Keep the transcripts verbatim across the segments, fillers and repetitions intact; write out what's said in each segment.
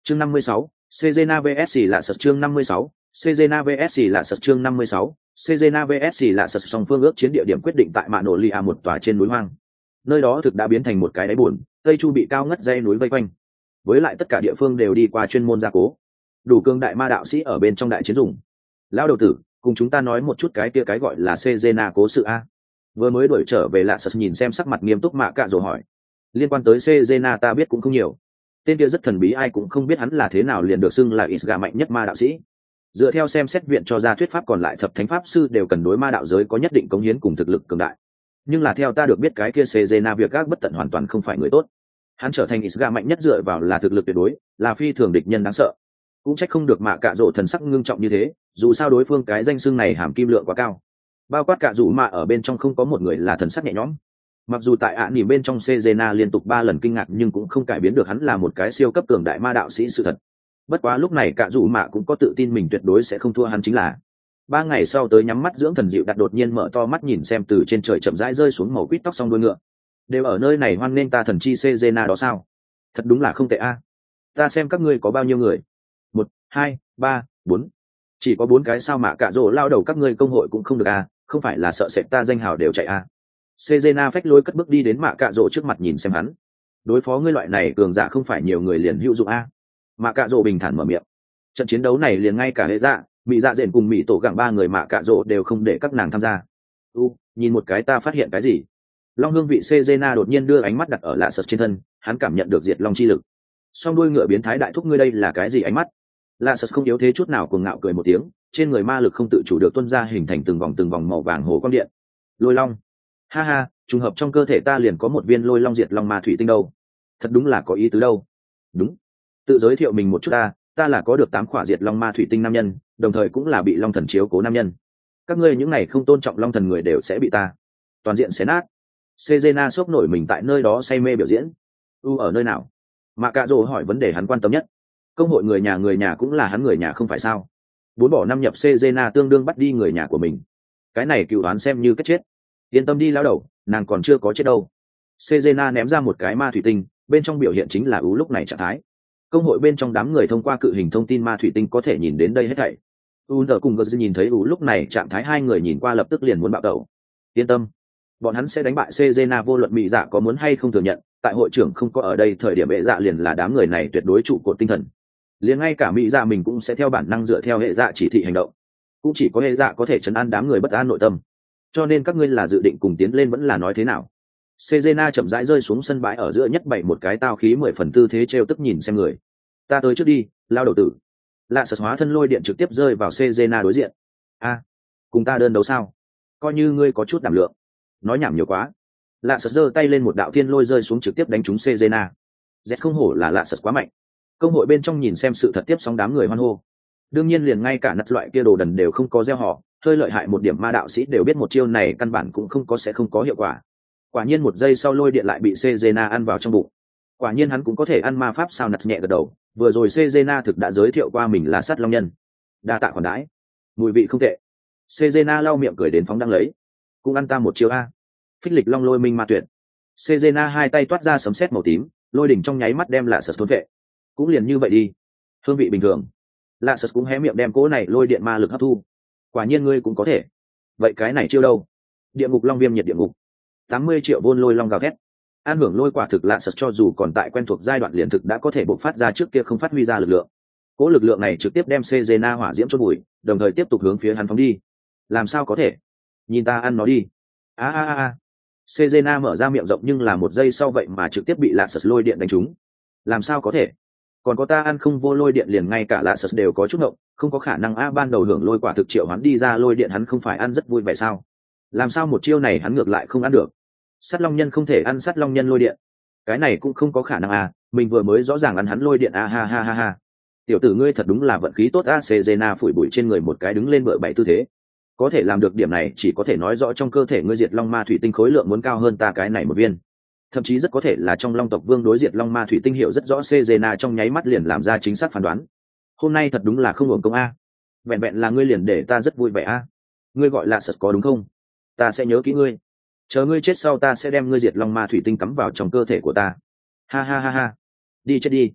Chương năm mươi sáu, Cezena vs là sật chương năm mươi sáu, Cezena vs là sật chương năm mươi sáu, Cezena vs là sật song phương ước chiến địa điểm quyết định tại Mạ Nổ Lia một tòa trên núi hoang. Nơi đó thực đã biến thành một cái đáy buồn, Tây Chu bị cao ngất dãy núi vây quanh. Với lại tất cả địa phương đều đi qua chuyên môn gia cố. Đủ cương đại ma đạo sĩ ở bên trong đại chiến dùng. Lão đầu tử, cùng chúng ta nói một chút cái kia cái gọi là Cezena cố sự a. Vừa mới đuổi trở về lạ sật nhìn xem sắc mặt nghiêm túc Mạ Cạ rồi hỏi. Liên quan tới Cezena ta biết cũng không nhiều. Tên kia rất thần bí, ai cũng không biết hắn là thế nào liền được xưng là Isga mạnh nhất ma đạo sĩ. Dựa theo xem xét viện cho ra thuyết pháp, còn lại thập thánh pháp sư đều cần đối ma đạo giới có nhất định cống hiến cùng thực lực cường đại. Nhưng là theo ta được biết, cái kia Cezena việc gác bất tận hoàn toàn không phải người tốt. Hắn trở thành Isga mạnh nhất dựa vào là thực lực tuyệt đối, là phi thường địch nhân đáng sợ. Cũng trách không được Mạ Cạ rộ thần sắc ngưng trọng như thế, dù sao đối phương cái danh xưng này hàm kim lượng quá cao. Bao quát cả dù mà ở bên trong không có một người là thần sắc nhẹ nhõm. Mặc dù tại ạ nỉ bên trong Cezena liên tục ba lần kinh ngạc, nhưng cũng không cải biến được hắn là một cái siêu cấp cường đại ma đạo sĩ sự thật. Bất quá lúc này cả dù mạ cũng có tự tin mình tuyệt đối sẽ không thua hắn, chính là ba ngày sau tới nhắm mắt dưỡng thần dịu đặt đột nhiên mở to mắt nhìn xem từ trên trời chậm rãi rơi xuống màu quýt tóc song đuôi ngựa. Đều ở nơi này hoan nghênh ta thần chi Cezena đó sao? Thật đúng là không tệ a. Ta xem các ngươi có bao nhiêu người? Một, hai, ba, bốn. Chỉ có bốn cái sao mà cả rổ lao đầu các ngươi công hội cũng không được a, không phải là sợ sệt ta danh hào đều chạy a. Cezena phách lối cất bước đi đến Mạ Cạ rổ trước mặt nhìn xem hắn. Đối phó ngươi loại này cường giả không phải nhiều người liền hữu dụng a. Mạ Cạ rổ bình thản mở miệng. Trận chiến đấu này liền ngay cả hệ dạ, Mị Dạ Dện cùng Mị Tổ gặng ba người Mạ Cạ rổ đều không để các nàng tham gia. U, nhìn một cái ta phát hiện cái gì? Long hương vị Cezena đột nhiên đưa ánh mắt đặt ở lạ sật trên thân, hắn cảm nhận được diệt long chi lực. Song đuôi ngựa biến thái đại thúc ngươi đây là cái gì ánh mắt? Lạ sật không yếu thế chút nào, cuồng ngạo cười một tiếng, trên người ma lực không tự chủ được tuôn ra, hình thành từng vòng từng vòng màu vàng hồ quang điện. Lôi long. Ha ha, trùng hợp trong cơ thể ta liền có một viên lôi long diệt long ma thủy tinh đâu. Thật đúng là có ý tứ đâu. Đúng. Tự giới thiệu mình một chút ta, ta là có được tám khỏa diệt long ma thủy tinh nam nhân, đồng thời cũng là bị long thần chiếu cố nam nhân. Các ngươi những này không tôn trọng long thần người đều sẽ bị ta toàn diện xé nát. Cezena sốc nổi mình tại nơi đó say mê biểu diễn. U ở nơi nào? Mạ Cạ rồ hỏi vấn đề hắn quan tâm nhất. Công hội người nhà, người nhà cũng là hắn người nhà không phải sao? Bốn bỏ năm nhập Cezena tương đương bắt đi người nhà của mình. Cái này cựu đoán xem như kết chết. Yên tâm đi lão đầu, nàng còn chưa có chết đâu. Cezena ném ra một cái ma thủy tinh, bên trong biểu hiện chính là ú lúc này trạng thái. Công hội bên trong đám người thông qua cự hình thông tin ma thủy tinh có thể nhìn đến đây hết thảy. U giờ cùng Gơ nhìn thấy ú lúc này trạng thái, hai người nhìn qua lập tức liền muốn bạo tẩu. Yên tâm, bọn hắn sẽ đánh bại Cezena, vô luận Mị Dạ có muốn hay không thừa nhận. Tại hội trưởng không có ở đây thời điểm, hệ dạ liền là đám người này tuyệt đối trụ cột tinh thần. Liền ngay cả Mị Dạ mình cũng sẽ theo bản năng dựa theo hệ dạ chỉ thị hành động. Cũng chỉ có hệ dạ có thể trấn an đám người bất an nội tâm. Cho nên các ngươi là dự định cùng tiến lên vẫn là nói thế nào? Cezena chậm rãi rơi xuống sân bãi ở giữa nhất, bảy một cái tao khí mười phần tư thế trêu tức nhìn xem người. Ta tới trước đi, lao đầu tử. Lạ sật hóa thân lôi điện trực tiếp rơi vào Cezena đối diện. A, cùng ta đơn đấu sao? Coi như ngươi có chút đảm lượng. Nói nhảm nhiều quá. Lạ sật giơ tay lên, một đạo thiên lôi rơi xuống trực tiếp đánh trúng Cezena. Z không hổ là lạ sật quá mạnh. Công hội bên trong nhìn xem sự thật tiếp sóng đám người hoan hô. Đương nhiên liền ngay cả nặt loại kia đồ đần đều không có gieo họ, hơi lợi hại một điểm ma đạo sĩ đều biết một chiêu này căn bản cũng không có sẽ không có hiệu quả. Quả nhiên một giây sau lôi điện lại bị Cezena ăn vào trong bụng. Quả nhiên hắn cũng có thể ăn ma pháp sao? Nặt nhẹ gật đầu, vừa rồi Cezena thực đã giới thiệu qua mình là sát long nhân. Đa tạ khoản đãi, mùi vị không tệ. Cezena lau miệng cười đến phóng đang lấy. Cũng ăn ta một chiêu a. Phích lịch long lôi minh ma tuyệt. Cezena hai tay toát ra sấm sét màu tím, lôi đỉnh trong nháy mắt đem lạ sật thôn vệ. Cũng liền như vậy đi, hương vị bình thường. Lạ sật cũng hé miệng đem cỗ này lôi điện ma lực hấp thu. Quả nhiên ngươi cũng có thể. Vậy cái này chiêu đâu? Địa ngục long viêm nhiệt địa ngục. Tám mươi triệu vôn lôi long gào thét. An hưởng lôi quả thực lạ sật cho dù còn tại quen thuộc giai đoạn liền thực đã có thể bộc phát ra trước kia không phát huy ra lực lượng. Cỗ lực lượng này trực tiếp đem Cezena hỏa diễm chôn bụi, đồng thời tiếp tục hướng phía hắn phóng đi. Làm sao có thể? Nhìn ta ăn nó đi. A a a a. Cezena mở ra miệng rộng, nhưng là một giây sau vậy mà trực tiếp bị lạ sật lôi điện đánh trúng. Làm sao có thể? Còn có ta ăn không vô lôi điện, liền ngay cả lạ sật đều có chút ngộng, không có khả năng a. Ban đầu hưởng lôi quả thực triệu hắn đi ra lôi điện, hắn không phải ăn rất vui vẻ sao? Làm sao một chiêu này hắn ngược lại không ăn được? Sắt long nhân không thể ăn sắt long nhân lôi điện, cái này cũng không có khả năng a. Mình vừa mới rõ ràng ăn hắn lôi điện a. Ha ha ha ha. Tiểu tử ngươi thật đúng là vận khí tốt a. Cezena phủi bụi trên người một cái, đứng lên bựa bảy tư thế. Có thể làm được điểm này chỉ có thể nói rõ trong cơ thể ngươi diệt long ma thủy tinh khối lượng muốn cao hơn ta cái này một viên. Thậm chí rất có thể là trong long tộc vương đối diệt long ma thủy tinh hiệu rất rõ. Cezena trong nháy mắt liền làm ra chính xác phán đoán. Hôm nay thật đúng là không hưởng công a. Vẹn vẹn là ngươi liền để ta rất vui vẻ a. Ngươi gọi là sật có đúng không? Ta sẽ nhớ kỹ ngươi. Chờ ngươi chết sau ta sẽ đem ngươi diệt long ma thủy tinh cắm vào trong cơ thể của ta. Ha ha ha ha. Đi chết đi.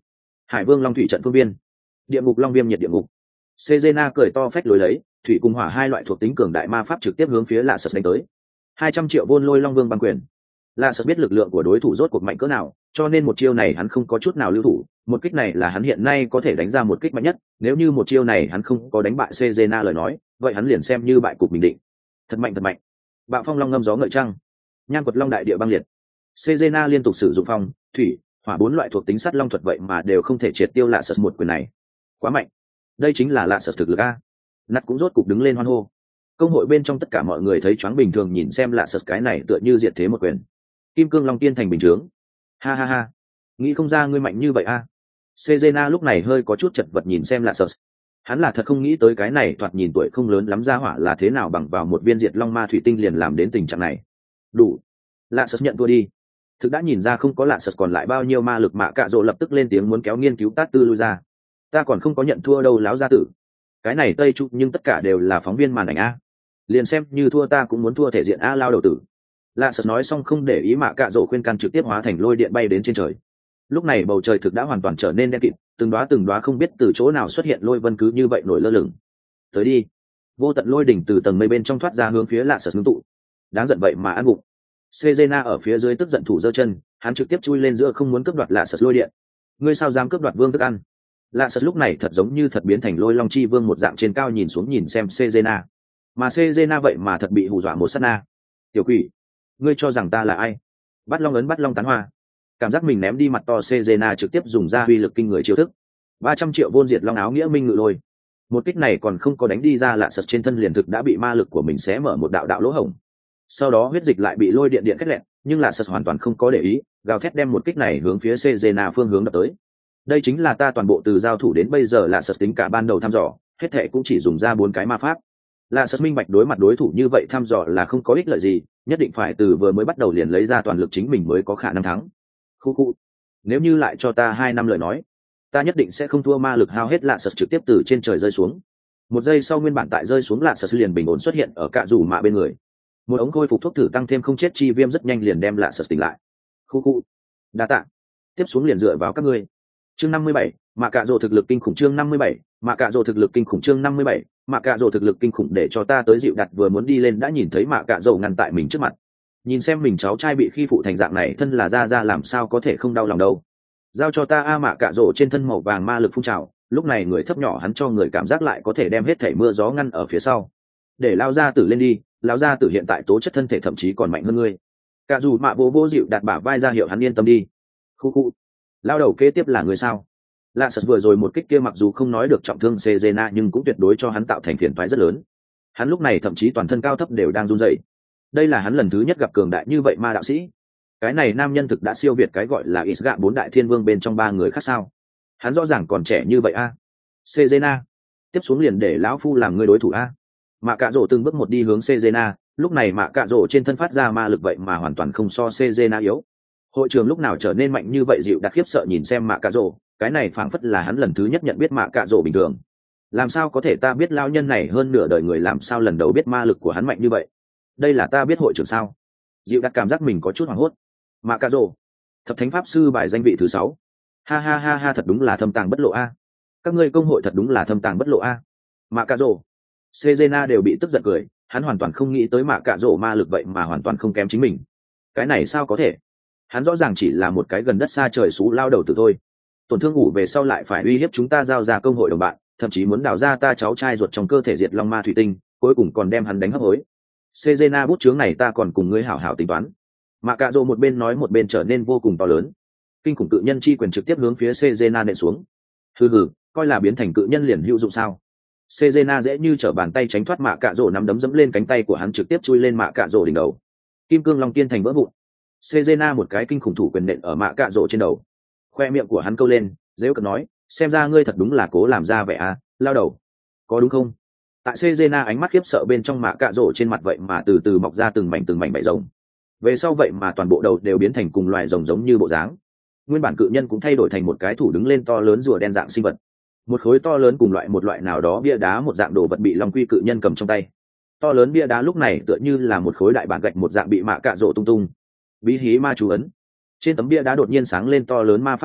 Hải Vương Long thủy trận phương viên. Địa ngục Long viêm nhiệt địa ngục. Cezena cười to phách lối lấy, thủy cùng hỏa hai loại thuộc tính cường đại ma pháp trực tiếp hướng phía Lạ Sật đánh tới. hai trăm triệu vôn lôi Long Vương băng quyền. Lạ Sật biết lực lượng của đối thủ rốt cuộc mạnh cỡ nào, cho nên một chiêu này hắn không có chút nào lưu thủ, một kích này là hắn hiện nay có thể đánh ra một kích mạnh nhất, nếu như một chiêu này hắn không có đánh bại Cezena lời nói, vậy hắn liền xem như bại cục bình định. Thật mạnh thật mạnh. Bạo phong long ngâm gió ngợi trăng. Nhan quật long đại địa băng liệt. Cezena liên tục sử dụng phong, thủy, hỏa bốn loại thuộc tính sắt long thuật vậy mà đều không thể triệt tiêu Lạ Sật một quyền này. Quá mạnh. Đây chính là Lạ Sật thực lực a. Nát cũng rốt cục đứng lên hoan hô. Công hội bên trong tất cả mọi người thấy choáng bình thường nhìn xem Lạ Sật cái này tựa như diệt thế một quyền. Kim cương long tiên thành bình chướng. Ha ha ha. Nghĩ không ra ngươi mạnh như vậy a. Cezena lúc này hơi có chút chật vật nhìn xem Lạ Sật. Hắn là thật không nghĩ tới cái này thoạt nhìn tuổi không lớn lắm ra hỏa là thế nào bằng vào một viên diệt long ma thủy tinh liền làm đến tình trạng này. Đủ. Lạ Sật nhận thua đi. Thực đã nhìn ra không có Lạ Sật còn lại bao nhiêu ma lực, Mạ Cạ Rồ lập tức lên tiếng muốn kéo nghiên cứu Tát Tư lui ra. Ta còn không có nhận thua đâu láo gia tử. Cái này tây trụ nhưng tất cả đều là phóng viên màn ảnh a. Liền xem như thua ta cũng muốn thua thể diện a lao đầu tử. Lạ Sật nói xong không để ý Mạ Cạ Rồ khuyên can trực tiếp hóa thành lôi điện bay đến trên trời. Lúc này bầu trời thực đã hoàn toàn trở nên đen kịt, từng đóa từng đóa không biết từ chỗ nào xuất hiện lôi vân cứ như vậy nổi lơ lửng. Tới đi. Vô tận lôi đỉnh từ tầng mây bên trong thoát ra hướng phía Lạ Sật ngưng tụ. Đáng giận vậy mà ăn bụng. Cezena ở phía dưới tức giận thủ giơ chân, hắn trực tiếp chui lên giữa không muốn cướp đoạt Lạ Sật lôi điện. Ngươi sao dám cướp đoạt vương thức ăn? Lạ Sật lúc này thật giống như thật biến thành lôi long chi vương một dạng trên cao nhìn xuống nhìn xem Cezena. Mà Cezena vậy mà thật bị hù dọa một sát na. Tiểu quỷ, ngươi cho rằng ta là ai? Bắt long ấn bắt long tán hoa. Cảm giác mình ném đi mặt to, Cezena trực tiếp dùng ra uy lực kinh người chiêu thức. ba trăm triệu vôn diệt long áo nghĩa minh ngự lôi. Một kích này còn không có đánh đi ra, Lạ Sật trên thân liền thực đã bị ma lực của mình xé mở một đạo đạo lỗ hổng. Sau đó huyết dịch lại bị lôi điện điện kết lẹn, nhưng Lạ Sật hoàn toàn không có để ý, gào thét đem một kích này hướng phía Cezena phương hướng đập tới. Đây chính là ta toàn bộ từ giao thủ đến bây giờ Lạ Sật tính cả ban đầu thăm dò, hết thệ cũng chỉ dùng ra bốn cái ma pháp. Lạ Sật minh bạch đối mặt đối thủ như vậy thăm dò là không có ích lợi gì, nhất định phải từ vừa mới bắt đầu liền lấy ra toàn lực chính mình mới có khả năng thắng. Khu khu. Nếu như lại cho ta hai năm lời nói, ta nhất định sẽ không thua. Ma lực hao hết, Lạ Sật trực tiếp từ trên trời rơi xuống. Một giây sau nguyên bản tại rơi xuống, Lạ Sật liền bình ổn xuất hiện ở cạ rủ mạ bên người. Một ống khôi phục thuốc thử tăng thêm không chết chi viêm rất nhanh liền đem Lạ Sật tỉnh lại. Khu khu. Đa tạ. Tiếp xuống liền dựa vào các ngươi. Chương năm mươi bảy, Mạ Cạ Rồ thực lực kinh khủng. Chương năm mươi bảy, Mạ Cạ Rồ thực lực kinh khủng. Chương năm mươi bảy, Mạ Cạ Rồ thực lực kinh khủng. Để cho ta tới dịu đặt vừa muốn đi lên đã nhìn thấy Mạ Cạ Rồ ngăn tại mình trước mặt. Nhìn xem mình cháu trai bị khi phụ thành dạng này, thân là ra ra làm sao có thể không đau lòng đâu. Giao cho ta a. Mạ Cạ Rồ trên thân màu vàng ma lực phun trào, lúc này người thấp nhỏ hắn cho người cảm giác lại có thể đem hết thảy mưa gió ngăn ở phía sau. Để lao ra tử lên đi, lao ra tử hiện tại tố chất thân thể thậm chí còn mạnh hơn ngươi. Cạ dù mạ vô vô dịu đặt bả vai ra hiệu hắn yên tâm đi. Khu khu. Lao đầu kế tiếp là người sao? Lạ Sật vừa rồi một kích kia mặc dù không nói được trọng thương Cezena nhưng cũng tuyệt đối cho hắn tạo thành phiền toái rất lớn. Hắn lúc này thậm chí toàn thân cao thấp đều đang run rẩy. Đây là hắn lần thứ nhất gặp cường đại như vậy ma đạo sĩ. Cái này nam nhân thực đã siêu việt cái gọi là Isga bốn đại thiên vương bên trong ba người khác sao? Hắn rõ ràng còn trẻ như vậy a. À? Cezena, tiếp xuống liền để lão phu làm người đối thủ a. À? Mạ Cạ Rồ từng bước một đi hướng Cezena, lúc này Mạ Cạ Rồ trên thân phát ra ma lực vậy mà hoàn toàn không so Cezena yếu. Hội trường lúc nào trở nên mạnh như vậy? Dịu đặt khiếp sợ nhìn xem Mạ Cạ Rồ, cái này phảng phất là hắn lần thứ nhất nhận biết Mạ Cạ Rồ bình thường. Làm sao có thể? Ta biết lão nhân này hơn nửa đời người, làm sao lần đầu biết ma lực của hắn mạnh như vậy? Đây là ta biết hội trưởng sao? Dịu đặt cảm giác mình có chút hoảng hốt. Mạ Cạ Rồ, thập thánh pháp sư bài danh vị thứ sáu. Ha ha ha ha, thật đúng là thâm tàng bất lộ a. Các ngươi công hội thật đúng là thâm tàng bất lộ a. Mạ Cạ Rồ, Cezena đều bị tức giận cười, hắn hoàn toàn không nghĩ tới Mạ Cạ Rồ ma lực vậy mà hoàn toàn không kém chính mình. Cái này sao có thể? Hắn rõ ràng chỉ là một cái gần đất xa trời xú lao đầu tử thôi. Tổn thương ngủ về sau lại phải uy hiếp chúng ta giao ra công hội đồng bạn, thậm chí muốn đào ra ta cháu trai ruột trong cơ thể diệt long ma thủy tinh, cuối cùng còn đem hắn đánh hấp hối. Cezena, bút chướng này ta còn cùng ngươi hảo hảo tính toán. Mạ Cạ Rồ một bên nói một bên trở nên vô cùng to lớn. Kinh khủng cự nhân chi quyền trực tiếp hướng phía Cezena nện xuống. Hừ hừ, coi là biến thành cự nhân liền hữu dụng sao? Cezena dễ như trở bàn tay tránh thoát Mạ Cạ Rồ nắm đấm dẫm lên cánh tay của hắn trực tiếp chui lên Mạ Cạ Rồ đỉnh đầu. Kim cương long tiên thành vỡ vụn. Cezena một cái kinh khủng thủ quyền nện ở Mạ Cạ Rồ trên đầu. Khoe miệng của hắn câu lên, dễu cợt nói, xem ra ngươi thật đúng là cố làm ra vẻ à, lao đầu. Có đúng không? Tại Cezena ánh mắt khiếp sợ bên trong, Mạ Cạ Rồ trên mặt vậy mà từ từ mọc ra từng mảnh từng mảnh vảy rồng. Về sau vậy mà toàn bộ đầu đều biến thành cùng loài rồng giống như bộ dáng. Nguyên bản cự nhân cũng thay đổi thành một cái thủ đứng lên to lớn rùa đen dạng sinh vật. Một khối to lớn cùng loại một loại nào đó bia đá một dạng đồ vật bị long quy cự nhân cầm trong tay. To lớn bia đá lúc này tựa như là một khối đại bản gạch một dạng bị Mạ Cạ Rồ tung tung. Bí hí ma chú ấn. Trên tấm bia đá đột nhiên sáng lên to lớn ma pháp trận,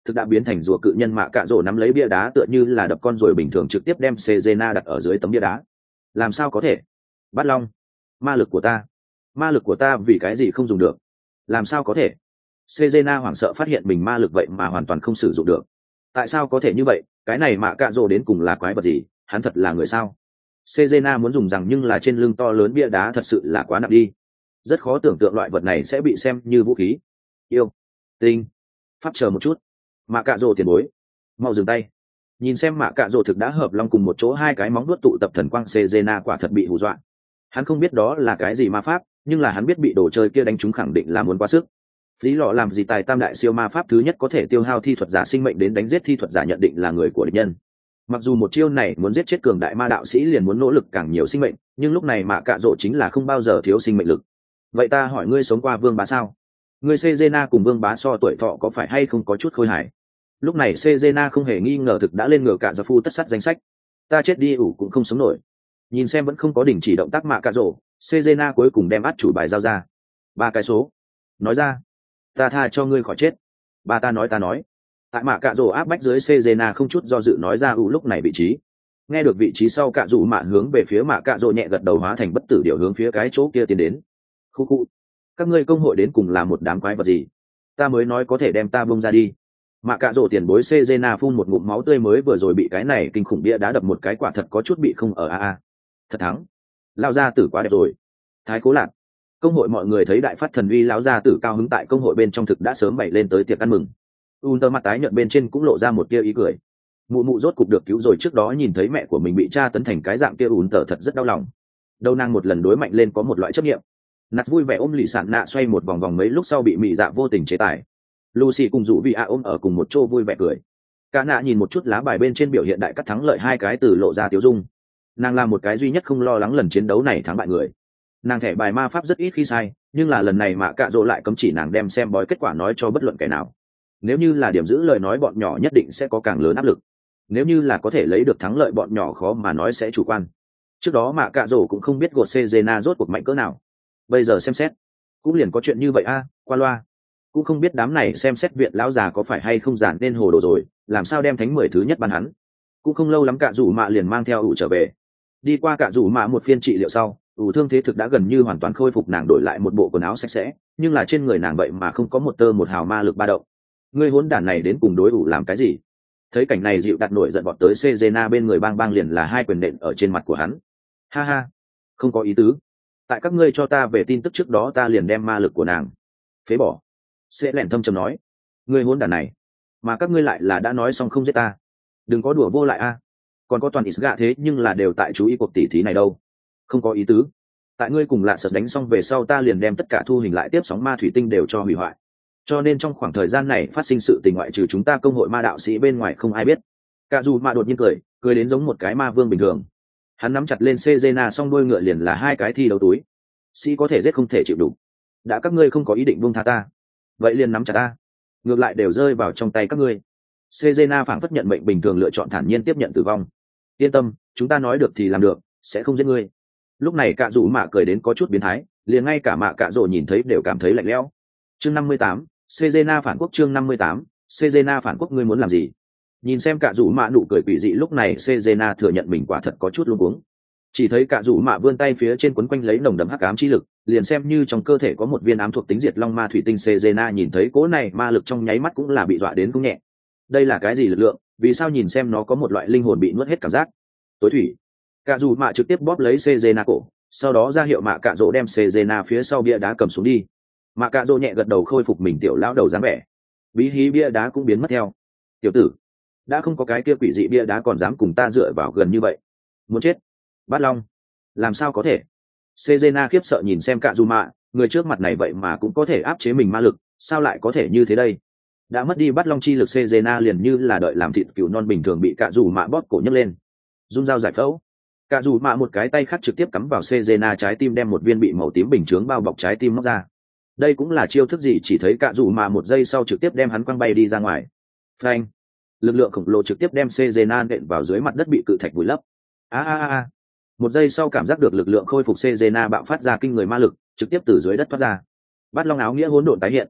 thực đã biến thành rùa cự nhân mạ cạ rổ nắm lấy bia đá tựa như là đập con ruồi bình thường trực tiếp đem Cezena đặt ở dưới tấm bia đá. Làm sao có thể? Bát Long, ma lực của ta, ma lực của ta vì cái gì không dùng được? Làm sao có thể? Cezena hoảng sợ phát hiện mình ma lực vậy mà hoàn toàn không sử dụng được. Tại sao có thể như vậy? Cái này mạ cạ rổ đến cùng là quái vật gì? Hắn thật là người sao? Cezena muốn dùng rằng nhưng là trên lưng to lớn bia đá thật sự là quá nặng đi. Rất khó tưởng tượng loại vật này sẽ bị xem như vũ khí. Yêu, tinh, pháp, chờ một chút. Mạ cạ rổ tiền bối, mau dừng tay. Nhìn xem mạ cạ rổ thực đã hợp long cùng một chỗ hai cái móng đuốt tụ tập thần quang, Cezena quả thật bị hù dọa. Hắn không biết đó là cái gì ma pháp, nhưng là hắn biết bị đồ chơi kia đánh trúng khẳng định là muốn quá sức. Lý lọ làm gì tài tam đại siêu ma pháp thứ nhất có thể tiêu hao thi thuật giả sinh mệnh đến đánh giết thi thuật giả nhận định là người của địch nhân. Mặc dù một chiêu này muốn giết chết cường đại ma đạo sĩ liền muốn nỗ lực càng nhiều sinh mệnh, nhưng lúc này mạ cạ rổ chính là không bao giờ thiếu sinh mệnh lực. Vậy ta hỏi ngươi sống qua vương bá sao? Ngươi Cezena cùng vương bá so tuổi thọ có phải hay không có chút khôi hài? Lúc này Cezena không hề nghi ngờ thực đã lên ngựa cả gia phu tất sắt danh sách. Ta chết đi ủ cũng không sống nổi. Nhìn xem vẫn không có đình chỉ động tác mạ cạ rổ, Cezena cuối cùng đem át chủ bài giao ra. Ba cái số. Nói ra. Ta tha cho ngươi khỏi chết. Ba ta nói ta nói. Tại mạ cạ rổ áp bách dưới, Cezena không chút do dự nói ra ủ lúc này vị trí. Nghe được vị trí sau, cạ rủ mạ hướng về phía mạ cạ rổ nhẹ gật đầu hóa thành bất tử điều hướng phía cái chỗ kia tiến đến. Khu khu. Các ngươi công hội đến cùng là một đám quái vật gì? Ta mới nói có thể đem ta bông ra đi. Mạ cạ rổ tiền bối Cezena phun một ngụm máu tươi mới vừa rồi bị cái này kinh khủng bia đá đập một cái quả thật có chút bị không ở a a. Thật thắng. Lao gia tử quá đẹp rồi. Thái cố lạc. Công hội mọi người thấy đại phát thần uy lão gia tử cao hứng tại công hội bên trong thực đã sớm bày lên tới tiệc ăn mừng. Un tơ mặt tái nhợt bên trên cũng lộ ra một tia ý cười. Mụ mụ rốt cục được cứu rồi, trước đó nhìn thấy mẹ của mình bị tra tấn thành cái dạng kia ùn tở thật rất đau lòng. Đâu nàng một lần đối mạnh lên có một loại chấp nghiệm. Nạt vui vẻ ôm lì sản nạ xoay một vòng vòng mấy lúc sau bị mị dạ vô tình chế tài. Lucy cùng dụ vị a ôm ở cùng một chỗ vui vẻ cười. Cả nạ nhìn một chút lá bài bên trên biểu hiện đại cắt thắng lợi hai cái từ lộ ra tiêu dung. Nàng là một cái duy nhất không lo lắng lần chiến đấu này thắng bại người. Nàng thẻ bài ma pháp rất ít khi sai, nhưng là lần này mạ cạ rỗ lại cấm chỉ nàng đem xem bói kết quả nói cho bất luận kẻ nào. Nếu như là điểm giữ lời nói bọn nhỏ nhất định sẽ có càng lớn áp lực. Nếu như là có thể lấy được thắng lợi bọn nhỏ khó mà nói sẽ chủ quan. Trước đó mạ cạ rỗ cũng không biết gột Cezena rốt cuộc mạnh cỡ nào. Bây giờ xem xét cũng liền có chuyện như vậy a à, qua loa. Cũng không biết đám này xem xét viện lão già có phải hay không giản nên hồ đồ rồi, làm sao đem thánh mười thứ nhất ban hắn. Cũng không lâu lắm cạ rủ mạ liền mang theo ủ trở về. Đi qua cạ rủ mạ một phiên trị liệu sau, ủ thương thế thực đã gần như hoàn toàn khôi phục, nàng đổi lại một bộ quần áo sạch sẽ, nhưng là trên người nàng vậy mà không có một tơ một hào ma lực ba động. Ngươi hỗn đản này đến cùng đối ủ làm cái gì? Thấy cảnh này dịu đặt nổi giận vọt tới Cezena bên người bang bang liền là hai quyền nện ở trên mặt của hắn. Ha ha, không có ý tứ. Tại các ngươi cho ta về tin tức trước đó ta liền đem ma lực của nàng phế bỏ. Sẽ lẹn thâm trầm nói, ngươi hỗn đản này, mà các ngươi lại là đã nói xong không giết ta. Đừng có đùa vô lại a. Còn có toàn ít gạ thế nhưng là đều tại chú ý cuộc tỉ thí này đâu. Không có ý tứ. Tại ngươi cùng lạ sật đánh xong về sau ta liền đem tất cả thu hình lại tiếp sóng ma thủy tinh đều cho hủy hoại. Cho nên trong khoảng thời gian này phát sinh sự tình ngoại trừ chúng ta công hội ma đạo sĩ bên ngoài không ai biết. Cả dù mà đột nhiên cười, cười đến giống một cái ma vương bình thường. Hắn nắm chặt lên Cezena song đuôi ngựa liền là hai cái thi đấu túi. Sĩ có thể giết không thể chịu đủ. Đã các ngươi không có ý định buông tha ta, vậy liền nắm chặt ta. Ngược lại đều rơi vào trong tay các ngươi. Cezena phảng phất nhận mệnh bình thường lựa chọn thản nhiên tiếp nhận tử vong. Yên tâm, chúng ta nói được thì làm được, sẽ không giết ngươi. Lúc này cạ rủ mạ cười đến có chút biến thái, liền ngay cả mạ cạ rồ nhìn thấy đều cảm thấy lạnh lẽo. Chương năm mươi tám, Cezena phản quốc. Chương năm mươi tám, Cezena phản quốc. Ngươi muốn làm gì? Nhìn xem cạ rủ mạ nụ cười quỷ dị, lúc này Cezena thừa nhận mình quả thật có chút luống cuống. Chỉ thấy cạ rủ mạ vươn tay phía trên quấn quanh lấy nồng đậm hắc ám chi lực, liền xem như trong cơ thể có một viên ám thuộc tính diệt long ma thủy tinh. Cezena nhìn thấy cỗ này ma lực trong nháy mắt cũng là bị dọa đến cũng nhẹ. Đây là cái gì lực lượng? Vì sao nhìn xem nó có một loại linh hồn bị nuốt hết cảm giác? Tối thủy. Cạ rủ mạ trực tiếp bóp lấy Cezena cổ, sau đó ra hiệu mạ cạ rỗ đem Cezena phía sau bia đá cầm xuống đi. Mạ cạ rỗ nhẹ gật đầu khôi phục mình tiểu lão đầu dáng vẻ. Bí hí bia đá cũng biến mất theo. Tiểu tử, đã không có cái kia quỷ dị bia đá còn dám cùng ta dựa vào gần như vậy. Muốn chết. Bát Long, làm sao có thể? Cezena khiếp sợ nhìn xem cạ rủ mạ, người trước mặt này vậy mà cũng có thể áp chế mình ma lực, sao lại có thể như thế đây? Đã mất đi Bát Long chi lực, Cezena liền như là đợi làm thịt cừu non bình thường bị cạ rủ mạ bóp cổ nhấc lên. Run dao giải phẫu. Cạ rủ mạ một cái tay khác trực tiếp cắm vào Cezena trái tim, đem một viên bị màu tím bình chướng bao bọc trái tim móc ra. Đây cũng là chiêu thức gì? Chỉ thấy cạ rủ mạ một giây sau trực tiếp đem hắn quăng bay đi ra ngoài. Phanh! Lực lượng khổng lồ trực tiếp đem Cezena nện vào dưới mặt đất, bị cự thạch vùi lấp. A a a! Một giây sau cảm giác được lực lượng khôi phục, Cezena bạo phát ra kinh người ma lực, trực tiếp từ dưới đất thoát ra. Bát Long áo nghĩa hỗn độn tái hiện.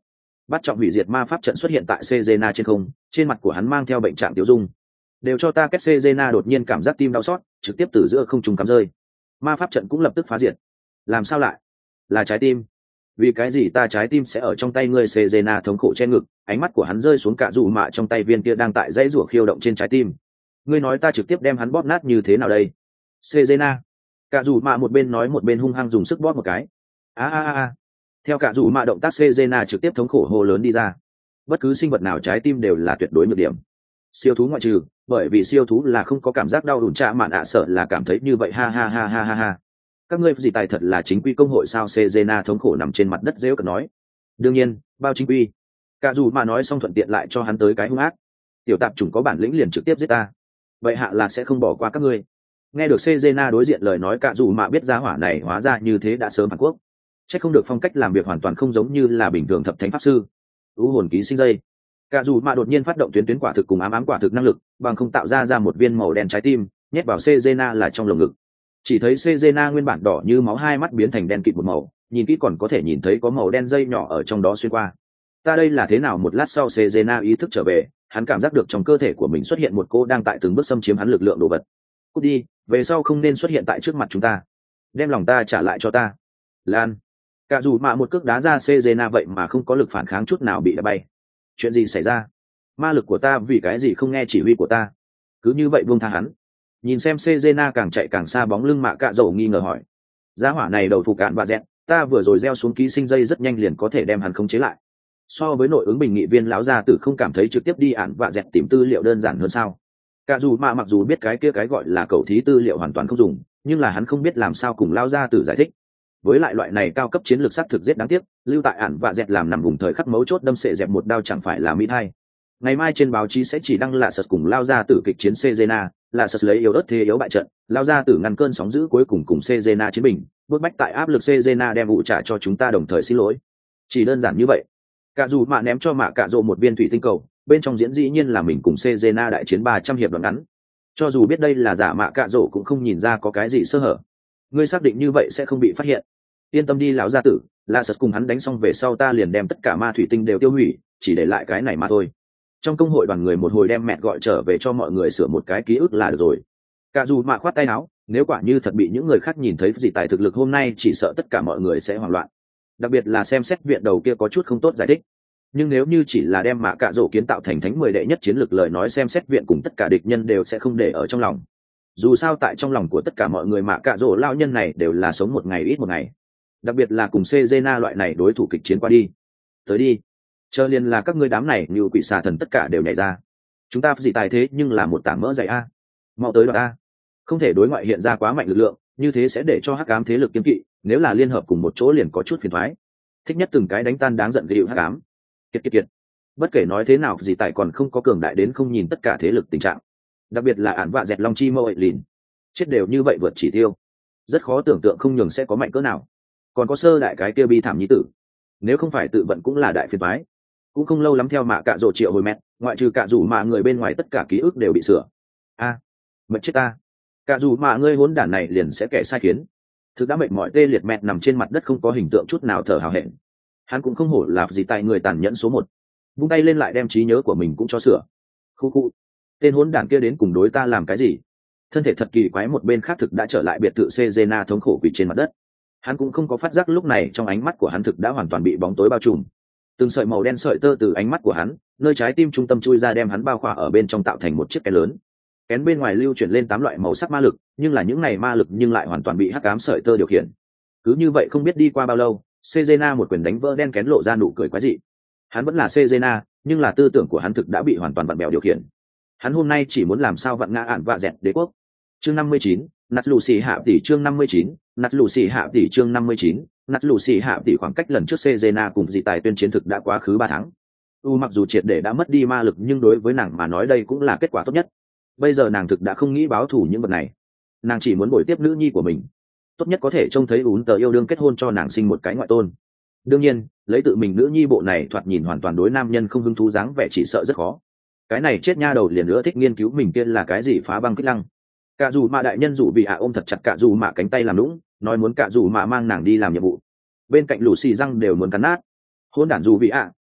bắt trọng hủy diệt ma pháp trận xuất hiện tại Cezena trên không, trên mặt của hắn mang theo bệnh trạng tiêu dung. Đều cho ta kết. Cezena đột nhiên cảm giác tim đau xót, trực tiếp từ giữa không trung cắm rơi. Ma pháp trận cũng lập tức phá diệt. Làm sao lại? Là trái tim. Vì cái gì ta trái tim sẽ ở trong tay ngươi? Cezena thống khổ che ngực, ánh mắt của hắn rơi xuống cả dù mạ trong tay viên kia đang tại dãy rủa khiêu động trên trái tim. Ngươi nói ta trực tiếp đem hắn bóp nát như thế nào đây? Cezena. Cả dù mạ một bên nói một bên hung hăng dùng sức bóp một cái. A a a. Theo cả dù mạ động tác, Cezena trực tiếp thống khổ hô lớn đi ra. Bất cứ sinh vật nào trái tim đều là tuyệt đối nhược điểm, siêu thú ngoại trừ, bởi vì siêu thú là không có cảm giác đau đùn. Chạ mạn ạ sợ là cảm thấy như vậy. Ha ha ha ha ha ha. Các ngươi gì tài thật là chính quy công hội sao? Cezena thống khổ nằm trên mặt đất rêu cợt nói. Đương nhiên, bao chính quy. Cả dù mà nói xong thuận tiện lại cho hắn tới cái hung ác. Tiểu tạp chủng có bản lĩnh liền trực tiếp giết ta, vậy hạ là sẽ không bỏ qua các ngươi. Nghe được Cezena đối diện lời nói, cả dù mà biết giá hỏa này hóa ra như thế đã sớm Hàn Quốc. Chắc không được phong cách làm việc hoàn toàn không giống như là bình thường thập thánh pháp sư. U hồn ký sinh dây. Cả dù mà đột nhiên phát động tuyến tuyến quả thực cùng ám ám quả thực năng lực, bằng không tạo ra ra một viên màu đen trái tim, nhét vào Cezena là trong lồng ngực. Chỉ thấy Cezena nguyên bản đỏ như máu hai mắt biến thành đen kịt một màu, nhìn kỹ còn có thể nhìn thấy có màu đen dây nhỏ ở trong đó xuyên qua. Ta đây là thế nào? Một lát sau Cezena ý thức trở về, hắn cảm giác được trong cơ thể của mình xuất hiện một cô đang tại từng bước xâm chiếm hắn lực lượng đồ vật. Cút đi, về sau không nên xuất hiện tại trước mặt chúng ta. Đem lòng ta trả lại cho ta. Lan. Cả dù mạ một cước đá ra Cezena, vậy mà không có lực phản kháng chút nào, bị đá bay. Chuyện gì xảy ra? Ma lực của ta vì cái gì không nghe chỉ huy của ta? Cứ như vậy buông tha hắn. Nhìn xem Cezena càng chạy càng xa, bóng lưng Mạ Cạ Dầu nghi ngờ hỏi. Giá hỏa này đầu phục cạn và dẹn, ta vừa rồi gieo xuống ký sinh dây rất nhanh liền có thể đem hắn khống chế lại. So với nội ứng bình nghị viên lão gia tử không cảm thấy trực tiếp đi ạn và dẹn tìm tư liệu đơn giản hơn sao? Cả dù Mạ mặc dù biết cái kia cái gọi là cầu thí tư liệu hoàn toàn không dùng, nhưng là hắn không biết làm sao cùng lão gia tử giải thích. Với lại loại này cao cấp chiến lược xác thực rất đáng tiếc, lưu tại ạn và dẹn làm nằm vùng thời khắc mấu chốt đâm sệ dẹp một đao chẳng phải là mỹ thay. Ngày mai trên báo chí sẽ chỉ đăng là sật cùng lao ra tử kịch chiến Cezena, là sật lấy yếu ớt thế yếu bại trận, lao ra tử ngăn cơn sóng dữ cuối cùng cùng Cezena chiến bình, bước bách tại áp lực Cezena đem vụ trả cho chúng ta, đồng thời xin lỗi. Chỉ đơn giản như vậy. Cả dù mạ ném cho Mạ Cạ Dỗ một viên thủy tinh cầu, bên trong diễn dĩ nhiên là mình cùng Cezena đại chiến ba trăm hiệp đoạn ngắn. Cho dù biết đây là giả, Mạ Cạ Dỗ cũng không nhìn ra có cái gì sơ hở. Ngươi xác định như vậy sẽ không bị phát hiện? Yên tâm đi lão gia tử, là sật cùng hắn đánh xong về sau ta liền đem tất cả ma thủy tinh đều tiêu hủy, chỉ để lại cái này mà thôi. Trong công hội đoàn người một hồi đem mẹ gọi trở về cho mọi người sửa một cái ký ức là được rồi. Cả dù Mạ khoát tay áo, nếu quả như thật bị những người khác nhìn thấy gì tài thực lực hôm nay, chỉ sợ tất cả mọi người sẽ hoảng loạn, đặc biệt là xem xét viện đầu kia có chút không tốt giải thích. Nhưng nếu như chỉ là đem Mạ Cạ Dỗ kiến tạo thành thánh mười đệ nhất chiến lược lời nói, xem xét viện cùng tất cả địch nhân đều sẽ không để ở trong lòng. Dù sao tại trong lòng của tất cả mọi người, Mạ Cạ Dỗ lao nhân này đều là sống một ngày ít một ngày, đặc biệt là cùng Cezena loại này đối thủ kịch chiến qua đi. Tới đi, chờ liền là các ngươi đám này như quỷ xà thần tất cả đều nhảy ra. Chúng ta gì tài thế nhưng là một tảng mỡ dày a, mau tới đoạt a. Không thể đối ngoại hiện ra quá mạnh lực lượng, như thế sẽ để cho hắc ám thế lực kiêng kỵ, nếu là liên hợp cùng một chỗ liền có chút phiền toái. Thích nhất từng cái đánh tan đáng giận gịu hắc ám. Kiệt kiệt kiệt. Bất kể nói thế nào, gì tài còn không có cường đại đến không nhìn tất cả thế lực tình trạng, đặc biệt là ản vạ dẹt long chi mâu ệ lìn, chết đều như vậy vượt chỉ tiêu, rất khó tưởng tượng không nhường sẽ có mạnh cỡ nào. Còn có sơ đại cái kia bi thảm nhí tử, nếu không phải tự vận cũng là đại phiền toái. Cũng không lâu lắm theo Mạ Cạ Dỗ triệu hồi mẹ, ngoại trừ Cạ Dù Mạ người bên ngoài tất cả ký ức đều bị sửa. A, à, mệt chết ta. Cạ Dù Mạ ngươi hỗn đản này liền sẽ kẻ sai khiến. Thực đã mệt mỏi tê liệt mẹ nằm trên mặt đất không có hình tượng chút nào, thở hào hẹn. Hắn cũng không hổ là gì tại người tàn nhẫn số một, vung tay lên lại đem trí nhớ của mình cũng cho sửa. Khu khu, tên hỗn đản kia đến cùng đối ta làm cái gì? Thân thể thật kỳ quái, một bên khác thực đã trở lại biệt thự Cezena thống khổ quỳ trên mặt đất. Hắn cũng không có phát giác lúc này trong ánh mắt của hắn thực đã hoàn toàn bị bóng tối bao trùm. Từng sợi màu đen sợi tơ từ ánh mắt của hắn, nơi trái tim trung tâm chui ra, đem hắn bao khỏa ở bên trong, tạo thành một chiếc kén lớn. Kén bên ngoài lưu chuyển lên tám loại màu sắc ma lực, nhưng là những này ma lực nhưng lại hoàn toàn bị hắc ám sợi tơ điều khiển. Cứ như vậy không biết đi qua bao lâu, Cezena một quyền đánh vỡ đen kén, lộ ra nụ cười quái dị. Hắn vẫn là Cezena, nhưng là tư tưởng của hắn thực đã bị hoàn toàn vặn bèo điều khiển. Hắn hôm nay chỉ muốn làm sao vặn ngã ản vạ dẹt đế quốc. Chương năm mươi chín, nạt lù xì hạ tỷ. Chương năm mươi chín, nạt lù xì hạ tỷ. Chương năm mươi chín, nạt lù xì hạ tỷ. Khoảng cách lần trước Cezena cùng dị tài tuyên chiến thực đã quá khứ ba tháng. U mặc dù triệt để đã mất đi ma lực, nhưng đối với nàng mà nói đây cũng là kết quả tốt nhất. Bây giờ nàng thực đã không nghĩ báo thù những vật này, nàng chỉ muốn bồi tiếp nữ nhi của mình, tốt nhất có thể trông thấy ún tờ yêu đương kết hôn cho nàng sinh một cái ngoại tôn. Đương nhiên, lấy tự mình nữ nhi bộ này thoạt nhìn hoàn toàn đối nam nhân không hứng thú dáng vẻ, chỉ sợ rất khó. Cái này chết nha đầu liền nữa thích nghiên cứu mình kia là cái gì phá băng kích lăng. Cả dù mà đại nhân dụ bị hạ ôm thật chặt cả dù mà cánh tay làm lũng, nói muốn cả dù mà mang nàng đi làm nhiệm vụ. Bên cạnh lũ xì răng đều muốn cắn nát. Hôn đản dù bị hạ,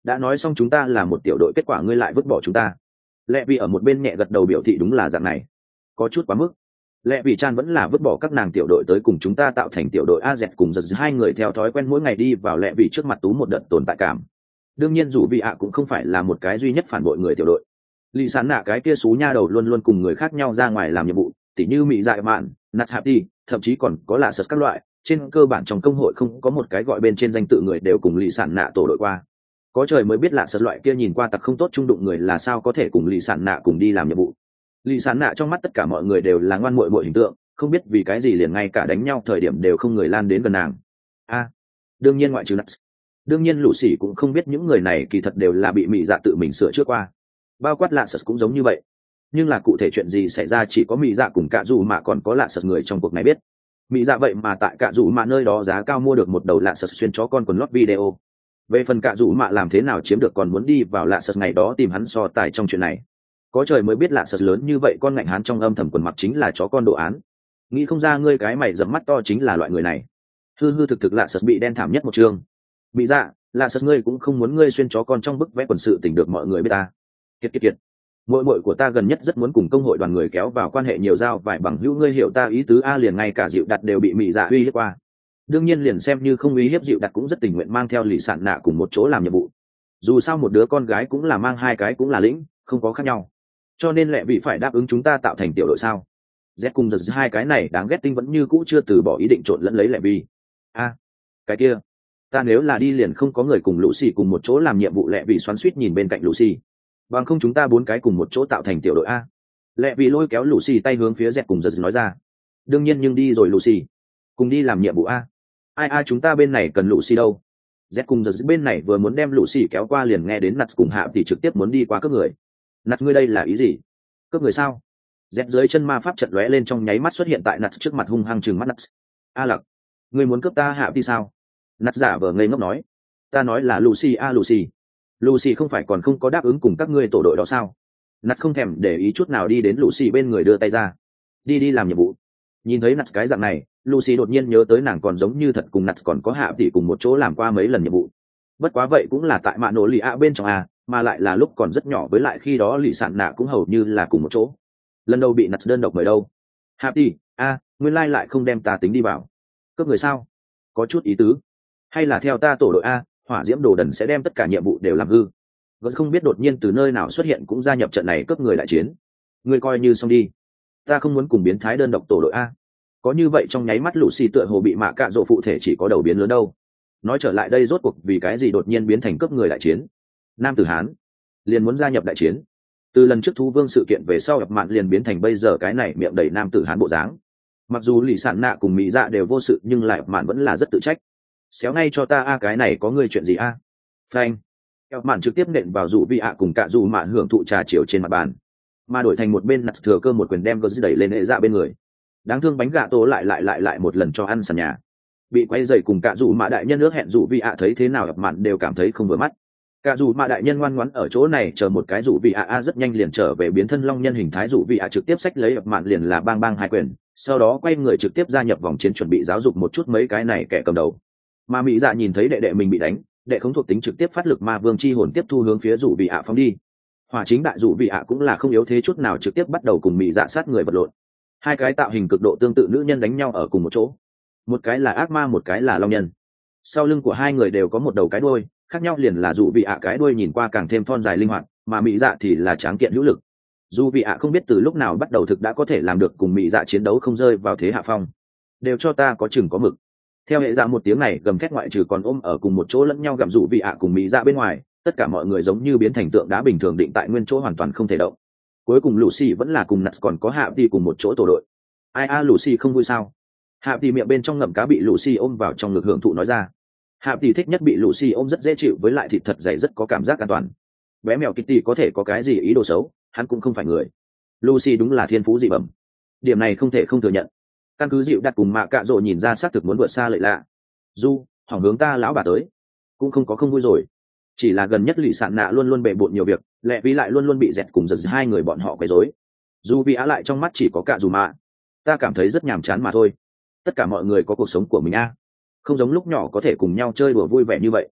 đã nói xong chúng ta là một tiểu đội, kết quả ngươi lại vứt bỏ chúng ta. Lệ vì ở một bên nhẹ gật đầu biểu thị đúng là dạng này, có chút quá mức. Lệ vì Chan vẫn là vứt bỏ các nàng tiểu đội tới cùng chúng ta tạo thành tiểu đội a dẹt cùng giật hai người theo thói quen mỗi ngày đi vào Lệ vì trước mặt tú một đợt tồn tại cảm. Đương nhiên dù vì ạ cũng không phải là một cái duy nhất phản bội người tiểu đội. Lì Sán Nạ cái kia xú nha đầu luôn luôn cùng người khác nhau ra ngoài làm nhiệm vụ, tỉ như mị dại mạn, nạt hạp đi, thậm chí còn có lạ sật các loại. Trên cơ bản trong công hội không có một cái gọi bên trên danh tự người đều cùng Lì Sán Nạ tổ đội qua. Có trời mới biết lạ sật loại kia nhìn qua tặc không tốt trung đụng người là sao có thể cùng Lì Sán Nạ cùng đi làm nhiệm vụ. Lì Sán Nạ trong mắt tất cả mọi người đều là ngoan muội muội hình tượng, không biết vì cái gì liền ngay cả đánh nhau thời điểm đều không người lan đến gần nàng. A, à, đương nhiên ngoại trừ Nuts. Đương nhiên lũ xỉ cũng không biết những người này kỳ thật đều là bị mị dạ tự mình sửa trước qua, bao quát lạ sật cũng giống như vậy. Nhưng là cụ thể chuyện gì xảy ra chỉ có mị dạ cùng cả dù mà còn có lạ sật người trong cuộc này biết. Mị dạ vậy mà tại cả dù mà nơi đó giá cao mua được một đầu lạ sật xuyên chó con quần lót video. Về phần cả dù mà làm thế nào chiếm được còn muốn đi vào lạ sật ngày đó tìm hắn so tài trong chuyện này. Có trời mới biết lạ sật lớn như vậy con ngạnh hắn trong âm thầm quần mặc chính là chó con đồ án. Nghĩ không ra ngươi cái mày dẫm mắt to chính là loại người này. Hư hư thực thực lạ sật bị đen thảm nhất một chương. Mị dạ, lạ sật ngươi cũng không muốn ngươi xuyên chó con trong bức vẽ quần sự tình được mọi người biết ta. Kiệt kiệt kiệt. Muội muội của ta gần nhất rất muốn cùng công hội đoàn người kéo vào quan hệ nhiều giao vài bằng hữu, ngươi hiểu ta ý tứ a, liền ngay cả dịu đặt đều bị mị dạ uy hiếp qua. Đương nhiên liền xem như không uy hiếp dịu đặt cũng rất tình nguyện mang theo Lì Sạn Nạ cùng một chỗ làm nhiệm vụ. Dù sao một đứa con gái cũng là mang, hai cái cũng là lĩnh, không có khác nhau. Cho nên Lệ Vị phải đáp ứng chúng ta tạo thành tiểu đội sao? Z cùng giật hai cái này đáng ghét tinh vẫn như cũ chưa từ bỏ ý định trộn lẫn lấy Lệ Vị. A, cái kia, ta nếu là đi liền không có người cùng Lucy cùng một chỗ làm nhiệm vụ. Lệ Vị xoắn xuýt nhìn bên cạnh Lucy. Bằng không chúng ta bốn cái cùng một chỗ tạo thành tiểu đội a. Lệ Vị lôi kéo Lucy tay hướng phía Z cùng giật nói ra. Đương nhiên, nhưng đi rồi Lucy, cùng đi làm nhiệm vụ a. Ai a, chúng ta bên này cần Lucy đâu? Z cùng giật bên này vừa muốn đem Lucy kéo qua liền nghe đến Nats cùng Hạ thì trực tiếp muốn đi qua cướp người. Nats, ngươi đây là ý gì? Cướp người sao? Z dưới chân ma pháp trận lóe lên trong nháy mắt xuất hiện tại Nats trước mặt, hung hăng trừng mắt Nats. A lặc, ngươi muốn cướp ta Hạ thì sao? Nats giả vờ ngây ngốc nói. Ta nói là Lucy a, Lucy. Lucy không phải còn không có đáp ứng cùng các ngươi tổ đội đó sao? Nats không thèm để ý chút nào đi đến Lucy bên người đưa tay ra. Đi đi làm nhiệm vụ. Nhìn thấy Nats cái dạng này, Lucy đột nhiên nhớ tới nàng còn giống như thật cùng Nats còn có Hạ thì cùng một chỗ làm qua mấy lần nhiệm vụ. Bất quá vậy cũng là tại mạ nổ lì ạ bên trong a, mà lại là lúc còn rất nhỏ, với lại khi đó Lì Sạn Nạ cũng hầu như là cùng một chỗ. Lần đầu bị Nats đơn độc mời đâu. Hạ thì, a, nguyên lai lại không đem ta tính đi vào. Cướp người sao? Có chút ý tứ. Hay là theo ta tổ đội a, hỏa diễm đồ đần sẽ đem tất cả nhiệm vụ đều làm hư. Vẫn không biết đột nhiên từ nơi nào xuất hiện cũng gia nhập trận này cướp người đại chiến. Ngươi coi như xong đi. Ta không muốn cùng biến thái đơn độc tổ đội a. Có như vậy trong nháy mắt Lucy tựa hồ bị mạ cạ rộ phụ thể chỉ có đầu biến lớn đâu. Nói trở lại đây rốt cuộc vì cái gì đột nhiên biến thành cướp người đại chiến? Nam tử Hán liền muốn gia nhập đại chiến. Từ lần trước thú vương sự kiện về sau gặp mạn liền biến thành bây giờ cái này miệng đầy nam tử Hán bộ dáng. Mặc dù Lì Sạn Nạ cùng Mỹ Dạ đều vô sự nhưng lại mạn vẫn là rất tự trách. Xéo ngay cho ta a, cái này có ngươi chuyện gì a? Phanh. Gặp mạn trực tiếp nện vào dụ vi ạ cùng cả dù mạn hưởng thụ trà chiều trên mặt bàn, mà đổi thành một bên Nats thừa cơ một quyền đem gờ đẩy lên hệ dạ bên người. Đáng thương bánh gà tổ lại lại lại lại một lần cho ăn sàn nhà. Bị quay dày cùng cả dù mạ đại nhân ước hẹn dụ vi ạ thấy thế nào gặp mạn đều cảm thấy không vừa mắt. Cả dù mạ đại nhân ngoan ngoãn ở chỗ này chờ một cái, dụ vi ạ a rất nhanh liền trở về biến thân long nhân hình thái. Dụ vi ạ trực tiếp xách lấy gặp mạn liền là bang bang hai quyền, sau đó quay người trực tiếp gia nhập vòng chiến chuẩn bị giáo dục một chút mấy cái này kẻ cầm đầu. Mà Mỹ Dạ nhìn thấy đệ đệ mình bị đánh, đệ không thuộc tính trực tiếp phát lực ma vương chi hồn tiếp thu hướng phía dụ vi ạ phóng đi. Hỏa chính đại dụ vi ạ cũng là không yếu thế chút nào, trực tiếp bắt đầu cùng Mỹ Dạ sát người vật lộn. Hai cái tạo hình cực độ tương tự nữ nhân đánh nhau ở cùng một chỗ, một cái là ác ma một cái là long nhân. Sau lưng của hai người đều có một đầu cái đuôi, khác nhau liền là dụ vị ạ cái đuôi nhìn qua càng thêm thon dài linh hoạt, mà Mỹ Dạ thì là tráng kiện hữu lực. Dù vị ạ không biết từ lúc nào bắt đầu thực đã có thể làm được cùng Mỹ Dạ chiến đấu không rơi vào thế hạ phong. Đều cho ta có chừng có mực. Theo hệ dạ một tiếng này gầm thét, ngoại trừ còn ôm ở cùng một chỗ lẫn nhau gặm dụ vị ạ cùng Mỹ Dạ bên ngoài, tất cả mọi người giống như biến thành tượng đá bình thường định tại nguyên chỗ hoàn toàn không thể động. Cuối cùng Lucy vẫn là cùng Nats còn có Hạ đi cùng một chỗ tổ đội. Ai a, Lucy không vui sao? Hạ thì miệng bên trong ngậm cá bị Lucy ôm vào trong ngực hưởng thụ nói ra. Hạ thì thích nhất bị Lucy ôm, rất dễ chịu, với lại thịt thật dày rất có cảm giác an toàn. Bé mèo Kitty có thể có cái gì ý đồ xấu, hắn cũng không phải người. Lucy đúng là thiên phú dị bẩm, điểm này không thể không thừa nhận. Căn cứ dịu đặt cùng mạ cạ rộ nhìn ra xác thực muốn vượt xa lợi lạ. Du hỏng hướng ta lão bà tới, cũng không có không vui rồi, chỉ là gần nhất Lì Sạn Nạ luôn luôn bề bộn nhiều việc, Lệ Vi lại luôn luôn bị dẹt cùng giật hai người bọn họ quấy rối. Dù vì á lại trong mắt chỉ có cả dù mạ, ta cảm thấy rất nhàm chán mà thôi. Tất cả mọi người có cuộc sống của mình a, không giống lúc nhỏ có thể cùng nhau chơi đùa vui vẻ như vậy.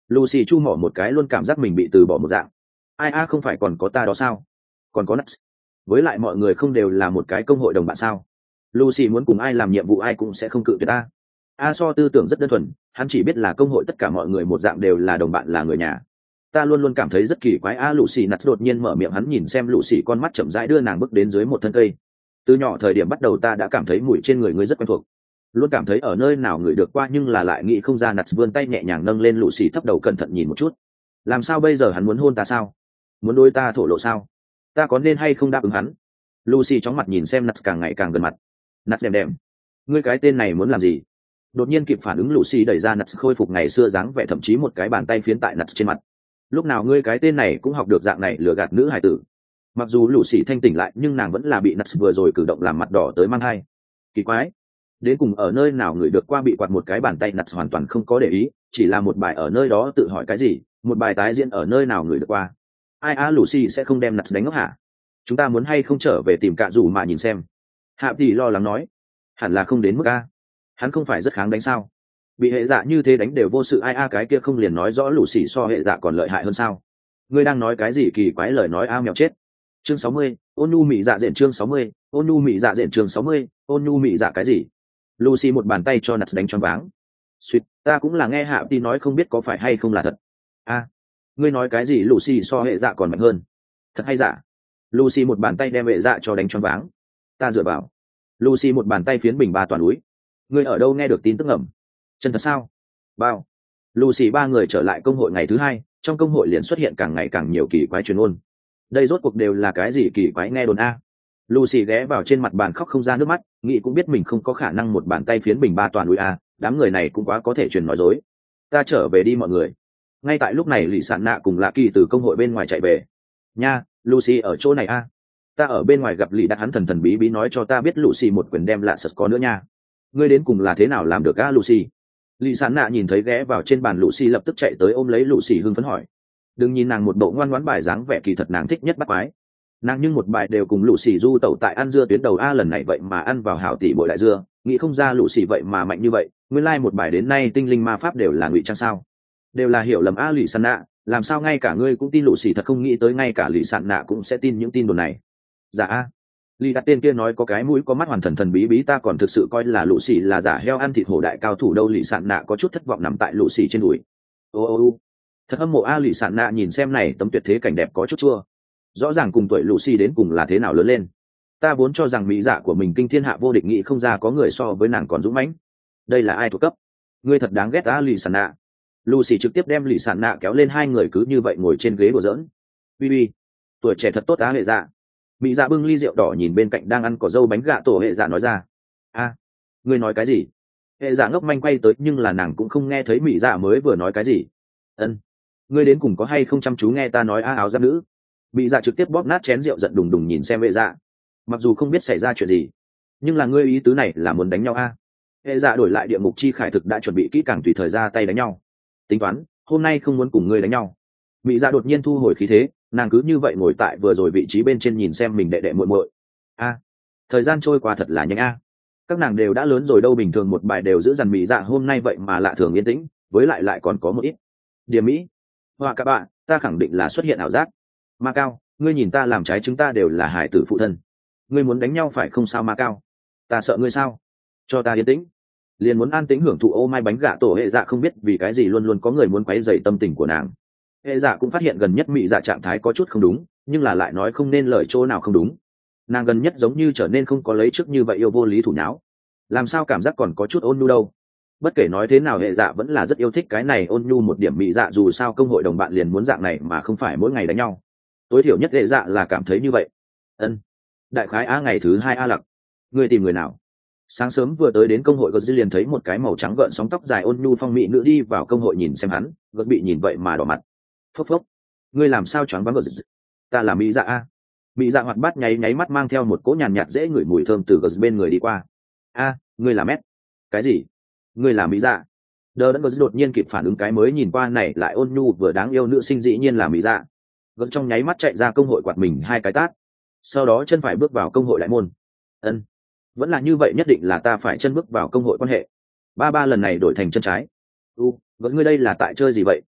Lucy chu mỏ một cái, luôn cảm giác mình bị từ bỏ một dạng. Ai a không phải còn có ta đó sao? Còn có Nuts. Với lại mọi người không đều là một cái công hội đồng bạn sao? Lucy muốn cùng ai làm nhiệm vụ ai cũng sẽ không cự tuyệt ta. A so tư tưởng rất đơn thuần, hắn chỉ biết là công hội tất cả mọi người một dạng đều là đồng bạn, là người nhà. Ta luôn luôn cảm thấy rất kỳ quái. A Lucy Nuts đột nhiên mở miệng, hắn nhìn xem Lucy, con mắt chậm rãi đưa nàng bước đến dưới một thân cây. Từ nhỏ thời điểm bắt đầu ta đã cảm thấy mùi trên người ngươi rất quen thuộc, luôn cảm thấy ở nơi nào người được qua, nhưng là lại nghĩ không ra. Nuts vươn tay nhẹ nhàng nâng lên Lucy, thấp đầu cẩn thận nhìn một chút. Làm sao bây giờ, hắn muốn hôn ta sao? Muốn đôi ta thổ lộ sao? Ta có nên hay không đáp ứng hắn? Lucy chóng mặt nhìn xem Nuts càng ngày càng gần mặt. Nuts đệm đệm, ngươi cái tên này muốn làm gì? Đột nhiên kịp phản ứng, Lucy đẩy ra Nuts, khôi phục ngày xưa dáng vẻ, thậm chí một cái bàn tay phiến tại Nuts trên mặt. Lúc nào ngươi cái tên này cũng học được dạng này lừa gạt nữ hài tử? Mặc dù Lucy thanh tỉnh lại, nhưng nàng vẫn là bị Nuts vừa rồi cử động làm mặt đỏ tới mang hai. Kỳ quái, đến cùng ở nơi nào người được qua bị quạt một cái bàn tay? Nuts hoàn toàn không có để ý, chỉ là một bài ở nơi đó tự hỏi cái gì, một bài tái diễn ở nơi nào người được qua. Ai a Lucy sẽ không đem Nuts đánh ngốc hả? Chúng ta muốn hay không trở về tìm Cạ Dù mà nhìn xem? Hạ tỷ lo lắng nói. Hẳn là không đến mức a. Hắn không phải rất kháng đánh sao? Bị hệ dạ như thế đánh đều vô sự, ai a cái kia không liền nói rõ Lucy so hệ dạ còn lợi hại hơn sao? Ngươi đang nói cái gì kỳ quái lời nói a mèo chết. Chương sáu mươi, ôn nhu mị dạ diện. Chương sáu mươi, ôn nhu mị dạ diện. Chương sáu mươi, ôn nhu mị dạ cái gì? Lucy một bàn tay cho Nuts đánh choáng váng. Suýt, ta cũng là nghe Hạ tỷ nói, không biết có phải hay không là thật. A, ngươi nói cái gì? Lucy so hệ dạ còn mạnh hơn? Thật hay giả? Lucy một bàn tay đem hệ dạ cho đánh choáng váng. Ta dựa vào. Lucy một bàn tay phiến bình ba toàn núi. Ngươi ở đâu nghe được tin tức ngầm? Chân thật sao? Bao. Lucy ba người trở lại công hội ngày thứ hai, trong công hội liền xuất hiện càng ngày càng nhiều kỳ quái truyền ngôn. Đây rốt cuộc đều là cái gì kỳ quái nghe đồn a? Lucy ghé vào trên mặt bàn khóc không ra nước mắt, nghĩ cũng biết mình không có khả năng một bàn tay phiến bình ba toàn núi a, đám người này cũng quá có thể truyền nói dối. Ta trở về đi mọi người. Ngay tại lúc này, Lỷ Sạn Nạ cùng Lạ Kỳ từ công hội bên ngoài chạy về. Nha, Lucy ở chỗ này a. Ta ở bên ngoài gặp Lỷ Đạt, hắn thần thần bí bí nói cho ta biết Lucy một quyền đem Lạ Sật có nữa nha. Ngươi đến cùng là thế nào làm được a Lucy? Lỷ Sạn Nạ nhìn thấy ghé vào trên bàn Lucy lập tức chạy tới ôm lấy Lucy hưng phấn hỏi. Đừng nhìn nàng một bộ ngoan ngoãn bài dáng vẻ, kỳ thật nàng thích nhất bắt quái. Nàng nhưng một bài đều cùng Lucy du tẩu tại ăn dưa tuyến đầu a, lần này vậy mà ăn vào hảo tỷ bội đại dưa, nghĩ không ra Lucy vậy mà mạnh như vậy. Nguyên lai like một bài đến nay tinh linh ma pháp đều là ngụy trang sao? Đều là hiểu lầm a. Lỷ Sạn Nạ, làm sao ngay cả ngươi cũng tin Lucy? Thật không nghĩ tới ngay cả Lỷ Sạn Nạ cũng sẽ tin những tin đồn này. Dạ a. Lý Đạt tên kia nói có cái mũi có mắt hoàn thần thần bí bí, ta còn thực sự coi là Lucy là giả heo ăn thịt hổ đại cao thủ đâu. Lỷ Sạn Nạ có chút thất vọng nằm tại Lucy trên đùi. Ô ô ô, thật hâm mộ a. Lỷ Sạn Nạ nhìn xem này tấm tuyệt thế cảnh đẹp có chút chua. Rõ ràng cùng tuổi Lucy đến cùng là thế nào lớn lên. Ta vốn cho rằng mỹ dạ của mình kinh thiên hạ vô địch, nghĩ không ra có người so với nàng còn dũng mãnh. Đây là ai thuộc cấp? Ngươi thật đáng ghét a Lỷ Sạn Nạ. Lucy trực tiếp đem Lỷ Sạn Nạ kéo lên, hai người cứ như vậy ngồi trên ghế đùa giỡn. Bi bi, tuổi trẻ thật tốt á hệ dạ. Mỹ dạ bưng ly rượu đỏ nhìn bên cạnh đang ăn cỏ dâu bánh gạ tổ hệ dạ nói ra. A, ngươi nói cái gì? Hệ dạ ngốc manh quay tới, nhưng là nàng cũng không nghe thấy Mỹ dạ mới vừa nói cái gì. Ân, ngươi đến cùng có hay không chăm chú nghe ta nói a áo giáp nữ? Mỹ dạ trực tiếp bóp nát chén rượu, giận đùng đùng nhìn xem hệ dạ. Mặc dù không biết xảy ra chuyện gì, nhưng là ngươi ý tứ này là muốn đánh nhau a? Hệ dạ đổi lại địa ngục chi khải thực đã chuẩn bị kỹ càng, tùy thời ra tay đánh nhau. Tính toán hôm nay không muốn cùng ngươi đánh nhau. Mỹ dạ đột nhiên thu hồi khí thế, nàng cứ như vậy ngồi tại vừa rồi vị trí bên trên nhìn xem mình đệ đệ muội muội. A, thời gian trôi qua thật là nhanh a. Các nàng đều đã lớn rồi đâu, bình thường một bài đều giữ dằn. Mỹ dạ hôm nay vậy mà lạ thường yên tĩnh, với lại lại còn có một ít điểm mỹ. Hoa các bạn, ta khẳng định là xuất hiện ảo giác. Ma Cao, ngươi nhìn ta làm trái, chúng ta đều là hải tử phụ thân. Ngươi muốn đánh nhau phải không sao Ma Cao? Ta sợ ngươi sao? Cho ta yên tĩnh. Liền muốn an tĩnh hưởng thụ ô mai bánh gà tổ. Hệ dạ không biết vì cái gì luôn luôn có người muốn quấy rầy tâm tình của nàng. Hệ dạ cũng phát hiện gần nhất Mỹ dạ trạng thái có chút không đúng, nhưng là lại nói không nên lời chỗ nào không đúng. Nàng gần nhất giống như trở nên không có lấy trước như vậy yêu vô lý thủ nháo. Làm sao cảm giác còn có chút ôn nhu đâu? Bất kể nói thế nào, hệ dạ vẫn là rất yêu thích cái này ôn nhu một điểm Mỹ dạ, dù sao công hội đồng bạn liền muốn dạng này mà không phải mỗi ngày đánh nhau. Tối thiểu nhất hệ dạ là cảm thấy như vậy. Ân, đại khái a ngày thứ hai a lặc, ngươi tìm người nào? Sáng sớm vừa tới đến công hội, gật liền thấy một cái màu trắng gợn sóng tóc dài ôn nhu phong mỹ nữ đi vào công hội, nhìn xem hắn, gật bị nhìn vậy mà đỏ mặt. Phốc phốc, ngươi làm sao choáng váng gật? Ta là Mỹ dạ a. Mỹ dạ hoạt bát nháy nháy mắt, mang theo một cỗ nhàn nhạt dễ ngửi mùi thơm từ gật bên người đi qua. A, ngươi là Mét? Cái gì? Ngươi là Mỹ dạ? Đờ đẫn gật đột nhiên kịp phản ứng, cái mới nhìn qua này lại ôn nhu vừa đáng yêu nữ sinh dĩ nhiên là Mỹ dạ. Gật trong nháy mắt chạy ra công hội quạt mình hai cái tát, sau đó chân phải bước vào công hội đại môn. Ân, vẫn là như vậy, nhất định là ta phải chân bước vào công hội quan hệ. Ba ba lần này đổi thành chân trái. U, gật ngươi đây là tại chơi gì vậy?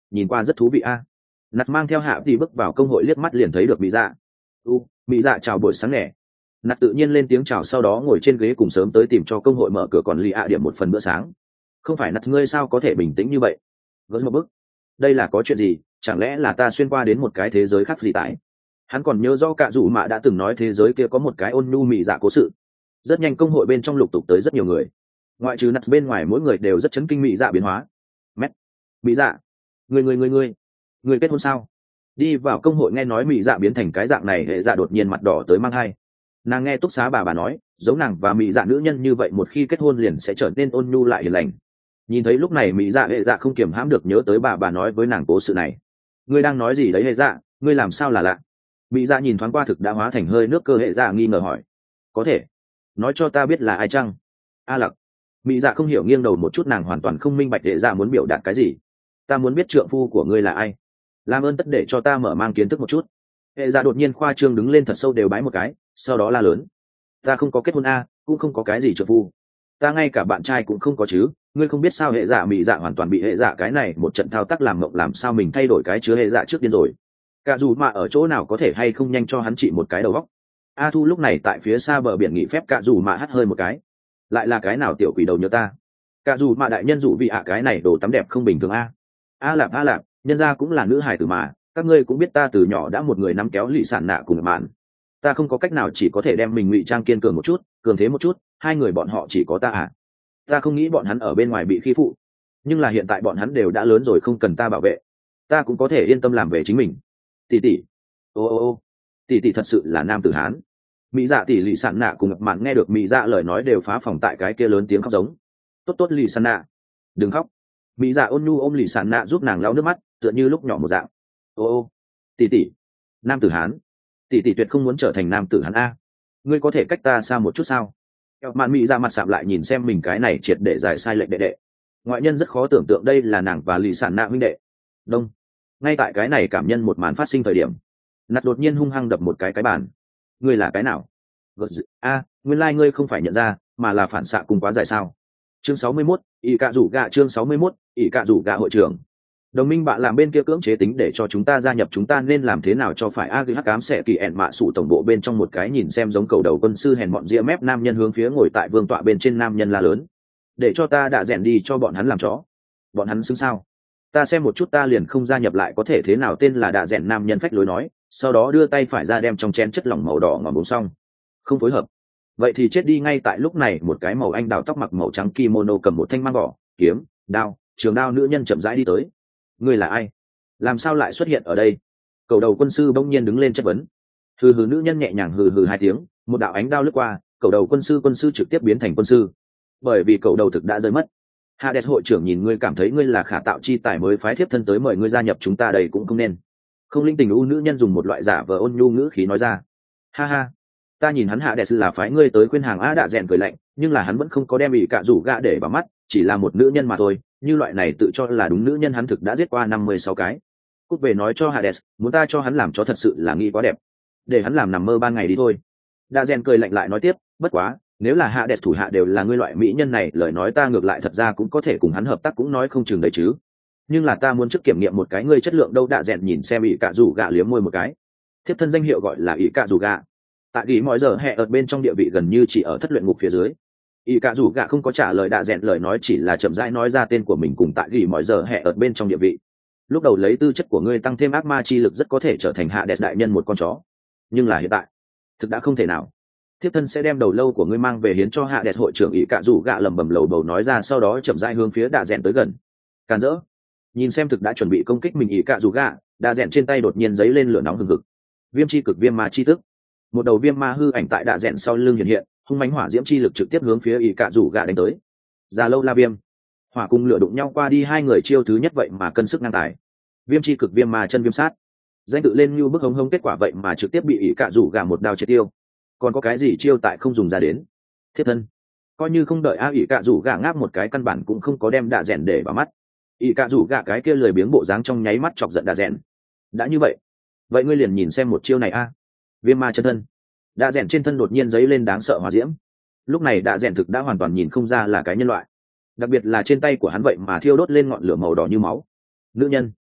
nhìn qua rất thú vị a à. Nặt mang theo hạ thì bước vào công hội liếc mắt liền thấy được mỹ dạ. u mỹ dạ chào buổi sáng nè. Nặt tự nhiên lên tiếng chào, sau đó ngồi trên ghế cùng sớm tới tìm cho công hội mở cửa, còn lì ạ điểm một phần bữa sáng. Không phải Nặt ngươi sao có thể bình tĩnh như vậy? Gớt một bức. Đây là có chuyện gì? Chẳng lẽ là ta xuyên qua đến một cái thế giới khác gì tại? Hắn còn nhớ do cả dù mạ đã từng nói thế giới kia có một cái ôn nhu mỹ dạ cố sự. Rất nhanh công hội bên trong lục tục tới rất nhiều người, ngoại trừ Nặt bên ngoài mỗi người đều rất chấn kinh mỹ dạ biến hóa. Mét, mỹ dạ, người người người người người kết hôn sao? Đi vào công hội nghe nói mỹ dạ biến thành cái dạng này, hệ dạ đột nhiên mặt đỏ tới mang hai. Nàng nghe túc xá bà bà nói, giống nàng và mỹ dạ nữ nhân như vậy một khi kết hôn liền sẽ trở nên ôn nhu lại hiền lành. Nhìn thấy lúc này mỹ dạ, hệ dạ không kiềm hãm được nhớ tới bà bà nói với nàng cố sự này. Ngươi đang nói gì đấy hệ dạ, ngươi làm sao là lạ? Mỹ dạ nhìn thoáng qua thực đã hóa thành hơi nước cơ, hệ dạ nghi ngờ hỏi. Có thể nói cho ta biết là ai chăng? A Lặc. Mỹ dạ không hiểu nghiêng đầu một chút, nàng hoàn toàn không minh bạch hệ dạ muốn biểu đạt cái gì. Ta muốn biết trượng phu của ngươi là ai, làm ơn tất để cho ta mở mang kiến thức một chút. Hệ dạ đột nhiên khoa trương đứng lên thật sâu đều bái một cái, sau đó la lớn. Ta không có kết hôn a, cũng không có cái gì trượng phu, ta ngay cả bạn trai cũng không có chứ. Ngươi không biết sao? Hệ dạ mỹ dạ hoàn toàn bị hệ dạ cái này một trận thao tác làm mộng, làm sao mình thay đổi cái chứa hệ dạ trước điên rồi. Cả dù mà ở chỗ nào có thể hay không nhanh cho hắn trị một cái đầu góc. A Thu lúc này tại phía xa bờ biển nghỉ phép, cả dù mà hắt hơi một cái. Lại là cái nào tiểu quỷ đầu nhớ ta? Cả dù mà đại nhân dụ vị ạ, cái này đồ tắm đẹp không bình thường a. A Lạp A Lạp, nhân gia cũng là nữ hài tử mà, các ngươi cũng biết ta từ nhỏ đã một người nắm kéo lì sản nạ cùng mạn. Ta không có cách nào, chỉ có thể đem mình ngụy trang kiên cường một chút, cường thế một chút, hai người bọn họ chỉ có ta à. Ta không nghĩ bọn hắn ở bên ngoài bị khi phụ, nhưng là hiện tại bọn hắn đều đã lớn rồi, không cần ta bảo vệ, ta cũng có thể yên tâm làm về chính mình. Tỷ tỷ, ô ô ô, tỷ tỷ thật sự là nam tử hán. Mỹ dạ tỷ lì sản nạ cùng ngập mạn nghe được mỹ dạ lời nói đều phá phòng tại cái kia lớn tiếng khóc giống. Tốt tốt lì sản nạ, đừng khóc. Mỹ dạ ôn nhu ôm lì sản nạ giúp nàng lau nước mắt, tựa như lúc nhỏ một dạng. Ô ô, tỷ tỷ, nam tử hán, tỷ tỷ tuyệt không muốn trở thành nam tử hán a. Ngươi có thể cách ta xa một chút sao? Mạn mỹ dạ mặt sạm lại nhìn xem mình cái này triệt để giải sai lệnh đệ đệ. Ngoại nhân rất khó tưởng tượng đây là nàng và lì sản nạ huynh đệ. Đông. Ngay tại cái này cảm nhân một màn phát sinh thời điểm, Nặt đột nhiên hung hăng đập một cái cái bàn. Ngươi là cái nào? A, à, nguyên lai like ngươi không phải nhận ra, mà là phản xạ cùng quá dài sao? Chương sáu mươi mốt, ỷ cạ rủ gạ. Chương sáu mươi mốt, ỷ cạ rủ gạ hội trưởng. Đồng minh bạn làm bên kia cưỡng chế tính để cho chúng ta gia nhập, chúng ta nên làm thế nào cho phải? A gh cám sẽ kỳ ẹn mạ sụ tổng bộ bên trong một cái nhìn xem giống cầu đầu quân sư hèn bọn ria mép nam nhân hướng phía ngồi tại vương tọa bên trên nam nhân la lớn. Để cho ta đã rèn đi cho bọn hắn làm chó. Bọn hắn xứng sao? Ta xem một chút ta liền không gia nhập lại có thể thế nào? Tên là đạ rèn nam nhân phách lối nói, sau đó đưa tay phải ra đem trong chén chất lỏng màu đỏ ngòm uống xong. Không phối hợp vậy thì chết đi. Ngay tại lúc này một cái màu anh đào tóc mặc màu trắng kimono cầm một thanh mang bỏ kiếm đao trường đao nữ nhân chậm rãi đi tới. Ngươi là ai? Làm sao lại xuất hiện ở đây? Cầu đầu quân sư bỗng nhiên đứng lên chất vấn. Hừ hừ, nữ nhân nhẹ nhàng hừ hừ hai tiếng, một đạo ánh đao lướt qua, cầu đầu quân sư quân sư trực tiếp biến thành quân sư, bởi vì cầu đầu thực đã rơi mất. Hades hội trưởng nhìn ngươi, cảm thấy ngươi là khả tạo chi tài mới phái thiếp thân tới mời ngươi gia nhập chúng ta, đây cũng không nên. Không linh tình u nữ nhân dùng một loại giả vờ ôn nhu ngữ khí nói ra. Ha ha, ta nhìn hắn Hades là phái ngươi tới khuyên hàng. A đạ rèn cười lạnh, nhưng là hắn vẫn không có đem ỷ cạ rủ gạ để vào mắt, chỉ là một nữ nhân mà thôi, như loại này tự cho là đúng nữ nhân hắn thực đã giết qua năm mươi sáu cái. Cút về nói cho Hades, muốn ta cho hắn làm chó thật sự là nghĩ quá đẹp, để hắn làm nằm mơ ban ngày đi thôi. Đạ rèn cười lạnh lại nói tiếp, bất quá nếu là Hades thủ hạ đều là ngươi loại mỹ nhân này, lời nói ta ngược lại thật ra cũng có thể cùng hắn hợp tác, cũng nói không chừng đấy chứ. Nhưng là ta muốn trước kiểm nghiệm một cái ngươi chất lượng đâu. Đạ rèn nhìn xem ỷ cạ rủ gạ liếm môi một cái. Thiếp thân danh hiệu gọi là ỷ cạ rủ gạ, tại ghi mọi giờ hẹ ở bên trong địa vị gần như chỉ ở thất luyện ngục phía dưới. ỷ cạ rủ gạ không có trả lời Đạ rèn lời nói, chỉ là chậm rãi nói ra tên của mình cùng tại ghi mọi giờ hẹ ở bên trong địa vị. Lúc đầu lấy tư chất của ngươi tăng thêm ác ma chi lực rất có thể trở thành Hades đại nhân một con chó, nhưng là hiện tại thực đã không thể nào. Thiếp thân sẽ đem đầu lâu của ngươi mang về hiến cho Hades hội trưởng. ỷ cạ rủ gạ lẩm bẩm lầu bầu nói ra, sau đó chậm rãi hướng phía Đạ rèn tới gần. Càn rỡ. Nhìn xem thực đã chuẩn bị công kích mình ỷ cạ rủ gạ, Đạ rèn trên tay đột nhiên giấy lên lửa nóng hừng hực. Viêm chi cực viêm ma chi tức. Một đầu viêm ma hư ảnh tại Đạ rèn sau lưng hiện hiện, hung mãnh hỏa diễm chi lực trực tiếp hướng phía ỷ cạ rủ gạ đánh tới. Già lâu la viêm. Hỏa cùng lửa đụng nhau qua đi, hai người chiêu thứ nhất vậy mà cân sức ngang tài. Viêm chi cực viêm ma chân viêm sát, danh tự lên như bức hống hống, kết quả vậy mà trực tiếp bị ỷ cạ rủ gạ một đao triệt tiêu. Còn có cái gì chiêu tại không dùng ra đến? Thiết thân coi như không đợi a ỷ cạ rủ gạ ngáp một cái, căn bản cũng không có đem Đạ rèn để vào mắt. ỷ cạ rủ gạ cái kia lười biếng bộ dáng trong nháy mắt chọc giận Đạ rèn. Đã như vậy vậy ngươi liền nhìn xem một chiêu này a. Viêm ma chân thân. Đạ rèn trên thân đột nhiên giấy lên đáng sợ hỏa diễm. Lúc này Đạ rèn thực đã hoàn toàn nhìn không ra là cái nhân loại, đặc biệt là trên tay của hắn vậy mà thiêu đốt lên ngọn lửa màu đỏ như máu. Nữ nhân.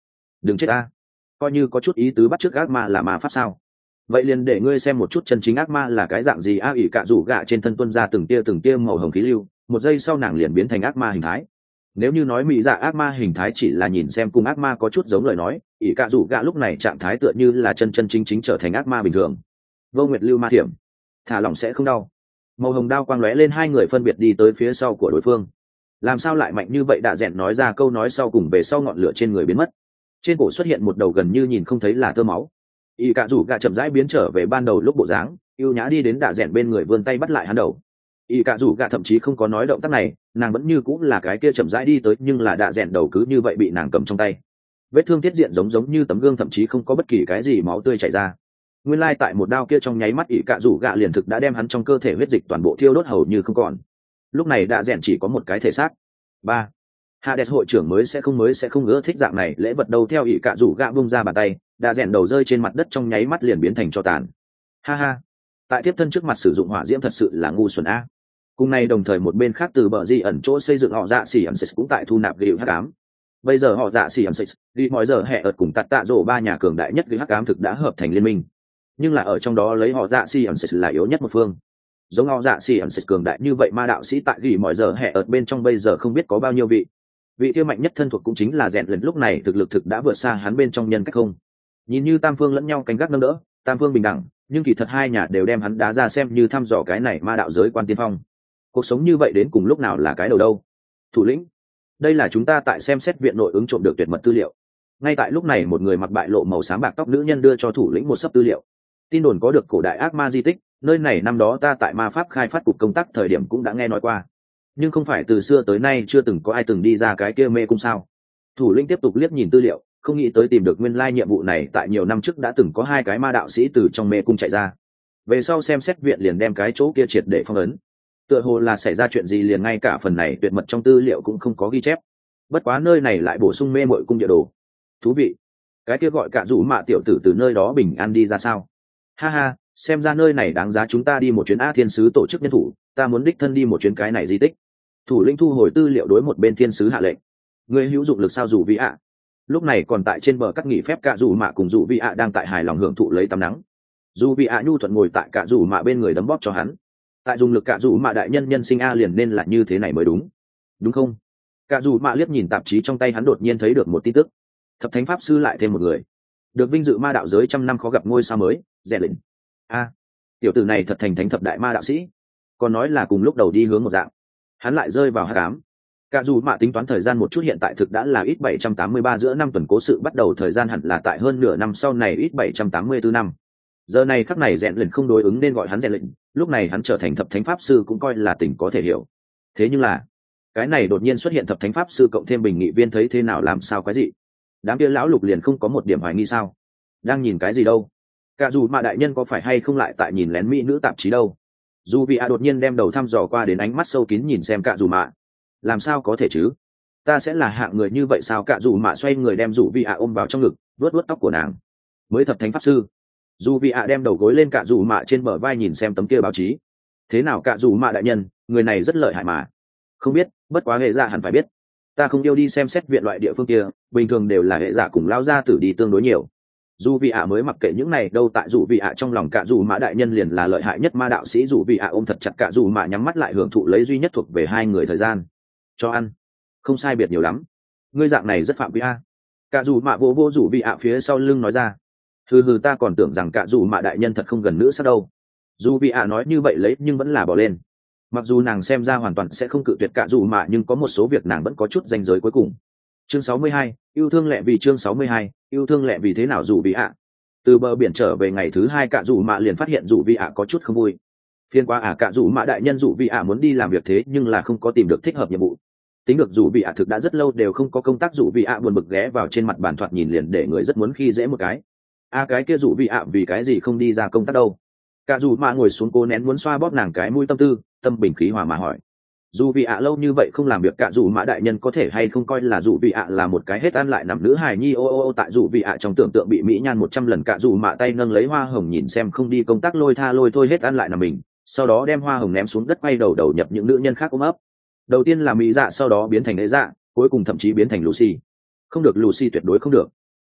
đừng chết ta, coi như có chút ý tứ bắt chước ác ma là ma pháp sao? Vậy liền để ngươi xem một chút chân chính ác ma là cái dạng gì. A ỉ cạ rủ gạ trên thân tuân ra từng tia từng tia màu hồng khí lưu, một giây sau nàng liền biến thành ác ma hình thái. Nếu như nói mỹ dạ ác ma hình thái chỉ là nhìn xem cùng ác ma có chút giống lời nói, ỉ cạ rủ gạ lúc này trạng thái tựa như là chân chân chính chính trở thành ác ma bình thường. Vô nguyệt lưu ma thiểm, thả lỏng sẽ không đau. Màu hồng đao quang lóe lên, hai người phân biệt đi tới phía sau của đối phương. Làm sao lại mạnh như vậy? Đạ Dẹn nói ra câu nói sau cùng về sau ngọn lửa trên người biến mất, trên cổ xuất hiện một đầu gần như nhìn không thấy là tơ máu. Y cạ rủ gạ chậm rãi biến trở về ban đầu lúc bộ dáng, yêu nhã đi đến Đạ Dẹn bên người, vươn tay bắt lại hắn đầu. Y cạ rủ gạ thậm chí không có nói động tác này, nàng vẫn như cũng là cái kia chậm rãi đi tới, nhưng là Đạ Dẹn đầu cứ như vậy bị nàng cầm trong tay. Vết thương tiết diện giống giống như tấm gương, thậm chí không có bất kỳ cái gì máu tươi chảy ra. Nguyên lai tại một đao kia trong nháy mắt, Y cạ rủ gạ liền thực đã đem hắn trong cơ thể huyết dịch toàn bộ thiêu đốt hầu như không còn. Lúc này Đạ Dẹn chỉ có một cái thể xác. Ba. Hades hội trưởng mới sẽ không mới sẽ không ưa thích dạng này lễ vật đâu. Theo ỷ cạ rủ gạ bung ra bàn tay, đã rèn đầu rơi trên mặt đất, trong nháy mắt liền biến thành tro tàn. Ha ha, tại tiếp thân trước mặt sử dụng hỏa diễm thật sự là ngu xuẩn a. Cùng này đồng thời một bên khác từ bờ di ẩn chỗ xây dựng họ dạ xỉ ẩn cũng tại thu nạp gịu hắc ám. Bây giờ họ dạ xỉ ẩn đi mọi giờ hẹ ợt cùng tạt tạ rổ ba nhà cường đại nhất gịu hắc ám thực đã hợp thành liên minh, nhưng là ở trong đó lấy họ dạ xỉ ẩn là yếu nhất một phương. Giống họ dạ xỉ ẩn cường đại như vậy ma đạo sĩ tại gỉ mọi giờ hẹ ợt bên trong bây giờ không biết có bao nhiêu vị. Vị kia mạnh nhất thân thuộc cũng chính là rèn lần, lúc này thực lực thực đã vượt xa hắn bên trong nhân cách không. Nhìn như tam phương lẫn nhau canh gác nâng đỡ, tam phương bình đẳng, nhưng kỳ thật hai nhà đều đem hắn đá ra xem như thăm dò cái này ma đạo giới quan tiên phong. Cuộc sống như vậy đến cùng lúc nào là cái đầu đâu? Thủ lĩnh, đây là chúng ta tại xem xét viện nội ứng trộm được tuyệt mật tư liệu. Ngay tại lúc này một người mặc bại lộ màu xám bạc tóc nữ nhân đưa cho thủ lĩnh một sấp tư liệu. Tin đồn có được cổ đại ác ma di tích, nơi này năm đó ta tại ma pháp khai phát cục công tác thời điểm cũng đã nghe nói qua, nhưng không phải từ xưa tới nay chưa từng có ai từng đi ra cái kia mê cung sao? Thủ lĩnh tiếp tục liếc nhìn tư liệu, không nghĩ tới tìm được nguyên lai nhiệm vụ này tại nhiều năm trước đã từng có hai cái ma đạo sĩ từ trong mê cung chạy ra, về sau xem xét viện liền đem cái chỗ kia triệt để phong ấn. Tựa hồ là xảy ra chuyện gì liền ngay cả phần này tuyệt mật trong tư liệu cũng không có ghi chép. Bất quá nơi này lại bổ sung mê mội cung địa đồ. Thú vị. Cái kia gọi cả rủ mạ tiểu tử từ nơi đó bình an đi ra sao? Ha ha, xem ra nơi này đáng giá chúng ta đi một chuyến. A thiên sứ tổ chức nhân thủ, ta muốn đích thân đi một chuyến cái này di tích. Thủ lĩnh thu hồi tư liệu đối một bên thiên sứ hạ lệnh. Người hữu dụng lực sao dù vị ạ? Lúc này còn tại trên bờ cắt nghỉ phép, cả rủ mạ cùng dù vị ạ đang tại hài lòng hưởng thụ lấy tắm nắng. Dù vị ạ nhu thuận ngồi tại cả rủ mạ bên người đấm bóp cho hắn. Tại dùng lực cả rủ mạ đại nhân nhân sinh a liền nên là như thế này mới đúng, đúng không? Cả rủ mạ liếc nhìn tạp chí trong tay hắn, đột nhiên thấy được một tin tức. Thập thánh pháp sư lại thêm một người, được vinh dự ma đạo giới trăm năm khó gặp ngôi sao mới, rèn lĩnh. A, tiểu tử này thật thành thánh thập đại ma đạo sĩ, còn nói là cùng lúc đầu đi hướng một dạng. Hắn lại rơi vào hắc ám. Cả dù mạ tính toán thời gian một chút, hiện tại thực đã là ít bảy trăm tám mươi ba, giữa năm tuần cố sự bắt đầu thời gian hẳn là tại hơn nửa năm sau này, ít bảy trăm tám mươi tư năm. Giờ này khắc này rèn lĩnh không đối ứng nên gọi hắn rèn lĩnh, lúc này hắn trở thành thập thánh pháp sư cũng coi là tình có thể hiểu. Thế nhưng là cái này đột nhiên xuất hiện thập thánh pháp sư cộng thêm bình nghị viên thấy thế nào làm sao cái gì? Đám kia lão lục liền không có một điểm hoài nghi sao? Đang nhìn cái gì đâu? Cả dù mạ đại nhân có phải hay không lại tại nhìn lén mỹ nữ tạp chí đâu? Dù vị a đột nhiên đem đầu thăm dò qua, đến ánh mắt sâu kín nhìn xem cả dù mạ. Làm sao có thể chứ? Ta sẽ là hạng người như vậy sao? Cả dù mạ xoay người đem dù vị a ôm vào trong ngực, vuốt vuốt tóc của nàng. Mới thập thánh pháp sư. Dù vị a đem đầu gối lên cả dù mạ trên bờ vai, nhìn xem tấm kia báo chí. Thế nào cả dù mạ đại nhân, người này rất lợi hại mà. Không biết, bất quá hệ dạ hẳn phải biết. Ta không yêu đi xem xét viện loại địa phương kia, bình thường đều là hệ dạ cùng lao gia tử đi tương đối nhiều. Dù vị ạ mới mặc kệ những này đâu, tại dù vị ạ trong lòng cả dù mã đại nhân liền là lợi hại nhất ma đạo sĩ. Dù vị ạ ôm thật chặt cả dù mã, nhắm mắt lại hưởng thụ lấy duy nhất thuộc về hai người thời gian. Cho ăn, không sai biệt nhiều lắm. Ngươi dạng này rất phạm vi a. Cả dù mã vô vô dù vị ạ phía sau lưng nói ra. Hừ hừ, ta còn tưởng rằng cả dù mã đại nhân thật không gần nữ sát đâu. Dù vị ạ nói như vậy lấy nhưng vẫn là bỏ lên. Mặc dù nàng xem ra hoàn toàn sẽ không cự tuyệt cả dù mã, nhưng có một số việc nàng vẫn có chút ranh giới cuối cùng. Chương sáu mươi hai, yêu thương lẹ vì chương sáu mươi hai, yêu thương lẹ vì thế nào dù vị ạ? Từ bờ biển trở về ngày thứ hai, cả dù mạ liền phát hiện dù vị ạ có chút không vui. Phiên qua à, cả dù mạ đại nhân, dù vị ạ muốn đi làm việc thế nhưng là không có tìm được thích hợp nhiệm vụ. Tính được dù vị ạ thực đã rất lâu đều không có công tác, dù vị ạ buồn bực ghé vào trên mặt bàn, thoạt nhìn liền để người rất muốn khi dễ một cái. A à, cái kia dù vị ạ vì cái gì không đi ra công tác đâu? Cả dù mạ ngồi xuống cố nén muốn xoa bóp nàng cái mũi tâm tư, tâm bình khí hòa mà hỏi. Dù vị ạ lâu như vậy không làm việc, cả dù mã đại nhân có thể hay không coi là dù vị ạ là một cái hết ăn lại nằm nữ hài nhi ô ô ô. Tại dù vị ạ trong tưởng tượng bị mỹ nhan một trăm lần, cả dù mạ tay nâng lấy hoa hồng nhìn xem không đi công tác lôi tha lôi thôi hết ăn lại nằm mình, sau đó đem hoa hồng ném xuống đất, quay đầu đầu nhập những nữ nhân khác ôm ấp. Đầu tiên là mỹ dạ, sau đó biến thành ế dạ, cuối cùng thậm chí biến thành Lucy. Không được, Lucy tuyệt đối không được.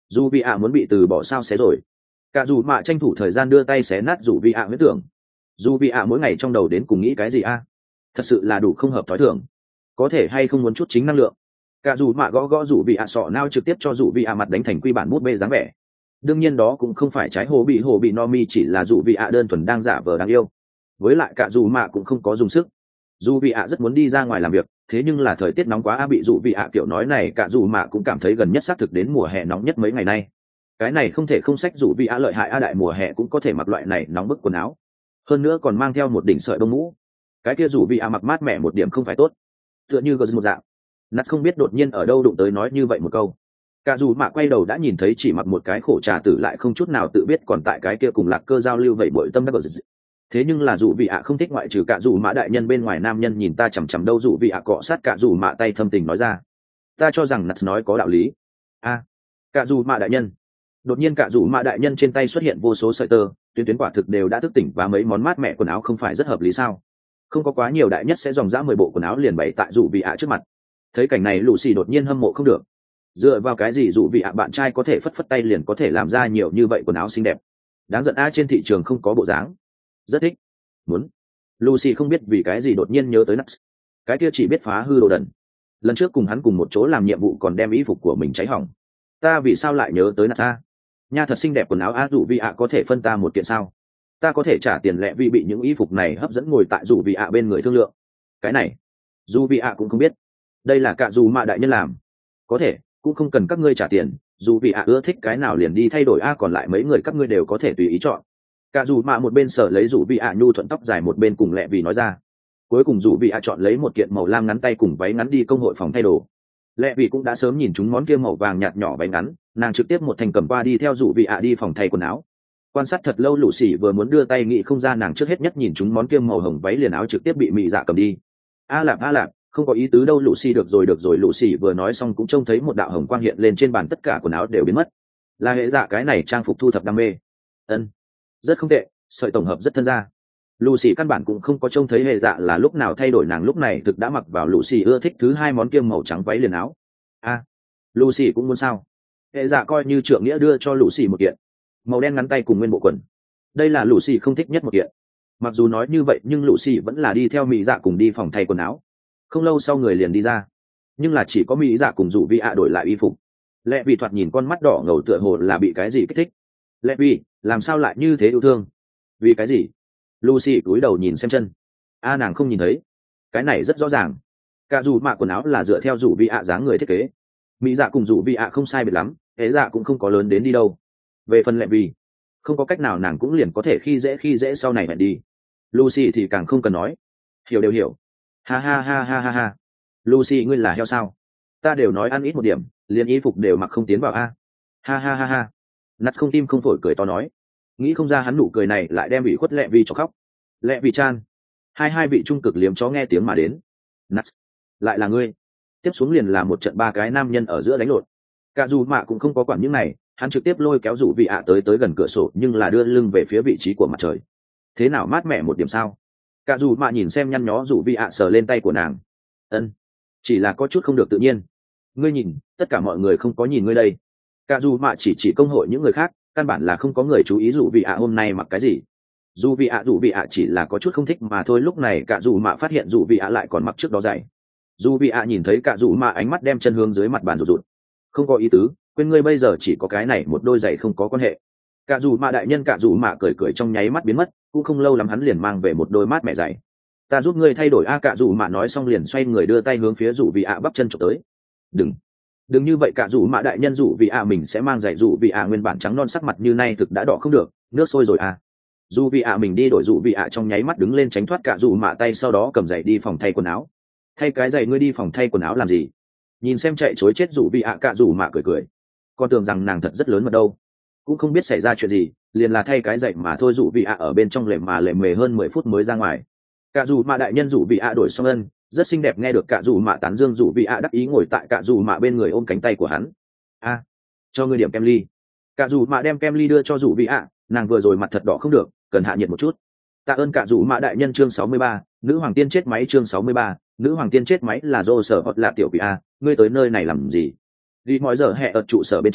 dù vị ạ muốn bị từ bỏ sao xé rồi. Cả dù mạ tranh thủ thời gian đưa tay xé nát dù vị ạ huyết tưởng. Dù vị ạ mỗi ngày trong đầu đến cùng nghĩ cái gì a? Thật sự là đủ không hợp thói thường. Có thể hay không muốn chút chính năng lượng. Cả dù mạ gõ gõ dù vị ạ sọ nao trực tiếp cho dù vị ạ mặt đánh thành quy bản bút bê dáng vẻ. Đương nhiên đó cũng không phải trái hồ bị hồ bị no mi, chỉ là dù vị ạ đơn thuần đang giả vờ đáng yêu. Với lại cả dù mạ cũng không có dùng sức. Dù vị ạ rất muốn đi ra ngoài làm việc, thế nhưng là thời tiết nóng quá a, bị dù vị ạ kiểu nói này cả dù mạ cũng cảm thấy gần nhất xác thực đến mùa hè nóng nhất mấy ngày nay. Cái này không thể không sách dù vị ạ lợi hại a, đại mùa hè cũng có thể mặc loại này nóng bức quần áo, hơn nữa còn mang theo một đỉnh sợi bông mũ. Cái kia dù vị ạ mặc mát mẻ một điểm không phải tốt, tựa như gờ một dạng. Nát không biết đột nhiên ở đâu đụng tới nói như vậy một câu. Cả dù mạ quay đầu đã nhìn thấy chỉ mặc một cái khổ trà tử lại không chút nào tự biết còn tại cái kia cùng lạc cơ giao lưu vậy bội tâm đắc ở. Thế nhưng là dù vị ạ không thích ngoại trừ cả dù mạ đại nhân bên ngoài nam nhân nhìn ta chằm chằm đâu. Dù vị ạ cọ sát cả dù mạ tay thâm tình nói ra. Ta cho rằng Nát nói có đạo lý. A, à, cả dù mạ đại nhân. Đột nhiên cả dù mạ đại nhân trên tay xuất hiện vô số sợi tơ, tuyến tuyến quả thực đều đã thức tỉnh, và mấy món mát mẻ quần áo không phải rất hợp lý sao? Không có quá nhiều, đại nhất sẽ dòng dã mười bộ quần áo liền bày tại dù vị ạ trước mặt. Thấy cảnh này lũ xì đột nhiên hâm mộ không được. Dựa vào cái gì dù vị ạ bạn trai có thể phất phất tay liền có thể làm ra nhiều như vậy quần áo xinh đẹp? Đáng giận a, trên thị trường không có bộ dáng. Rất thích. Muốn. Lucy không biết vì cái gì đột nhiên nhớ tới Nuts. Cái kia chỉ biết phá hư đồ đần. Lần trước cùng hắn cùng một chỗ làm nhiệm vụ còn đem y phục của mình cháy hỏng. Ta vì sao lại nhớ tới Nuts a? Nha, thật xinh đẹp quần áo a, dù vị ạ có thể phân ta một kiện sao? Ta có thể trả tiền lẹ vì bị những y phục này hấp dẫn ngồi tại dù vị ạ bên người thương lượng. Cái này, dù vị ạ cũng không biết. Đây là cả dù mạ đại nhân làm. Có thể, cũng không cần các ngươi trả tiền, dù vị ạ ưa thích cái nào liền đi thay đổi a, còn lại mấy người các ngươi đều có thể tùy ý chọn. Cả dù mạ một bên sở lấy dù vị ạ nhu thuận tóc dài, một bên cùng lẹ vì nói ra. Cuối cùng dù vị ạ chọn lấy một kiện màu lam ngắn tay cùng váy ngắn đi công hội phòng thay đồ. Lẹ vì cũng đã sớm nhìn chúng món kia màu vàng nhạt nhỏ váy ngắn, nàng trực tiếp một thành cầm qua đi theo dù vị ạ đi phòng thay quần áo. Quan sát thật lâu lũ xỉ vừa muốn đưa tay nghĩ không ra, nàng trước hết nhất nhìn chúng món kia màu hồng váy liền áo trực tiếp bị mị dạ cầm đi. A lạp a lạp, không có ý tứ đâu lũ xỉ. Được rồi được rồi, lũ xỉ vừa nói xong cũng trông thấy một đạo hồng quang hiện lên trên bàn, tất cả quần áo đều biến mất. Là hệ dạ cái này trang phục thu thập đam mê. Ân, rất không tệ, sợi tổng hợp rất thân gia. Lucy căn bản cũng không có trông thấy hệ dạ là lúc nào thay đổi, nàng lúc này thực đã mặc vào Lucy ưa thích thứ hai món kiêm màu trắng váy liền áo. A, à, Lucy cũng muốn sao? Hệ dạ coi như trượng nghĩa đưa cho Lucy một kiện màu đen ngắn tay cùng nguyên bộ quần. Đây là Lucy không thích nhất một kiện. Mặc dù nói như vậy nhưng Lucy vẫn là đi theo mỹ dạ cùng đi phòng thay quần áo. Không lâu sau người liền đi ra, nhưng là chỉ có mỹ dạ cùng dù vi ạ đổi lại y phục. Lệ vì thoạt nhìn con mắt đỏ ngầu tựa hồ là bị cái gì kích thích. Lệ vì làm sao lại như thế yêu thương? Vì cái gì? Lucy cúi đầu nhìn xem chân. A, nàng không nhìn thấy. Cái này rất rõ ràng. Cả dù mạ quần áo là dựa theo dù vi ạ dáng người thiết kế. Mỹ dạ cùng dù vi ạ không sai biệt lắm, thế dạ cũng không có lớn đến đi đâu. Về phần Lệ vì, không có cách nào, nàng cũng liền có thể khi dễ khi dễ sau này hẹn đi. Lucy thì càng không cần nói. Hiểu đều hiểu. Ha ha ha ha ha ha. Lucy, ngươi là heo sao? Ta đều nói ăn ít một điểm, liền y phục đều mặc không tiến vào a. Ha ha ha ha. Nát không tim không phổi cười to nói. Nghĩ không ra hắn nụ cười này lại đem bị khuất Lệ vì cho khóc. Lệ vì chan. Hai hai vị trung cực liếm chó nghe tiếng mà đến. Nát, lại là ngươi. Tiếp xuống liền là một trận ba cái nam nhân ở giữa đánh lộn. Cả dù mạ cũng không có quản những này, hắn trực tiếp lôi kéo rủ vị ạ tới tới gần cửa sổ, nhưng là đưa lưng về phía vị trí của mặt trời. Thế nào, mát mẻ một điểm sao? Cả dù mạ nhìn xem nhăn nhó rủ vị ạ sờ lên tay của nàng. Ân, chỉ là có chút không được tự nhiên. Ngươi nhìn, tất cả mọi người không có nhìn ngươi đây. Cả dù mạ chỉ chỉ công hội những người khác, căn bản là không có người chú ý rủ vị ạ hôm nay mặc cái gì. Dù vị ạ rủ vị ạ chỉ là có chút không thích mà thôi. Lúc này cả dù mạ phát hiện rủ vị ạ lại còn mặc trước đó giày. Dù vị ạ nhìn thấy cả dù mạ ánh mắt đem chân hướng dưới mặt bàn rụt rụt. Không có ý tứ, quên ngươi bây giờ chỉ có cái này một đôi giày không có quan hệ. Cả dù mạ đại nhân, cả dù mạ cười cười trong nháy mắt biến mất, cũng không lâu lắm hắn liền mang về một đôi mát mẻ giày. Ta giúp ngươi thay đổi a. Cả dù mạ nói xong liền xoay người đưa tay hướng phía rủ vị ạ bắp chân chụp tới. Đừng, đừng như vậy. Cả dù mạ đại nhân, rủ vị ạ mình sẽ mang giày. Rủ vị ạ nguyên bản trắng non sắc mặt như nay thực đã đỏ không được, nước sôi rồi à. Dù vị ạ mình đi đổi, rủ vị ạ trong nháy mắt đứng lên tránh thoát cả dù mạ tay, sau đó cầm giày đi phòng thay quần áo. Thay cái giày ngươi đi phòng thay quần áo làm gì? Nhìn xem chạy chối chết rủ vị ạ, cả dù mạ cười cười. Con tưởng rằng nàng thật rất lớn mật đâu, cũng không biết xảy ra chuyện gì, liền là thay cái giày mà thôi. Rủ vị ạ ở bên trong lề mà lề mề hơn mười phút mới ra ngoài. Cả dù mạ đại nhân, rủ vị ạ đổi xong ân rất xinh đẹp. Nghe được cả dù mạ tán dương, rủ vị ạ đắc ý ngồi tại cả dù mạ bên người ôm cánh tay của hắn. A, cho ngươi điểm kem ly. Cả dù mạ đem kem ly đưa cho rủ vị ạ, nàng vừa rồi mặt thật đỏ không được, cần hạ nhiệt một chút. Tạ ơn cả dù mạ đại nhân. Chương sáu mươi ba, nữ hoàng tiên chết máy. Chương sáu mươi ba, nữ hoàng tiên chết máy là dô sở hoặc là tiểu vị a, ngươi tới nơi này làm gì? Vì mọi giờ hè ở trụ sở bên trong,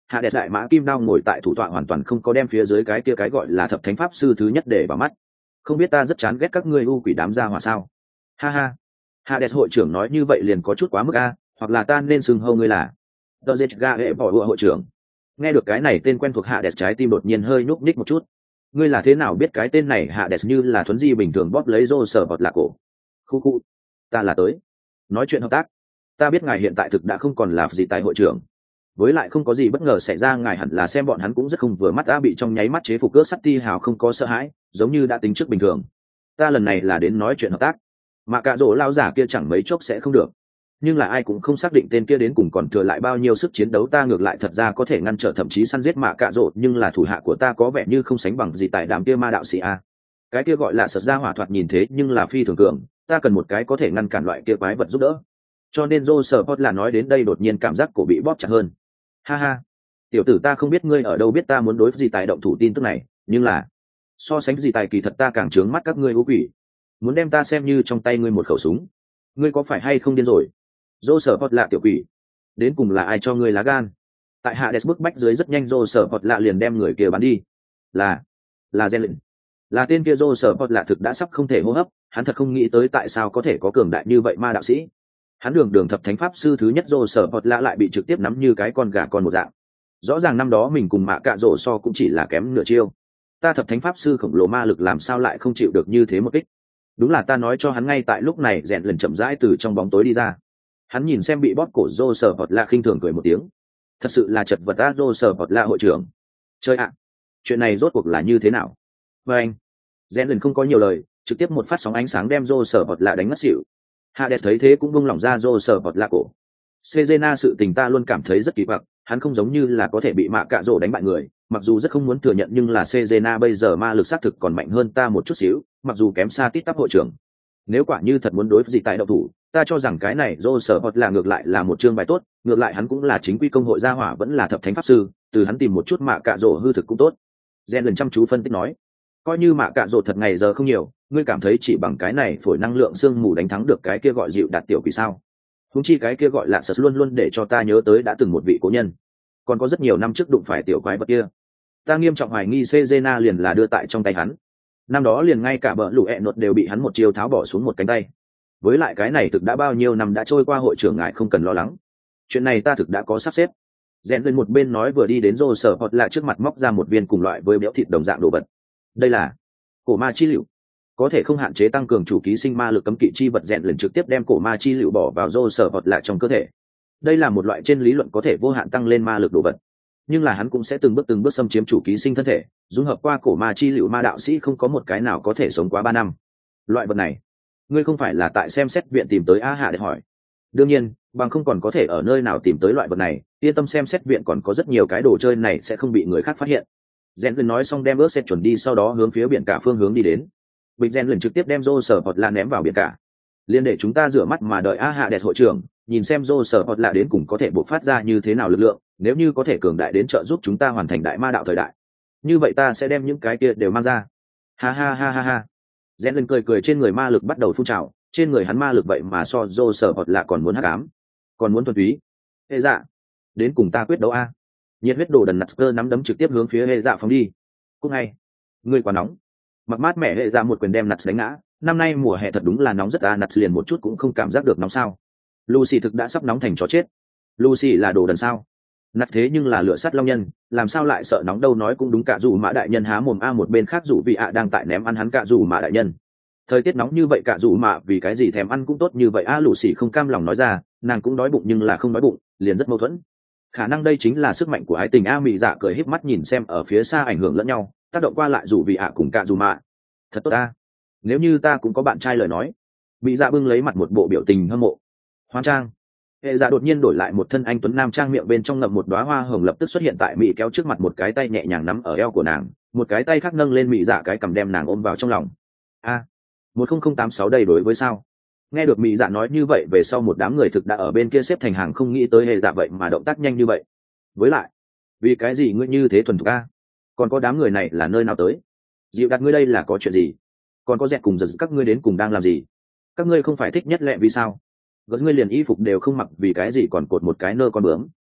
hạ đẹp đại mã kim đao ngồi tại thủ tọa hoàn toàn không có đem phía dưới cái kia cái gọi là thập thánh pháp sư thứ nhất để vào mắt. Không biết ta rất chán ghét các ngươi u quỷ đám gia hỏa sao? Ha ha. Hạ đẹp hội trưởng nói như vậy liền có chút quá mức a, hoặc là ta nên xưng hô ngươi là tờ zết ga hệ bỏ hội trưởng. Nghe được cái này tên quen thuộc hạ đẹp trái tim đột nhiên hơi nhúc nhích một chút. Ngươi là thế nào biết cái tên này? Hạ đẹp như là thuấn di bình thường bóp lấy rô sở bọt lạ cổ. Khu khu, ta là tới nói chuyện hợp tác. Ta biết ngài hiện tại thực đã không còn là gì tại hội trưởng, với lại không có gì bất ngờ xảy ra, ngài hẳn là xem bọn hắn cũng rất không vừa mắt. Đã bị trong nháy mắt chế phục cướp sắt ti hào không có sợ hãi, giống như đã tính trước bình thường. Ta lần này là đến nói chuyện hợp tác. Mà cả rỗ lao giả kia chẳng mấy chốc sẽ không được, nhưng là ai cũng không xác định tên kia đến cùng còn thừa lại bao nhiêu sức chiến đấu. Ta ngược lại thật ra có thể ngăn trở thậm chí săn giết mạ cạ rỗ, nhưng là thủ hạ của ta có vẻ như không sánh bằng gì tại đám kia ma đạo sĩ a. Cái kia gọi là sật ra hỏa thoạt nhìn thế nhưng là phi thường cường, ta cần một cái có thể ngăn cản loại kia quái vật giúp đỡ. Cho nên Joe Sport là nói đến đây đột nhiên cảm giác cổ bị bóp chặt hơn. Ha ha, tiểu tử, ta không biết ngươi ở đâu biết ta muốn đối với gì tài động thủ tin tức này, nhưng là so sánh gì tài kỳ thật ta càng trướng mắt các ngươi ưu quỷ, muốn đem ta xem như trong tay ngươi một khẩu súng. Ngươi có phải hay không điên rồi? Joe Sport là tiểu quỷ, đến cùng là ai cho ngươi lá gan? Tại Hades bức bách dưới rất nhanh Joe Sport lạ liền đem người kia bắn đi. Là là Zenlin, là tên kia. Joe Sport lạ thực đã sắp không thể hô hấp, hắn thật không nghĩ tới tại sao có thể có cường đại như vậy ma đạo sĩ. Hắn đường đường thập thánh pháp sư thứ nhất Joe Sport lạ lại bị trực tiếp nắm như cái con gà con một dạng. Rõ ràng năm đó mình cùng mạ cạ rổ so cũng chỉ là kém nửa chiêu, ta thập thánh pháp sư khổng lồ ma lực làm sao lại không chịu được như thế một kích. Đúng là ta nói cho hắn ngay tại lúc này. Rèn lần chậm rãi từ trong bóng tối đi ra, hắn nhìn xem bị bóp cổ Joe Sport lạ khinh thường cười một tiếng. Thật sự là chật vật ta. Joe Sport lạ hội trưởng, chơi ạ, chuyện này rốt cuộc là như thế nào? Và anh rèn lần không có nhiều lời, trực tiếp một phát sóng ánh sáng đem Joe Sport lạ đánh ngất xỉu. Hades thấy thế cũng buông lỏng ra Joe Sport lạ cổ. Cezena sự tình ta luôn cảm thấy rất kỳ quặc, hắn không giống như là có thể bị mạ cạ rổ đánh bại người, mặc dù rất không muốn thừa nhận, nhưng là Cezena bây giờ ma lực xác thực còn mạnh hơn ta một chút xíu, mặc dù kém xa tít tắp hội trưởng. Nếu quả như thật muốn đối với gì tại đậu thủ, ta cho rằng cái này Joe Sport là ngược lại là một chương bài tốt, ngược lại hắn cũng là chính quy công hội gia hỏa, vẫn là thập thánh pháp sư, từ hắn tìm một chút mạ cạ rổ hư thực cũng tốt. Gen lần chăm chú phân tích nói, coi như mạ cạ rổ thật ngày giờ không nhiều, ngươi cảm thấy chỉ bằng cái này phổi năng lượng sương mù đánh thắng được cái kia gọi dịu đạt tiểu quỷ sao? Huống chi cái kia gọi là sật luôn luôn để cho ta nhớ tới đã từng một vị cố nhân, còn có rất nhiều năm trước đụng phải tiểu quái vật kia. Ta nghiêm trọng hoài nghi Cezena liền là đưa tại trong tay hắn. Năm đó liền ngay cả bờ lũ ẹ nột đều bị hắn một chiêu tháo bỏ xuống một cánh tay. Với lại cái này thực đã bao nhiêu năm đã trôi qua, hội trưởng ngài không cần lo lắng, chuyện này ta thực đã có sắp xếp. Rèn lên một bên nói vừa đi đến Joe Sport lạ trước mặt móc ra một viên cùng loại với béo thịt đồng dạng đồ vật. Đây là cổ ma chi liệu, có thể không hạn chế tăng cường chủ ký sinh ma lực cấm kỵ chi vật. Rèn lần trực tiếp đem cổ ma chi liệu bỏ vào Joe Sport lạ trong cơ thể. Đây là một loại trên lý luận có thể vô hạn tăng lên ma lực đồ vật, nhưng là hắn cũng sẽ từng bước từng bước xâm chiếm chủ ký sinh thân thể. Dung hợp qua cổ ma chi liệu ma đạo sĩ không có một cái nào có thể sống quá ba năm. Loại vật này ngươi không phải là tại xem xét viện tìm tới a hạ để hỏi? Đương nhiên, bằng không còn có thể ở nơi nào tìm tới loại vật này. Yên tâm, xem xét viện còn có rất nhiều cái đồ chơi này sẽ không bị người khác phát hiện. Rèn lần nói xong đem ước xét chuẩn đi, sau đó hướng phía biển cả phương hướng đi đến. Bịch rèn lần trực tiếp đem Joe Sport lạ ném vào biển cả. Liên để chúng ta rửa mắt mà đợi a hạ đẹp hội trưởng, nhìn xem Joe Sport lạ đến cùng có thể bộc phát ra như thế nào lực lượng. Nếu như có thể cường đại đến trợ giúp chúng ta hoàn thành đại ma đạo thời đại, như vậy ta sẽ đem những cái kia đều mang ra. Ha ha ha ha ha. Rèn lần cười cười, trên người ma lực bắt đầu phun trào. Trên người hắn ma lực vậy mà so Joe Sport lạ còn muốn hắc ám, còn muốn thuần túy. Hệ dạ, đến cùng ta quyết đấu a. Nhiệt huyết đồ đần nặt cơ nắm đấm trực tiếp hướng phía hệ dạ phóng đi. Cũng ngay, ngươi quá nóng. Mặc mát mẻ hệ dạ một quyền đem nặt đánh ngã. Năm nay mùa hè thật đúng là nóng rất a. Nặt liền một chút cũng không cảm giác được nóng sao? Lucy thực đã sắp nóng thành chó chết. Lucy là đồ đần sao? Nặt thế nhưng là lửa sắt long nhân, làm sao lại sợ nóng đâu? Nói cũng đúng, cả dù mã đại nhân há mồm a. Một bên khác dù vị ạ đang tại ném ăn hắn cả dù mã đại nhân. Thời tiết nóng như vậy cả dù mạ vì cái gì thèm ăn cũng tốt như vậy a. Lucy không cam lòng nói ra, nàng cũng đói bụng nhưng là không đói bụng, liền rất mâu thuẫn. Khả năng đây chính là sức mạnh của ái tình a. Mị dạ cười híp mắt nhìn xem ở phía xa ảnh hưởng lẫn nhau, tác động qua lại dù vị ạ cùng cả dù mạ. Thật tốt ta, nếu như ta cũng có bạn trai lời nói. Mị dạ bưng lấy mặt một bộ biểu tình hâm mộ. Hoang trang. Hệ dạ đột nhiên đổi lại một thân anh tuấn nam trang, miệng bên trong ngậm một đóa hoa hồng lập tức xuất hiện tại Mị kéo trước mặt, một cái tay nhẹ nhàng nắm ở eo của nàng, một cái tay khác nâng lên Mị dạ cái cằm đem nàng ôm vào trong lòng. A, một không không tám sáu đây đối với sao? Nghe được Mị dạ nói như vậy về sau, một đám người thực đã ở bên kia xếp thành hàng, không nghĩ tới Hệ dạ vậy mà động tác nhanh như vậy. Với lại, vì cái gì ngươi như thế thuần thục a? Còn có đám người này là nơi nào tới? Dịu đặt ngươi đây là có chuyện gì? Còn có dẹt cùng giật các ngươi đến cùng đang làm gì? Các ngươi không phải thích nhất lẹ vì sao? Gớt ngươi liền y phục đều không mặc, vì cái gì còn cột một cái nơ con bướm?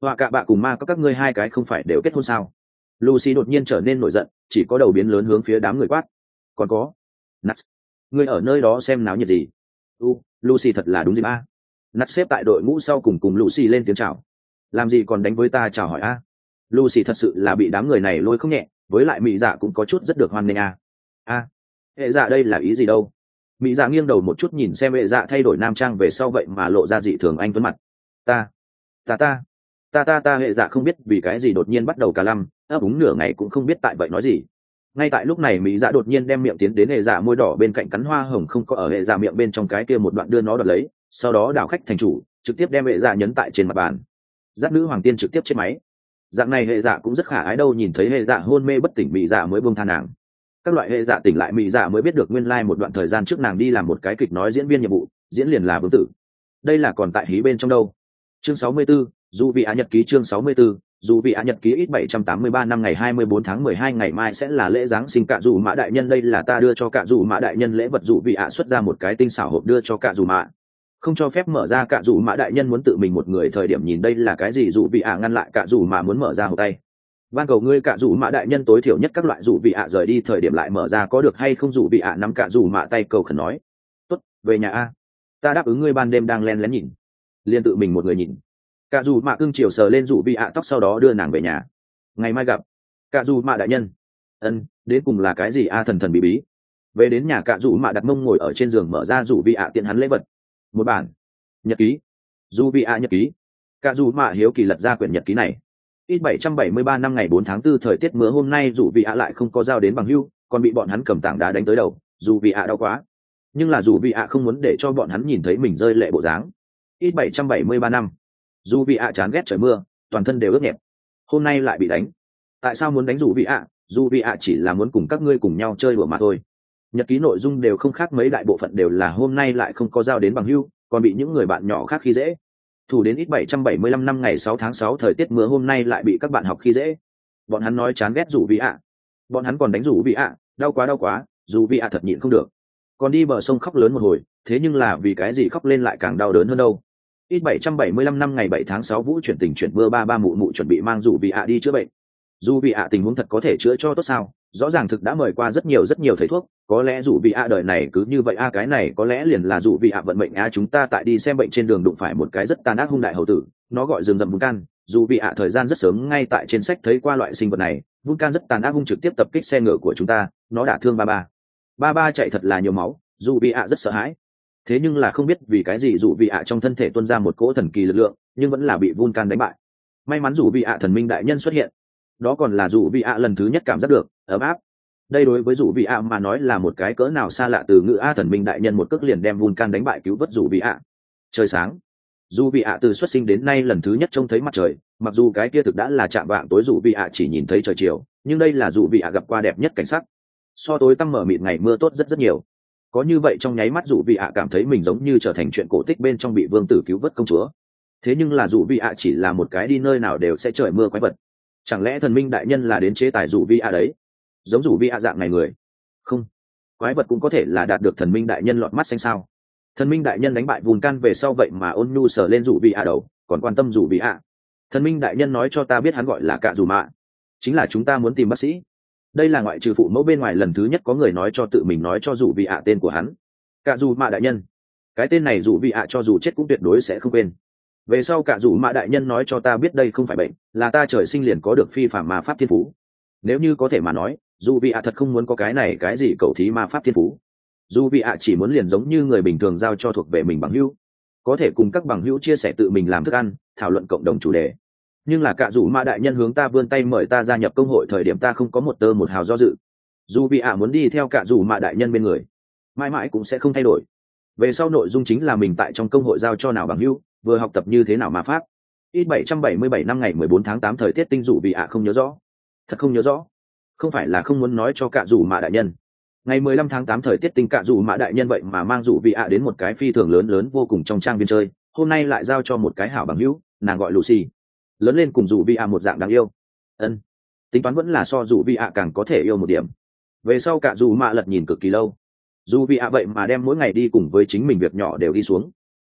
họa cạ bạ cùng ma có các ngươi hai cái không phải đều kết hôn sao? Lucy đột nhiên trở nên nổi giận, chỉ có đầu biến lớn hướng phía đám người quát. Còn có, Nats, ngươi ở nơi đó xem náo nhiệt gì? U, Lucy thật là đúng gì ba? Nats xếp tại đội ngũ sau cùng cùng Lucy lên tiếng chào. Làm gì còn đánh với ta chào hỏi a? Lucy thật sự là bị đám người này lôi không nhẹ, với lại mỹ dạ cũng có chút rất được hoan nghênh a. A, hệ dạ đây là ý gì đâu? Mỹ dạ nghiêng đầu một chút nhìn xem hệ dạ thay đổi nam trang về sau vậy mà lộ ra dị thường anh tuấn mặt. Ta, ta ta, ta ta ta hệ dạ không biết vì cái gì đột nhiên bắt đầu cả lăm, ấp úng nửa ngày cũng không biết tại vậy nói gì. Ngay tại lúc này mỹ dạ đột nhiên đem miệng tiến đến hệ dạ môi đỏ bên cạnh cắn hoa hồng không có ở hệ dạ miệng bên trong cái kia một đoạn đưa nó đoạt lấy, sau đó đảo khách thành chủ trực tiếp đem hệ dạ nhấn tại trên mặt bàn. Giác nữ hoàng tiên trực tiếp chết máy. Dạng này hệ dạ cũng rất khả ái đâu, nhìn thấy hệ dạ hôn mê bất tỉnh mỹ dạ mới buông tha nàng. Các loại hệ dạ tỉnh lại mỹ dạ mới biết được nguyên lai một đoạn thời gian trước nàng đi làm một cái kịch nói diễn viên nhiệm vụ, diễn liền là vương tử. Đây là còn tại hí bên trong đâu. Chương sáu mươi 64, dù vị á nhật ký chương sáu mươi 64, dù vị á nhật ký ít bảy trăm tám mươi ba năm ngày hai mươi bốn tháng mười hai ngày mai sẽ là lễ giáng sinh cạ dù mã đại nhân, đây là ta đưa cho cạ dù mã đại nhân lễ vật. Dù vị á xuất ra một cái tinh xảo hộp đưa cho cạ dù mã. Không cho phép mở ra, cạ dù mã đại nhân muốn tự mình một người thời điểm nhìn đây là cái gì. Dù vị á ngăn lại cạ dù mã muốn mở ra hộp tay. Van cầu ngươi cạ dù mã đại nhân tối thiểu nhất các loại dù vị á rời đi thời điểm lại mở ra có được hay không. Dù vị á nắm cạ dù mã tay cầu khẩn nói. Tốt, về nhà a. Ta đáp ứng ngươi ban đêm đang len lén nhìn. Liên tự mình một người nhìn. Cạ dù mạ cưng chiều sờ lên dù vị ạ tóc sau đó đưa nàng về nhà. Ngày mai gặp. Cạ dù mạ đại nhân. Ân, đến cùng là cái gì a? Thần thần bí bí. Về đến nhà cạ dù mạ đặt mông ngồi ở trên giường mở ra dù vị ạ tiện hắn lễ vật. Một bản nhật ký. Dù vị ạ nhật ký. Cạ dù mạ hiếu kỳ lật ra quyển nhật ký này. Ít bảy trăm bảy mươi ba năm ngày bốn tháng tư thời tiết mưa hôm nay dù vị ạ lại không có giao đến bằng hưu, còn bị bọn hắn cầm tảng đá đánh tới đầu, dù vị ạ đau quá. Nhưng là dù vị ạ không muốn để cho bọn hắn nhìn thấy mình rơi lệ bộ dáng. Ít bảy trăm bảy mươi ba năm. Dù vị ạ chán ghét trời mưa, toàn thân đều ướt nhẹp. Hôm nay lại bị đánh. Tại sao muốn đánh dù vị ạ? Dù vị ạ chỉ là muốn cùng các ngươi cùng nhau chơi đùa mà thôi. Nhật ký nội dung đều không khác mấy, đại bộ phận đều là hôm nay lại không có giao đến bằng hưu, còn bị những người bạn nhỏ khác khi dễ. Thủ đến ít bảy trăm bảy mươi lăm năm ngày sáu tháng sáu thời tiết mưa hôm nay lại bị các bạn học khi dễ. Bọn hắn nói chán ghét dù vị ạ. Bọn hắn còn đánh dù vị ạ, đau quá đau quá, dù vị ạ thật nhịn không được. Còn đi bờ sông khóc lớn một hồi, thế nhưng là vì cái gì khóc lên lại càng đau đớn hơn đâu. Ít bảy trăm bảy mươi lăm năm ngày bảy tháng sáu vũ chuyển tình chuyển mưa ba ba mụ mụ chuẩn bị mang dù vị ạ đi chữa bệnh. Dù vị ạ tình huống thật có thể chữa cho tốt sao? Rõ ràng thực đã mời qua rất nhiều rất nhiều thầy thuốc, có lẽ dù vị ạ đời này cứ như vậy a? Cái này có lẽ liền là dù vị ạ vận mệnh a. Chúng ta tại đi xem bệnh trên đường đụng phải một cái rất tàn ác hung đại hầu tử, nó gọi rừng rậm vulcan. Dù vị ạ thời gian rất sớm ngay tại trên sách thấy qua loại sinh vật này, vulcan rất tàn ác hung trực tiếp tập kích xe ngựa của chúng ta, nó đả thương ba ba. Ba ba chạy thật là nhiều máu, dù vị ạ rất sợ hãi. Thế nhưng là không biết vì cái gì dù vị ạ trong thân thể tuôn ra một cỗ thần kỳ lực lượng, nhưng vẫn là bị vulcan đánh bại. May mắn dù vị ạ thần minh đại nhân xuất hiện, đó còn là dù vị ạ lần thứ nhất cảm giác được ấm áp. Đây đối với dù vị ạ mà nói là một cái cỡ nào xa lạ từ ngữ a. Thần minh đại nhân một cước liền đem vulcan đánh bại cứu vớt dù vị ạ. Trời sáng, dù vị ạ từ xuất sinh đến nay lần thứ nhất trông thấy mặt trời, mặc dù cái kia thực đã là chạm vạng tối, dù vị ạ chỉ nhìn thấy trời chiều, nhưng đây là dù vị ạ gặp qua đẹp nhất cảnh sắc. So tối tăm mở mịt ngày mưa tốt rất rất nhiều. Có như vậy trong nháy mắt dù vị ạ cảm thấy mình giống như trở thành chuyện cổ tích bên trong bị vương tử cứu vớt công chúa. Thế nhưng là dù vị ạ chỉ là một cái đi nơi nào đều sẽ trời mưa quái vật. Chẳng lẽ thần minh đại nhân là đến chế tài dù vị ạ đấy? Giống dù vị ạ dạng này người không, quái vật cũng có thể là đạt được thần minh đại nhân lọt mắt xanh sao? Thần minh đại nhân đánh bại vulcan về sau vậy mà ôn nhu sờ lên dù vị ạ đầu, còn quan tâm dù vị ạ. Thần minh đại nhân nói cho ta biết hắn gọi là cạ dù mạ, chính là chúng ta muốn tìm bác sĩ. Đây là ngoại trừ phụ mẫu bên ngoài lần thứ nhất có người nói cho tự mình nói cho dù vị ạ tên của hắn, cạ dù mạ đại nhân. Cái tên này dù vị ạ cho dù chết cũng tuyệt đối sẽ không quên. Về sau cạ dù mạ đại nhân nói cho ta biết đây không phải bệnh, là ta trời sinh liền có được phi phàm ma pháp thiên phú. Nếu như có thể mà nói, dù vị ạ thật không muốn có cái này cái gì cầu thí ma pháp thiên phú. Dù vị ạ chỉ muốn liền giống như người bình thường giao cho thuộc về mình bằng hữu, có thể cùng các bằng hữu chia sẻ tự mình làm thức ăn, thảo luận cộng đồng chủ đề. Nhưng là cạ dù mạ đại nhân hướng ta vươn tay mời ta gia nhập công hội thời điểm ta không có một tơ một hào do dự. Dù vị ạ muốn đi theo cạ dù mạ đại nhân bên người, mãi mãi cũng sẽ không thay đổi. Về sau nội dung chính là mình tại trong công hội giao cho nào bằng hữu, vừa học tập như thế nào ma pháp. Ít bảy trăm bảy mươi bảy năm ngày mười bốn tháng tám thời tiết tinh, dù vị ạ không nhớ rõ, thật không nhớ rõ. Không phải là không muốn nói cho cạ dù mạ đại nhân. Ngày mười lăm tháng tám thời tiết tinh, cạ dù mạ đại nhân vậy mà mang dù vị ạ đến một cái phi thường lớn lớn vô cùng trong trang viên chơi, hôm nay lại giao cho một cái hảo bằng hữu, nàng gọi Lucy. Lớn lên cùng dù vị ạ một dạng đáng yêu. Ân, tính toán vẫn là so dù vị ạ càng có thể yêu một điểm. Về sau cạ dù mạ lật nhìn cực kỳ lâu, dù vị ạ vậy mà đem mỗi ngày đi cùng với chính mình việc nhỏ đều đi xuống.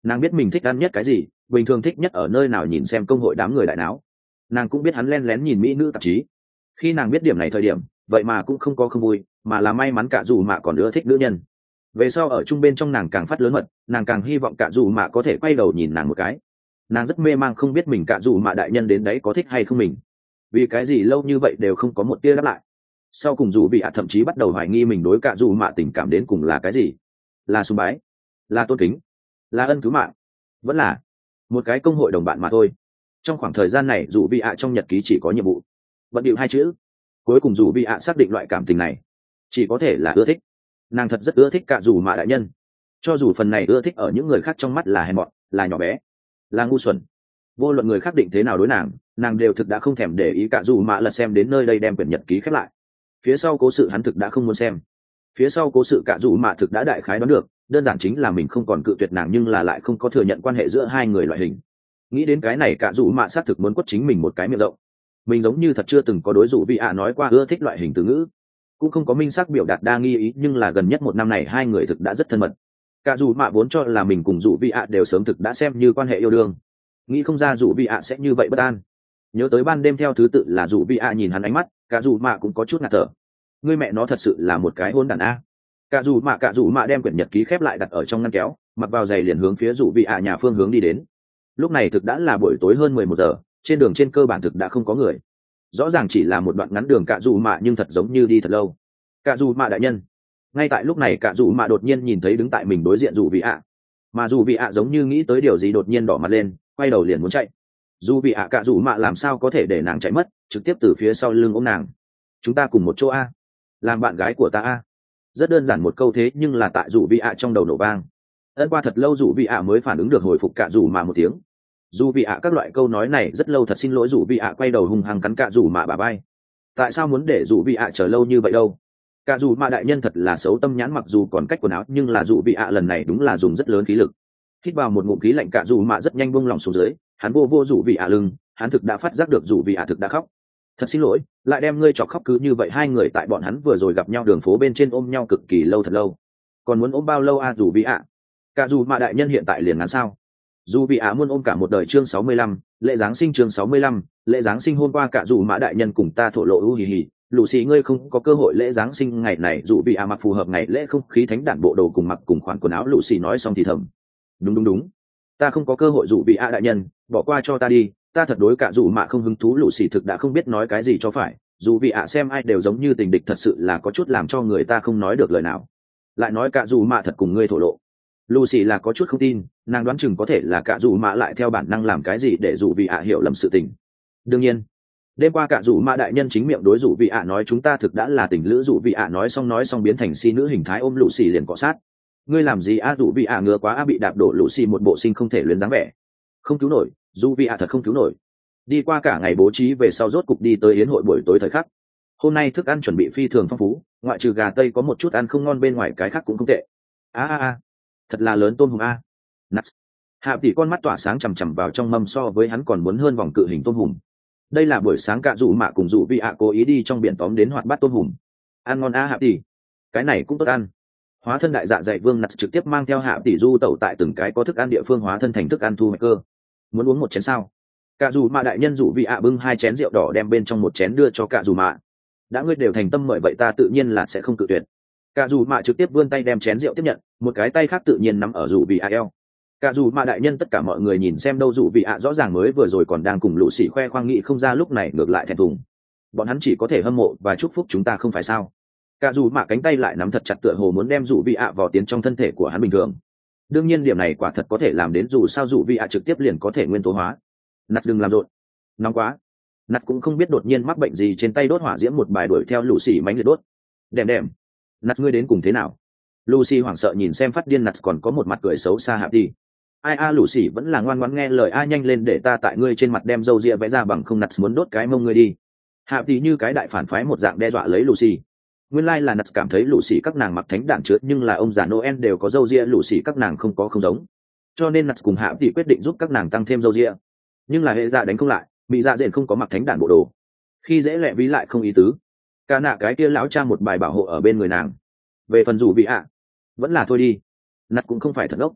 Nàng biết mình thích ăn nhất cái gì, bình thường thích nhất ở nơi nào nhìn xem công hội đám người đại náo. Nàng cũng biết hắn len lén nhìn mỹ nữ tạp chí. Khi nàng biết điểm này thời điểm, vậy mà cũng không có không vui, mà là may mắn cả dù mạ còn ưa thích nữ nhân. Về sau ở chung bên trong nàng càng phát lớn mật, nàng càng hy vọng cả dù mạ có thể quay đầu nhìn nàng một cái. Nàng rất mê mang không biết mình cả dù mạ đại nhân đến đấy có thích hay không mình, vì cái gì lâu như vậy đều không có một tia đáp lại. Sau cùng dù bị ạ thậm chí bắt đầu hoài nghi mình đối cả dù mạ tình cảm đến cùng là cái gì, là sùng bái, là tôn kính, là ân cứu mạng, vẫn là một cái công hội đồng bạn mà thôi. Trong khoảng thời gian này dù bị ạ trong nhật ký chỉ có nhiệm vụ bận điệu hai chữ. Cuối cùng dù bị ạ xác định loại cảm tình này chỉ có thể là ưa thích. Nàng thật rất ưa thích cả dù mạ đại nhân, cho dù phần này ưa thích ở những người khác trong mắt là hèn mọn, là nhỏ bé, là ngu xuẩn. Vô luận người khác định thế nào đối nàng, nàng đều thực đã không thèm để ý cả dù mạ lật xem đến nơi đây đem quyển nhật ký khép lại. Phía sau cố sự hắn thực đã không muốn xem. Phía sau cố sự cả dù mạ thực đã đại khái đoán được, đơn giản chính là mình không còn cự tuyệt nàng nhưng là lại không có thừa nhận quan hệ giữa hai người loại hình. Nghĩ đến cái này cả dù mạ xác thực muốn quất chính mình một cái miệng rộng. Mình giống như thật chưa từng có đối dụ vị ạ nói qua ưa thích loại hình từ ngữ, cũng không có minh xác biểu đạt đa nghi ý, nhưng là gần nhất một năm này hai người thực đã rất thân mật. Cả dù mạ vốn cho là mình cùng dụ vị ạ đều sớm thực đã xem như quan hệ yêu đương, nghĩ không ra dụ vị ạ sẽ như vậy bất an. Nhớ tới ban đêm theo thứ tự là dụ vị ạ nhìn hắn ánh mắt, cả dù mạ cũng có chút ngạt thở. Ngươi mẹ nó thật sự là một cái hôn đàn a. Cả dù mạ cả dù mạ đem quyển nhật ký khép lại đặt ở trong ngăn kéo, mặc vào giày liền hướng phía dụ vị ạ nhà phương hướng đi đến. Lúc này thực đã là buổi tối hơn mười một giờ, trên đường trên cơ bản thực đã không có người. Rõ ràng chỉ là một đoạn ngắn đường cả dù mạ nhưng thật giống như đi thật lâu. Cả dù mạ đại nhân. Ngay tại lúc này cả dù mạ đột nhiên nhìn thấy đứng tại mình đối diện dụ vị ạ. Mà dù vị ạ giống như nghĩ tới điều gì đột nhiên đỏ mặt lên, quay đầu liền muốn chạy. Dù vị ạ cả dù mạ làm sao có thể để nàng chạy mất, trực tiếp từ phía sau lưng ôm nàng. Chúng ta cùng một chỗ a, làm bạn gái của ta a. Rất đơn giản một câu thế nhưng là tại dù vị ạ trong đầu nổ vang. Ân qua thật lâu dù vị ạ mới phản ứng được hồi phục cả dù mạ một tiếng. Dù vị ạ các loại câu nói này rất lâu, thật xin lỗi. Dù vị ạ quay đầu hung hăng cắn cả dù mạ bà bay. Tại sao muốn để dù vị ạ chờ lâu như vậy đâu? Cả dù mạ đại nhân thật là xấu tâm nhãn, mặc dù còn cách quần áo nhưng là dù vị ạ lần này đúng là dùng rất lớn khí lực. Hít vào một ngụm khí lạnh, cả dù mạ rất nhanh buông lòng xuống dưới, hắn vô vô dù vị ạ lưng, hắn thực đã phát giác được dù vị ạ thực đã khóc. Thật xin lỗi, lại đem ngươi chọc khóc. Cứ như vậy hai người tại bọn hắn vừa rồi gặp nhau đường phố bên trên ôm nhau cực kỳ lâu, thật lâu. Còn muốn ôm bao lâu a dù vị ạ? Cả dù mạ đại nhân hiện tại liền ngắn sao? Dù vị ạ muốn ôm cả một đời. Chương sáu mươi lăm, lễ giáng sinh. Chương sáu mươi lăm, lễ giáng sinh. Hôm qua cả dù mạ đại nhân cùng ta thổ lộ u hì hì, lũ xì ngươi không có cơ hội lễ giáng sinh ngày này. Dù vị ạ mặc phù hợp ngày lễ không khí thánh đản bộ đồ cùng mặc cùng khoản quần áo. Lũ xì nói xong thì thầm, đúng đúng đúng, ta không có cơ hội. Dù vị ạ đại nhân bỏ qua cho ta đi, ta thật đối cả dù mạ không hứng thú. Lũ xì thực đã không biết nói cái gì cho phải. Dù vị ạ xem ai đều giống như tình địch, thật sự là có chút làm cho người ta không nói được lời nào. Lại nói cả dù mạ thật cùng ngươi thổ lộ. Lucy là có chút không tin, nàng đoán chừng có thể là cả dù mạ lại theo bản năng làm cái gì để dù vị ạ hiểu lầm sự tình. Đương nhiên đêm qua cả dù mạ đại nhân chính miệng đối dù vị ạ nói chúng ta thực đã là tình lữ. Dù vị ạ nói xong nói xong biến thành si nữ hình thái ôm Lucy liền cọ sát. Ngươi làm gì a? Dù vị ạ ngứa quá a, bị đạp đổ Lucy một bộ sinh không thể luyến dáng vẻ. Không cứu nổi, dù vị ạ thật không cứu nổi. Đi qua cả ngày bố trí về sau rốt cục đi tới yến hội buổi tối thời khắc. Hôm nay thức ăn chuẩn bị phi thường phong phú, ngoại trừ gà tây có một chút ăn không ngon bên ngoài cái khác cũng không tệ. A a a, thật là lớn tôm hùm a. Nuts. Hạ tỷ con mắt tỏa sáng chằm chằm vào trong mâm, so với hắn còn muốn hơn vòng cự hình tôm hùm. Đây là buổi sáng cả dù mạ cùng dù vị ạ cố ý đi trong biển tóm đến hoạt bát tôm hùm. Ăn ngon a Hạ tỷ. Cái này cũng tốt ăn. Hóa thân đại dạ dày vương Nuts trực tiếp mang theo Hạ tỷ du tẩu tại từng cái có thức ăn địa phương, hóa thân thành thức ăn thu hoạch cơ. Muốn uống một chén sao? Cả dù mạ đại nhân dù vị ạ bưng hai chén rượu đỏ đem bên trong một chén đưa cho cả dù mạ. Đã ngươi đều thành tâm mời vậy ta tự nhiên là sẽ không cự tuyệt. Cả dù mạ trực tiếp vươn tay đem chén rượu tiếp nhận, một cái tay khác tự nhiên nắm ở dù vị ạ eo. Cả dù mạ đại nhân tất cả mọi người nhìn xem đâu, dù vị ạ rõ ràng mới vừa rồi còn đang cùng lũ xỉ khoe khoang nghị không ra, lúc này ngược lại thẹn thùng. Bọn hắn chỉ có thể hâm mộ và chúc phúc chúng ta không phải sao? Cả dù mạ cánh tay lại nắm thật chặt, tựa hồ muốn đem dù vị ạ vào tiến trong thân thể của hắn bình thường. Đương nhiên điểm này quả thật có thể làm đến, dù sao dù vị ạ trực tiếp liền có thể nguyên tố hóa. Nặt đừng làm rộn, nóng quá. Nặt cũng không biết đột nhiên mắc bệnh gì, trên tay đốt hỏa diễm một bài đuổi theo lũ xỉ mánh liệt đốt. Đèm đèm, Nặt ngươi đến cùng thế nào? Lucy hoảng sợ nhìn xem phát điên Nặt, còn có một mặt cười xấu xa. Hạ đi. Ai a, Lucy vẫn là ngoan ngoãn nghe lời a, nhanh lên để ta tại ngươi trên mặt đem râu ria vẽ ra, bằng không Nặt muốn đốt cái mông ngươi đi. Hạ đi như cái đại phản phái một dạng đe dọa lấy Lucy. Nguyên lai like là Nặt cảm thấy Lucy các nàng mặc thánh đản chứa, nhưng là ông già Noel đều có râu ria, Lucy các nàng không có, không giống. Cho nên Nặt cùng Hạ đi quyết định giúp các nàng tăng thêm râu ria. Nhưng là hệ dạ đánh không lại, bị dạ dện không có mặc thánh đản bộ đồ, khi dễ lẹ ví lại không ý tứ. Cả nạ cái kia lão cha một bài bảo hộ ở bên người nàng. Về phần dù vị ạ, vẫn là thôi đi. Nặt cũng không phải thật ốc,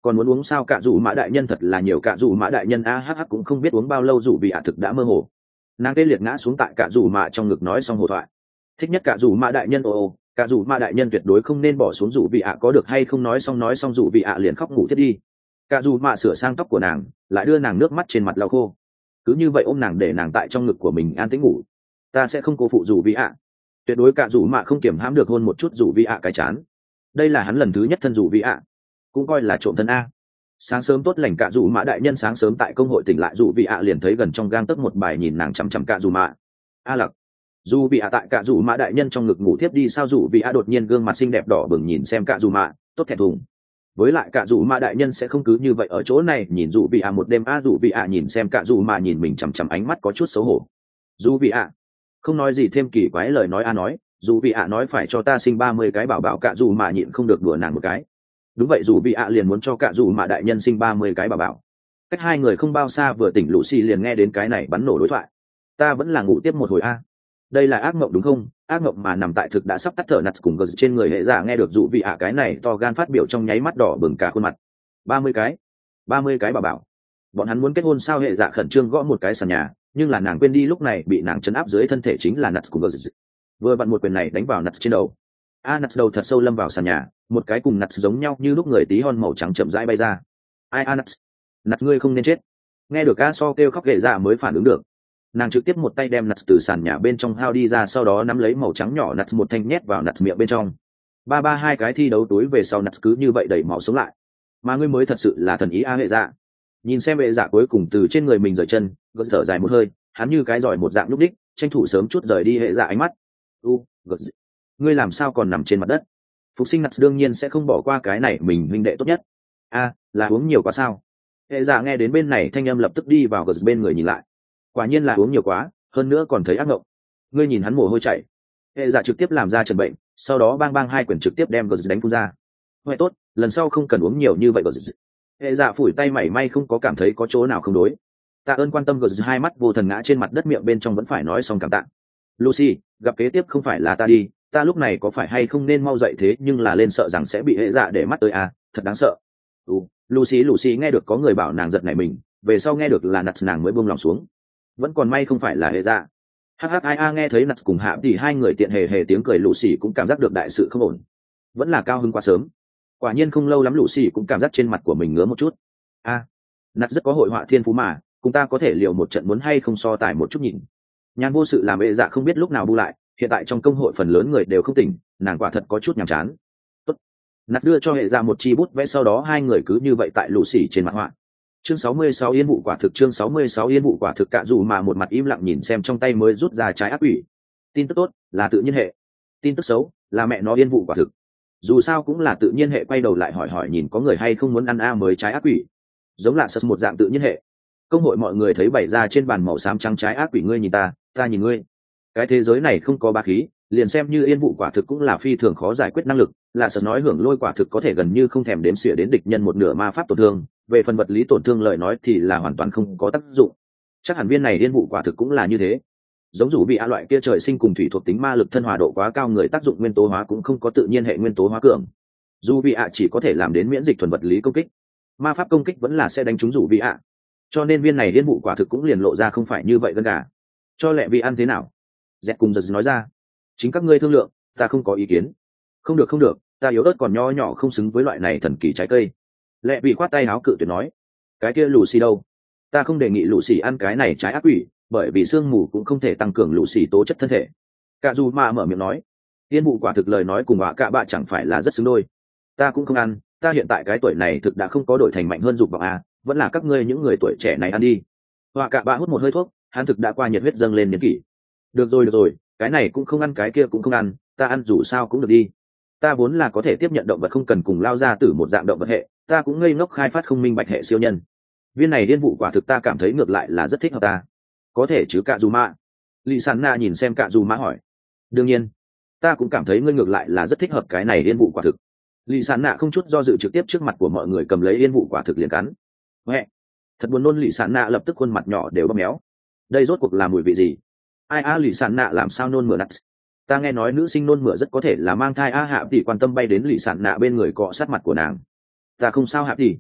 Còn muốn uống sao? Cạ dù mã đại nhân thật là nhiều. Cạ dù mã đại nhân a hh cũng không biết uống bao lâu dù vị ạ thực đã mơ hồ. Nàng tê liệt ngã xuống tại cạ dù mã trong ngực nói xong hồ thoại. Thích nhất cạ dù mã đại nhân. Ồ ồ, cạ dù mã đại nhân tuyệt đối không nên bỏ xuống dù vị ạ, có được hay không? Nói xong nói xong dù vị ạ liền khóc ngủ thiết đi. Cạ dù mã sửa sang tóc của nàng, lại đưa nàng nước mắt trên mặt lau khô, cứ như vậy ôm nàng để nàng tại trong ngực của mình an tĩnh ngủ. Ta sẽ không cô phụ dù vị ạ. Tuyệt đối. Cạ dù mã không kiểm hãm được hôn một chút dù vị ạ cái chán. Đây là hắn lần thứ nhất thân dù vị ạ, cũng coi là trộm thân a. Sáng sớm tốt lành. Cạ dù mã đại nhân sáng sớm tại công hội tỉnh lại, dù vị ạ liền thấy gần trong gang tấc một bài nhìn nàng chằm chằm. Cạ dù mã a lặc. Dù vị ạ tại cạ dù mã đại nhân trong ngực ngủ thiếp đi sao? Dù vị ạ đột nhiên gương mặt xinh đẹp đỏ bừng nhìn xem cạ dù mã, tốt thẹn thùng. Với lại cạ dù mã đại nhân sẽ không cứ như vậy ở chỗ này nhìn dù vị ạ một đêm a. Dù vị ạ nhìn xem cạ dù mã nhìn mình chằm chằm, ánh mắt có chút xấu hổ. Dù vị ạ không nói gì thêm kỳ quái lời nói a nói, dù vị ạ nói phải cho ta sinh ba mươi cái bảo bảo. Cạ dù mã nhịn không được đùa nàng một cái. Đúng vậy, dù vị ạ liền muốn cho cạ dù mã đại nhân sinh ba mươi cái bảo bảo. Cách hai người không bao xa, vừa tỉnh Lucy liền nghe đến cái này bắn nổ đối thoại. Ta vẫn là ngủ tiếp một hồi a. Đây là ác mộng đúng không? Ác mộng mà nằm tại thực đã sắp tắt thở nặt cùng gờ trên người hệ giả nghe được dù vị ạ cái này to gan phát biểu trong nháy mắt đỏ bừng cả khuôn mặt. Ba mươi cái, ba mươi cái bảo bảo. Bọn hắn muốn kết hôn sao? Hệ giả khẩn trương gõ một cái sàn nhà, nhưng là nàng quên đi lúc này bị nàng chấn áp dưới thân thể chính là nặt cùng gờ. Vừa vặn một quyền này đánh vào nặt trên đầu. A nặt đầu thật sâu lâm vào sàn nhà, một cái cùng nặt giống nhau như lúc người tí hon màu trắng chậm rãi bay ra. Ai a nặt, nặt ngươi không nên chết. Nghe được a so kêu khóc, hệ giả mới phản ứng được. Nàng trực tiếp một tay đem nặt từ sàn nhà bên trong hao đi ra, sau đó nắm lấy màu trắng nhỏ nặt một thanh nhét vào nặt miệng bên trong. Ba ba hai cái thi đấu túi về sau, nặt cứ như vậy đẩy máu sống lại. Mà ngươi mới thật sự là thần ý a. Hệ dạ nhìn xem hệ dạ cuối cùng từ trên người mình rời chân, gật thở dài một hơi, hắn như cái giỏi một dạng lúc đích, tranh thủ sớm chút rời đi hệ dạ ánh mắt. U gật, ngươi làm sao còn nằm trên mặt đất? Phục sinh nặt đương nhiên sẽ không bỏ qua cái này mình huynh đệ tốt nhất. A là uống nhiều quá sao? Hệ dạ nghe đến bên này thanh âm lập tức đi vào gật bên người nhìn lại. Quả nhiên là uống nhiều quá, hơn nữa còn thấy ác mộng. Ngươi nhìn hắn mồ hôi chảy. Hệ giả trực tiếp làm ra trần bệnh, sau đó bang bang hai quyển trực tiếp đem gờ đánh phun ra. Vậy tốt, lần sau không cần uống nhiều như vậy gờ. Hệ giả phủi tay mảy may không có cảm thấy có chỗ nào không đối. Tạ ơn quan tâm. Gờ hai mắt vô thần ngã trên mặt đất, miệng bên trong vẫn phải nói xong cảm tạ. Lucy, gặp kế tiếp không phải là ta đi, ta lúc này có phải hay không nên mau dậy thế nhưng là lên sợ rằng sẽ bị hệ giả để mắt tới à, thật đáng sợ. Ừ, Lucy Lucy nghe được có người bảo nàng giật nảy mình, về sau nghe được là nặt nàng mới buông lòng xuống. Vẫn còn may không phải là hệ dạ. Hhia nghe thấy nặt cùng hạ thì hai người tiện hề hề tiếng cười, lũ xì cũng cảm giác được đại sự không ổn. Vẫn là cao hứng quá sớm. Quả nhiên không lâu lắm lũ xì cũng cảm giác trên mặt của mình ngứa một chút. A à, nặt rất có hội họa thiên phú mà, cùng ta có thể liều một trận, muốn hay không so tài một chút nhìn. Nhàn vô sự làm hệ dạ không biết lúc nào bu lại, hiện tại trong công hội phần lớn người đều không tỉnh, nàng quả thật có chút nhàm chán. Tốt. Nặt đưa cho hệ dạ một chi bút vẽ, sau đó hai người cứ như vậy tại lũ xì trên mặt họa. Chương sáu mươi sáu yên vụ quả thực. Chương sáu mươi sáu yên vụ quả thực. Cạ dù mà một mặt im lặng nhìn xem trong tay mới rút ra trái ác quỷ. Tin tức tốt là tự nhiên hệ, tin tức xấu là mẹ nó yên vụ quả thực. Dù sao cũng là tự nhiên hệ, quay đầu lại hỏi hỏi nhìn có người hay không muốn ăn a mới trái ác quỷ, giống là sật một dạng tự nhiên hệ. Công hội mọi người thấy bày ra trên bàn màu xám trắng trái ác quỷ, ngươi nhìn ta, ta nhìn ngươi. Cái thế giới này không có bá khí, liền xem như yên vụ quả thực cũng là phi thường khó giải quyết năng lực. Là sật nói hưởng lôi quả thực có thể gần như không thèm đếm xỉa đến địch nhân một nửa ma pháp tổn thương, về phần vật lý tổn thương lời nói thì là hoàn toàn không có tác dụng. Chắc hẳn viên này điên vụ quả thực cũng là như thế. Giống dù bị a loại kia trời sinh cùng thủy thuộc tính ma lực thân hòa độ quá cao, người tác dụng nguyên tố hóa cũng không có tự nhiên hệ nguyên tố hóa cường. Dù bị a chỉ có thể làm đến miễn dịch thuần vật lý công kích, ma pháp công kích vẫn là sẽ đánh trúng dù bị a. Cho nên viên này điên vụ quả thực cũng liền lộ ra không phải như vậy gần cả. Cho lẹ vị ăn thế nào? Dẹt cùng giật nói ra. Chính các ngươi thương lượng, ta không có ý kiến. Không được không được, ta yếu ớt còn nho nhỏ không xứng với loại này thần kỳ trái cây. Lẹ vị khoát tay áo cự tuyệt nói. Cái kia lù xì đâu? Ta không đề nghị lù xì ăn cái này trái ác quỷ, bởi vì sương mù cũng không thể tăng cường lù xì tố chất thân thể. Cả dù mà mở miệng nói. Tiên vụ quả thực lời nói cùng họa cả bạ chẳng phải là rất xứng đôi. Ta cũng không ăn, ta hiện tại cái tuổi này thực đã không có đổi thành mạnh hơn dục vọng à, vẫn là các ngươi những người tuổi trẻ này ăn đi. Họa cả bạ hút một hơi thuốc, hắn thực đã qua nhiệt huyết dâng lên niên kỷ. Được rồi được rồi, cái này cũng không ăn cái kia cũng không ăn, ta ăn dù sao cũng được đi. Ta vốn là có thể tiếp nhận động vật không cần cùng lao ra từ một dạng động vật hệ, ta cũng ngây ngốc khai phát không minh bạch hệ siêu nhân. Viên này điên vụ quả thực ta cảm thấy ngược lại là rất thích hợp ta. Có thể chứ Cạ Dù Mạ? Lì Sán Na nhìn xem Cạ Dù Mạ hỏi. Đương nhiên, ta cũng cảm thấy ngươi ngược lại là rất thích hợp cái này điên vụ quả thực. Lì Sán Na không chút do dự trực tiếp trước mặt của mọi người cầm lấy điên vụ quả thực liền cắn. Huệ, thật buồn nôn. Lì Sán Na lập tức khuôn mặt nhỏ đều bóp méo. Đây rốt cuộc là mùi vị gì? Ai a Lì Sán Na làm sao nôn mửa nặng? Ta nghe nói nữ sinh nôn mửa rất có thể là mang thai a. Hạ tỷ quan tâm bay đến Lì Sán Na bên người cọ sát mặt của nàng. Ta không sao Hạ tỷ,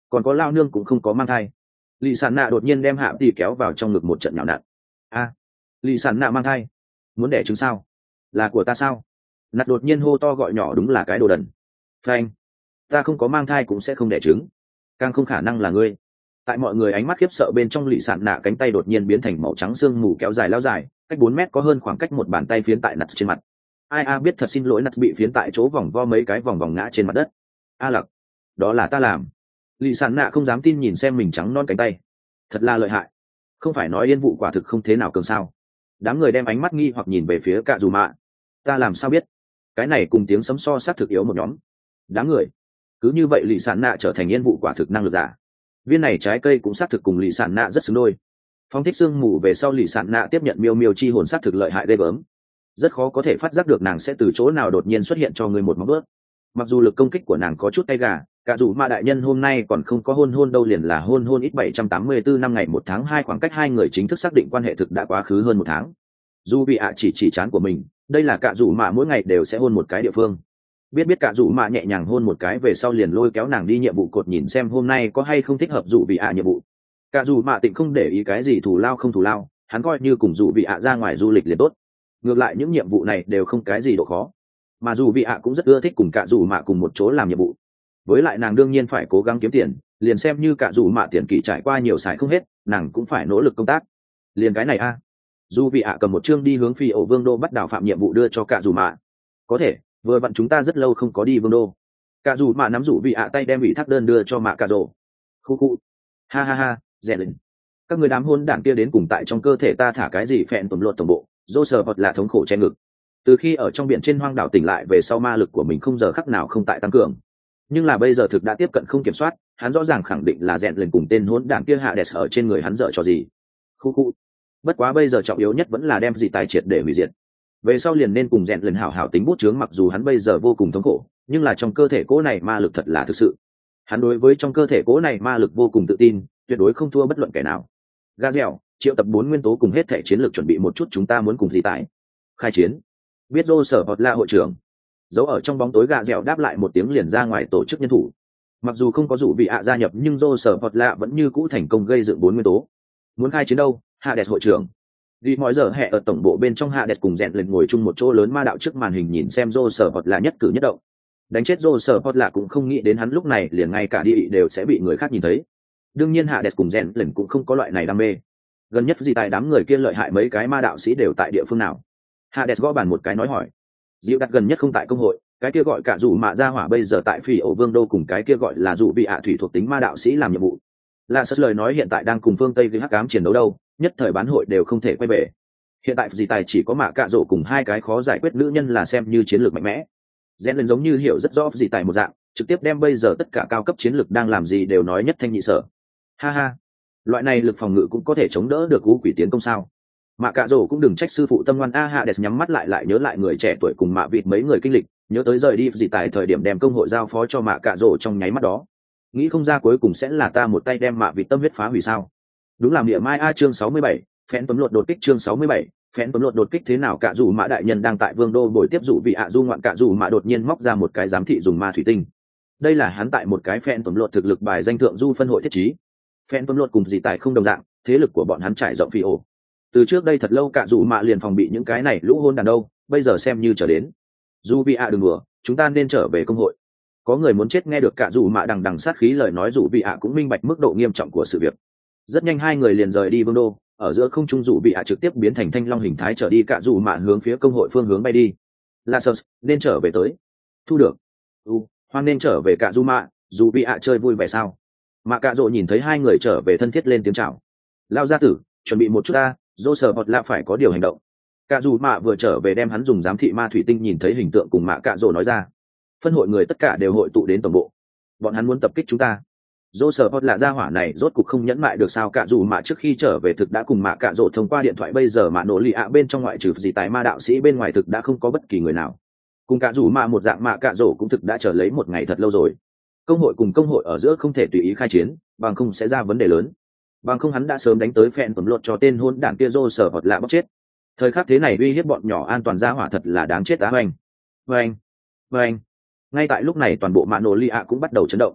còn có lao nương cũng không có mang thai. Lì sản nạ đột nhiên đem hạ tỷ kéo vào trong ngực một trận nhào nặn. A, lì sản nạ mang thai, muốn đẻ trứng sao? Là của ta sao? Nạt đột nhiên hô to gọi nhỏ, đúng là cái đồ đần. Phanh, ta không có mang thai cũng sẽ không đẻ trứng, càng không khả năng là ngươi. Tại mọi người ánh mắt khiếp sợ bên trong, lì sản nạ cánh tay đột nhiên biến thành màu trắng sương mù kéo dài lao dài, cách bốn mét có hơn, khoảng cách một bàn tay phiến tại nạt trên mặt. Ai a biết thật xin lỗi, nạt bị phiến tại chỗ vòng vo mấy cái vòng vòng ngã trên mặt đất. A lặc, đó là ta làm. Lì sản nạ không dám tin nhìn xem mình trắng non cánh tay, thật là lợi hại. Không phải nói yên vụ quả thực không thế nào cường sao? Đám người đem ánh mắt nghi hoặc nhìn về phía cạ dù mạ. Ta làm sao biết? Cái này cùng tiếng sấm so sát thực yếu một nhóm. Đám người cứ như vậy, lì sản nạ trở thành yên vụ quả thực năng lực giả. Viên này trái cây cũng sát thực cùng lì sản nạ rất xứng đôi. Phong thích xương mù về sau, lì sản nạ tiếp nhận miêu miêu chi hồn sát thực lợi hại ghê gớm, rất khó có thể phát giác được nàng sẽ từ chỗ nào đột nhiên xuất hiện cho người một móng bước. Mặc dù lực công kích của nàng có chút tay gà, cả dù mà đại nhân hôm nay còn không có hôn hôn đâu liền là hôn hôn ít bảy trăm tám mươi tư năm ngày một tháng hai, khoảng cách hai người chính thức xác định quan hệ thực đã quá khứ hơn một tháng. Dù bị ạ chỉ chỉ chán của mình, đây là cả dù mà mỗi ngày đều sẽ hôn một cái địa phương. Biết biết cả dù mà nhẹ nhàng hôn một cái về sau liền lôi kéo nàng đi nhiệm vụ cột, nhìn xem hôm nay có hay không thích hợp dù bị ạ nhiệm vụ. Cả dù mà tịnh không để ý cái gì thù lao không thù lao, hắn coi như cùng dù bị ạ ra ngoài du lịch liền tốt. Ngược lại những nhiệm vụ này đều không cái gì độ khó, mà dù bị ạ cũng rất ưa thích cùng cả dù mà cùng một chỗ làm nhiệm vụ. Với lại nàng đương nhiên phải cố gắng kiếm tiền, liền xem như cả dù mà tiền kỳ trải qua nhiều xài không hết, nàng cũng phải nỗ lực công tác. Liền cái này a à. Dù bị ạ cầm một chương đi hướng phi ổ vương đô bắt đào phạm nhiệm vụ đưa cho cả dù mà. Có thể vừa vặn chúng ta rất lâu không có đi vương đô. Cả dù mà nắm rủ bị ạ tay đem ủy thác đơn đưa cho mạ cả rồ. Khu khu, ha ha ha, rẻ lên. Các người đám hôn đảng kia đến cùng tại trong cơ thể ta thả cái gì phèn tuần luật tổng bộ. Dô sờ hoặc là thống khổ che ngực. Từ khi ở trong biển trên hoang đảo tỉnh lại về sau, ma lực của mình không giờ khắc nào không tại tăng cường, nhưng là bây giờ thực đã tiếp cận không kiểm soát, hắn rõ ràng khẳng định là rèn lên cùng tên hỗn đảng kia hạ đẹp ở trên người hắn dở cho gì. Khu khu. Bất quá bây giờ trọng yếu nhất vẫn là đem gì tài triệt để hủy diệt, về sau liền nên cùng rèn lên hảo hảo tính bút chướng. Mặc dù hắn bây giờ vô cùng thống khổ, nhưng là trong cơ thể cố này ma lực thật là thực sự. Hắn đối với trong cơ thể cố này ma lực vô cùng tự tin, tuyệt đối không thua bất luận kẻ nào. Ga dẻo triệu tập bốn nguyên tố cùng hết thể chiến lược chuẩn bị một chút, chúng ta muốn cùng gì tài khai chiến. Biết rô sở hoặc là hội trưởng. Giấu ở trong bóng tối gà dẻo đáp lại một tiếng liền ra ngoài tổ chức nhân thủ. Mặc dù không có rủ vị ạ gia nhập, nhưng rô sở hoặc lạ vẫn như cũ thành công gây dựng bốn nguyên tố. Muốn khai chiến đâu? Hades hội trưởng. Vì mọi giờ hẹ ở tổng bộ bên trong, Hades cùng rèn lên ngồi chung một chỗ lớn ma đạo trước màn hình, nhìn xem rô sở hoặc lạ nhất cử nhất động. Đánh chết rô sở hoặc lạ cũng không nghĩ đến hắn lúc này liền ngay cả địa đều sẽ bị người khác nhìn thấy. Đương nhiên Hades cùng rèn lên cũng không có loại này đam mê. Gần nhất gì tại đám người kia lợi hại mấy cái ma đạo sĩ đều tại địa phương nào? Hades gõ bàn một cái nói hỏi. Diệu đặt gần nhất không tại công hội, cái kia gọi cả dù mạ ra hỏa bây giờ tại phi ổ vương đô cùng cái kia gọi là dù bị ạ thủy thuộc tính ma đạo sĩ làm nhiệm vụ. Là sất lời nói hiện tại đang cùng phương tây với hắc ám chiến đấu đâu, nhất thời bán hội đều không thể quay về. Hiện tại gì tài chỉ có mạ cạ rổ cùng hai cái khó giải quyết nữ nhân là xem như chiến lược mạnh mẽ. Rèn lên giống như hiểu rất rõ gì tài một dạng, trực tiếp đem bây giờ tất cả cao cấp chiến lược đang làm gì đều nói nhất thanh nhị sở. Ha ha, loại này lực phòng ngự cũng có thể chống đỡ được u quỷ tiến công sao? Mạ cạ rổ cũng đừng trách sư phụ tâm ngoan a. Hades nhắm mắt lại lại nhớ lại người trẻ tuổi cùng mạ vịt mấy người kinh lịch, nhớ tới rời đi gì tại thời điểm đem công hội giao phó cho mạ cạ rổ trong nháy mắt đó, nghĩ không ra cuối cùng sẽ là ta một tay đem mạ vịt tâm huyết phá hủy sao. Đúng là miệng mai a. Chương sáu mươi bảy, phén tuấn luật đột kích. Chương sáu mươi bảy, phén tuấn luật đột kích. Thế nào cạ rủ mạ đại nhân đang tại vương đô buổi tiếp dụ vị ạ du ngoạn, cạ rủ mạ đột nhiên móc ra một cái giám thị dùng ma thủy tinh. Đây là hắn tại một cái phén tuấn luật thực lực bài danh thượng du phân hội thiết trí. Phén tuấn luật cùng gì tại không đồng dạng, thế lực của bọn hắn trải rộng phi ổ. Từ trước đây thật lâu cạ rủ mạ liền phòng bị những cái này lũ hôn đàn đâu, bây giờ xem như trở đến. Du vị ạ đừng đùa, chúng ta nên trở về công hội. Có người muốn chết nghe được cạ rủ mạ đằng đằng sát khí lời nói, rủ vị ạ cũng minh bạch mức độ nghiêm trọng của sự việc. Rất nhanh hai người liền rời đi vương đô, ở giữa không trung rủ vị ạ trực tiếp biến thành thanh long hình thái trở đi, cạ rủ mạ hướng phía công hội phương hướng bay đi. Lasers nên trở về tới. Thu được. U, hoan nên trở về cạ rủ mạ, rủ vị ạ chơi vui vẻ sao? Mạ cạ rỗ nhìn thấy hai người trở về thân thiết lên tiếng chào. Lao gia tử, chuẩn bị một chút ta, dô sờ hoặc là phải có điều hành động. Cạ dù mạ vừa trở về đem hắn dùng giám thị ma thủy tinh nhìn thấy hình tượng cùng mạ cạ rỗ nói ra. Phân hội người tất cả đều hội tụ đến tổng bộ, bọn hắn muốn tập kích chúng ta. Dô sờ hoặc là gia hỏa này rốt cục không nhẫn mại được sao? Cạ dù mạ trước khi trở về thực đã cùng mạ cạ rỗ thông qua điện thoại, bây giờ mạ nổ lì ạ bên trong ngoại trừ gì tài ma đạo sĩ bên ngoài thực đã không có bất kỳ người nào. Cùng cạ dù mạ một dạng, mạ cạ rỗ cũng thực đã chờ lấy một ngày thật lâu rồi. Công hội cùng công hội ở giữa không thể tùy ý khai chiến, bằng không sẽ ra vấn đề lớn. Bằng không hắn đã sớm đánh tới phen tuần lột cho tên hôn đảng kia rô sở hoặc là bóc chết. Thời khắc thế này uy hiếp bọn nhỏ an toàn ra hỏa thật là đáng chết á. Oanh, oanh, oanh. Ngay tại lúc này toàn bộ mạ nổ lì ạ cũng bắt đầu chấn động.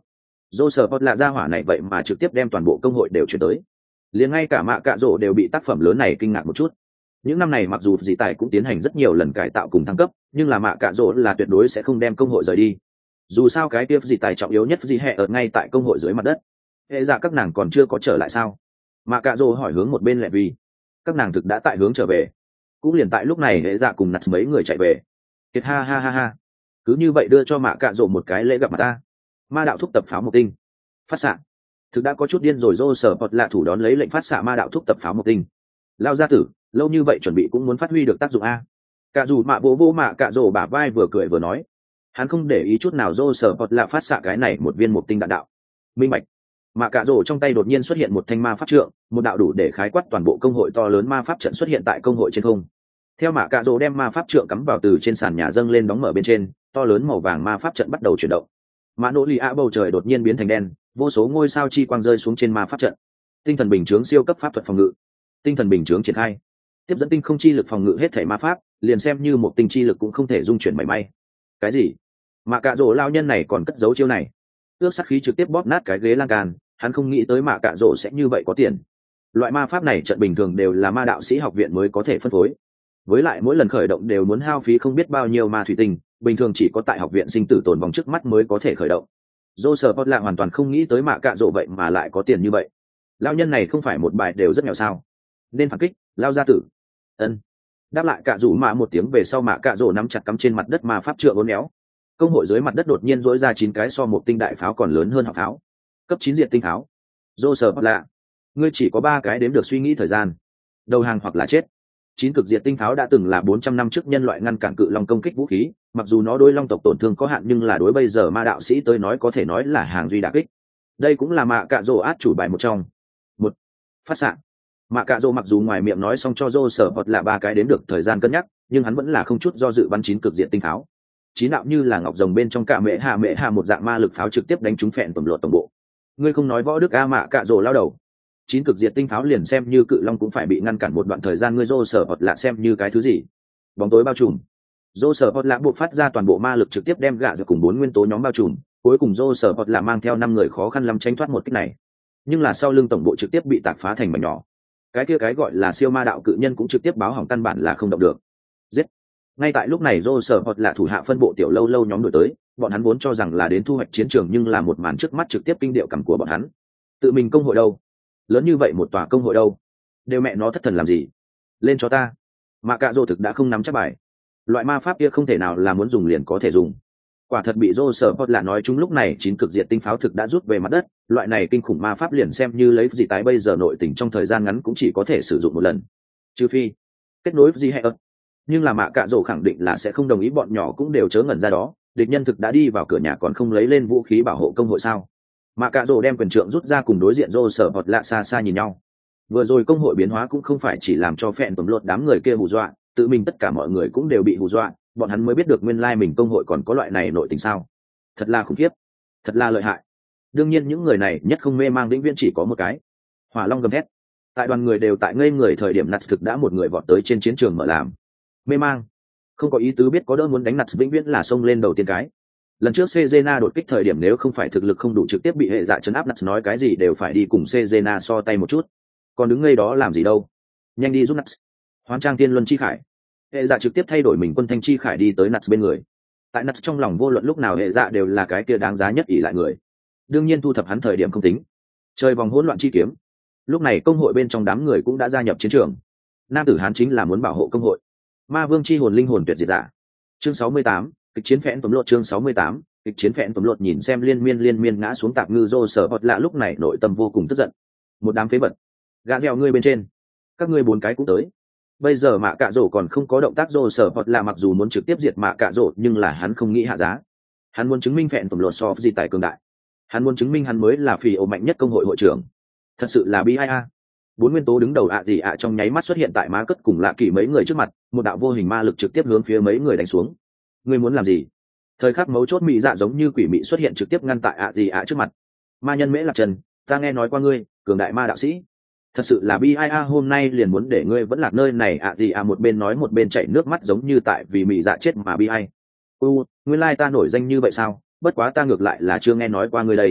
Joseph là gia hỏa này vậy mà trực tiếp đem toàn bộ công hội đều chuyển tới. Liền ngay cả mạ cạ rổ đều bị tác phẩm lớn này kinh ngạc một chút. Những năm này mặc dù dị tài cũng tiến hành rất nhiều lần cải tạo cùng thăng cấp, nhưng là mạ cạ rổ là tuyệt đối sẽ không đem công hội rời đi. Dù sao cái kia dị tài trọng yếu nhất dị hệ ở ngay tại công hội dưới mặt đất. Hệ dạ các nàng còn chưa có trở lại sao? Mạ cạ rổ hỏi hướng một bên lẹ vì. Các nàng thực đã tại hướng trở về. Cũng liền tại lúc này hệ dạ cùng nặt mấy người chạy về. Kiệt ha ha ha ha. Cứ như vậy đưa cho mạ cạ rổ một cái lễ gặp mặt ta. Ma đạo thúc tập pháo một tinh. Phát xạ. Thực đã có chút điên rồi, rô sở bọt lạ thủ đón lấy lệnh phát xạ ma đạo thúc tập pháo một tinh. Lao gia tử, lâu như vậy chuẩn bị cũng muốn phát huy được tác dụng a. Cả dù mạ vô vô mạ cạ rổ bả vai vừa cười vừa nói. Hắn không để ý chút nào rô sở bọt lạ phát xạ cái này một viên một tinh đạn đạo. Minh bạch. Mạ cạ rổ trong tay đột nhiên xuất hiện một thanh ma pháp trượng, một đạo đủ để khái quát toàn bộ công hội to lớn ma pháp trận xuất hiện tại công hội trên không. Theo mạ cạ rổ đem ma pháp trượng cắm vào từ trên sàn nhà dâng lên đóng mở bên trên, to lớn màu vàng ma pháp trận bắt đầu chuyển động. Mã nỗ lì ạ bầu trời đột nhiên biến thành đen, vô số ngôi sao chi quang rơi xuống trên ma pháp trận. Tinh thần bình chướng siêu cấp pháp thuật phòng ngự. Tinh thần bình chướng triển khai. Tiếp dẫn tinh không chi lực phòng ngự hết thể ma pháp, liền xem như một tinh chi lực cũng không thể dung chuyển mảy may. Cái gì? Mạ cạ rổ lao nhân này còn cất giấu chiêu này. Ước sát khí trực tiếp bóp nát cái ghế lan can, hắn không nghĩ tới mạ cạ rổ sẽ như vậy có tiền. Loại ma pháp này trận bình thường đều là ma đạo sĩ học viện mới có thể phân phối. Với lại mỗi lần khởi động đều muốn hao phí không biết bao nhiêu ma thủy tinh, bình thường chỉ có tại học viện sinh tử tồn vòng trước mắt mới có thể khởi động. Joseph Potter hoàn toàn không nghĩ tới mạ cạ rổ vậy mà lại có tiền như vậy. Lão nhân này không phải một bài đều rất nghèo sao? Nên phản kích, lao gia tử. Ân. Đáp lại cạ rủ mạ một tiếng về sau mạ cạ rổ nắm chặt cắm trên mặt đất ma pháp trượng uốn éo. Công hội dưới mặt đất đột nhiên rỗi ra chín cái so một tinh đại pháo còn lớn hơn học pháo. Cấp chín diệt tinh pháo. Joseph Potter, ngươi chỉ có ba cái đếm được suy nghĩ thời gian. Đầu hàng hoặc là chết. Chín cực diệt tinh pháo đã từng là bốn trăm năm trước nhân loại ngăn cản cự long công kích vũ khí, mặc dù nó đối long tộc tổn thương có hạn nhưng là đối bây giờ ma đạo sĩ tới nói có thể nói là hàng duy đả kích. Đây cũng là mạ cạ rổ át chủ bài một trong. Một, phát xạ. Mạ cạ rổ mặc dù ngoài miệng nói xong cho rô sở bọt là ba cái đến được thời gian cân nhắc, nhưng hắn vẫn là không chút do dự bắn chín cực diệt tinh pháo. Chín đạo như là ngọc rồng bên trong cả mẹ hạ mẹ hạ một dạng ma lực pháo trực tiếp đánh trúng phèn tầm lột tổng bộ. Ngươi không nói võ đức a, mạ cạ rổ lao đầu. Chín cực diệt tinh pháo liền xem như cự long cũng phải bị ngăn cản một đoạn thời gian, ngươi rô sở bọt lạ xem như cái thứ gì? Bóng tối bao trùm. Rô sở bọt lạ buộc phát ra toàn bộ ma lực trực tiếp đem gạ giật cùng bốn nguyên tố nhóm bao trùm, cuối cùng rô sở bọt lạ mang theo năm người khó khăn lắm tránh thoát một kích này, nhưng là sau lưng tổng bộ trực tiếp bị tạc phá thành mảnh nhỏ. Cái kia cái gọi là siêu ma đạo cự nhân cũng trực tiếp báo hỏng, căn bản là không động được. Giết. Ngay tại lúc này rô sở bọt lạ thủ hạ phân bộ tiểu lâu lâu nhóm đổi tới, bọn hắn vốn cho rằng là đến thu hoạch chiến trường nhưng là một màn trước mắt trực tiếp kinh điệu cảm của bọn hắn. Tự mình công hội đâu? Lớn như vậy một tòa công hội đâu? Đều mẹ nó thất thần làm gì? Lên cho ta. Mạ cạ rổ thực đã không nắm chắc bài. Loại ma pháp kia không thể nào là muốn dùng liền có thể dùng. Quả thật bị rô sở bọt lạ nói chúng, lúc này chín cực diệt tinh pháo thực đã rút về mặt đất, loại này kinh khủng ma pháp liền xem như lấy gì tái bây giờ nội tình trong thời gian ngắn cũng chỉ có thể sử dụng một lần, trừ phi kết nối gì hay ớt. Nhưng là mạ cạ rổ khẳng định là sẽ không đồng ý, bọn nhỏ cũng đều chớ ngẩn ra đó, địch nhân thực đã đi vào cửa nhà còn không lấy lên vũ khí bảo hộ công hội sao? Mạ cạ rổ đem quyền trượng rút ra cùng đối diện rô sở bọt lạ xa xa nhìn nhau. Vừa rồi công hội biến hóa cũng không phải chỉ làm cho phẹn tầm lột đám người kia hù dọa, tự mình tất cả mọi người cũng đều bị hù dọa, bọn hắn mới biết được nguyên lai mình công hội còn có loại này nội tình sao. Thật là khủng khiếp, thật là lợi hại. Đương nhiên những người này nhất không mê mang vĩnh viễn chỉ có một cái, hỏa long gầm thét. Tại đoàn người đều tại ngây người thời điểm nặt thực đã một người vọt tới trên chiến trường mở làm. Mê mang không có ý tứ biết có đỡ muốn đánh nặt vĩnh viễn là xông lên đầu tiên cái. Lần trước Cezena đột kích thời điểm nếu không phải thực lực không đủ trực tiếp bị hệ dạ chấn áp, nặt nói cái gì đều phải đi cùng Cezena so tay một chút, còn đứng ngây đó làm gì đâu, nhanh đi giúp nặt. Hoán trang tiên luân chi khải, hệ dạ trực tiếp thay đổi mình quân thanh chi khải đi tới nặt bên người. Tại nặt trong lòng vô luận lúc nào hệ dạ đều là cái kia đáng giá nhất ỷ lại người, đương nhiên thu thập hắn thời điểm không tính. Chơi vòng hỗn loạn chi kiếm, lúc này công hội bên trong đám người cũng đã gia nhập chiến trường. Nam tử hán chính là muốn bảo hộ công hội. Ma vương chi hồn linh hồn tuyệt diệt giả, chương sáu mươi tám, kịch chiến phẽn tấm lột, chương sáu mươi tám, kịch chiến phẽn tấm lột. Nhìn xem liên miên liên miên ngã xuống tạp ngư rô sở bọt lạ lúc này nội tâm vô cùng tức giận. Một đám phế vật, gã dẻo ngươi bên trên, các ngươi bốn cái cũng tới. Bây giờ mạ cạ rổ còn không có động tác, rô sở bọt lạ mặc dù muốn trực tiếp diệt mạ cạ rổ nhưng là hắn không nghĩ hạ giá. Hắn muốn chứng minh phẹn tấm lột so với gì tài cường đại, hắn muốn chứng minh hắn mới là phi ổ mạnh nhất công hội hội trưởng. Thật sự là bi ai a. Bốn nguyên tố đứng đầu ạ gì ạ trong nháy mắt xuất hiện tại má cất cùng lạ kỳ mấy người trước mặt, một đạo vô hình ma lực trực tiếp hướng phía mấy người đánh xuống. Ngươi muốn làm gì? Thời khắc mấu chốt mị dạ giống như quỷ mị xuất hiện trực tiếp ngăn tại ạ gì ạ trước mặt. Ma nhân mễ lạc trần, ta nghe nói qua ngươi, cường đại ma đạo sĩ. Thật sự là bi ai a, hôm nay liền muốn để ngươi vẫn lạc nơi này. ạ gì ạ một bên nói một bên chảy nước mắt giống như tại vì mị dạ chết mà bi ai. U, nguyên lai ta nổi danh như vậy sao? Bất quá ta ngược lại là chưa nghe nói qua ngươi đây.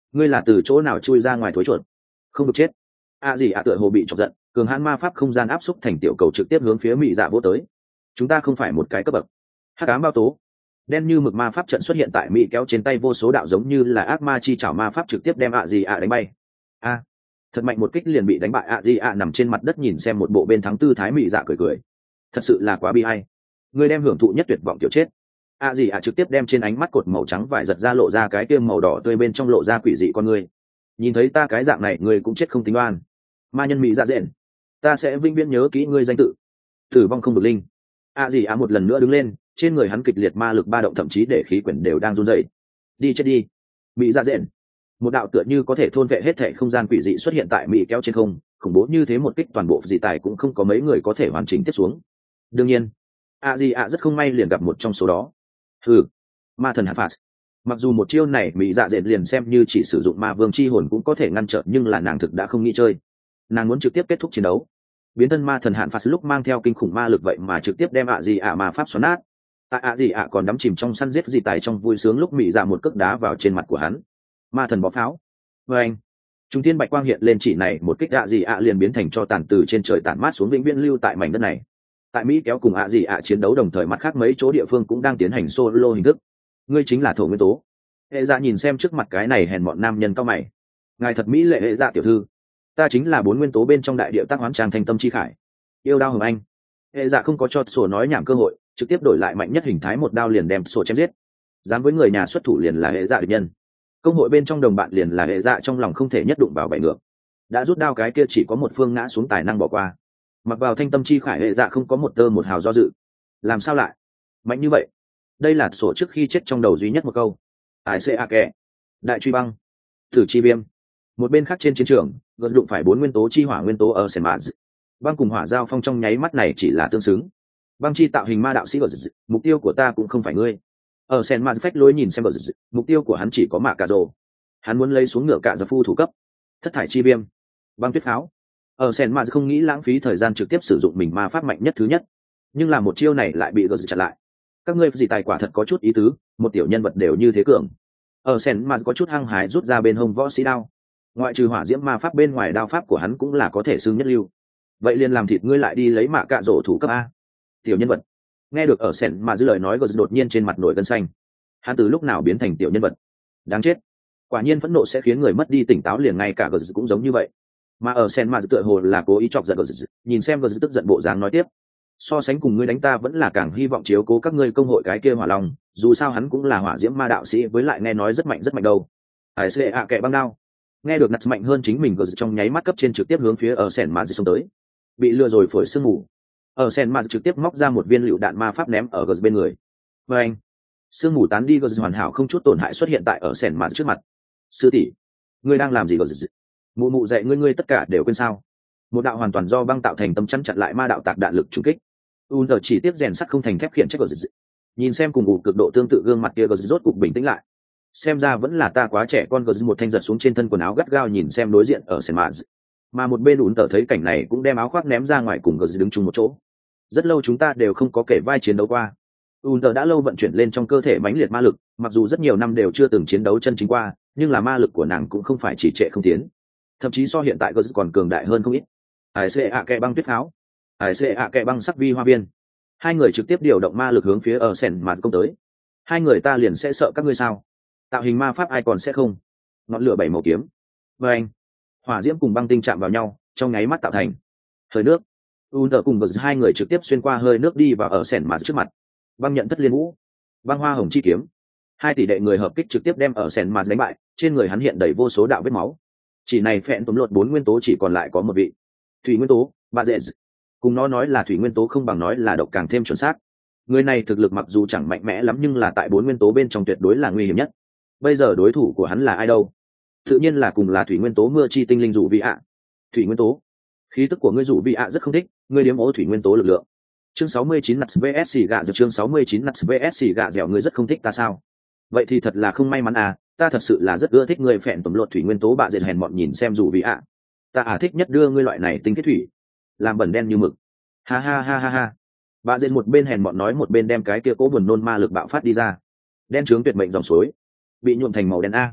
ngươi là từ chỗ nào chui ra ngoài thối chuột, không được chết. A gì ạ tựa hồ bị chọc giận, cường hãn ma pháp không gian áp xúc thành tiểu cầu trực tiếp hướng phía mỹ dạ vô tới. Chúng ta không phải một cái cấp bậc. Hắc ám bao tố, đen như mực ma pháp trận xuất hiện tại mỹ kéo trên tay, vô số đạo giống như là ác ma chi chảo ma pháp trực tiếp đem ạ gì ạ đánh bay. A, thật mạnh một kích liền bị đánh bại. ạ gì ạ nằm trên mặt đất nhìn xem một bộ bên thắng tư thái mỹ dạ cười cười, thật sự là quá bi ai, ngươi đem hưởng thụ nhất tuyệt vọng kiểu chết. ạ gì ạ trực tiếp đem trên ánh mắt cột màu trắng vải giật ra, lộ ra cái tiêm màu đỏ tươi bên trong lộ ra quỷ dị con ngươi. Nhìn thấy ta cái dạng này ngươi cũng chết không tính oan. Ma nhân mỹ dạ dện, ta sẽ vĩnh viễn nhớ kỹ ngươi danh tự, tử vong không được linh. ạ gì ạ một lần nữa đứng lên, trên người hắn kịch liệt ma lực ba động, thậm chí để khí quyển đều đang run rẩy. Đi chết đi, mỹ dạ dện. Một đạo tựa như có thể thôn vệ hết thể không gian quỷ dị xuất hiện tại mỹ kéo trên không, khủng bố như thế một kích toàn bộ dị tài cũng không có mấy người có thể hoàn chỉnh tiếp xuống. Đương nhiên ạ gì ạ rất không may liền gặp một trong số đó. Ừ, ma thần Hạt Phạt. Mặc dù một chiêu này mỹ dạ dện liền xem như chỉ sử dụng ma vương chi hồn cũng có thể ngăn trở, nhưng là nàng thực đã không nghĩ chơi, nàng muốn trực tiếp kết thúc chiến đấu. Biến thân ma thần Hạn Phạt lúc mang theo kinh khủng ma lực, vậy mà trực tiếp đem ạ gì ạ ma pháp xoắn nát. Tại ạ gì ạ còn đắm chìm trong săn giết dị tài trong vui sướng lúc mỹ dạ một cước đá vào trên mặt của hắn. Ma thần bó pháo. Và anh, trung thiên bạch quang hiện lên, chỉ này một kích ạ gì ạ liền biến thành cho tàn từ trên trời tản mát xuống, vĩnh viễn lưu tại mảnh đất này. Tại mỹ kéo cùng ạ gì ạ chiến đấu đồng thời, mặt khác mấy chỗ địa phương cũng đang tiến hành solo hình thức. Ngươi chính là thổ nguyên tố. Hệ dạ nhìn xem trước mặt cái này hèn mọn nam nhân cao mày. Ngài thật mỹ lệ hệ dạ tiểu thư. Ta chính là bốn nguyên tố bên trong đại địa tác hoán trang thanh tâm chi khải, yêu đao hồng anh. Hệ dạ không có cho sổ nói nhảm cơ hội, trực tiếp đổi lại mạnh nhất hình thái, một đao liền đem sổ chém giết. Dám với người nhà xuất thủ liền là hệ dạ địch nhân. Công hội bên trong đồng bạn liền là hệ dạ trong lòng không thể nhất đụng vào bảy ngược. Đã rút đao cái kia chỉ có một phương ngã xuống, tài năng bỏ qua. Mặc vào thanh tâm chi khải, hệ dạ không có một tơ một hào do dự. Làm sao lại mạnh như vậy? Đây là sổ trước khi chết trong đầu duy nhất một câu. Ai sẽ a kẻ đại truy băng, thử chi viêm. Một bên khác trên chiến trường, gần đụng phải bốn nguyên tố chi hỏa nguyên tố ở sền mã. Băng cùng hỏa giao phong trong nháy mắt này chỉ là tương xứng. Băng chi tạo hình ma đạo sĩ, mục tiêu của ta cũng không phải ngươi. Ở sen ma phách lối nhìn xem, mục tiêu của hắn chỉ có mạ cà rồ. Hắn muốn lấy xuống ngựa cạ giặc phu thủ cấp. Thất thải chi viêm, băng tuyết pháo. Ở sen ma không nghĩ lãng phí thời gian, trực tiếp sử dụng mình ma pháp mạnh nhất thứ nhất, nhưng là một chiêu này lại bị gờ chặn lại. Các ngươi gì tài quả thật có chút ý tứ, một tiểu nhân vật đều như thế cường. Ở sen ma có chút hăng hái rút ra bên hông võ sĩ đao. Ngoại trừ hỏa diễm ma pháp bên ngoài, đao pháp của hắn cũng là có thể xưng nhất lưu. Vậy liền làm thịt ngươi lại đi lấy mạ cạ rổ thủ cấp a, tiểu nhân vật. Nghe được ở sen mà dư lời nói, gờ đột nhiên trên mặt nổi gân xanh. Hắn từ lúc nào biến thành tiểu nhân vật? Đáng chết, quả nhiên phẫn nộ sẽ khiến người mất đi tỉnh táo, liền ngay cả gờ cũng giống như vậy. Mà ở sen mà tựa hồ là cố ý chọc giận gờ, nhìn xem gờ tức giận bộ dáng nói tiếp. So sánh cùng ngươi đánh, ta vẫn là càng hy vọng chiếu cố các ngươi công hội cái kia hỏa long, dù sao hắn cũng là hỏa diễm ma đạo sĩ, với lại nghe nói rất mạnh rất mạnh đâu. Hải xê ạ kệ băng đao. Nghe được nặt mạnh hơn chính mình, gờ trong nháy mắt cấp trên trực tiếp hướng phía ở sen mà xông tới. Bị lừa rồi phổi sương mù. Ở sen mà trực tiếp móc ra một viên lựu đạn ma pháp ném ở gờ bên người. Và anh, sương mù tán đi, gờ hoàn hảo không chút tổn hại xuất hiện tại ở sen mà trước mặt. Sư tỷ, ngươi đang làm gì gờ? Mụ mụ dạy ngươi, ngươi tất cả đều quên sao? Một đạo hoàn toàn do băng tạo thành tâm chắn chặn lại ma đạo tạc đạn lực trúng kích. Un tờ chỉ tiếp rèn sắt không thành thép, khiển trách gờ. Nhìn xem cùng ủ cực độ tương tự gương mặt kia, gờ rốt cục bình tĩnh lại. Xem ra vẫn là ta quá trẻ con. Gờ một thanh giật xuống trên thân quần áo, gắt gao nhìn xem đối diện ở sen mà. Mà một bên Un tờ thấy cảnh này cũng đem áo khoác ném ra ngoài, cùng gờ đứng chung một chỗ. Rất lâu chúng ta đều không có kể vai chiến đấu qua. Un tờ đã lâu vận chuyển lên trong cơ thể mãnh liệt ma lực, mặc dù rất nhiều năm đều chưa từng chiến đấu chân chính qua, nhưng là ma lực của nàng cũng không phải chỉ trệ không tiến, thậm chí so hiện tại gờ còn cường đại hơn không ít. Hải xê ạ kệ băng tuyết pháo, hải xê ạ kệ băng sắc vi hoa viên. Hai người trực tiếp điều động ma lực hướng phía ở sen mà công tới. Hai người ta liền sẽ sợ các ngươi sao? Tạo hình ma pháp ai còn sẽ không? Ngọn lửa bảy màu kiếm. Và anh, hỏa diễm cùng băng tinh chạm vào nhau, trong nháy mắt tạo thành hơi nước. Un tờ cùng gờ hai người trực tiếp xuyên qua hơi nước đi vào ở sen mà trước mặt. Băng nhận thất liên vũ, băng hoa hồng chi kiếm. Hai tỷ đệ người hợp kích trực tiếp đem ở sen mà đánh bại, trên người hắn hiện đầy vô số đạo vết máu. Chỉ này phẹn tóm lột bốn nguyên tố chỉ còn lại có một vị. Thủy nguyên tố, bà dễ. Cùng nó nói là thủy nguyên tố không bằng nói là độc càng thêm chuẩn xác. Người này thực lực mặc dù chẳng mạnh mẽ lắm, nhưng là tại bốn nguyên tố bên trong tuyệt đối là nguy hiểm nhất. Bây giờ đối thủ của hắn là ai đâu? Tự nhiên là cùng là thủy nguyên tố mưa chi tinh linh dụ vị ạ. Thủy nguyên tố, khí tức của ngươi dụ vị ạ rất không thích, ngươi điếm ố thủy nguyên tố lực lượng. Chương sáu mươi chín Nuts vs xì gạ dẻo. Chương sáu mươi chín Nuts vs xì gạ dẻo. Ngươi rất không thích ta sao? Vậy thì thật là không may mắn à, ta thật sự là rất ưa thích ngươi phèn tóm lột thủy nguyên tố bạ dệt hèn mọn nhìn xem dù vì ạ. Ta à thích nhất đưa ngươi loại này tinh kết thủy, làm bẩn đen như mực. Ha ha ha ha ha. Bạ dệt một bên hèn mọn nói, một bên đem cái kia cố buồn nôn ma lực bạo phát đi ra. Đen trướng tuyệt mệnh dòng suối, bị nhuộm thành màu đen a.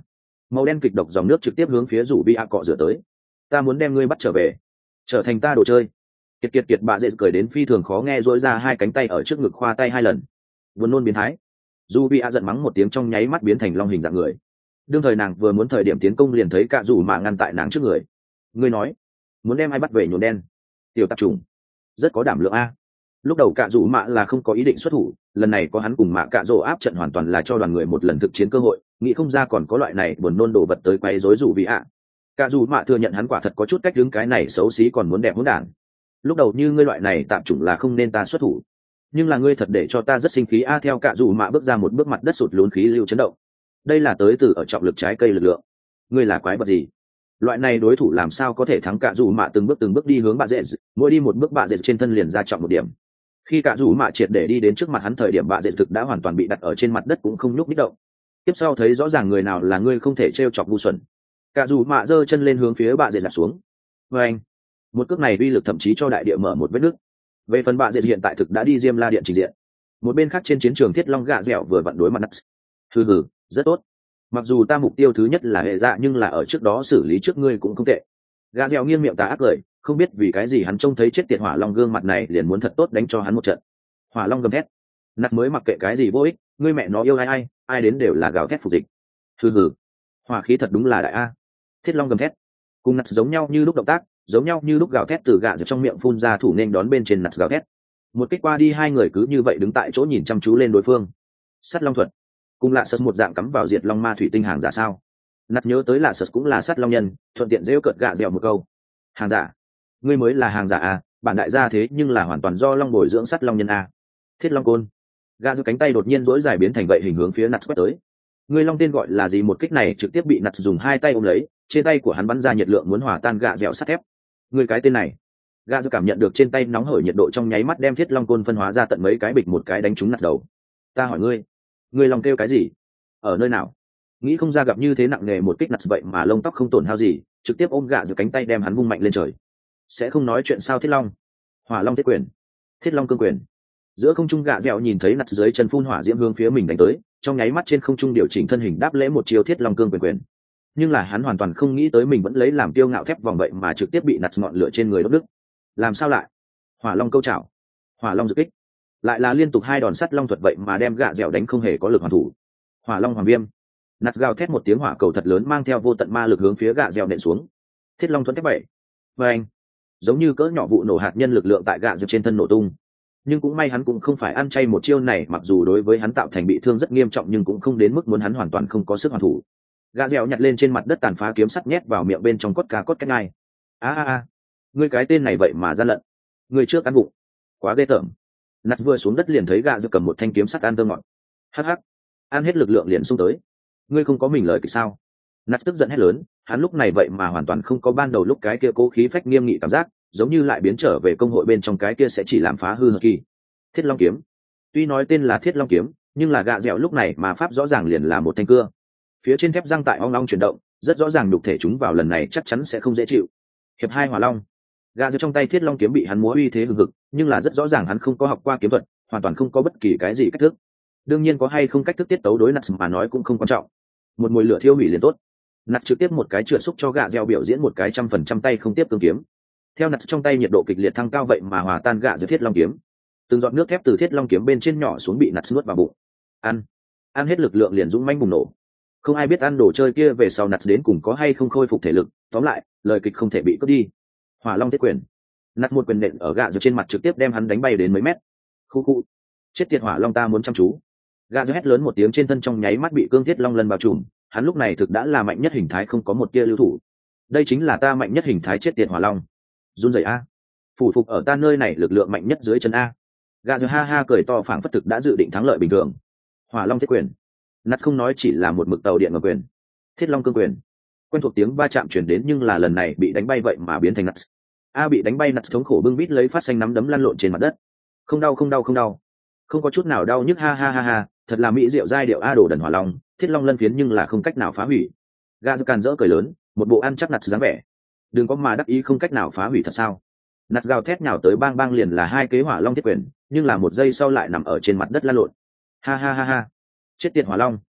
Màu đen kịch độc dòng nước trực tiếp hướng phía rủ bị ạ cọ rửa tới. Ta muốn đem ngươi bắt trở về, trở thành ta đồ chơi. Kiệt kiệt kiệt bạ dễ cười đến phi thường khó nghe, dỗi ra hai cánh tay ở trước ngực khoa tay hai lần, buồn nôn biến thái. Dù bị ạ giận mắng một tiếng trong nháy mắt biến thành long hình dạng người. Đương thời nàng vừa muốn thời điểm tiến công liền thấy cả rủ mạ ngăn tại nàng trước người. Ngươi nói muốn đem ai bắt về nhuộm đen? Tiểu tạp trùng, rất có đảm lượng a. Lúc đầu cả rủ mạ là không có ý định xuất thủ, lần này có hắn cùng mạ cả rổ áp trận hoàn toàn là cho đoàn người một lần thực chiến cơ hội, nghĩ không ra còn có loại này buồn nôn đồ vật tới quấy rối rủ bị ạ. Cả rủ mạ thừa nhận hắn quả thật có chút cách đứng cái này xấu xí còn muốn đẹp hỗn đản. Lúc đầu như ngươi loại này tạm chủng là không nên ta xuất thủ, nhưng là ngươi thật để cho ta rất sinh khí a. Theo cả rủ mạ bước ra một bước, mặt đất sụt lún, khí lưu chấn động. Đây là tới từ ở trọng lực trái cây lực lượng. Ngươi là quái vật gì? Loại này đối thủ làm sao có thể thắng? Cả rủ mạ từng bước từng bước đi hướng bạ dễ, mỗi đi một bước bạ dễ trên thân liền ra trọng một điểm. Khi cả rủ mạ triệt để đi đến trước mặt hắn thời điểm, bạ dễ thực đã hoàn toàn bị đặt ở trên mặt đất cũng không nhúc nhích động. Tiếp sau thấy rõ ràng người nào là ngươi không thể trêu chọc ngu xuẩn. Cả rủ mạ giơ chân lên hướng phía bạ dễ đặt xuống. Và anh, một cước này uy lực thậm chí cho đại địa mở một vết nứt. Về phần bạ dễ hiện tại thực đã đi Diêm La Điện trình diện. Một bên khác trên chiến trường, Thiết Long gạ dẻo vừa vặn đối mặt Nuts. Hừ hừ, rất tốt. Mặc dù ta mục tiêu thứ nhất là hệ dạ, nhưng là ở trước đó xử lý trước ngươi cũng không tệ. Gạ dẻo nghiêng miệng tà ác cười, không biết vì cái gì hắn trông thấy chết tiệt Hỏa Long gương mặt này liền muốn thật tốt đánh cho hắn một trận. Hỏa Long gầm thét. Nuts mới mặc kệ cái gì vô ích, ngươi mẹ nó yêu ai ai, ai đến đều là gào thét phục dịch. Hừ hừ, hỏa khí thật đúng là đại a. Thiết Long gầm thét. Cùng Nuts giống nhau như lúc động tác, giống nhau như lúc gào thét từ gạ dẻo trong miệng phun ra, thủ nên đón bên trên Nuts gào thét. Một kích qua đi, hai người cứ như vậy đứng tại chỗ nhìn chăm chú lên đối phương. Sắt Long thuật, cùng lạ sật một dạng cắm vào diệt long ma thủy tinh hàng giả sao? Nuts nhớ tới lạ sật cũng là sắt long nhân, thuận tiện rêu cợt gạ dẻo một câu. Hàng giả? Ngươi mới là hàng giả à? Bản đại gia thế nhưng là hoàn toàn do long bồi dưỡng sắt long nhân à? Thiết Long côn. Gạ dẻo cánh tay đột nhiên duỗi dài biến thành vậy hình hướng phía Nuts quét tới. Ngươi long tên gọi là gì? Một kích này trực tiếp bị Nuts dùng hai tay ôm lấy, trên tay của hắn bắn ra nhiệt lượng muốn hòa tan gạ dẻo sắt thép. Ngươi cái tên này. Gạ dẻo cảm nhận được trên tay nóng hởi nhiệt độ, trong nháy mắt đem Thiết Long côn phân hóa ra tận mấy cái bịch, một cái đánh trúng Nuts đầu. Ta hỏi ngươi, ngươi long kêu cái gì? Ở nơi nào? Nghĩ không ra gặp như thế nặng nề một kích Nuts vậy mà lông tóc không tổn hao gì, trực tiếp ôm gạ dẻo cánh tay đem hắn vung mạnh lên trời. Sẽ không nói chuyện sao? Thiết Long, Hỏa Long thiết quyền, Thiết Long cương quyền. Giữa không trung, gạ dẻo nhìn thấy Nuts dưới chân phun hỏa diễm hướng phía mình đánh tới, trong nháy mắt trên không trung điều chỉnh thân hình đáp lễ một chiêu Thiết Long cương quyền quyền. Nhưng là hắn hoàn toàn không nghĩ tới mình vẫn lấy làm tiêu ngạo thép vòng vậy mà trực tiếp bị Nuts ngọn lửa trên người đốt đứt. Làm sao lại? Hỏa Long câu chảo, Hỏa Long dự kích, lại là liên tục hai đòn sắt long thuật vậy mà đem gạ dẻo đánh không hề có lực hoàn thủ. Hỏa Long hoàng viêm. Nuts gào thét một tiếng, hỏa cầu thật lớn mang theo vô tận ma lực hướng phía gạ dẻo nện xuống. Thiết Long thuẫn thép bảy. Và anh, giống như cỡ nhỏ vụ nổ hạt nhân lực lượng tại gạ dẻo trên thân nổ tung. Nhưng cũng may hắn cũng không phải ăn chay một chiêu này, mặc dù đối với hắn tạo thành bị thương rất nghiêm trọng nhưng cũng không đến mức muốn hắn hoàn toàn không có sức hoàn thủ. Gạ dẻo nhặt lên trên mặt đất tàn phá kiếm sắt nhét vào miệng bên trong cốt cá cốt cái ngai. A a a, ngươi cái tên này vậy mà gian lận. Ngươi trước ăn bụng, quá ghê tởm. Nuts vừa xuống đất liền thấy gạ dẻo cầm một thanh kiếm sắt ăn tơ ngọt. Hắc hắc, ăn hết lực lượng liền xung tới. Ngươi không có mình lời kịch sao? Nuts tức giận hét lớn, hắn lúc này vậy mà hoàn toàn không có ban đầu lúc cái kia cố khí phách nghiêm nghị cảm giác, giống như lại biến trở về công hội bên trong cái kia sẽ chỉ làm phá hư hờ kỳ. Thiết Long kiếm. Tuy nói tên là Thiết Long kiếm, nhưng là gạ dẻo lúc này mà pháp rõ ràng liền là một thanh cưa. Phía trên thép răng tại ong long chuyển động, rất rõ ràng đục thể chúng vào lần này chắc chắn sẽ không dễ chịu. Hiệp hai Hỏa Long. Gạ dẻo trong tay Thiết Long kiếm bị hắn múa uy thế hừng hực, nhưng là rất rõ ràng hắn không có học qua kiếm thuật, hoàn toàn không có bất kỳ cái gì cách thức. Đương nhiên có hay không cách thức tiết tấu đối Nuts mà nói cũng không quan trọng. Một mùi lửa thiêu hủy liền tốt. Nuts trực tiếp một cái trượt xúc cho gạ dẻo biểu diễn một cái trăm phần trăm tay không tiếp cương kiếm. Theo Nuts trong tay nhiệt độ kịch liệt thăng cao vậy mà hòa tan gạ dẻo Thiết Long kiếm. Từng giọt nước thép từ Thiết Long kiếm bên trên nhỏ xuống bị Nuts nuốt vào bụng. Ăn, ăn hết lực lượng liền dũng mãnh bùng nổ. Không ai biết ăn đồ chơi kia về sau Nuts đến cùng có hay không khôi phục thể lực, tóm lại, lời kịch không thể bị cướp đi. Hỏa Long thiết quyền. Nuts một quyền nện ở gạ dẻo trên mặt trực tiếp đem hắn đánh bay đến mấy mét. Khu khu. Chết tiệt Hỏa Long, ta muốn chăm chú. Gạ dẻo hét lớn một tiếng, trên thân trong nháy mắt bị cương thiết long lần bao trùm, hắn lúc này thực đã là mạnh nhất hình thái, không có một tia lưu thủ. Đây chính là ta mạnh nhất hình thái, chết tiệt Hỏa Long. Run rẩy a. Phủ phục ở ta nơi này lực lượng mạnh nhất dưới chân a. Gạ dẻo ha ha cười to, phảng phất thực đã dự định thắng lợi bình thường. Hỏa Long thiết quyền. Nuts không nói chỉ là một mực tàu điện ngầm quyền. Thiết Long cương quyền. Quen thuộc tiếng va chạm truyền đến, nhưng là lần này bị đánh bay vậy mà biến thành Nuts. A bị đánh bay, Nuts thống khổ bưng bít lấy phát xanh nắm đấm lăn lộn trên mặt đất. Không đau không đau không đau. Không có chút nào đau nhức, ha ha ha ha, thật là mỹ diệu giai điệu a. Đồ đần Hỏa Long, Thiết Long lân phiến nhưng là không cách nào phá hủy. Gạ dẻo càn rỡ cười lớn, một bộ ăn chắc Nuts dáng vẻ. Đừng có mà đắc ý không cách nào phá hủy thật sao? Nuts gào thét nhào tới, bang bang liền là hai kế Hỏa Long thiết quyền, nhưng là một giây sau lại nằm ở trên mặt đất lăn lộn. Ha ha ha ha, chết tiệt Hỏa Long.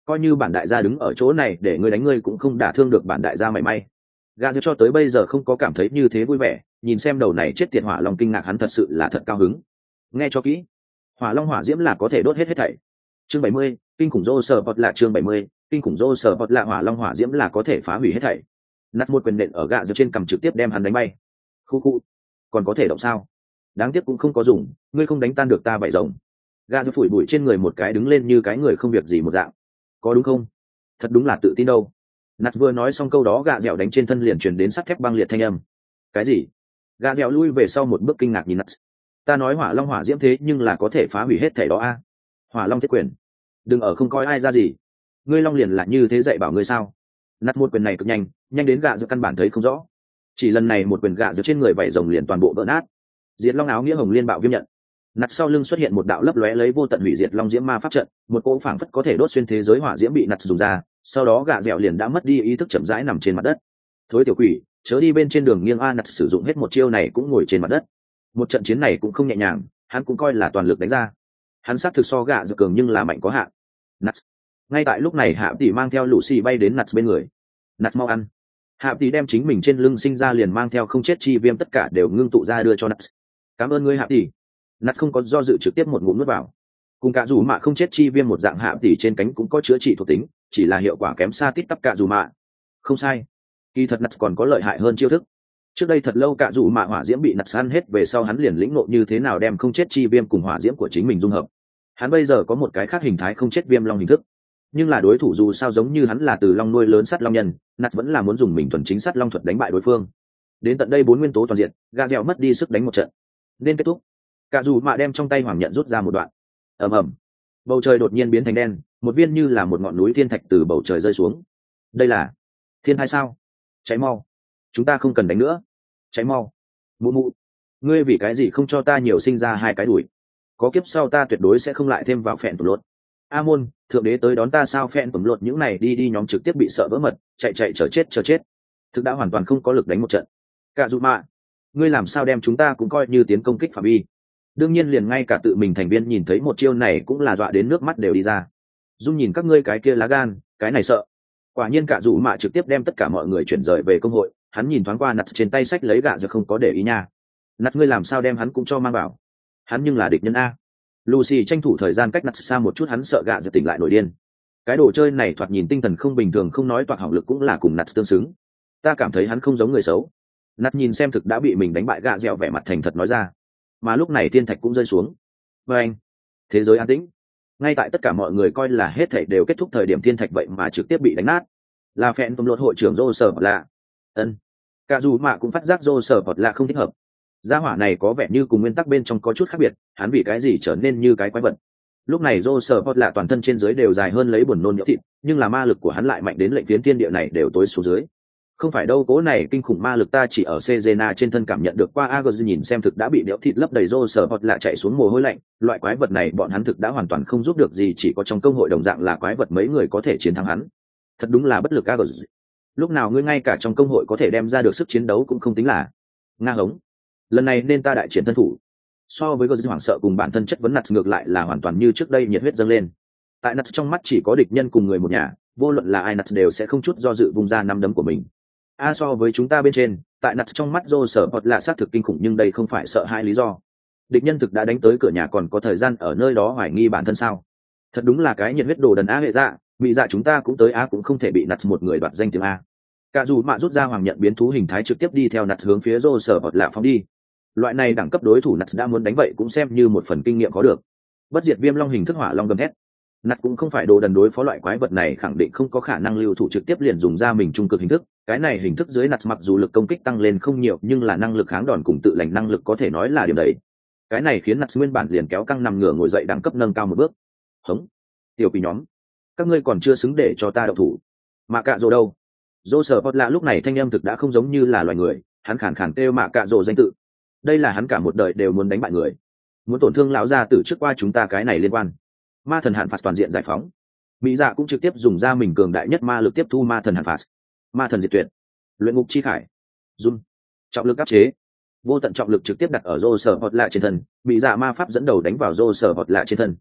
coi như bản đại gia đứng ở chỗ này để ngươi đánh ngươi cũng không đả thương được bản đại gia mảy may. Gà cho tới bây giờ không có cảm thấy như thế vui vẻ, nhìn xem đầu này chết tiệt hỏa long kinh ngạc, hắn thật sự là thật cao hứng. Nghe cho kỹ, hỏa long hỏa diễm là có thể đốt hết hết thảy. Chương bảy mươi, kinh khủng rô sở bọt lạ. Chương bảy mươi, kinh khủng rô sở bọt lạ. Hỏa long hỏa diễm là có thể phá hủy hết thảy. Nát một quyền nện ở gạ giật trên cằm trực tiếp đem hắn đánh bay. Khu khu, còn có thể động sao? Đáng tiếc cũng không có dùng, ngươi không đánh tan được ta vậy rồng. Gạ giật phủi bụi trên người một cái, đứng lên như cái người không việc gì một dạng. Có đúng không? Thật đúng là tự tin đâu. Nát vừa nói xong câu đó, gạ dẻo đánh trên thân liền truyền đến sắt thép băng liệt thanh âm. Cái gì? Gạ dẻo lui về sau một bước kinh ngạc nhìn Nát. Ta nói hỏa long hỏa diễm thế nhưng là có thể phá hủy hết thảy đó a. Hỏa long thiết quyền, đừng ở không coi ai ra gì. Ngươi long liền là như thế dạy bảo ngươi sao? Nát một quyền này cực nhanh, nhanh đến gạ dẻo căn bản thấy không rõ. Chỉ lần này một quyền gạ dẻo trên người vảy rồng liền toàn bộ vỡ nát. Diệt long áo nghĩa hồng liên bạo viêm nhận. Nát sau lưng xuất hiện một đạo lấp lóe lấy vô tận hủy diệt long diễm ma pháp trận, một cỗ phảng phất có thể đốt xuyên thế giới hỏa diễm bị Nát dùng ra, sau đó gạ dẻo liền đã mất đi ý thức, chậm rãi nằm trên mặt đất. Thối tiểu quỷ, chớ đi bên trên đường nghiêng a. Nát sử dụng hết một chiêu này cũng ngồi trên mặt đất. Một trận chiến này cũng không nhẹ nhàng, hắn cũng coi là toàn lực đánh ra. Hắn sát thực so gạ dẻo cường nhưng là mạnh có hạn. Nát. Ngay tại lúc này Hạ Tỷ mang theo Lucy bay đến Nát bên người. Nát mau ăn. Hạ Tỷ đem chính mình trên lưng sinh ra liền mang theo không chết chi viêm tất cả đều ngưng tụ ra đưa cho Nát. Cảm ơn ngươi Hạ Tỷ. Nát không có do dự trực tiếp một ngụm nuốt vào. Cùng cả dù mạ không chết chi viêm một dạng, Hạ Tỷ trên cánh cũng có chữa trị thuộc tính, chỉ là hiệu quả kém xa tít tắp cả dù mạ. Không sai, kỳ thật Nát còn có lợi hại hơn chiêu thức. Trước đây thật lâu cả dù mạ hỏa diễm bị Nát ăn hết về sau, hắn liền lĩnh ngộ như thế nào đem không chết chi viêm cùng hỏa diễm của chính mình dung hợp. Hắn bây giờ có một cái khác hình thái không chết viêm long hình thức, nhưng là đối thủ dù sao giống như hắn là từ long nuôi lớn sắt long nhân, Nát vẫn là muốn dùng mình thuần chính sắt long thuật đánh bại đối phương. Đến tận đây bốn nguyên tố toàn diện, gà dẻo mất đi sức đánh một trận nên kết thúc. Cả dù mạ đem trong tay hoàng nhận rút ra một đoạn, ầm ầm, bầu trời đột nhiên biến thành đen, một viên như là một ngọn núi thiên thạch từ bầu trời rơi xuống. Đây là thiên hai sao? Cháy mau, chúng ta không cần đánh nữa. Cháy mau, mụ mụ, ngươi vì cái gì không cho ta nhiều sinh ra hai cái đuổi? Có kiếp sau ta tuyệt đối sẽ không lại thêm vào phèn tụm lột. A môn, thượng đế tới đón ta sao? Phèn tụm lột những này đi đi nhóm trực tiếp bị sợ vỡ mật, chạy chạy chờ chết chờ chết, thực đã hoàn toàn không có lực đánh một trận. Cả dù mạ, ngươi làm sao đem chúng ta cũng coi như tiến công kích phạm vi? Đương nhiên liền ngay cả tự mình thành viên nhìn thấy một chiêu này cũng là dọa đến nước mắt đều đi ra. Dung nhìn các ngươi cái kia lá gan, cái này sợ. Quả nhiên cả dù mạ trực tiếp đem tất cả mọi người chuyển rời về công hội. Hắn nhìn thoáng qua Nát trên tay sách lấy gạ giờ không có để ý nha. Nát ngươi làm sao đem hắn cũng cho mang vào? Hắn nhưng là địch nhân a. Lucy tranh thủ thời gian cách Nát xa một chút, hắn sợ gạ giờ tỉnh lại nổi điên. Cái đồ chơi này thoạt nhìn tinh thần không bình thường, không nói toạc hỏng lực cũng là cùng Nát tương xứng. Ta cảm thấy hắn không giống người xấu. Nát nhìn xem thực đã bị mình đánh bại gạ dẻo, vẻ mặt thành thật nói ra. Mà lúc này thiên thạch cũng rơi xuống. Và anh, thế giới an tĩnh. Ngay tại tất cả mọi người coi là hết thảy đều kết thúc thời điểm, thiên thạch vậy mà trực tiếp bị đánh nát. Là phèn tụm lột hội trưởng Rô Sở Bọt Lạ. Ân. Cả dù mạ cũng phát giác Rô Sở Bọt Lạ không thích hợp. Gia hỏa này có vẻ như cùng nguyên tắc bên trong có chút khác biệt, hắn vì cái gì trở nên như cái quái vật. Lúc này Rô Sở Bọt Lạ toàn thân trên dưới đều dài hơn lấy buồn nôn nhỡ thịt, nhưng là ma lực của hắn lại mạnh đến lệnh phiến thiên địa này đều tối xuống dưới. Không phải đâu, cố này kinh khủng ma lực ta chỉ ở Cezena trên thân cảm nhận được qua. Aguz nhìn xem thực đã bị đẽo thịt lấp đầy Rô Sở Bọt Lạ chạy xuống mồ hôi lạnh, loại quái vật này bọn hắn thực đã hoàn toàn không giúp được gì, chỉ có trong công hội đồng dạng là quái vật mấy người có thể chiến thắng hắn. Thật đúng là bất lực Aguz. Lúc nào ngươi ngay cả trong công hội có thể đem ra được sức chiến đấu cũng không tính là. Nga hống. Lần này nên ta đại triển thân thủ. So với Aguz hoảng sợ cùng bản thân chất vấn Nats ngược lại là hoàn toàn như trước đây nhiệt huyết dâng lên. Tại Nats trong mắt chỉ có địch nhân cùng người một nhà, vô luận là ai Nats đều sẽ không chút do dự vung ra năm đấm của mình. A so với chúng ta bên trên, tại Nats trong mắt Rô Sở Bọt Lạ xác thực kinh khủng, nhưng đây không phải sợ hai lý do. Địch nhân thực đã đánh tới cửa nhà, còn có thời gian ở nơi đó hoài nghi bản thân sao? Thật đúng là cái nhiệt huyết đồ đần á hệ dạ, bị dạ chúng ta cũng tới á, cũng không thể bị Nats một người đoạt danh tiếng a. Cả dù mạ rút ra hoàng nhận biến thú hình thái trực tiếp đi theo Nats hướng phía Rô Sở Bọt Lạ phóng đi. Loại này đẳng cấp đối thủ Nats đã muốn đánh vậy cũng xem như một phần kinh nghiệm có được. Bất diệt viêm long hình thức hỏa long gầm hét. Nats cũng không phải đồ đần, đối phó loại quái vật này khẳng định không có khả năng lưu thủ, trực tiếp liền dùng ra mình trung cực hình thức. Cái này hình thức dưới Nats mặc dù lực công kích tăng lên không nhiều, nhưng là năng lực kháng đòn cùng tự lành năng lực có thể nói là điểm đấy. Cái này khiến Nats nguyên bản liền kéo căng nằm ngửa ngồi dậy đẳng cấp nâng cao một bước. Hống, tiểu quỷ nhóm, các ngươi còn chưa xứng để cho ta động thủ. Mạ cạ rồ đâu? Rô Sở Bọt Lạ lúc này thanh âm thực đã không giống như là loài người, hắn khàn khàn kêu mạ cạ rồ danh tự. Đây là hắn cả một đời đều muốn đánh bại người, muốn tổn thương lão gia tử trước qua chúng ta cái này liên quan. Ma thần hạn phạt toàn diện giải phóng. Mỹ dạ cũng trực tiếp dùng ra mình cường đại nhất ma lực tiếp thu ma thần hạn phạt. Ma thần diệt tuyệt, luyện ngục chi khải, run, trọng lực áp chế, vô tận trọng lực trực tiếp đặt ở Rô Sở Bọt Lạ trên thân. Mỹ dạ ma pháp dẫn đầu đánh vào Rô Sở Bọt Lạ trên thân.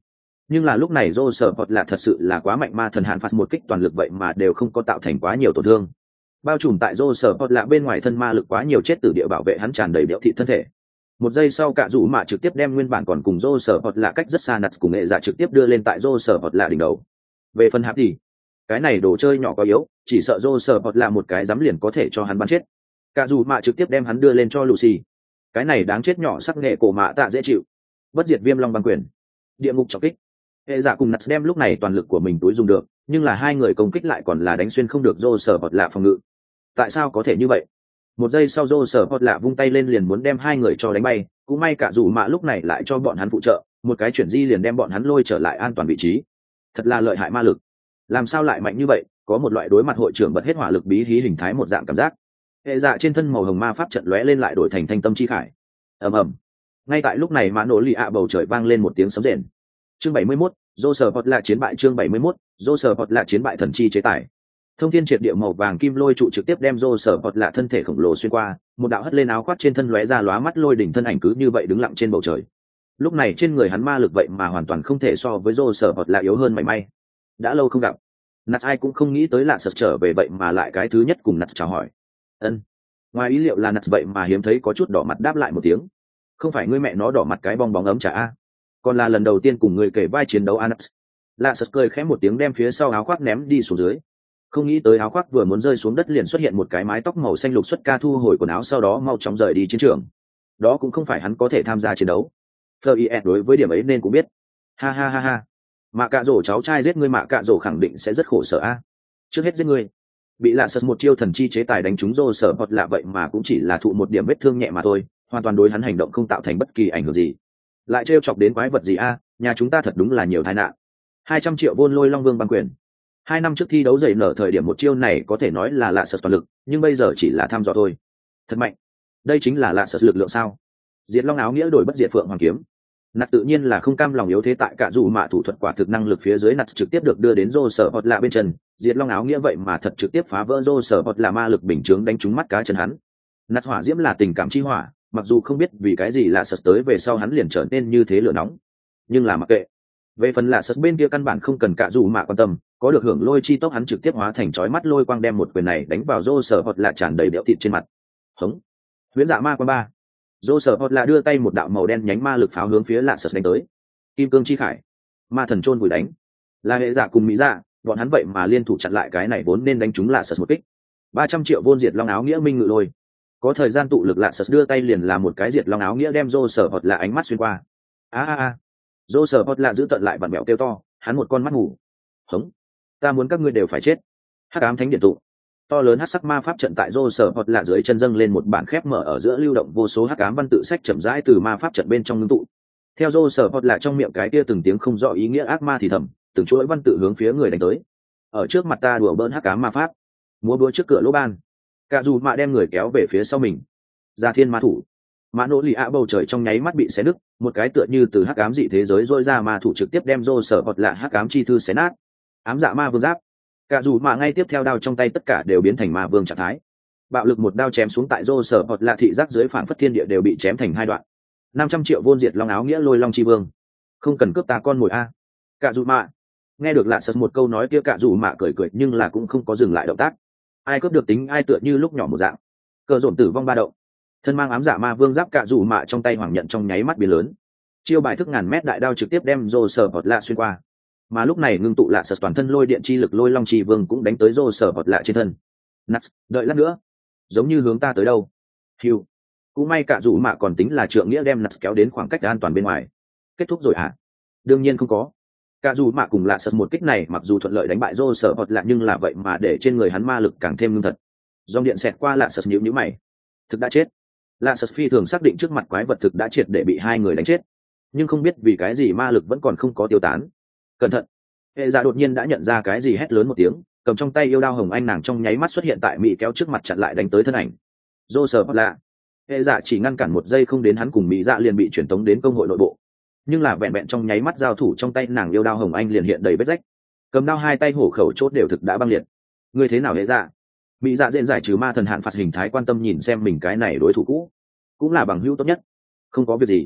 Nhưng là lúc này rô sở hoặc là thật sự là quá mạnh, ma thần hạn phạt một kích toàn lực vậy mà đều không có tạo thành quá nhiều tổn thương. Bao trùm tại rô sở hoặc là bên ngoài thân ma lực quá nhiều, chết từ địa bảo vệ hắn tràn đầy béo thị thân thể. Một giây sau cả rủ mạ trực tiếp đem nguyên bản còn cùng rô sở hoặc là cách rất xa nặt cùng nghệ dạ trực tiếp đưa lên tại rô sở hoặc là đỉnh đầu. Về phần hạp thì cái này đồ chơi nhỏ có yếu, chỉ sợ rô sở hoặc là một cái dám liền có thể cho hắn bắn chết. Cả rủ mạ trực tiếp đem hắn đưa lên cho Lucy. Cái này đáng chết nhỏ sắc nghệ cổ mạ tạ dễ chịu. Bất diệt viêm long băng quyền, địa ngục trọng kích. Hệ giả cùng nặt đem lúc này toàn lực của mình túi dùng được, nhưng là hai người công kích lại còn là đánh xuyên không được rô sở hoặc là phòng ngự. Tại sao có thể như vậy? Một giây sau rô sở hoặc là vung tay lên liền muốn đem hai người cho đánh bay, cũng may cả rủ mạ lúc này lại cho bọn hắn phụ trợ, một cái chuyển di liền đem bọn hắn lôi trở lại an toàn vị trí. Thật là lợi hại ma lực. Làm sao lại mạnh như vậy? Có một loại đối mặt hội trưởng bật hết hỏa lực bí hí hình thái một dạng cảm giác. Hệ dạ trên thân màu hồng ma pháp trận lóe lên lại đổi thành thanh tâm chi khải. Ầm ầm. Ngay tại lúc này mã nổ lì ạ bầu trời vang lên một tiếng sấm rền. Chương bảy mươi mốt, dô sở hoặc là chiến bại. Chương bảy mươi mốt, dô sở hoặc là chiến bại thần chi chế tài. Thông thiên triệt địa màu vàng kim lôi trụ trực tiếp đem dô sở hoặc là thân thể khổng lồ xuyên qua, một đạo hất lên áo khoác trên thân lóe ra lóa mắt lôi đỉnh thân ảnh cứ như vậy đứng lặng trên bầu trời. Lúc này trên người hắn ma lực vậy mà hoàn toàn không thể so với dô sở hoặc là yếu hơn mảy may. Đã lâu không gặp, nặt ai cũng không nghĩ tới lạ sật trở về vậy mà lại cái thứ nhất cùng nặt chào hỏi. Ân. Ngoài ý liệu là nặt vậy mà hiếm thấy có chút đỏ mặt đáp lại một tiếng. Không phải ngươi mẹ nó đỏ mặt cái bong bóng ấm trả a, còn là lần đầu tiên cùng người kể vai chiến đấu a. Lạ sật cười khẽ một tiếng đem phía sau áo khoác ném đi xuống dưới. Không nghĩ tới áo khoác vừa muốn rơi xuống đất liền xuất hiện một cái mái tóc màu xanh lục xuất ca thu hồi quần áo, sau đó mau chóng rời đi chiến trường. Đó cũng không phải hắn có thể tham gia chiến đấu. Fleur đối với điểm ấy nên cũng biết. Ha ha ha ha. Mạ cạ rổ cháu trai giết ngươi, mạ cạ rổ khẳng định sẽ rất khổ sở a. Trước hết giết ngươi. Bị lạ sật một chiêu thần chi chế tài đánh trúng rô sở hoặc lạ vậy mà cũng chỉ là thụ một điểm vết thương nhẹ mà thôi, hoàn toàn đối hắn hành động không tạo thành bất kỳ ảnh hưởng gì. Lại trêu chọc đến quái vật gì a, nhà chúng ta thật đúng là nhiều tai nạn. Hai trăm triệu vôn lôi long vương băng quyền. Hai năm trước thi đấu dậy nở thời điểm một chiêu này có thể nói là lạ sật toàn lực, nhưng bây giờ chỉ là thăm dò thôi. Thật mạnh. Đây chính là lạ sật lực lượng sao? Diệt long áo nghĩa đổi bất diệt phượng hoàng kiếm. Nặt tự nhiên là không cam lòng yếu thế, tại cả dù mạ thủ thuật quả thực năng lực phía dưới nặt trực tiếp được đưa đến rô sở hoặc lạ bên chân. Diệt long áo nghĩa vậy mà thật trực tiếp phá vỡ rô sở hoặc là ma lực bình chướng đánh trúng mắt cá chân hắn. Nặt hỏa diễm là tình cảm chi hỏa, mặc dù không biết vì cái gì lạ sật tới về sau hắn liền trở nên như thế lửa nóng, nhưng là mặc kệ. Về phần lạ sật bên kia căn bản không cần cả dù mạ quan tâm, có được hưởng lôi chi tốc hắn trực tiếp hóa thành chói mắt lôi quang đem một quyền này đánh vào rô sở hoặc là tràn đầy đẽo thịt trên mặt. Hống. Huyễn dạ ma quan ba. Rô sở hoặc là đưa tay một đạo màu đen nhánh ma lực pháo hướng phía lạ sật đánh tới. Kim cương chi khải. Ma thần chôn vùi đánh. Là hệ dạ cùng mỹ dạ, bọn hắn vậy mà liên thủ chặn lại cái này vốn nên đánh trúng lạ sật một kích. Ba trăm triệu vôn diệt long áo nghĩa minh ngự lôi. Có thời gian tụ lực lạ sật đưa tay liền là một cái diệt long áo nghĩa đem rô sở hoặc là ánh mắt xuyên qua. A a a. Rô sở hoặc là giữ tận lại vặn mẹo kêu to, hắn một con mắt ngủ. Hống. Ta muốn các ngươi đều phải chết. Hắc ám thánh điện tụ. To lớn hắc sắc ma pháp trận tại rô sở hoặc là dưới chân dâng lên một bản khép mở ở giữa, lưu động vô số hắc ám văn tự sách chậm rãi từ ma pháp trận bên trong ngưng tụ. Theo rô sở hoặc là trong miệng cái kia từng tiếng không rõ ý nghĩa ác ma thì thầm, từng chuỗi văn tự hướng phía người đánh tới. Ở trước mặt ta đùa bỡn hắc ám ma pháp, múa búa trước cửa lỗ ban. Cả dù mạ đem người kéo về phía sau mình. Ra thiên ma thủ. Mã nỗ lì ạ bầu trời trong nháy mắt bị xé nứt, một cái tựa như từ hắc ám dị thế giới rôi ra ma thủ trực tiếp đem rô sở hoặc là hắc ám chi thư xé nát. Ám dạ ma vương giáp. Cả dù mạ ngay tiếp theo đao trong tay tất cả đều biến thành ma vương trạng thái. Bạo lực một đao chém xuống tại rô sở hoặc là thị giác dưới phản phất thiên địa đều bị chém thành hai đoạn. Năm trăm triệu vôn diệt long áo nghĩa lôi long chi vương. Không cần cướp ta con mồi a. Cả dù mạ. Nghe được lạ sật một câu nói kia, cả dù mạ cười cười nhưng là cũng không có dừng lại động tác. Ai cướp được tính ai, tựa như lúc nhỏ một dạng. Cờ dồn tử vong ba động. Thân mang ám dạ ma vương giáp cả dù mạ trong tay hoàng nhận trong nháy mắt biến lớn. Chiêu bài thức ngàn mét đại đao trực tiếp đem rô sở hoặc lạ xuyên qua. Mà lúc này ngưng tụ lạ sật toàn thân lôi điện chi lực lôi long chi vương cũng đánh tới rô sở hoặc lạ trên thân. Nuts, đợi lát nữa. Giống như hướng ta tới đâu. Hiu. Cũng may cả dù mạ còn tính là trượng nghĩa đem Nuts kéo đến khoảng cách an toàn bên ngoài. Kết thúc rồi hả? Đương nhiên không có. Cả dù mạ cùng lạ sật một kích này mặc dù thuận lợi đánh bại rô sở hoặc lạ nhưng là vậy mà để trên người hắn ma lực càng thêm ngưng thật. Dòng điện xẹt qua lạ sật nhíu nhíu mày. Thực đã chết. Lạ sật phi thường xác định trước mặt quái vật thực đã triệt để bị hai người đánh chết, nhưng không biết vì cái gì ma lực vẫn còn không có tiêu tán. Cẩn thận. Hệ dạ đột nhiên đã nhận ra cái gì, hét lớn một tiếng, cầm trong tay yêu đao hồng anh nàng trong nháy mắt xuất hiện tại mỹ kéo trước mặt chặn lại đánh tới thân ảnh dô sờ hoặc lạ. Hệ dạ chỉ ngăn cản một giây không đến, hắn cùng mỹ dạ liền bị chuyển tống đến công hội nội bộ, nhưng là vẹn vẹn trong nháy mắt giao thủ trong tay nàng yêu đao hồng anh liền hiện đầy vết rách, cầm đao hai tay hổ khẩu chốt đều thực đã băng liệt. Ngươi thế nào hệ dạ? Mỹ dạ dện giải trừ ma thần hạn phạt hình thái quan tâm nhìn xem mình cái này đối thủ cũ, cũng là bằng hữu tốt nhất. Không có việc gì.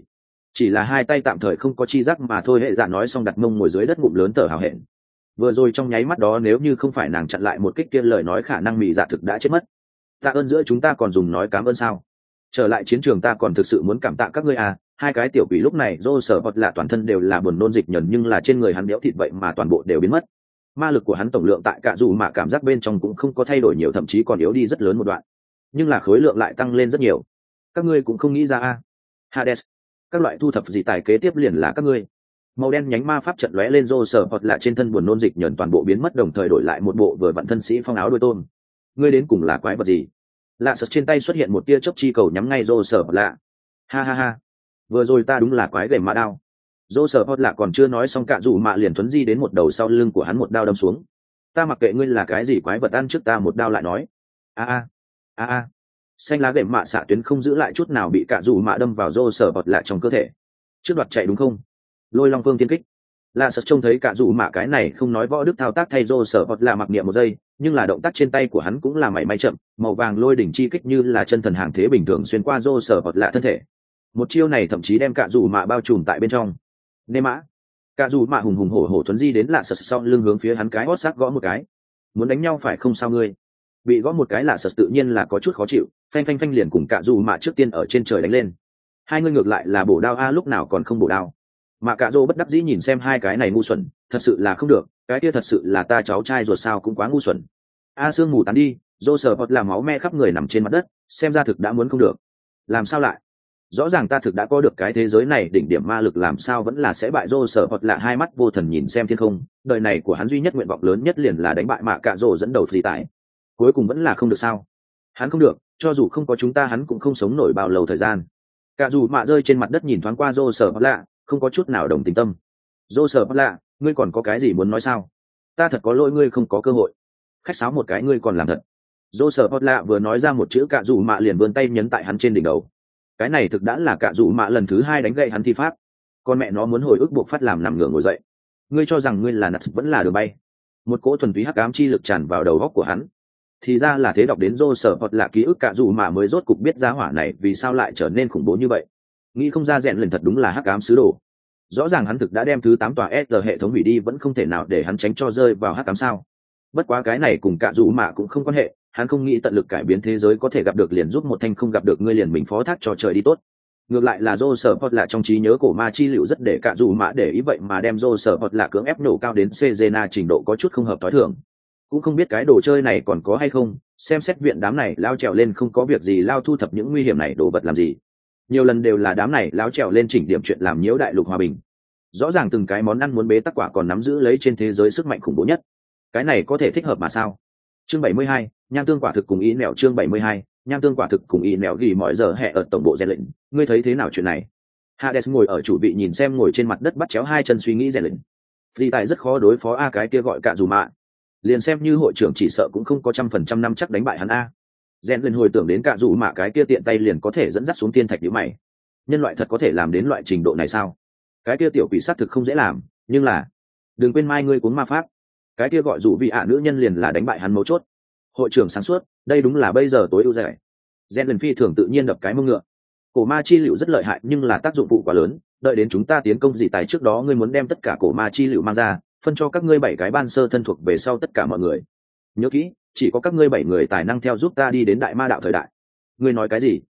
chỉ là hai tay tạm thời không có chi giác mà thôi. Hệ dạ nói xong đặt mông ngồi dưới đất ngụm lớn thở hào hẹn. Vừa rồi trong nháy mắt đó nếu như không phải nàng chặn lại một kích kia lời nói khả năng mị dạ thực đã chết mất. Tạ ơn giữa chúng ta còn dùng nói cảm ơn sao? Trở lại chiến trường ta còn thực sự muốn cảm tạ các ngươi à. Hai cái tiểu quỷ lúc này dô sở hoặc là toàn thân đều là buồn nôn dịch nhờn nhưng là trên người hắn béo thịt vậy mà toàn bộ đều biến mất. Ma lực của hắn tổng lượng tại cả dù mà cảm giác bên trong cũng không có thay đổi nhiều, thậm chí còn yếu đi rất lớn một đoạn, nhưng là khối lượng lại tăng lên rất nhiều. Các ngươi cũng không nghĩ ra à? Hades, các loại thu thập gì tài kế tiếp liền là các ngươi. Màu đen nhánh ma pháp trận lóe lên rô sở hoặc là trên thân buồn nôn dịch nhờn toàn bộ biến mất, đồng thời đổi lại một bộ vừa vặn thân sĩ phong áo đôi tôm. Ngươi đến cùng là quái vật gì? Lạ sật trên tay xuất hiện một tia chớp chi cầu nhắm ngay rô sở hoặc lạ. Ha ha ha, vừa rồi ta đúng là quái gầy mà đao. Rô sở hoặc lạ còn chưa nói xong cả dù mạ liền thuấn di đến một đầu sau lưng của hắn một đao đâm xuống. Ta mặc kệ ngươi là cái gì quái vật, ăn trước ta một đao lại nói. A a a a, xanh lá gậy mạ xạ tuyến không giữ lại chút nào bị cả dù mạ đâm vào rô sở hoặc lạ trong cơ thể. Trước đoạt chạy đúng không? Lôi long phương tiên kích. Lạ sật trông thấy cả dù mạ cái này không nói võ đức thao tác thay rô sở hoặc lạ mặc niệm một giây, nhưng là động tác trên tay của hắn cũng là mảy may chậm, màu vàng lôi đỉnh chi kích như là chân thần hàng thế bình thường xuyên qua rô sở hoặc lạ thân thể. Một chiêu này thậm chí đem cả dù mạ bao trùm tại bên trong. Nê mã. Cả dù mạ hùng hùng hổ hổ thuấn di đến lạ sật sau lưng hướng phía hắn cái hót xác gõ một cái. Muốn đánh nhau phải không sao ngươi? Bị gõ một cái lạ sật tự nhiên là có chút khó chịu, phanh phanh phanh liền cùng cả dù mạ trước tiên ở trên trời đánh lên. Hai người ngược lại là bổ đao a lúc nào còn không bổ đao. Mà cả dô bất đắc dĩ nhìn xem hai cái này ngu xuẩn, thật sự là không được, cái kia thật sự là ta cháu trai ruột sao cũng quá ngu xuẩn. A sương mù tán đi, dô sờ hoặc là máu me khắp người nằm trên mặt đất, xem ra thực đã muốn không được. Làm sao lại? Rõ ràng ta thực đã có được cái thế giới này đỉnh điểm ma lực, làm sao vẫn là sẽ bại dô sờ hoặc là hai mắt vô thần nhìn xem thiên không. Đời này của hắn duy nhất nguyện vọng lớn nhất liền là đánh bại mạ cả dô dẫn đầu phi tải. Cuối cùng vẫn là không được sao? Hắn không được, cho dù không có chúng ta hắn cũng không sống nổi bao lâu thời gian. Cả dù mạ rơi trên mặt đất nhìn thoáng qua dô sờ hoặc lạ, không có chút nào đồng tình tâm. Dô sờ hoặc lạ, ngươi còn có cái gì muốn nói sao? Ta thật có lỗi, ngươi không có cơ hội. Khách sáo một cái ngươi còn làm thật. Dô sờ hoặc lạ vừa nói ra một chữ cả dù mạ liền vươn tay nhấn tại hắn trên đỉnh đầu. Cái này thực đã là cả dù mạ lần thứ hai đánh gậy hắn thi pháp. Con mẹ nó muốn hồi ức buộc phát làm nằm ngửa ngồi dậy. Ngươi cho rằng ngươi là nặt vẫn là đường bay. Một cỗ thuần túy hắc ám chi lực tràn vào đầu óc của hắn. Thì ra là thế, đọc đến rô sở hoặc là ký ức cả dù mà mới rốt cục biết giá hỏa này vì sao lại trở nên khủng bố như vậy. Nghĩ không ra rèn lần thật đúng là hắc ám sứ đồ. Rõ ràng hắn thực đã đem thứ tám tòa ét rờ hệ thống hủy đi vẫn không thể nào để hắn tránh cho rơi vào hắc ám sao. Bất quá cái này cùng cả dù mà cũng không quan hệ, hắn không nghĩ tận lực cải biến thế giới, có thể gặp được liền giúp một thanh, không gặp được ngươi liền mình phó thác cho trời đi tốt. Ngược lại là rô sở hoặc là trong trí nhớ cổ ma chi liệu rất để cả dù mà để ý, vậy mà đem rô sở hoặc là cưỡng ép nổ cao đến Cezena trình độ có chút không hợp tối thường. Cũng không biết cái đồ chơi này còn có hay không, xem xét viện đám này lao trèo lên không có việc gì lao thu thập những nguy hiểm này đồ vật làm gì. Nhiều lần đều là đám này lao trèo lên chỉnh điểm chuyện làm nhiễu đại lục hòa bình. Rõ ràng từng cái món ăn muốn bế tắc quả còn nắm giữ lấy trên thế giới sức mạnh khủng bố nhất. Cái này có thể thích hợp mà sao? Chương bảy mươi hai, nham tương quả thực cùng ý nẻo. Chương bảy mươi hai, nham tương quả thực cùng ý nẻo ghi mọi giờ hẹ ở tổng bộ rèn lệnh. Ngươi thấy thế nào chuyện này? Hades ngồi ở chủ vị nhìn xem ngồi trên mặt đất bắt chéo hai chân suy nghĩ rèn lệnh. Vì tại rất khó đối phó a cái kia gọi cả dù mạ. Liền xem như hội trưởng chỉ sợ cũng không có trăm phần trăm năm chắc đánh bại hắn a. Rèn lên hồi tưởng đến cả dù mạ cái kia tiện tay liền có thể dẫn dắt xuống thiên thạch nhíu mày. Nhân loại thật có thể làm đến loại trình độ này sao? Cái kia tiểu quỷ sát thực không dễ làm, nhưng là đừng quên mai ngươi cuốn ma pháp. Cái kia gọi dụ vị ạ nữ nhân liền là đánh bại hắn mấu chốt. Hội trưởng sáng suốt, đây đúng là bây giờ tối ưu rẻ. Rèn lên phi thường tự nhiên đập cái mông ngựa. Cổ ma chi liệu rất lợi hại nhưng là tác dụng phụ quá lớn, đợi đến chúng ta tiến công dị tài trước đó ngươi muốn đem tất cả cổ ma chi liệu mang ra, phân cho các ngươi bảy cái ban sơ thân thuộc về sau tất cả mọi người. Nhớ kỹ, chỉ có các ngươi bảy người tài năng theo giúp ta đi đến đại ma đạo thời đại. Ngươi nói cái gì?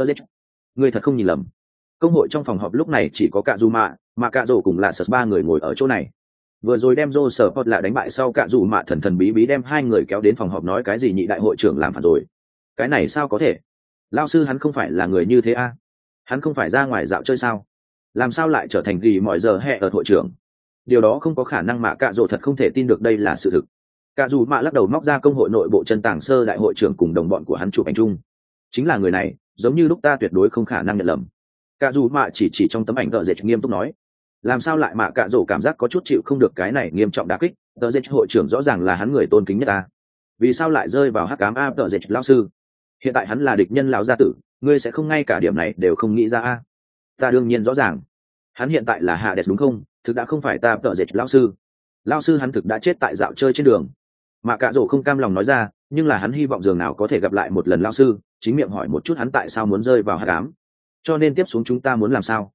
Ngươi thật không nhìn lầm. Công hội trong phòng họp lúc này chỉ có cả dù mạ, mà cả rổ cùng là sật ba người ngồi ở chỗ này. Vừa rồi đem rô sở pot là đánh bại sau, cả dù mạ thần thần bí bí đem hai người kéo đến phòng họp nói cái gì nhị đại hội trưởng làm phản rồi. Cái này sao có thể? Lao sư hắn không phải là người như thế a? Hắn không phải ra ngoài dạo chơi sao? Làm sao lại trở thành gì mọi giờ hè ở hội trưởng? Điều đó không có khả năng, mà cả rổ thật không thể tin được đây là sự thực. Cả dù mạ lắc đầu móc ra công hội nội bộ chân tàng sơ đại hội trưởng cùng đồng bọn của hắn chụp ảnh chung. Chính là người này, giống như lúc ta tuyệt đối không khả năng nhận lầm. Cả dù mạ chỉ chỉ trong tấm ảnh tờ dệt nghiêm túc nói. Làm sao lại mạ cả rổ cảm giác có chút chịu không được cái này nghiêm trọng đả kích, tờ dệt hội trưởng rõ ràng là hắn người tôn kính nhất ta. Vì sao lại rơi vào hắc ám a? Tờ dệt lão sư, hiện tại hắn là địch nhân lão gia tử, ngươi sẽ không ngay cả điểm này đều không nghĩ ra a? Ta đương nhiên rõ ràng, hắn hiện tại là Hades đúng không? Thực đã không phải ta tờ dệt lão sư. Lão sư hắn thực đã chết tại dạo chơi trên đường. Mạ cả rổ không cam lòng nói ra, nhưng là hắn hy vọng dường nào có thể gặp lại một lần lão sư, chính miệng hỏi một chút hắn tại sao muốn rơi vào hắc ám. Cho nên tiếp xuống chúng ta muốn làm sao?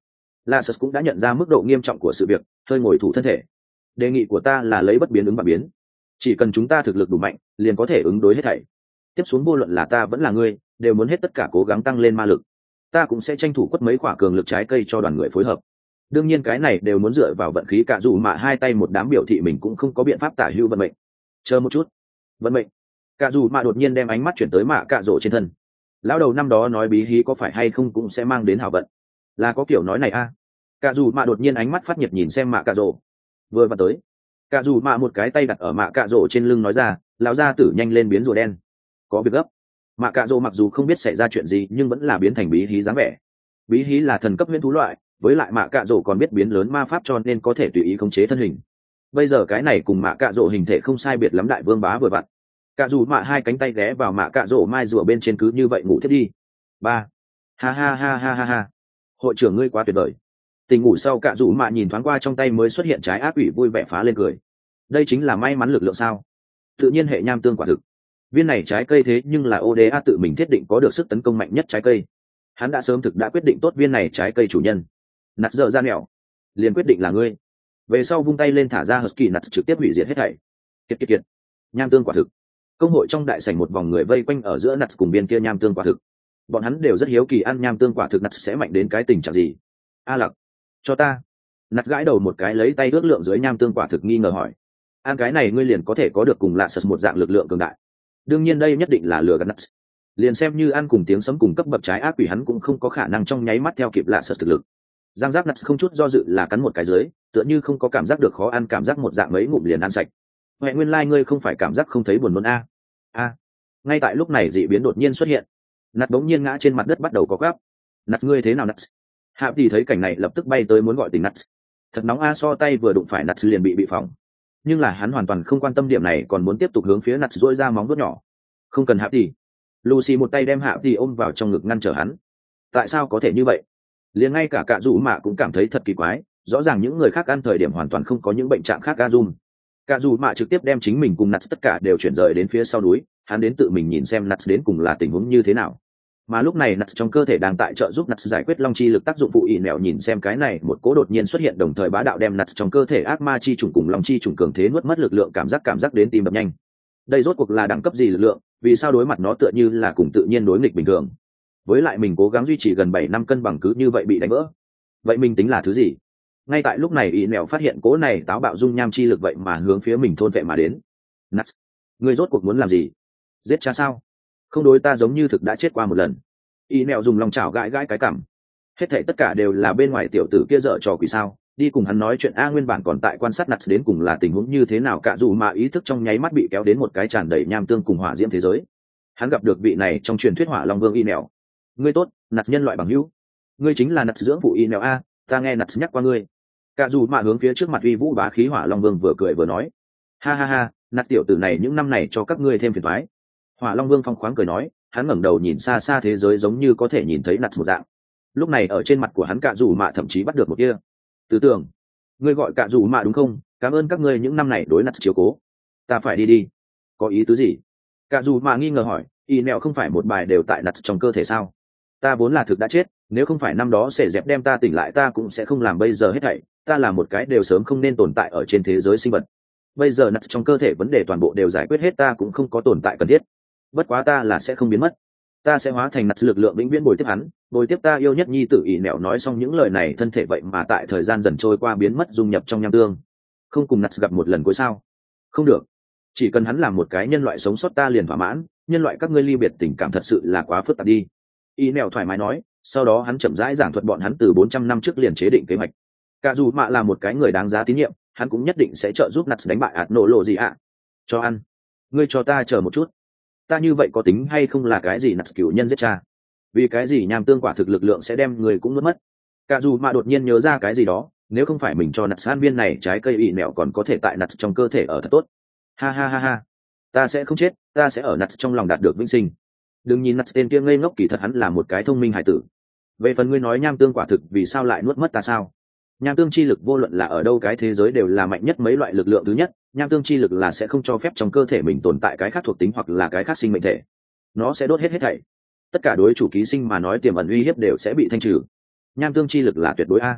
La Sật cũng đã nhận ra mức độ nghiêm trọng của sự việc, hơi ngồi thủ thân thể. Đề nghị của ta là lấy bất biến ứng và biến. Chỉ cần chúng ta thực lực đủ mạnh, liền có thể ứng đối hết thảy. Tiếp xuống vô luận là ta vẫn là ngươi, đều muốn hết tất cả cố gắng tăng lên ma lực. Ta cũng sẽ tranh thủ quất mấy quả cường lực trái cây cho đoàn người phối hợp. Đương nhiên cái này đều muốn dựa vào vận khí, cả dù mà hai tay một đám biểu thị mình cũng không có biện pháp tả hữu vận mệnh. Chờ một chút. Vận mệnh. Cả dù mà đột nhiên đem ánh mắt chuyển tới Mạ Cạ Rỗ trên thân. Lão đầu năm đó nói bí hí có phải hay không cũng sẽ mang đến hảo vận. Là có kiểu nói này a? À? Cả dù mà đột nhiên ánh mắt phát nhiệt nhìn xem Mạ Cạ Rỗ. Vừa vào tới, cả dù mà một cái tay đặt ở Mạ Cạ Rỗ trên lưng nói ra, lão gia tử nhanh lên biến rùa đen. Có việc gấp. Mạ Cạ Rỗ mặc dù không biết xảy ra chuyện gì nhưng vẫn là biến thành bí hí dáng vẻ. Bí hí là thần cấp huyễn thú loại, với lại Mạ Cạ Rỗ còn biết biến lớn ma pháp cho nên có thể tùy ý khống chế thân hình. Bây giờ cái này cùng Mạ Cạ Rỗ hình thể không sai biệt lắm, đại vương bá vừa vặn. Cả dù mạ hai cánh tay ghé vào Mạ Cạ Rỗ mai rùa bên trên, cứ như vậy ngủ thiết đi. Ba. Ha ha ha ha ha ha. Hội trưởng ngươi quá tuyệt vời. Tỉnh ngủ sau Cả dù mạ nhìn thoáng qua trong tay mới xuất hiện trái ác quỷ, vui vẻ phá lên cười. Đây chính là may mắn lực lượng sao? Tự nhiên hệ nham tương quả thực. Viên này trái cây thế nhưng là ô đê a tự mình thiết định có được sức tấn công mạnh nhất trái cây. Hắn đã sớm thực đã quyết định tốt viên này trái cây chủ nhân. Nặt dở ra nẻo. Liền quyết định là ngươi. Về sau vung tay lên thả ra Husky Nặt trực tiếp hủy diệt hết thảy. Kiệt kiệt kiệt. Nham tương quả thực. Công hội trong đại sảnh một vòng người vây quanh ở giữa Nặt cùng viên kia nham tương quả thực. Bọn hắn đều rất hiếu kỳ ăn nham tương quả thực Nặt sẽ mạnh đến cái tình trạng gì. A Lặc, cho ta. Nặt gãi đầu một cái, lấy tay ước lượng dưới nham tương quả thực, nghi ngờ hỏi. Ăn cái này ngươi liền có thể có được cùng lạ sật một dạng lực lượng cường đại. Đương nhiên đây nhất định là lừa gạt Nặt. Liền xem như ăn cùng tiếng sấm cùng cấp bậc trái ác quỷ, hắn cũng không có khả năng trong nháy mắt theo kịp lạ sật thực lực. Giang giác Nặt không chút do dự là cắn một cái dưới, tựa như không có cảm giác được khó ăn, cảm giác một dạng mấy ngụm liền ăn sạch. Huệ nguyên lai like ngươi không phải cảm giác không thấy buồn nôn a? A. Ngay tại lúc này dị biến đột nhiên xuất hiện. Nặt bỗng nhiên ngã trên mặt đất bắt đầu có gắp. Nặt ngươi thế nào Nặt? Hạ thì thấy cảnh này lập tức bay tới muốn gọi tỉnh Nặt. Thật nóng a, so tay vừa đụng phải Nặt liền bị bị phỏng. Nhưng là hắn hoàn toàn không quan tâm điểm này, còn muốn tiếp tục hướng phía Nặt dỗi ra móng vuốt nhỏ. Không cần Hạ thì. Lucy một tay đem Hạ thì ôm vào trong ngực ngăn trở hắn. Tại sao có thể như vậy? Liền ngay cả Cạ Dụ Mạ cũng cảm thấy thật kỳ quái, rõ ràng những người khác ăn thời điểm hoàn toàn không có những bệnh trạng khác. Ca Dùm. Cạ Dụ Mạ trực tiếp đem chính mình cùng Nặt tất cả đều chuyển rời đến phía sau núi, hắn đến tự mình nhìn xem Nặt đến cùng là tình huống như thế nào. Mà lúc này Nặt trong cơ thể đang tại trợ giúp Nặt giải quyết long chi lực tác dụng phụ. Ỷ nẻo nhìn xem cái này một cỗ đột nhiên xuất hiện đồng thời bá đạo đem Nặt trong cơ thể ác ma chi trùng cùng long chi trùng cường thế nuốt mất lực lượng, cảm giác cảm giác đến tim đập nhanh. Đây rốt cuộc là đẳng cấp gì lực lượng, vì sao đối mặt nó tựa như là cùng tự nhiên đối nghịch bình thường. Với lại mình cố gắng duy trì gần bảy năm cân bằng cứ như vậy bị đánh vỡ. Vậy mình tính là thứ gì? Ngay tại lúc này Ỷ nẻo phát hiện cỗ này táo bạo dung nham chi lực vậy mà hướng phía mình thôn vệ mà đến. Nặt, ngươi rốt cuộc muốn làm gì? Giết cha sao? Không, đối ta giống như thực đã chết qua một lần. Y nẹo dùng lòng chảo gãi gãi cái cảm. Hết thảy tất cả đều là bên ngoài tiểu tử kia dở trò quỷ sao? Đi cùng hắn nói chuyện a? Nguyên bản còn tại quan sát Nặt đến cùng là tình huống như thế nào, Cả dù mà ý thức trong nháy mắt bị kéo đến một cái tràn đầy nham tương cùng hỏa diễm thế giới. Hắn gặp được vị này trong truyền thuyết Hỏa Long Vương Y nẹo. Ngươi tốt, Nặt nhân loại bằng hữu. Ngươi chính là Nặt dưỡng phụ Y nẹo a? Ta nghe Nặt nhắc qua ngươi. Cả dù mà hướng phía trước mặt uy vũ bá khí Hỏa Long Vương vừa cười vừa nói. Ha ha ha, Nặt tiểu tử này những năm này cho các ngươi thêm phiền toái. Hỏa Long Vương phong khoáng cười nói, hắn ngẩng đầu nhìn xa xa thế giới giống như có thể nhìn thấy Nặt một dạng. Lúc này ở trên mặt của hắn Cạ Dù Mạ thậm chí bắt được một kia tư tưởng. Ngươi gọi Cạ Dù Mạ đúng không? Cảm ơn các ngươi những năm này đối Nặt chiếu cố. Ta phải đi đi. Có ý tứ gì? Cạ Dù Mạ nghi ngờ hỏi. Y nẹo không phải một bài đều tại Nặt trong cơ thể sao? Ta vốn là thực đã chết, nếu không phải năm đó Sẻ Dẹp đem ta tỉnh lại ta cũng sẽ không làm bây giờ hết thảy. Ta là một cái đều sớm không nên tồn tại ở trên thế giới sinh vật. Bây giờ Nặt trong cơ thể vấn đề toàn bộ đều giải quyết hết, ta cũng không có tồn tại cần thiết. Bất quá ta là sẽ không biến mất, ta sẽ hóa thành Nặt lực lượng vĩnh viễn bồi tiếp hắn, bồi tiếp ta yêu nhất nhi tử. Ỷ nẹo nói xong những lời này, thân thể vậy mà tại thời gian dần trôi qua biến mất, dung nhập trong nham tương. Không cùng Nặt gặp một lần cuối sao? Không được, chỉ cần hắn làm một cái nhân loại sống sót ta liền thỏa mãn. Nhân loại các ngươi ly biệt tình cảm thật sự là quá phức tạp đi. Ỷ nẹo thoải mái nói, sau đó hắn chậm rãi giảng thuật bọn hắn từ bốn trăm năm trước liền chế định kế hoạch. Cả dù Mạ là một cái người đáng giá tín nhiệm, hắn cũng nhất định sẽ trợ giúp Nặt đánh bại ạt nổ lộ gì ạ. Cho ăn. Ngươi cho ta chờ một chút. Ta như vậy có tính hay không là cái gì Nặt cửu nhân giết cha? Vì cái gì nham tương quả thực lực lượng sẽ đem người cũng mất mất? Cả dù mà đột nhiên nhớ ra cái gì đó, nếu không phải mình cho Nặt san viên này trái cây, Ỷ nẹo còn có thể tại Nặt trong cơ thể ở thật tốt. Ha ha ha ha, ta sẽ không chết, ta sẽ ở Nặt trong lòng đạt được vĩnh sinh. Đừng nhìn Nặt tên kia ngây ngốc, kỳ thật hắn là một cái thông minh hải tử. Về phần ngươi nói nham tương quả thực vì sao lại nuốt mất ta sao? Nham tương chi lực vô luận là ở đâu cái thế giới đều là mạnh nhất mấy loại lực lượng thứ nhất. Nham tương chi lực là sẽ không cho phép trong cơ thể mình tồn tại cái khác thuộc tính hoặc là cái khác sinh mệnh thể, nó sẽ đốt hết hết thảy. Tất cả đối chủ ký sinh mà nói tiềm ẩn uy hiếp đều sẽ bị thanh trừ. Nham tương chi lực là tuyệt đối a.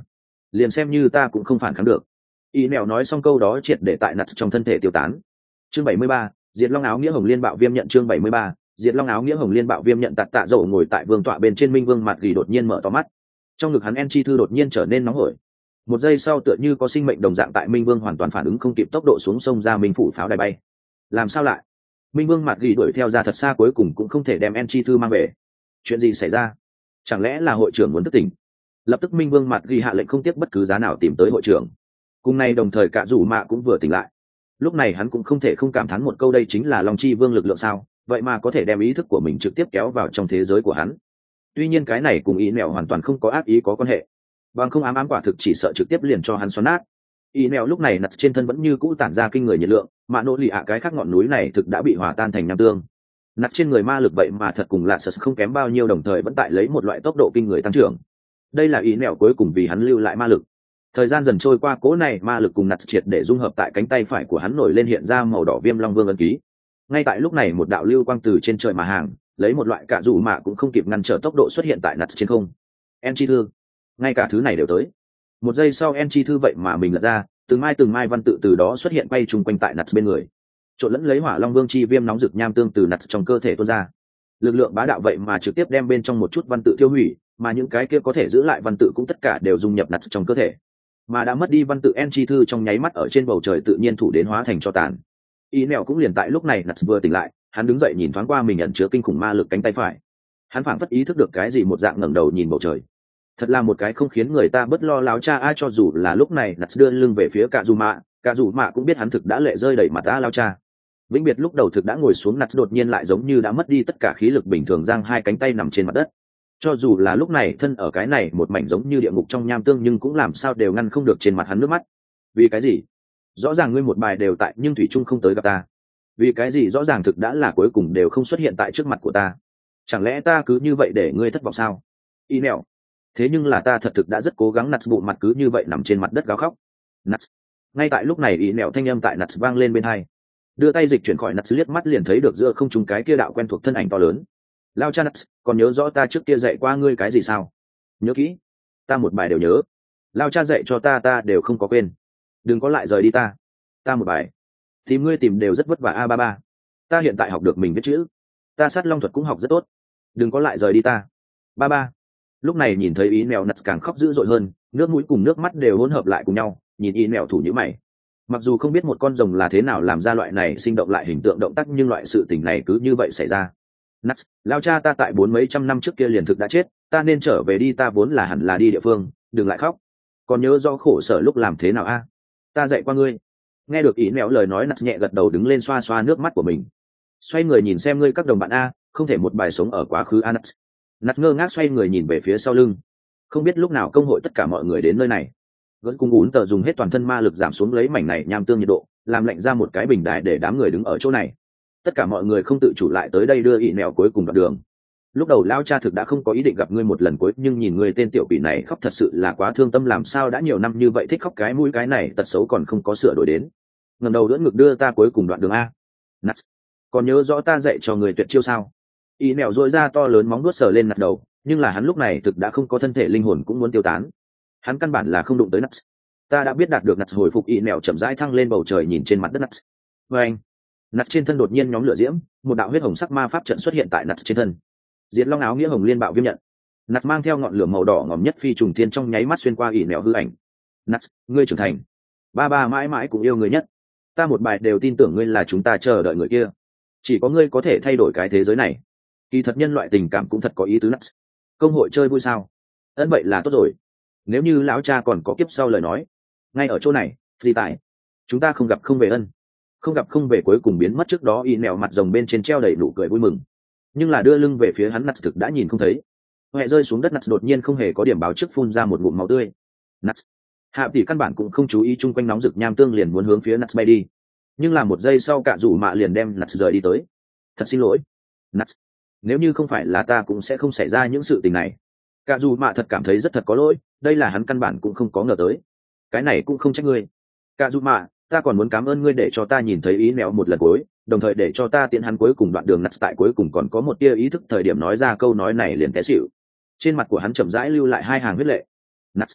liền xem như ta cũng không phản kháng được. Y nẹo nói xong câu đó triệt để tại nặt trong thân thể tiêu tán. Chương bảy mươi ba, Diệt Long áo nghĩa hồng liên bạo viêm nhận. Chương bảy mươi ba, Diệt Long áo nghĩa hồng liên bạo viêm nhận. Tạt Tạ Dầu ngồi tại vương tọa bên trên Minh Vương mặt gỉ đột nhiên mở to mắt. Trong ngực hắn En chi thư đột nhiên trở nên nóng hổi. Một giây sau tựa như có sinh mệnh đồng dạng tại Minh Vương hoàn toàn phản ứng không kịp tốc độ xuống sông ra Minh phủ pháo đài bay. Làm sao lại? Minh Vương mặt gỉ đuổi theo ra thật xa cuối cùng cũng không thể đem En chi thư mang về. Chuyện gì xảy ra? Chẳng lẽ là hội trưởng muốn thức tỉnh? Lập tức Minh Vương mặt gỉ hạ lệnh không tiếc bất cứ giá nào tìm tới hội trưởng. Cùng nay đồng thời cả rủ mạ cũng vừa tỉnh lại. Lúc này hắn cũng không thể không cảm thán một câu, đây chính là Long Chi Vương lực lượng sao, vậy mà có thể đem ý thức của mình trực tiếp kéo vào trong thế giới của hắn. Tuy nhiên cái này cùng ý nẹo hoàn toàn không có ác ý có quan hệ, bằng không ám ám quả thực chỉ sợ trực tiếp liền cho hắn xoắn nát. Ý nẹo lúc này nặt trên thân vẫn như cũ tản ra kinh người nhiệt lượng, mà nỗ lì ạ cái khác ngọn núi này thực đã bị hòa tan thành nham tương. Nặt trên người ma lực vậy mà thật cùng lạ sợ không kém bao nhiêu, đồng thời vẫn tại lấy một loại tốc độ kinh người tăng trưởng. Đây là ý nẹo cuối cùng vì hắn lưu lại ma lực. Thời gian dần trôi qua, cố này ma lực cùng nặt triệt để dung hợp tại cánh tay phải của hắn, nổi lên hiện ra màu đỏ viêm long vương ấn ký. Ngay tại lúc này một đạo lưu quang từ trên trời mà hàng, lấy một loại cả dù mà cũng không kịp ngăn trở tốc độ xuất hiện tại nặt trên không. En chi thư, ngay cả thứ này đều tới. Một giây sau En chi thư vậy mà mình lật ra, từng mai từng mai văn tự từ đó xuất hiện bay chung quanh tại nặt bên người, trộn lẫn lấy hỏa long vương chi viêm nóng rực nham tương từ nặt trong cơ thể tuôn ra. Lực lượng bá đạo vậy mà trực tiếp đem bên trong một chút văn tự tiêu hủy, mà những cái kia có thể giữ lại văn tự cũng tất cả đều dung nhập nặt trong cơ thể. Mà đã mất đi văn tự En chi thư trong nháy mắt ở trên bầu trời tự nhiên thủ đến hóa thành cho tàn. Ý nẹo cũng liền tại lúc này nặt vừa tỉnh lại, hắn đứng dậy nhìn thoáng qua mình ẩn chứa kinh khủng ma lực cánh tay phải. Hắn phảng phất ý thức được cái gì một dạng ngẩng đầu nhìn bầu trời. Thật là một cái không khiến người ta bất lo láo cha. Ai cho dù là lúc này nặt đưa lưng về phía cả dù mạ, cả dù mạ cũng biết hắn thực đã lệ rơi đầy mặt ta lao cha. Vĩnh biệt lúc đầu thực đã ngồi xuống nặt đột nhiên lại giống như đã mất đi tất cả khí lực bình thường, giang hai cánh tay nằm trên mặt đất. Cho dù là lúc này thân ở cái này một mảnh giống như địa ngục trong nham tương, nhưng cũng làm sao đều ngăn không được trên mặt hắn nước mắt. Vì cái gì? Rõ ràng ngươi một bài đều tại nhưng thủy trung không tới gặp ta. Vì cái gì rõ ràng thực đã là cuối cùng đều không xuất hiện tại trước mặt của ta? Chẳng lẽ ta cứ như vậy để ngươi thất vọng sao? Y nẹo. Thế nhưng là ta thật thực đã rất cố gắng. Nặt bụng mặt cứ như vậy nằm trên mặt đất gào khóc. Nặt. Ngay tại lúc này Y nẹo thanh âm tại nặt vang lên bên hai. Đưa tay dịch chuyển khỏi nặt, liếc mắt liền thấy được giữa không trung cái kia đạo quen thuộc thân ảnh to lớn. Lao cha Nuts, còn nhớ rõ ta trước kia dạy qua ngươi cái gì sao? Nhớ kỹ. Ta một bài đều nhớ. Lao cha dạy cho ta ta đều không có quên. Đừng có lại rời đi ta. Ta một bài. Tìm ngươi tìm đều rất vất vả a ba ba. Ta hiện tại học được mình viết chữ. Ta sát long thuật cũng học rất tốt. Đừng có lại rời đi ta. Ba ba. Lúc này nhìn thấy ý mèo Nuts càng khóc dữ dội hơn, nước mũi cùng nước mắt đều hỗn hợp lại cùng nhau, nhìn ý mèo thủ nhíu mày. Mặc dù không biết một con rồng là thế nào làm ra loại này sinh động lại hình tượng động tác, nhưng loại sự tình này cứ như vậy xảy ra. Nuts, lao cha ta tại bốn mấy trăm năm trước kia liền thực đã chết, ta nên trở về đi, ta vốn là hẳn là đi địa phương, đừng lại khóc. Còn nhớ do khổ sở lúc làm thế nào a? Ta dạy qua ngươi. Nghe được ý mẹo lời nói, Nuts nhẹ gật đầu đứng lên xoa xoa nước mắt của mình. Xoay người nhìn xem ngươi các đồng bạn a, không thể một bài sống ở quá khứ a. Nuts. Nuts ngơ ngác xoay người nhìn về phía sau lưng. Không biết lúc nào công hội tất cả mọi người đến nơi này. Gớt cùng ún tờ dùng hết toàn thân ma lực giảm xuống lấy mảnh này nham tương nhiệt độ, làm lạnh ra một cái bình đài để đám người đứng ở chỗ này. Tất cả mọi người không tự chủ lại tới đây đưa ị nẹo cuối cùng đoạn đường. Lúc đầu lao cha thực đã không có ý định gặp ngươi một lần cuối, nhưng nhìn ngươi tên tiểu quỷ này khóc thật sự là quá thương tâm, làm sao đã nhiều năm như vậy thích khóc cái mũi cái này tật xấu còn không có sửa đổi đến. Ngẩng đầu đỡ ngực đưa ta cuối cùng đoạn đường a. Nuts. Còn nhớ rõ ta dạy cho người tuyệt chiêu sao? Ị nẹo dội ra to lớn móng vuốt sờ lên nặt đầu, nhưng là hắn lúc này thực đã không có thân thể, linh hồn cũng muốn tiêu tán. Hắn căn bản là không đụng tới Nuts. Ta đã biết đạt được Nuts hồi phục. Ị nẹo chậm rãi thăng lên bầu trời nhìn trên mặt đất Nuts. Và anh. Nặt trên thân đột nhiên nhóm lửa diễm, một đạo huyết hồng sắc ma pháp trận xuất hiện tại nặt trên thân. Diệt Long áo nghĩa hồng liên bạo viêm nhận. Nặt mang theo ngọn lửa màu đỏ ngòm nhất phi trùng thiên trong nháy mắt xuyên qua ỉ nẹo hư ảnh. Nặt, ngươi trưởng thành. Ba ba mãi mãi cũng yêu người nhất. Ta một bài đều tin tưởng ngươi là chúng ta chờ đợi người kia. Chỉ có ngươi có thể thay đổi cái thế giới này. Kỳ thật nhân loại tình cảm cũng thật có ý tứ. Nặt. Công hội chơi vui sao? Ấn vậy là tốt rồi. Nếu như lão cha còn có kiếp sau lời nói, ngay ở chỗ này, phi tại. Chúng ta không gặp không về ân. Không gặp không về cuối cùng biến mất. Trước đó y nẹo mặt rồng bên trên treo đầy nụ cười vui mừng, nhưng là đưa lưng về phía hắn Nuts thực đã nhìn không thấy. Huệ rơi xuống đất, Nuts đột nhiên không hề có điểm báo trước phun ra một ngụm máu tươi. Nuts hạ tỷ căn bản cũng không chú ý chung quanh nóng rực nham tương, liền muốn hướng phía Nuts bay đi, nhưng là một giây sau cả rủ mạ liền đem Nuts rời đi tới. Thật xin lỗi Nuts, nếu như không phải là ta cũng sẽ không xảy ra những sự tình này. Cả rủ mạ thật cảm thấy rất thật có lỗi, đây là hắn căn bản cũng không có ngờ tới. Cái này cũng không trách ngươi cả rủ mạ, ta còn muốn cảm ơn ngươi để cho ta nhìn thấy ý nẹo một lần cuối, đồng thời để cho ta tiện hắn cuối cùng đoạn đường. Nuts tại cuối cùng còn có một tia ý thức thời điểm nói ra câu nói này liền té xỉu, trên mặt của hắn chậm rãi lưu lại hai hàng huyết lệ. Nuts,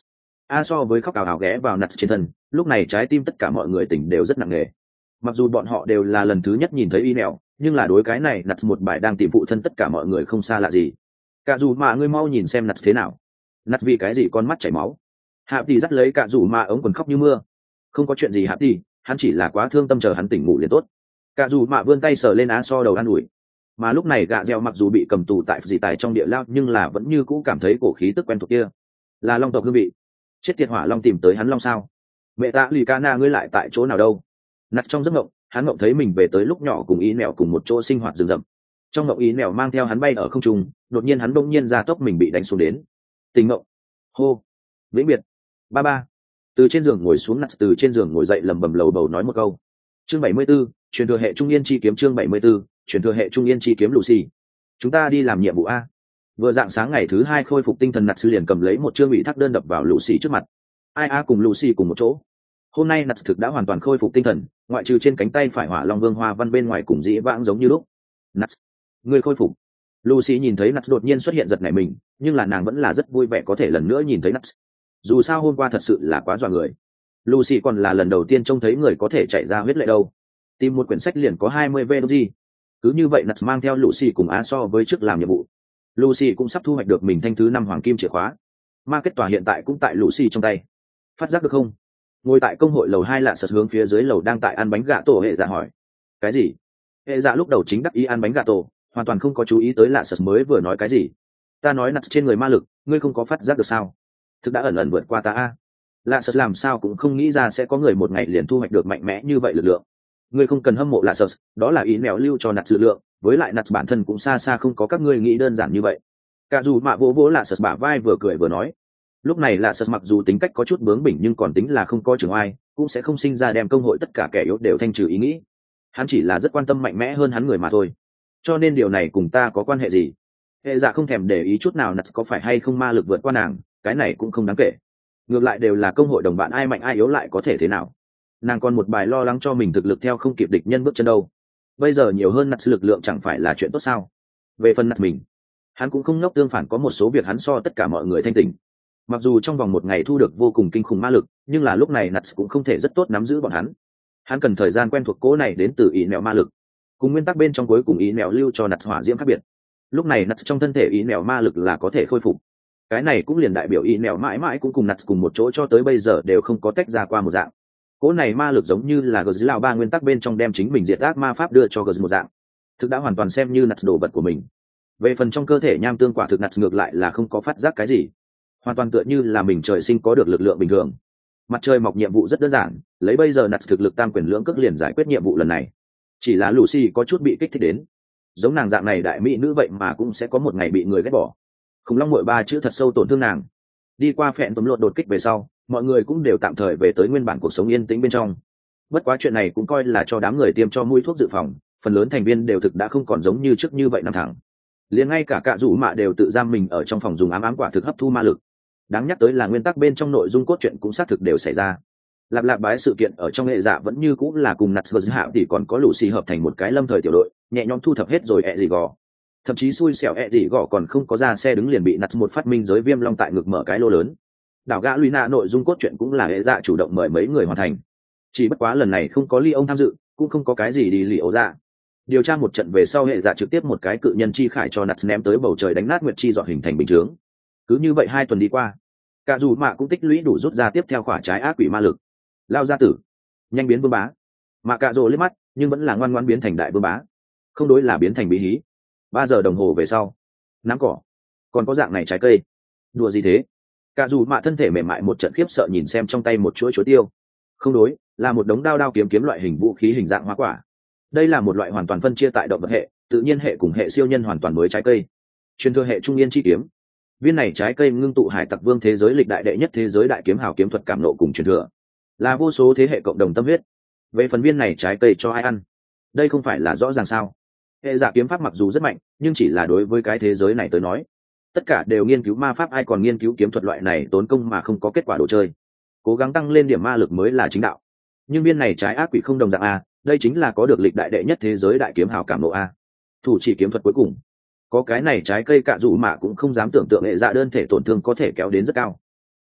a so với khóc ảo ảo ghé vào nặt trên thân, lúc này trái tim tất cả mọi người tỉnh đều rất nặng nề. Mặc dù bọn họ đều là lần thứ nhất nhìn thấy y nẹo, nhưng là đối cái này nặt một bài đang tìm phụ thân tất cả mọi người không xa lạ gì. Cả dù mà ngươi mau nhìn xem nặt thế nào. Nặt vì cái gì con mắt chảy máu. Hạ tỷ dắt lấy cả dù mà ống quần khóc như mưa. Không có chuyện gì Hạ tỷ, hắn chỉ là quá thương tâm chờ hắn tỉnh ngủ liền tốt. Cả dù mà vươn tay sờ lên á so đầu an ủi. Mà lúc này gạ dẻo mặc dù bị cầm tù tại dị tài trong địa lao nhưng là vẫn như cũ cảm thấy cổ khí tức quen thuộc kia. Là long tộc hương vị. Chết tiệt hỏa long tìm tới hắn long sao? Mẹ tạ lì ca na ngươi lại tại chỗ nào đâu? Nặt trong giấc mộng, hắn mộng thấy mình về tới lúc nhỏ cùng ý nẹo cùng một chỗ sinh hoạt rừng rậm. Trong mộng ý nẹo mang theo hắn bay ở không trung, đột nhiên hắn bỗng nhiên ra tốc mình bị đánh xuống đến. Tình mộng. Hô. Vĩnh biệt. Ba ba. Từ trên giường ngồi xuống, Nặt từ trên giường ngồi dậy lầm bầm lầu bầu nói một câu. Chương bảy mươi 74, truyền thừa hệ trung yên chi kiếm. Chương bảy mươi 74, truyền thừa hệ trung yên chi kiếm. Lucy, chúng ta đi làm nhiệm vụ a. Vừa dạng sáng ngày thứ hai khôi phục tinh thần, Nặt sư liền cầm lấy một chương ủy thác đơn đập vào Lucy trước mặt. Ai a cùng Lucy cùng một chỗ. Hôm nay Nặt thực đã hoàn toàn khôi phục tinh thần, ngoại trừ trên cánh tay phải hỏa long vương hoa văn bên ngoài cùng dĩ vãng giống như lúc. Nặt, người khôi phục. Lucy nhìn thấy Nặt đột nhiên xuất hiện giật nảy mình, nhưng là nàng vẫn là rất vui vẻ có thể lần nữa nhìn thấy Nặt. Dù sao hôm qua thật sự là quá dọa người. Lucy còn là lần đầu tiên trông thấy người có thể chạy ra huyết lệ đâu. Tìm một quyển sách liền có hai mươi vê gì. Cứ như vậy Nặt mang theo Lucy cùng Á so với trước làm nhiệm vụ. Lucy cũng sắp thu hoạch được mình thanh thứ năm hoàng kim chìa khóa. Ma kết tòa hiện tại cũng tại Lucy trong tay. Phát giác được không? Ngồi tại công hội lầu hai lạ sật hướng phía dưới lầu đang tại ăn bánh gà tổ hệ dạ hỏi. Cái gì? Hệ dạ lúc đầu chính đắc ý ăn bánh gà tổ, hoàn toàn không có chú ý tới lạ sật mới vừa nói cái gì. Ta nói Nặt trên người ma lực, ngươi không có phát giác được sao? Thực đã ẩn ẩn vượt qua ta a. Lạ sật làm sao cũng không nghĩ ra sẽ có người một ngày liền thu hoạch được mạnh mẽ như vậy lực lượng. Ngươi không cần hâm mộ lạ sật, đó là ý mèo lưu cho Nặt dự lượng, với lại Nặt bản thân cũng xa xa không có các ngươi nghĩ đơn giản như vậy. Cả dù mạ vỗ vỗ lạ sật bả vai vừa cười vừa nói. Lúc này lạ sật mặc dù tính cách có chút bướng bỉnh nhưng còn tính là không có trường oai, cũng sẽ không sinh ra đem công hội tất cả kẻ yếu đều thanh trừ ý nghĩ. Hắn chỉ là rất quan tâm mạnh mẽ hơn hắn người mà thôi. Cho nên điều này cùng ta có quan hệ gì? Hệ dạ không thèm để ý chút nào Nặt có phải hay không ma lực vượt qua nàng, cái này cũng không đáng kể. Ngược lại đều là công hội đồng bạn, ai mạnh ai yếu lại có thể thế nào. Nàng còn một bài lo lắng cho mình thực lực theo không kịp địch nhân bước chân đâu. Bây giờ nhiều hơn Nặt lực lượng chẳng phải là chuyện tốt sao? Về phần Nặt mình, hắn cũng không ngốc, tương phản có một số việc hắn so tất cả mọi người thanh tỉnh. Mặc dù trong vòng một ngày thu được vô cùng kinh khủng ma lực, nhưng là lúc này Nặt cũng không thể rất tốt nắm giữ bọn hắn. Hắn cần thời gian quen thuộc cố này đến từ ý nẹo ma lực. Cùng nguyên tắc bên trong cuối cùng ý nẹo lưu cho Nặt hỏa diễm khác biệt. Lúc này Nặt trong thân thể ý nẹo ma lực là có thể khôi phục. Cái này cũng liền đại biểu ý nẹo mãi mãi cũng cùng Nặt cùng một chỗ cho tới bây giờ đều không có tách ra qua một dạng. Cố này ma lực giống như là Gờ lão ba nguyên tắc bên trong đem chính mình diệt ác ma pháp đưa cho Gờ một dạng. Thực đã hoàn toàn xem như Nặt đồ vật của mình. Về phần trong cơ thể nham tương quả thực Nặt ngược lại là không có phát giác cái gì, hoàn toàn tựa như là mình trời sinh có được lực lượng bình thường. Mặt trời mọc nhiệm vụ rất đơn giản, lấy bây giờ Nặt thực lực tam quyền lưỡng cước liền giải quyết nhiệm vụ lần này. Chỉ là Lucy có chút bị kích thích đến, giống nàng dạng này đại mỹ nữ vậy mà cũng sẽ có một ngày bị người ghét bỏ. Khủng long muội ba chữ thật sâu tổn thương nàng. Đi qua phẹn tấm lột đột kích về sau, mọi người cũng đều tạm thời về tới nguyên bản cuộc sống yên tĩnh bên trong. Bất quá chuyện này cũng coi là cho đám người tiêm cho mũi thuốc dự phòng, phần lớn thành viên đều thực đã không còn giống như trước như vậy năm tháng. Liền ngay cả cạ rủ mạ đều tự giam mình ở trong phòng dùng ám ám quả thực hấp thu ma lực. Đáng nhắc tới là nguyên tắc bên trong nội dung cốt truyện cũng xác thực đều xảy ra. Lạp lạp bái sự kiện ở trong hệ dạ vẫn như cũng là cùng Nặt vật hạ thì còn có Lucy hợp thành một cái lâm thời tiểu đội, nhẹ nhõm thu thập hết rồi ẹ gì gò. Thậm chí xui xẻo ẹ gì gò còn không có ra xe đứng liền bị Nặt một phát minh giới viêm long tại ngực mở cái lô lớn. Đảo gã Luna nội dung cốt truyện cũng là hệ dạ chủ động mời mấy người hoàn thành. Chỉ bất quá lần này không có Ly ông tham dự, cũng không có cái gì đi lì ấu dạ. Điều tra một trận về sau hệ dạ trực tiếp một cái cự nhân chi khải cho Nặt ném tới bầu trời đánh nát nguyệt chi dọn hình thành bình chướng. Cứ như vậy hai tuần đi qua, cả dù mạ cũng tích lũy đủ rút ra tiếp theo khỏa trái ác quỷ ma lực. Lao gia tử, nhanh biến vương bá. Mạ cạ rồ liếc mắt nhưng vẫn là ngoan ngoãn biến thành đại vương bá, không đối là biến thành bí hí. Ba giờ đồng hồ về sau, nắm cỏ còn có dạng này trái cây, đùa gì thế? Cả dù mạ thân thể mềm mại một trận khiếp sợ nhìn xem trong tay một chuỗi chuối tiêu. Không đối, là một đống đao đao kiếm kiếm loại hình vũ khí hình dạng hoa quả. Đây là một loại hoàn toàn phân chia tại động vật hệ, tự nhiên hệ cùng hệ siêu nhân hoàn toàn mới trái cây. Truyền thừa hệ trung yên chi kiếm. Viên này trái cây ngưng tụ hải tặc vương thế giới lịch đại đệ nhất thế giới đại kiếm hào kiếm thuật cảm nộ cùng truyền thừa, là vô số thế hệ cộng đồng tâm huyết. Về phần viên này trái cây cho ai ăn, đây không phải là rõ ràng sao? Hệ giả kiếm pháp mặc dù rất mạnh, nhưng chỉ là đối với cái thế giới này tới nói, tất cả đều nghiên cứu ma pháp, ai còn nghiên cứu kiếm thuật loại này tốn công mà không có kết quả đồ chơi. Cố gắng tăng lên điểm ma lực mới là chính đạo. Nhưng viên này trái ác quỷ không đồng dạng a, đây chính là có được lịch đại đệ nhất thế giới đại kiếm hào cảm nộ a. Thủ chỉ kiếm thuật cuối cùng, có cái này trái cây cạ dụ mà cũng không dám tưởng tượng hệ dạ đơn thể tổn thương có thể kéo đến rất cao.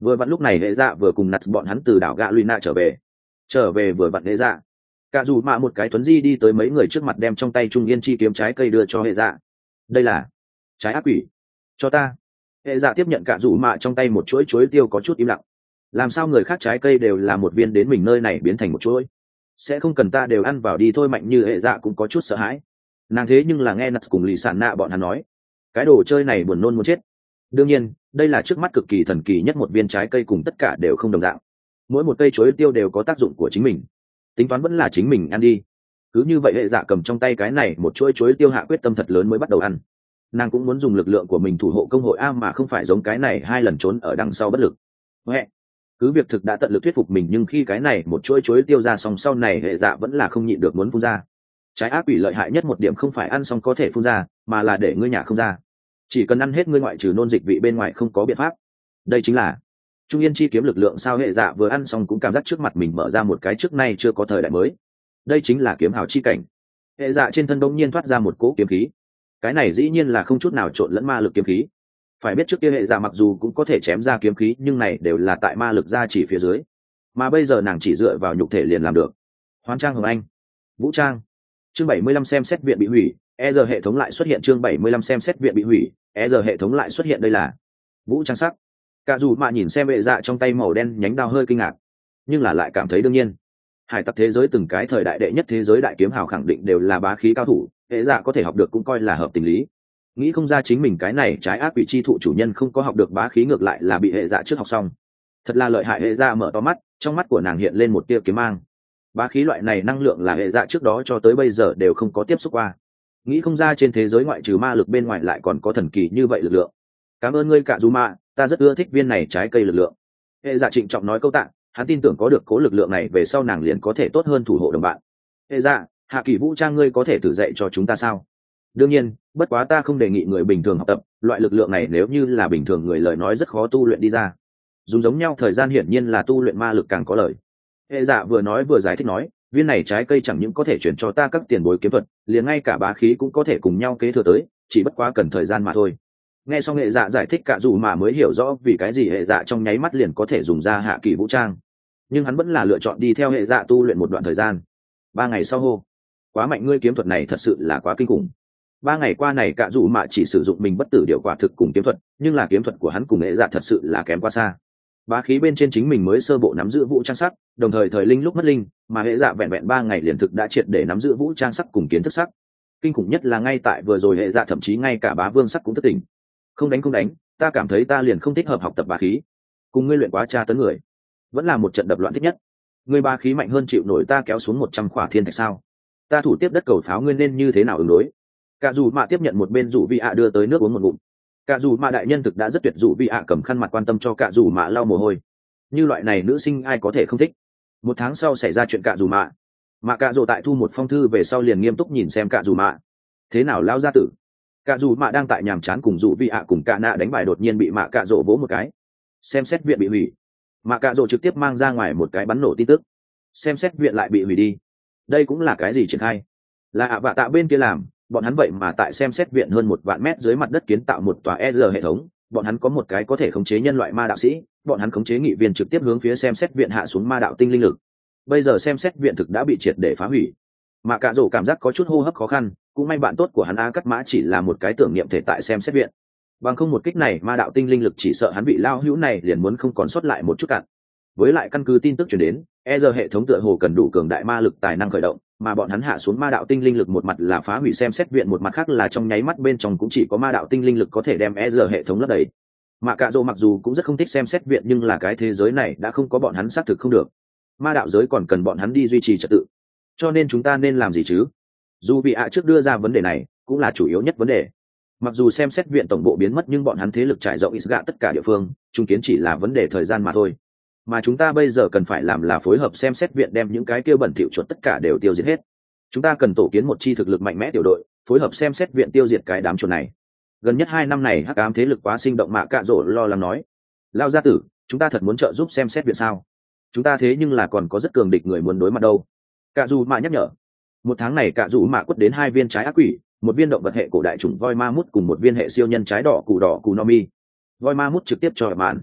Vừa vặn lúc này hệ dạ vừa cùng nặt bọn hắn từ đảo gạ lụy nạ trở về trở về vừa vặn hệ dạ cả dù mạ một cái tuấn di đi tới mấy người trước mặt đem trong tay trung yên chi kiếm trái cây đưa cho hệ dạ. Đây là trái ác quỷ, cho ta. Hệ dạ tiếp nhận cả dù mạ trong tay một chuỗi chuối tiêu có chút im lặng. Làm sao người khác trái cây đều là một viên đến mình nơi này biến thành một chuỗi, sẽ không cần ta đều ăn vào đi thôi. Mạnh như hệ dạ cũng có chút sợ hãi, nàng thế nhưng là nghe nặt cùng lì sản nạ bọn hắn nói cái đồ chơi này buồn nôn muốn chết. Đương nhiên đây là trước mắt cực kỳ thần kỳ nhất một viên trái cây, cùng tất cả đều không đồng dạng, mỗi một cây chuối tiêu đều có tác dụng của chính mình, tính toán vẫn là chính mình ăn đi. Cứ như vậy hệ dạ cầm trong tay cái này một chuỗi chuối tiêu hạ quyết tâm thật lớn mới bắt đầu ăn. Nàng cũng muốn dùng lực lượng của mình thủ hộ công hội a, mà không phải giống cái này hai lần trốn ở đằng sau bất lực. Huệ. Cứ việc thực đã tận lực thuyết phục mình, nhưng khi cái này một chuỗi chuối tiêu ra xong sau này hệ dạ vẫn là không nhịn được muốn phun ra. Trái ác quỷ lợi hại nhất một điểm không phải ăn xong có thể phun ra, mà là để ngươi nhà không ra. Chỉ cần ăn hết ngươi ngoại trừ nôn dịch vị bên ngoài không có biện pháp. Đây chính là trung yên chi kiếm lực lượng sao. Hệ dạ vừa ăn xong cũng cảm giác trước mặt mình mở ra một cái trước nay chưa có thời đại mới. Đây chính là kiếm hào chi cảnh. Hệ dạ trên thân đông nhiên thoát ra một cỗ kiếm khí, cái này dĩ nhiên là không chút nào trộn lẫn ma lực kiếm khí. Phải biết trước kia hệ dạ mặc dù cũng có thể chém ra kiếm khí, nhưng này đều là tại ma lực gia chỉ phía dưới, mà bây giờ nàng chỉ dựa vào nhục thể liền làm được. Hoán trang hồng anh vũ trang chương bảy mươi lăm xem xét viện bị hủy, e giờ hệ thống lại xuất hiện. chương bảy mươi lăm xem xét viện bị hủy, e giờ hệ thống lại xuất hiện. Đây là vũ trang sắc. Cả dù mạ nhìn xem hệ dạ trong tay màu đen nhánh đao hơi kinh ngạc, nhưng là lại cảm thấy đương nhiên. Hải tặc thế giới từng cái thời đại đệ nhất thế giới đại kiếm hào khẳng định đều là bá khí cao thủ, hệ dạ có thể học được cũng coi là hợp tình lý. Nghĩ không ra chính mình cái này trái ác quỷ chi thụ chủ nhân không có học được bá khí, ngược lại là bị hệ dạ trước học xong. Thật là lợi hại. Hệ dạ mở to mắt, trong mắt của nàng hiện lên một tia kiếm mang. Bá khí loại này năng lượng là hệ dạ trước đó cho tới bây giờ đều không có tiếp xúc qua. Nghĩ không ra trên thế giới ngoại trừ ma lực bên ngoài lại còn có thần kỳ như vậy lực lượng. Cảm ơn ngươi cả dù mạ, ta rất ưa thích viên này trái cây lực lượng. Hệ dạ trịnh trọng nói câu tạ, hắn tin tưởng có được cố lực lượng này về sau nàng liền có thể tốt hơn thủ hộ đồng bạn. Hệ dạ, hạ kỳ vũ trang ngươi có thể thử dạy cho chúng ta sao? Đương nhiên, bất quá ta không đề nghị người bình thường học tập, loại lực lượng này nếu như là bình thường người lời nói rất khó tu luyện đi ra. Dùng giống nhau thời gian hiển nhiên là tu luyện ma lực càng có lợi. Hệ dạ vừa nói vừa giải thích nói, viên này trái cây chẳng những có thể chuyển cho ta các tiền bối kiếm thuật, liền ngay cả bá khí cũng có thể cùng nhau kế thừa tới, chỉ bất quá cần thời gian mà thôi. Nghe xong hệ dạ giải thích cả dù mà mới hiểu rõ vì cái gì hệ dạ trong nháy mắt liền có thể dùng ra hạ kỳ vũ trang, nhưng hắn vẫn là lựa chọn đi theo hệ dạ tu luyện một đoạn thời gian. Ba ngày sau hô, quá mạnh, ngươi kiếm thuật này thật sự là quá kinh khủng. Ba ngày qua này cả dù mà chỉ sử dụng mình bất tử điều quả thực cùng kiếm thuật, nhưng là kiếm thuật của hắn cùng hệ dạ thật sự là kém quá xa. Bá khí bên trên chính mình mới sơ bộ nắm giữ vũ trang sắc, đồng thời thời linh lúc mất linh, mà hệ dạ vẹn vẹn ba ngày liền thực đã triệt để nắm giữ vũ trang sắc cùng kiến thức sắc. Kinh khủng nhất là ngay tại vừa rồi hệ dạ thậm chí ngay cả bá vương sắc cũng thức tỉnh. Không đánh không đánh, ta cảm thấy ta liền không thích hợp học tập bá khí. Cùng ngươi luyện quá tra tấn người, vẫn là một trận đập loạn thích nhất. Ngươi bá khí mạnh hơn chịu nổi ta kéo xuống một trăm khỏa thiên thạch sao? Ta thủ tiếp đất cầu pháo ngươi nên như thế nào ứng đối? Cả dù mạ tiếp nhận một bên rủ vị ạ đưa tới nước uống một ngụm. Cả dù mạ đại nhân thực đã rất tuyệt, rủ vị ạ cầm khăn mặt quan tâm cho cả dù mạ lau mồ hôi. Như loại này nữ sinh ai có thể không thích? Một tháng sau xảy ra chuyện cả dù mạ, mà cả dù tại thu một phong thư về sau liền nghiêm túc nhìn xem cả dù mạ. Thế nào lao gia tử? Cả dù mạ đang tại nhàm chán cùng rủ vị ạ cùng cả nạ đánh bài, đột nhiên bị mạ cả rộ vỗ một cái. Xem xét viện bị hủy. Mạ cả rộ trực tiếp mang ra ngoài một cái bắn nổ tin tức. Xem xét viện lại bị hủy đi. Đây cũng là cái gì triển khai? Là ạ vạ tạ bên kia làm. Bọn hắn vậy mà tại xem xét viện hơn một vạn mét dưới mặt đất kiến tạo một tòa e rờ hệ thống. Bọn hắn có một cái có thể khống chế nhân loại ma đạo sĩ, bọn hắn khống chế nghị viên trực tiếp hướng phía xem xét viện hạ xuống ma đạo tinh linh lực. Bây giờ xem xét viện thực đã bị triệt để phá hủy. Mà cả rổ cảm giác có chút hô hấp khó khăn, cũng may bạn tốt của hắn A Cắt Mã chỉ là một cái tưởng niệm thể tại xem xét viện. Bằng không một kích này ma đạo tinh linh lực chỉ sợ hắn bị lao hữu này liền muốn không còn sót lại một chút cạn. Với lại căn cứ tin tức truyền đến, e rờ hệ thống tựa hồ cần đủ cường đại ma lực tài năng khởi động, mà bọn hắn hạ xuống ma đạo tinh linh lực một mặt là phá hủy xem xét viện, một mặt khác là trong nháy mắt bên trong cũng chỉ có ma đạo tinh linh lực có thể đem e rờ hệ thống lấp đầy. Mà cả dô mặc dù cũng rất không thích xem xét viện, nhưng là cái thế giới này đã không có bọn hắn xác thực không được. Ma đạo giới còn cần bọn hắn đi duy trì trật tự. Cho nên chúng ta nên làm gì chứ? Dù vị ạ trước đưa ra vấn đề này, cũng là chủ yếu nhất vấn đề. Mặc dù xem xét viện tổng bộ biến mất, nhưng bọn hắn thế lực trải rộng Isga tất cả địa phương, chứng kiến chỉ là vấn đề thời gian mà thôi. Mà chúng ta bây giờ cần phải làm là phối hợp xem xét viện đem những cái kia bẩn thỉu chuột tất cả đều tiêu diệt hết. Chúng ta cần tổ kiến một chi thực lực mạnh mẽ tiểu đội, phối hợp xem xét viện tiêu diệt cái đám chuột này. Gần nhất hai năm này hắc ám thế lực quá sinh động, Mạ Cạ Rỗ lo lắng nói. Lao gia tử, chúng ta thật muốn trợ giúp xem xét viện sao? Chúng ta thế nhưng là còn có rất cường địch người muốn đối mặt đâu. Cạ Dù Mạ nhắc nhở. Một tháng này Cạ Dù Mạ quất đến hai viên trái ác quỷ, một viên động vật hệ cổ đại chủng voi ma mút cùng một viên hệ siêu nhân trái đỏ cù đỏ cù no mi. Voi ma mút trực tiếp cho mạn.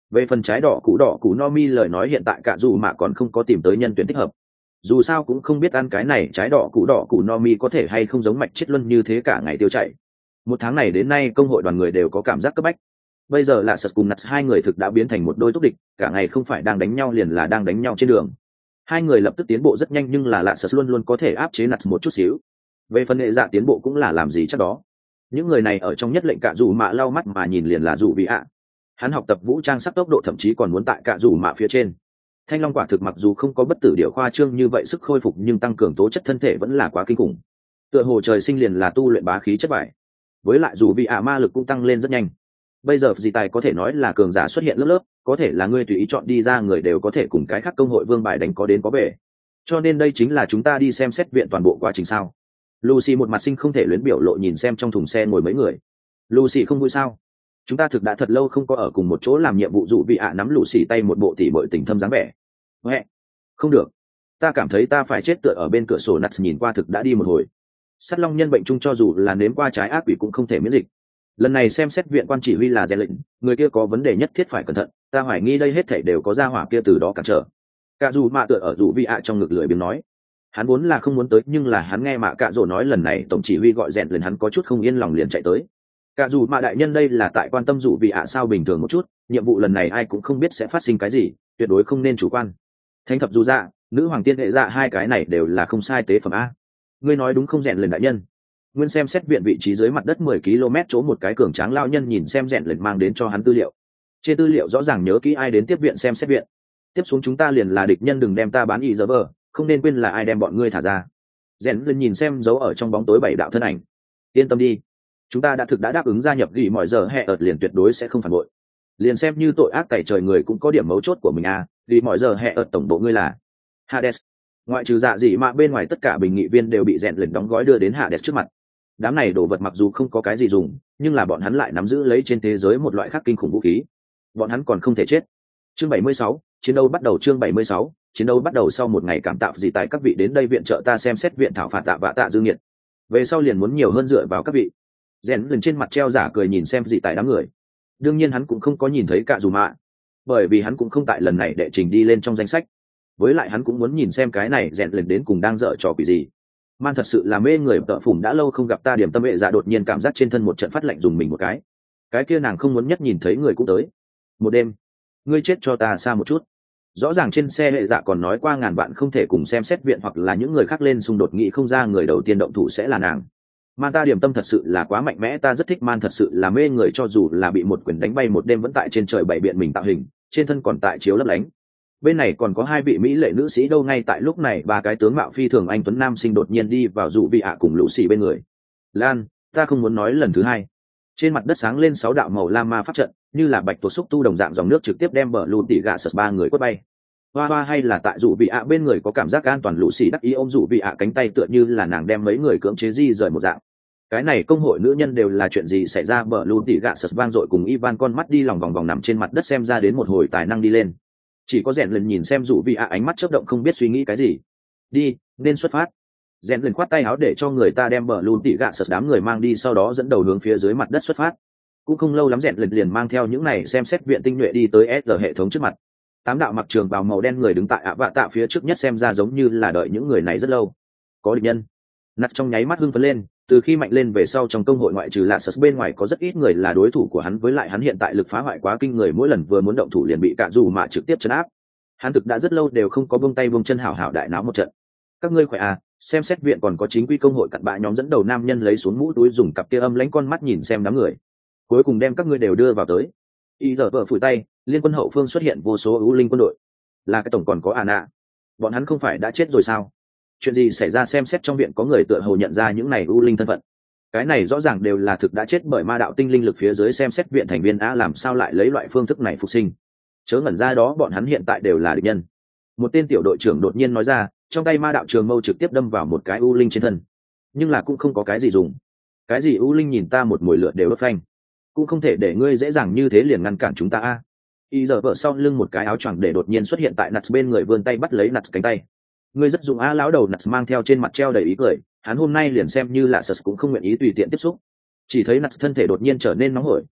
Về phần trái đỏ củ đỏ củ no mi lời nói hiện tại cả dù mà còn không có tìm tới nhân tuyển thích hợp, dù sao cũng không biết ăn cái này trái đỏ củ đỏ củ no mi có thể hay không giống mạch chết luân như thế cả ngày tiêu chạy. Một tháng này đến nay công hội đoàn người đều có cảm giác cấp bách. Bây giờ là sật cùng nặt hai người thực đã biến thành một đôi túc địch, cả ngày không phải đang đánh nhau liền là đang đánh nhau trên đường. Hai người lập tức tiến bộ rất nhanh, nhưng là lạ sật luôn luôn có thể áp chế nặt một chút xíu. Về phần hệ dạ tiến bộ cũng là làm gì chắc đó. Những người này ở trong nhất lệnh cả dù mạ lau mắt mà nhìn liền là dù vị ạ. Hắn học tập vũ trang sắc tốc độ thậm chí còn muốn tại cả dù mạ phía trên. Thanh long quả thực mặc dù không có bất tử điệu khoa trương như vậy sức khôi phục, nhưng tăng cường tố chất thân thể vẫn là quá kinh khủng. Tựa hồ trời sinh liền là tu luyện bá khí chất bại. Với lại dù vị ạ ma lực cũng tăng lên rất nhanh. Bây giờ gì tài có thể nói là cường giả xuất hiện lớp lớp, có thể là ngươi tùy ý chọn đi ra người đều có thể cùng cái khác công hội vương bài đánh có đến có về. Cho nên đây chính là chúng ta đi xem xét viện toàn bộ quá trình sao. Lucy một mặt sinh không thể luyến biểu lộ nhìn xem trong thùng xe ngồi mấy người. Lucy không vui sao? Chúng ta thực đã thật lâu không có ở cùng một chỗ làm nhiệm vụ, dụ vị ạ nắm Lucy tay một bộ tỉ bội tình thâm dáng vẻ. Huệ, không được, ta cảm thấy ta phải chết tựa ở bên cửa sổ. Nuts nhìn qua thực đã đi một hồi. Sắt long nhân bệnh chung cho dù là nếm qua trái ác quỷ cũng không thể miễn dịch. Lần này xem xét viện quan chỉ huy là rèn lệnh, người kia có vấn đề nhất thiết phải cẩn thận, ta hoài nghi đây hết thảy đều có ra hỏa kia từ đó cản trở. Cả dù mạ tựa ở dù vị ạ trong ngực lưỡi biếng nói, hắn vốn là không muốn tới, nhưng là hắn nghe mạ cạ rồ nói lần này tổng chỉ huy gọi rèn lên, hắn có chút không yên lòng liền chạy tới. Cả dù mạ đại nhân đây là tại quan tâm dù vị ạ sao bình thường một chút, nhiệm vụ lần này ai cũng không biết sẽ phát sinh cái gì, tuyệt đối không nên chủ quan. Thánh thập dù dạ, nữ hoàng tiên hệ dạ, hai cái này đều là không sai tế phẩm a. Ngươi nói đúng không rèn lên đại nhân? Nguyên xem xét viện vị trí dưới mặt đất mười ki lô mét chỗ một cái cường tráng lao nhân nhìn xem rèn lên mang đến cho hắn tư liệu. Trên tư liệu rõ ràng nhớ kỹ ai đến tiếp viện xem xét viện. Tiếp xuống chúng ta liền là địch nhân, đừng đem ta bán ý giờ bờ, không nên quên là ai đem bọn ngươi thả ra. Rèn lên nhìn xem dấu ở trong bóng tối bảy đạo thân ảnh. Yên tâm đi, chúng ta đã thực đã đáp ứng gia nhập gỉ mọi giờ hè ợt liền tuyệt đối sẽ không phản bội. Liền xem như tội ác tẩy trời người cũng có điểm mấu chốt của mình à, gỉ mọi giờ hè ợt tổng bộ ngươi là Hades. Ngoại trừ dạ dị mà bên ngoài tất cả bình nghị viên đều bị rèn lên đóng gói đưa đến Hades trước mặt. Đám này đồ vật mặc dù không có cái gì dùng, nhưng là bọn hắn lại nắm giữ lấy trên thế giới một loại khác kinh khủng vũ khí. Bọn hắn còn không thể chết. Chương bảy mươi sáu, chiến đấu bắt đầu. Chương bảy mươi sáu, chiến đấu bắt đầu. Sau một ngày cảm tạ gì tại các vị đến đây viện trợ ta xem xét viện thảo phạt tạ vạ tạ dư nghiệt. Về sau liền muốn nhiều hơn dựa vào các vị. Rèn lên trên mặt treo giả cười nhìn xem gì tại đám người. Đương nhiên hắn cũng không có nhìn thấy cả dù mạ, bởi vì hắn cũng không tại lần này đệ trình đi lên trong danh sách. Với lại hắn cũng muốn nhìn xem cái này rèn lên đến cùng đang dở trò quỷ gì. Man thật sự là mê người, tợ phủng đã lâu không gặp ta. Điểm tâm hệ dạ đột nhiên cảm giác trên thân một trận phát lạnh, dùng mình một cái. Cái kia nàng không muốn nhất nhìn thấy người cũng tới. Một đêm, ngươi chết cho ta xa một chút. Rõ ràng trên xe hệ dạ còn nói qua ngàn vạn không thể cùng xem xét viện hoặc là những người khác lên xung đột, nghĩ không ra người đầu tiên động thủ sẽ là nàng. Man ta điểm tâm thật sự là quá mạnh mẽ, ta rất thích Man thật sự là mê người, cho dù là bị một quyền đánh bay một đêm vẫn tại trên trời bảy biện mình tạo hình, trên thân còn tại chiếu lấp lánh. Bên này còn có hai vị mỹ lệ nữ sĩ đâu. Ngay tại lúc này ba cái tướng mạo phi thường anh tuấn nam sinh đột nhiên đi vào dụ vị ạ cùng lũ xì bên người. Lan, ta không muốn nói lần thứ hai. Trên mặt đất sáng lên sáu đạo màu lam ma pháp trận, như là bạch tuộc xúc tu đồng dạng, dòng nước trực tiếp đem bờ lù tỉ gạ sật ba người quất bay. Hoa hoa hay là tại dụ vị ạ bên người có cảm giác an toàn, lũ xì đắc ý ôm dụ vị ạ cánh tay tựa như là nàng đem mấy người cưỡng chế di rời một dạng. Cái này công hội nữ nhân đều là chuyện gì xảy ra? Bờ lù tỉ gạ sật vang dội cùng Ivan con mắt đi lòng vòng vòng nằm trên mặt đất xem ra đến một hồi tài năng đi lên. Chỉ có rèn lần nhìn xem dụ vị ạ ánh mắt chớp động không biết suy nghĩ cái gì. Đi, nên xuất phát. Rèn lần khoát tay áo để cho người ta đem bờ lùn tỉ gạ sật đám người mang đi, sau đó dẫn đầu hướng phía dưới mặt đất xuất phát. Cũng không lâu lắm rèn lần liền mang theo những này xem xét viện tinh nhuệ đi tới ét rờ hệ thống trước mặt. Tám đạo mặc trường bào màu đen người đứng tại ạ vạ tạ phía trước nhất, xem ra giống như là đợi những người này rất lâu. Có địch nhân. Nặt trong nháy mắt hưng phấn lên, từ khi mạnh lên về sau trong công hội ngoại trừ là sật bên ngoài có rất ít người là đối thủ của hắn, với lại hắn hiện tại lực phá hoại quá kinh người, mỗi lần vừa muốn động thủ liền bị cả dù mà trực tiếp chấn áp. Hắn thực đã rất lâu đều không có buông tay buông chân hảo hảo đại náo một trận. Các ngươi khỏe à? Xem xét viện còn có chính quy công hội cặn bã nhóm dẫn đầu nam nhân lấy xuống mũ túi, dùng cặp kia âm lãnh con mắt nhìn xem đám người, cuối cùng đem các ngươi đều đưa vào tới. Y giờ vợ phủi tay, liên quân hậu phương xuất hiện vô số ưu linh quân đội. Là cái tổng còn có à nạ, bọn hắn không phải đã chết rồi sao? Chuyện gì xảy ra? Xem xét trong viện có người tựa hồ nhận ra những này ưu linh thân phận. Cái này rõ ràng đều là thực đã chết bởi ma đạo tinh linh lực phía dưới xem xét viện thành viên, á làm sao lại lấy loại phương thức này phục sinh? Chớ ngẩn ra đó, bọn hắn hiện tại đều là địch nhân. Một tên tiểu đội trưởng đột nhiên nói ra, trong tay ma đạo trường mâu trực tiếp đâm vào một cái ưu linh trên thân, nhưng là cũng không có cái gì dùng. Cái gì ưu linh nhìn ta một mồi lửa đều đốt phanh, cũng không thể để ngươi dễ dàng như thế liền ngăn cản chúng ta a. Y giờ vợ sau lưng một cái áo choàng để đột nhiên xuất hiện tại Nuts bên người, vươn tay bắt lấy Nuts cánh tay. Ngươi rất dụng a. Lão đầu Nuts mang theo trên mặt treo đầy ý cười, hắn hôm nay liền xem như là sật cũng không nguyện ý tùy tiện tiếp xúc. Chỉ thấy Nuts thân thể đột nhiên trở nên nóng hổi,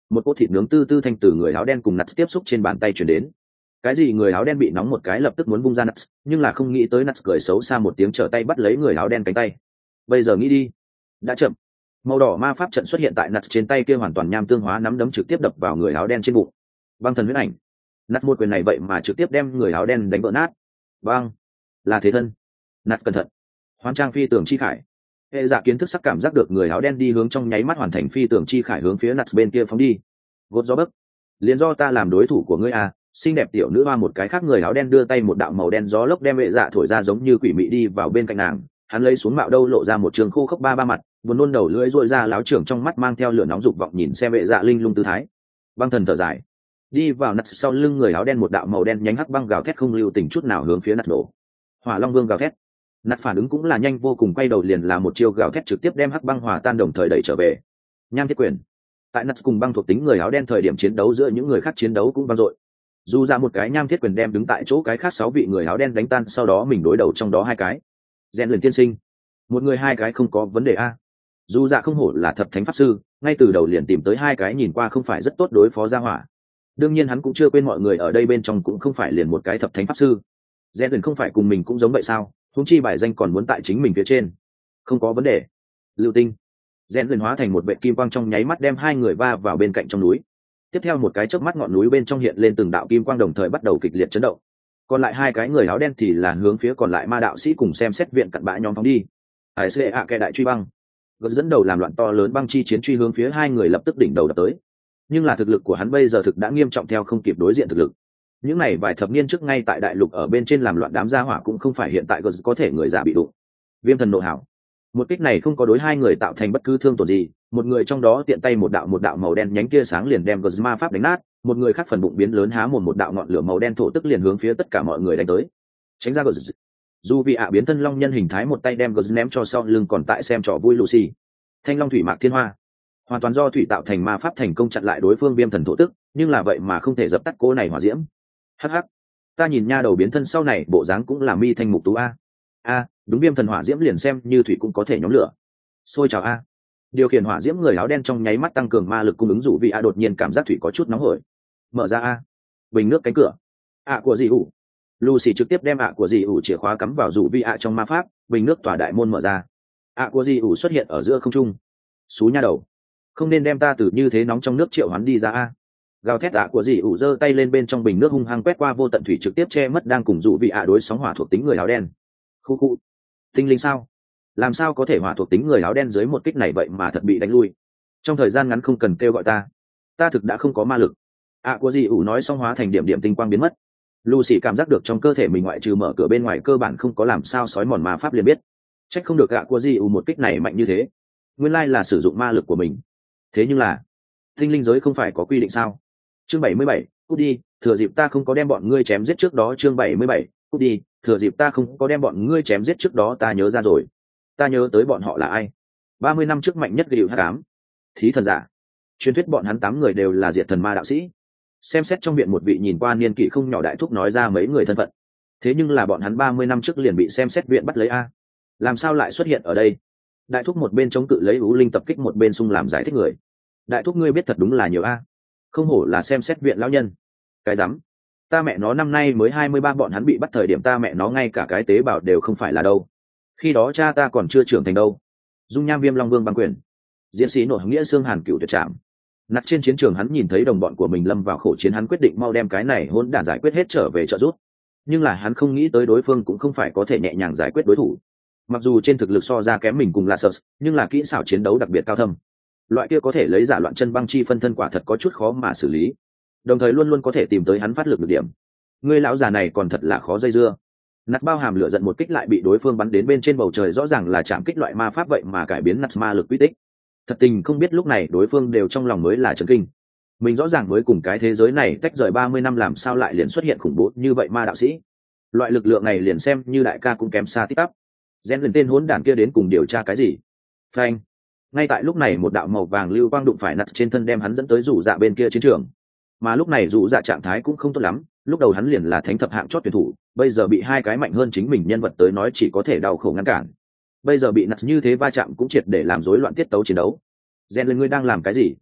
một cỗ thịt nướng tư tư thanh từ người áo đen cùng Nuts tiếp xúc trên bàn tay chuyển đến. Cái gì người áo đen bị nóng một cái lập tức muốn bung ra Nuts, nhưng là không nghĩ tới Nuts cười xấu xa một tiếng trở tay bắt lấy người áo đen cánh tay. Bây giờ nghĩ đi, đã chậm. Màu đỏ ma pháp trận xuất hiện tại Nuts trên tay kia, hoàn toàn nham tương hóa nắm đấm trực tiếp đập vào người áo đen trên bụng. Băng thần huyết ảnh. Nuts một quyền này vậy mà trực tiếp đem người áo đen đánh vỡ nát. Băng, là thế thân. Nuts cẩn thận. Hoán trang phi tường chi khải. Hệ giả kiến thức sắc cảm giác được người áo đen đi hướng trong nháy mắt hoàn thành phi tường chi khải hướng phía Nuts bên kia phóng đi. Gột gió bấc. Liền do ta làm đối thủ của ngươi à? Xinh đẹp tiểu nữ hoa một cái khác người áo đen đưa tay một đạo màu đen gió lốc đem hệ dạ thổi ra giống như quỷ mị đi vào bên cạnh nàng. Hắn lấy xuống mạo đâu lộ ra một trường khô khốc ba ba mặt, buồn nôn đầu lưỡi rội ra láo trưởng trong mắt mang theo lửa nóng dục vọng nhìn xem hệ dạ linh lung tư thái. Băng thần thở dài, đi vào Nuts sau lưng người áo đen một đạo màu đen nhánh hắc băng gào thét không lưu tình chút nào hướng phía Nuts đổ. Hỏa Long Vương gào thét. Nuts phản ứng cũng là nhanh vô cùng, quay đầu liền là một chiêu gào thét trực tiếp đem hắc băng hòa tan đồng thời đẩy trở về. Nham thiết quyền. Tại Nuts cùng băng thuộc tính người áo đen thời điểm chiến đấu giữa những người khác chiến đấu cũng vang dội. Dù ra một cái nham thiết quyền đem đứng tại chỗ cái khác sáu vị người áo đen đánh tan, sau đó mình đối đầu trong đó hai cái. Rèn luyện tiên sinh, một người hai cái không có vấn đề a. Dù dạ không hổ là thập thánh pháp sư, ngay từ đầu liền tìm tới hai cái nhìn qua không phải rất tốt đối phó ra hỏa. Đương nhiên hắn cũng chưa quên mọi người ở đây bên trong cũng không phải liền một cái thập thánh pháp sư. Rèn luyện không phải cùng mình cũng giống vậy sao? Huống chi bài danh còn muốn tại chính mình phía trên. Không có vấn đề. Lưu tinh. Rèn luyện hóa thành một vệ kim quang trong nháy mắt đem hai người va vào bên cạnh trong núi. Tiếp theo một cái chớp mắt ngọn núi bên trong hiện lên từng đạo kim quang đồng thời bắt đầu kịch liệt chấn động. Còn lại hai cái người áo đen thì là hướng phía còn lại ma đạo sĩ cùng xem xét viện cặn bã nhóm phóng đi. Hải xê ạ kẻ đại truy băng gật dẫn đầu làm loạn to lớn băng chi chiến truy hướng phía hai người lập tức đỉnh đầu đập tới. Nhưng là thực lực của hắn bây giờ thực đã nghiêm trọng theo không kịp đối diện thực lực. Những này vài thập niên trước ngay tại đại lục ở bên trên làm loạn đám gia hỏa cũng không phải hiện tại gật có thể người già bị đụng. Viêm thần nộ hảo, một kích này không có đối hai người tạo thành bất cứ thương tổn gì, một người trong đó tiện tay một đạo một đạo màu đen nhánh tia sáng liền đem gật ma pháp đánh nát, một người khác phần bụng biến lớn há mồm một đạo ngọn lửa màu đen thổ tức liền hướng phía tất cả mọi người đánh tới. Tránh ra gật. Dù vì ạ biến thân long nhân hình thái một tay đem gật ném cho sau lưng còn tại xem trò vui Lucy. Thanh long thủy mạc thiên hoa, hoàn toàn do thủy tạo thành ma pháp thành công chặn lại đối phương viêm thần thổ tức, nhưng là vậy mà không thể dập tắt cô này hỏa diễm. Hắc hắc, ta nhìn nha đầu biến thân sau này bộ dáng cũng là mi thanh mục tú a. A, đúng, viêm thần hỏa diễm liền xem như thủy cũng có thể nhóm lửa. Xôi chào a. Điều khiển hỏa diễm người áo đen trong nháy mắt tăng cường ma lực cung ứng, dù vì a đột nhiên cảm giác thủy có chút nóng hổi. Mở ra a. Bình nước cánh cửa. A của dì ủ. Lucy trực tiếp đem ạ của dì ủ chìa khóa cắm vào dù vi ạ trong ma pháp, bình nước tỏa đại môn mở ra. ạ của dì ủ xuất hiện ở giữa không trung. Xú nha đầu, không nên đem ta từ như thế nóng trong nước triệu hoán đi ra a. Gào thét ạ của dì ủ giơ tay lên bên trong bình nước hung hăng quét qua vô tận thủy trực tiếp che mất đang cùng dù vi ạ đối sóng hỏa thuộc tính người áo đen. Khu khu, tinh linh sao? Làm sao có thể hỏa thuộc tính người áo đen dưới một kích này vậy mà thật bị đánh lui? Trong thời gian ngắn không cần kêu gọi ta, ta thực đã không có ma lực. ạ của dì ủ nói xong hóa thành điểm điểm tinh quang biến mất. Lucy cảm giác được trong cơ thể mình ngoại trừ mở cửa bên ngoài cơ bản không có làm sao sói mòn ma pháp liền biết. Trách không được gạ của gì ủ một kích này mạnh như thế. Nguyên lai là sử dụng ma lực của mình. Thế nhưng là, tinh linh giới không phải có quy định sao? Chương bảy mươi bảy, cút đi, thừa dịp ta không có đem bọn ngươi chém giết trước đó. Chương bảy mươi bảy, cút đi, thừa dịp ta không có đem bọn ngươi chém giết trước đó. Ta nhớ ra rồi. Ta nhớ tới bọn họ là ai? Ba mươi năm trước mạnh nhất gịu hắc ám. Thí thần giả. Truyền thuyết bọn hắn tám người đều là diệt thần ma đạo sĩ. Xem xét trong viện một vị nhìn qua niên kỷ không nhỏ đại thúc nói ra mấy người thân phận. Thế nhưng là bọn hắn ba mươi năm trước liền bị xem xét viện bắt lấy a. Làm sao lại xuất hiện ở đây? Đại thúc một bên chống cự lấy ú linh tập kích một bên sung làm giải thích người. Đại thúc ngươi biết thật đúng là nhiều a. Không hổ là xem xét viện lão nhân. Cái rắm. Ta mẹ nó năm nay mới hai mươi ba, bọn hắn bị bắt thời điểm ta mẹ nó ngay cả cái tế bào đều không phải là đâu. Khi đó cha ta còn chưa trưởng thành đâu. Dung nham viêm long vương băng quyền. Diễn sĩ nổi nghĩa xương hàn cựu tuyệt trảm. Nặt trên chiến trường hắn nhìn thấy đồng bọn của mình lâm vào khổ chiến, hắn quyết định mau đem cái này hỗn đản giải quyết hết trở về trợ giúp. Nhưng là hắn không nghĩ tới đối phương cũng không phải có thể nhẹ nhàng giải quyết đối thủ. Mặc dù trên thực lực so ra kém mình cùng là sợ, nhưng là kỹ xảo chiến đấu đặc biệt cao thâm. Loại kia có thể lấy giả loạn chân băng chi phân thân quả thật có chút khó mà xử lý. Đồng thời luôn luôn có thể tìm tới hắn phát lực được điểm. Ngươi lão già này còn thật là khó dây dưa. Nặt bao hàm lửa giận một kích lại bị đối phương bắn đến bên trên bầu trời, rõ ràng là chạm kích loại ma pháp vậy mà cải biến nặt ma lực quy tích. Thật tình không biết lúc này đối phương đều trong lòng mới là chấn kinh. Mình rõ ràng mới cùng cái thế giới này tách rời ba mươi năm, làm sao lại liền xuất hiện khủng bố như vậy ma đạo sĩ? Loại lực lượng này liền xem như đại ca cũng kém xa tít tắp. Rèn lên tên hỗn đản kia đến cùng điều tra cái gì? Phanh. Ngay tại lúc này một đạo màu vàng lưu quang đụng phải nặt trên thân đem hắn dẫn tới rủ dạ bên kia chiến trường. Mà lúc này rủ dạ trạng thái cũng không tốt lắm, lúc đầu hắn liền là thánh thập hạng chót tuyển thủ, bây giờ bị hai cái mạnh hơn chính mình nhân vật tới nói chỉ có thể đau khổ ngăn cản. Bây giờ bị nặt như thế va chạm cũng triệt để làm rối loạn tiết tấu chiến đấu. Rèn lên ngươi đang làm cái gì?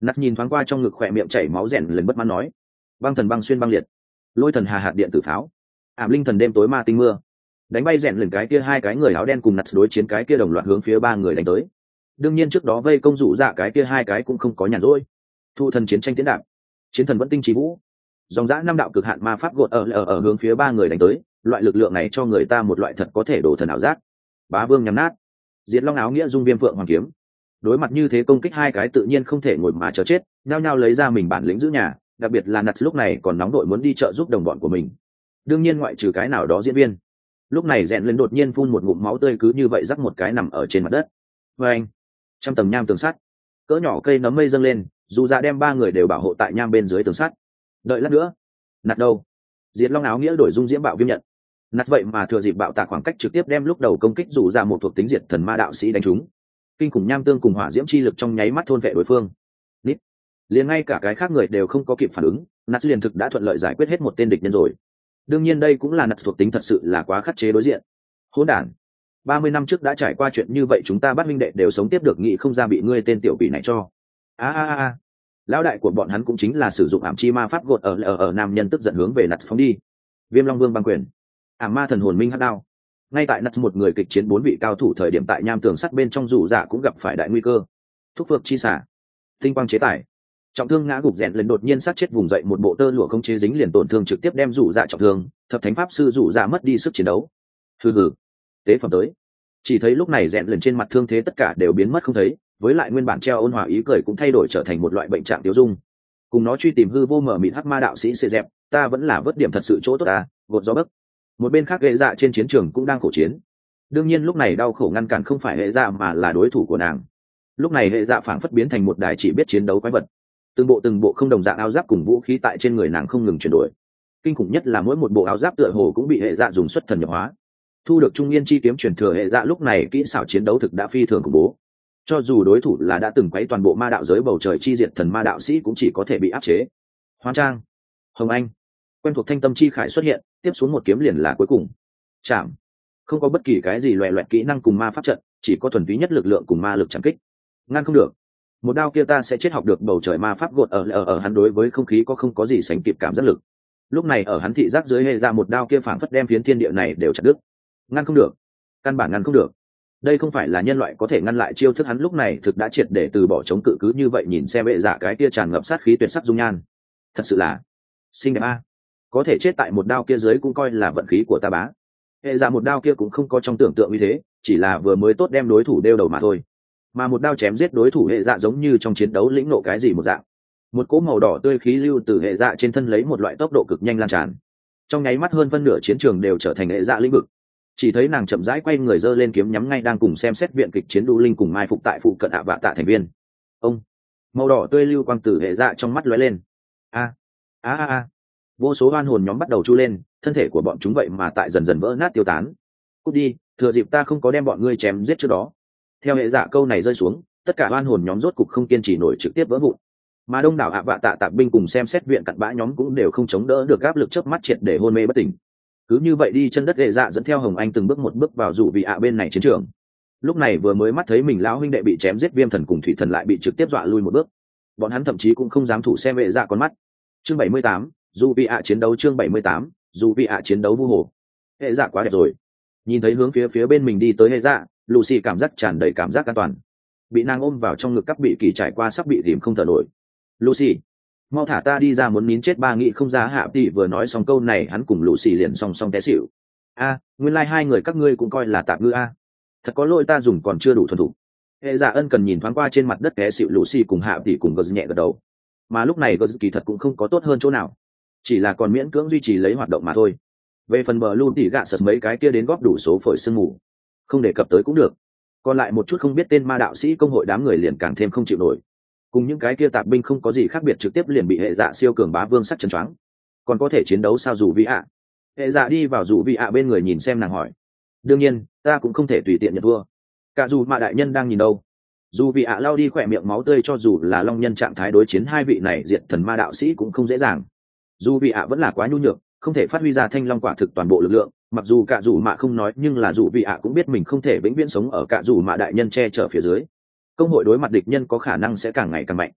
Nát nhìn thoáng qua trong ngực khỏe miệng chảy máu rèn lần bất mãn nói, băng thần băng xuyên băng liệt, lôi thần hà hạt điện tử pháo, ảm linh thần đêm tối ma tinh mưa, đánh bay rèn lần cái kia hai cái người áo đen cùng Nát đối chiến cái kia đồng loạt hướng phía ba người đánh tới. Đương nhiên trước đó vây công dụ dạ cái kia hai cái cũng không có nhàn rỗi. Thu thần chiến tranh tiến đạp, chiến thần vẫn tinh trí vũ, dòng dã năm đạo cực hạn ma pháp gột ở ở ở hướng phía ba người đánh tới, loại lực lượng này cho người ta một loại thật có thể đổ thần ảo giác. Bá vương nhắm nát, diệt long áo nghĩa dung viêm phượng hoàng kiếm. Đối mặt như thế công kích hai cái tự nhiên không thể ngồi mà chờ chết, nhao nhao lấy ra mình bản lĩnh giữ nhà, đặc biệt là Nats lúc này còn nóng đội muốn đi trợ giúp đồng bọn của mình. Đương nhiên ngoại trừ cái nào đó diễn viên. Lúc này rèn lên đột nhiên phun một ngụm máu tươi cứ như vậy rắc một cái nằm ở trên mặt đất. Và anh, trăm tầng nham tường sắt, cỡ nhỏ cây nấm mây dâng lên, dù ra đem ba người đều bảo hộ tại nham bên dưới tường sắt. Đợi lát nữa, Nạt đâu? Diệt long áo nghĩa đổi dung diễm bạo viêm nhận. Nạt vậy mà thừa dịp bạo tạc khoảng cách trực tiếp đem lúc đầu công kích dù ra một thuộc tính diệt thần ma đạo sĩ đánh trúng. Kinh khủng nham tương cùng hỏa diễm chi lực trong nháy mắt thôn vệ đối phương. Nít. Liền ngay cả cái khác người đều không có kịp phản ứng, Nạt liền thực đã thuận lợi giải quyết hết một tên địch nhân rồi. Đương nhiên đây cũng là Nạt thuộc tính thật sự là quá khắc chế đối diện. Hỗn đản. ba mươi năm trước đã trải qua chuyện như vậy chúng ta bắt minh đệ đều sống tiếp được, nghĩ không ra bị ngươi tên tiểu quỷ này cho. A a a. Lão đại của bọn hắn cũng chính là sử dụng ảm chi ma pháp gột ở ở ở nam nhân tức giận hướng về Nạt phóng đi. Viêm long vương băng quyền, ảm ma thần hồn minh hắc đao. Ngay tại Nạt một người kịch chiến bốn vị cao thủ thời điểm tại nham tường sắt bên trong rủ dạ cũng gặp phải đại nguy cơ. Thúc phược chi xả, tinh quang chế tải, trọng thương ngã gục rèn lên đột nhiên sát chết vùng dậy một bộ tơ lụa không chế dính liền tổn thương trực tiếp đem rủ dạ trọng thương, thập thánh pháp sư rủ dạ mất đi sức chiến đấu. Hừ hừ, tế phẩm tới. Chỉ thấy lúc này rèn lên trên mặt thương thế tất cả đều biến mất không thấy, với lại nguyên bản treo ôn hòa ý cười cũng thay đổi trở thành một loại bệnh trạng tiêu dung. Cùng nó truy tìm hư vô mở mịt hắc ma đạo sĩ xê dẹp, ta vẫn là vớt điểm thật sự chỗ tốt ta, gột gió bấc. Một bên khác hệ dạ trên chiến trường cũng đang khổ chiến. Đương nhiên lúc này đau khổ ngăn cản không phải hệ dạ mà là đối thủ của nàng. Lúc này hệ dạ phảng phất biến thành một đài chỉ biết chiến đấu quái vật. Từng bộ từng bộ không đồng dạng áo giáp cùng vũ khí tại trên người nàng không ngừng chuyển đổi. Kinh khủng nhất là mỗi một bộ áo giáp tựa hồ cũng bị hệ dạ dùng xuất thần nhập hóa. Thu được trung niên chi kiếm truyền thừa hệ dạ lúc này kỹ xảo chiến đấu thực đã phi thường khủng bố. Cho dù đối thủ là đã từng quấy toàn bộ ma đạo giới bầu trời chi diệt thần ma đạo sĩ cũng chỉ có thể bị áp chế. Hoan trang, Hồng Anh, quen thuộc thanh tâm chi khải xuất hiện, tiếp xuống một kiếm liền là cuối cùng. Chạm, không có bất kỳ cái gì loè loẹt kỹ năng cùng ma pháp trận, chỉ có thuần túy nhất lực lượng cùng ma lực chạm kích. Ngăn không được, một đao kia ta sẽ chết, học được bầu trời ma pháp gột ở ở ở hắn đối với không khí có không có gì sánh kịp cảm giác lực. Lúc này ở hắn thị giác dưới hệ ra một đao kia phảng phất đem phiến thiên địa này đều chặt đứt. Ngăn không được, căn bản ngăn không được. Đây không phải là nhân loại có thể ngăn lại chiêu thức, hắn lúc này thực đã triệt để từ bỏ chống cự, cứ như vậy nhìn xem vệ dạ cái kia tràn ngập sát khí tuyệt sắc dung nhan, thật sự là xinh đẹp a. Có thể chết tại một đao kia dưới cũng coi là vận khí của ta bá. Hệ dạ một đao kia cũng không có trong tưởng tượng như thế, chỉ là vừa mới tốt đem đối thủ đeo đầu mà thôi. Mà một đao chém giết đối thủ hệ dạ giống như trong chiến đấu lĩnh nộ cái gì một dạng. Một cỗ màu đỏ tươi khí lưu từ hệ dạ trên thân lấy một loại tốc độ cực nhanh lan tràn. Trong nháy mắt hơn phân nửa chiến trường đều trở thành hệ dạ lĩnh vực. Chỉ thấy nàng chậm rãi quay người giơ lên kiếm nhắm ngay đang cùng xem xét viện kịch chiến đu linh cùng mai phục tại phụ cận ạ vạ tạ thành viên. Ông, màu đỏ tươi lưu quang tử hệ dạ trong mắt lóe lên. A a a a, vô số oan hồn nhóm bắt đầu chu lên, thân thể của bọn chúng vậy mà tại dần dần vỡ nát tiêu tán. Cút đi, thừa dịp ta không có đem bọn ngươi chém giết trước đó. Theo hệ dạ câu này rơi xuống, tất cả oan hồn nhóm rốt cục không kiên trì nổi trực tiếp vỡ vụn. Mà đông đảo ạ vạ tạ tạp binh cùng xem xét viện cặn bã nhóm cũng đều không chống đỡ được áp lực chớp mắt triệt để hôn mê bất tỉnh. Cứ như vậy đi chân đất hệ dạ dẫn theo Hồng Anh từng bước một bước vào dụ vị ạ bên này chiến trường. Lúc này vừa mới mắt thấy mình lão huynh đệ bị chém giết, viêm thần cùng thủy thần lại bị trực tiếp dọa lui một bước. Bọn hắn thậm chí cũng không dám thủ xem hệ dạ con mắt. Chương bảy mươi tám, dụ vị ạ chiến đấu. Chương bảy mươi tám, dụ vị ạ chiến đấu vu hồ. Hệ dạ quá đẹp rồi. Nhìn thấy hướng phía phía bên mình đi tới hệ dạ, Lucy cảm giác tràn đầy cảm giác an toàn. Bị nàng ôm vào trong ngực cắp bị kỳ trải qua sắp bị rìm không thở nổi. Lucy, mau thả ta đi ra, muốn nín chết ba nghĩ không ra. Hạ tỷ vừa nói xong câu này hắn cùng Lucy liền song song té xỉu. A, nguyên lai like hai người các ngươi cũng coi là tạp ngư a. Thật có lỗi, ta dùng còn chưa đủ thuần thủ. Hệ dạ ân cần nhìn thoáng qua trên mặt đất té xỉu Lucy cùng Hạ tỷ cùng gật nhẹ gật đầu. Mà lúc này gật kỳ thật cũng không có tốt hơn chỗ nào, chỉ là còn miễn cưỡng duy trì lấy hoạt động mà thôi. Về phần bờ luôn tỉ gạ sật mấy cái kia đến góp đủ số phổi sương mù, không đề cập tới cũng được. Còn lại một chút không biết tên ma đạo sĩ công hội đám người liền càng thêm không chịu nổi. Cùng những cái kia tạp binh không có gì khác biệt, trực tiếp liền bị hệ dạ siêu cường bá vương sắc chân choáng. Còn có thể chiến đấu sao dù vị ạ? Hệ dạ đi vào dù vị ạ bên người nhìn xem nàng hỏi. Đương nhiên, ta cũng không thể tùy tiện nhận thua. Cả dù mà đại nhân đang nhìn đâu. Dù vị ạ lau đi khỏe miệng máu tươi, cho dù là long nhân trạng thái đối chiến hai vị này diệt thần ma đạo sĩ cũng không dễ dàng. Dù vị ạ vẫn là quá nhu nhược, không thể phát huy ra thanh long quả thực toàn bộ lực lượng. Mặc dù cả dù mạ không nói, nhưng là dù vị ạ cũng biết mình không thể vĩnh viễn sống ở cả dù mạ đại nhân che chở phía dưới. Công hội đối mặt địch nhân có khả năng sẽ càng ngày càng mạnh.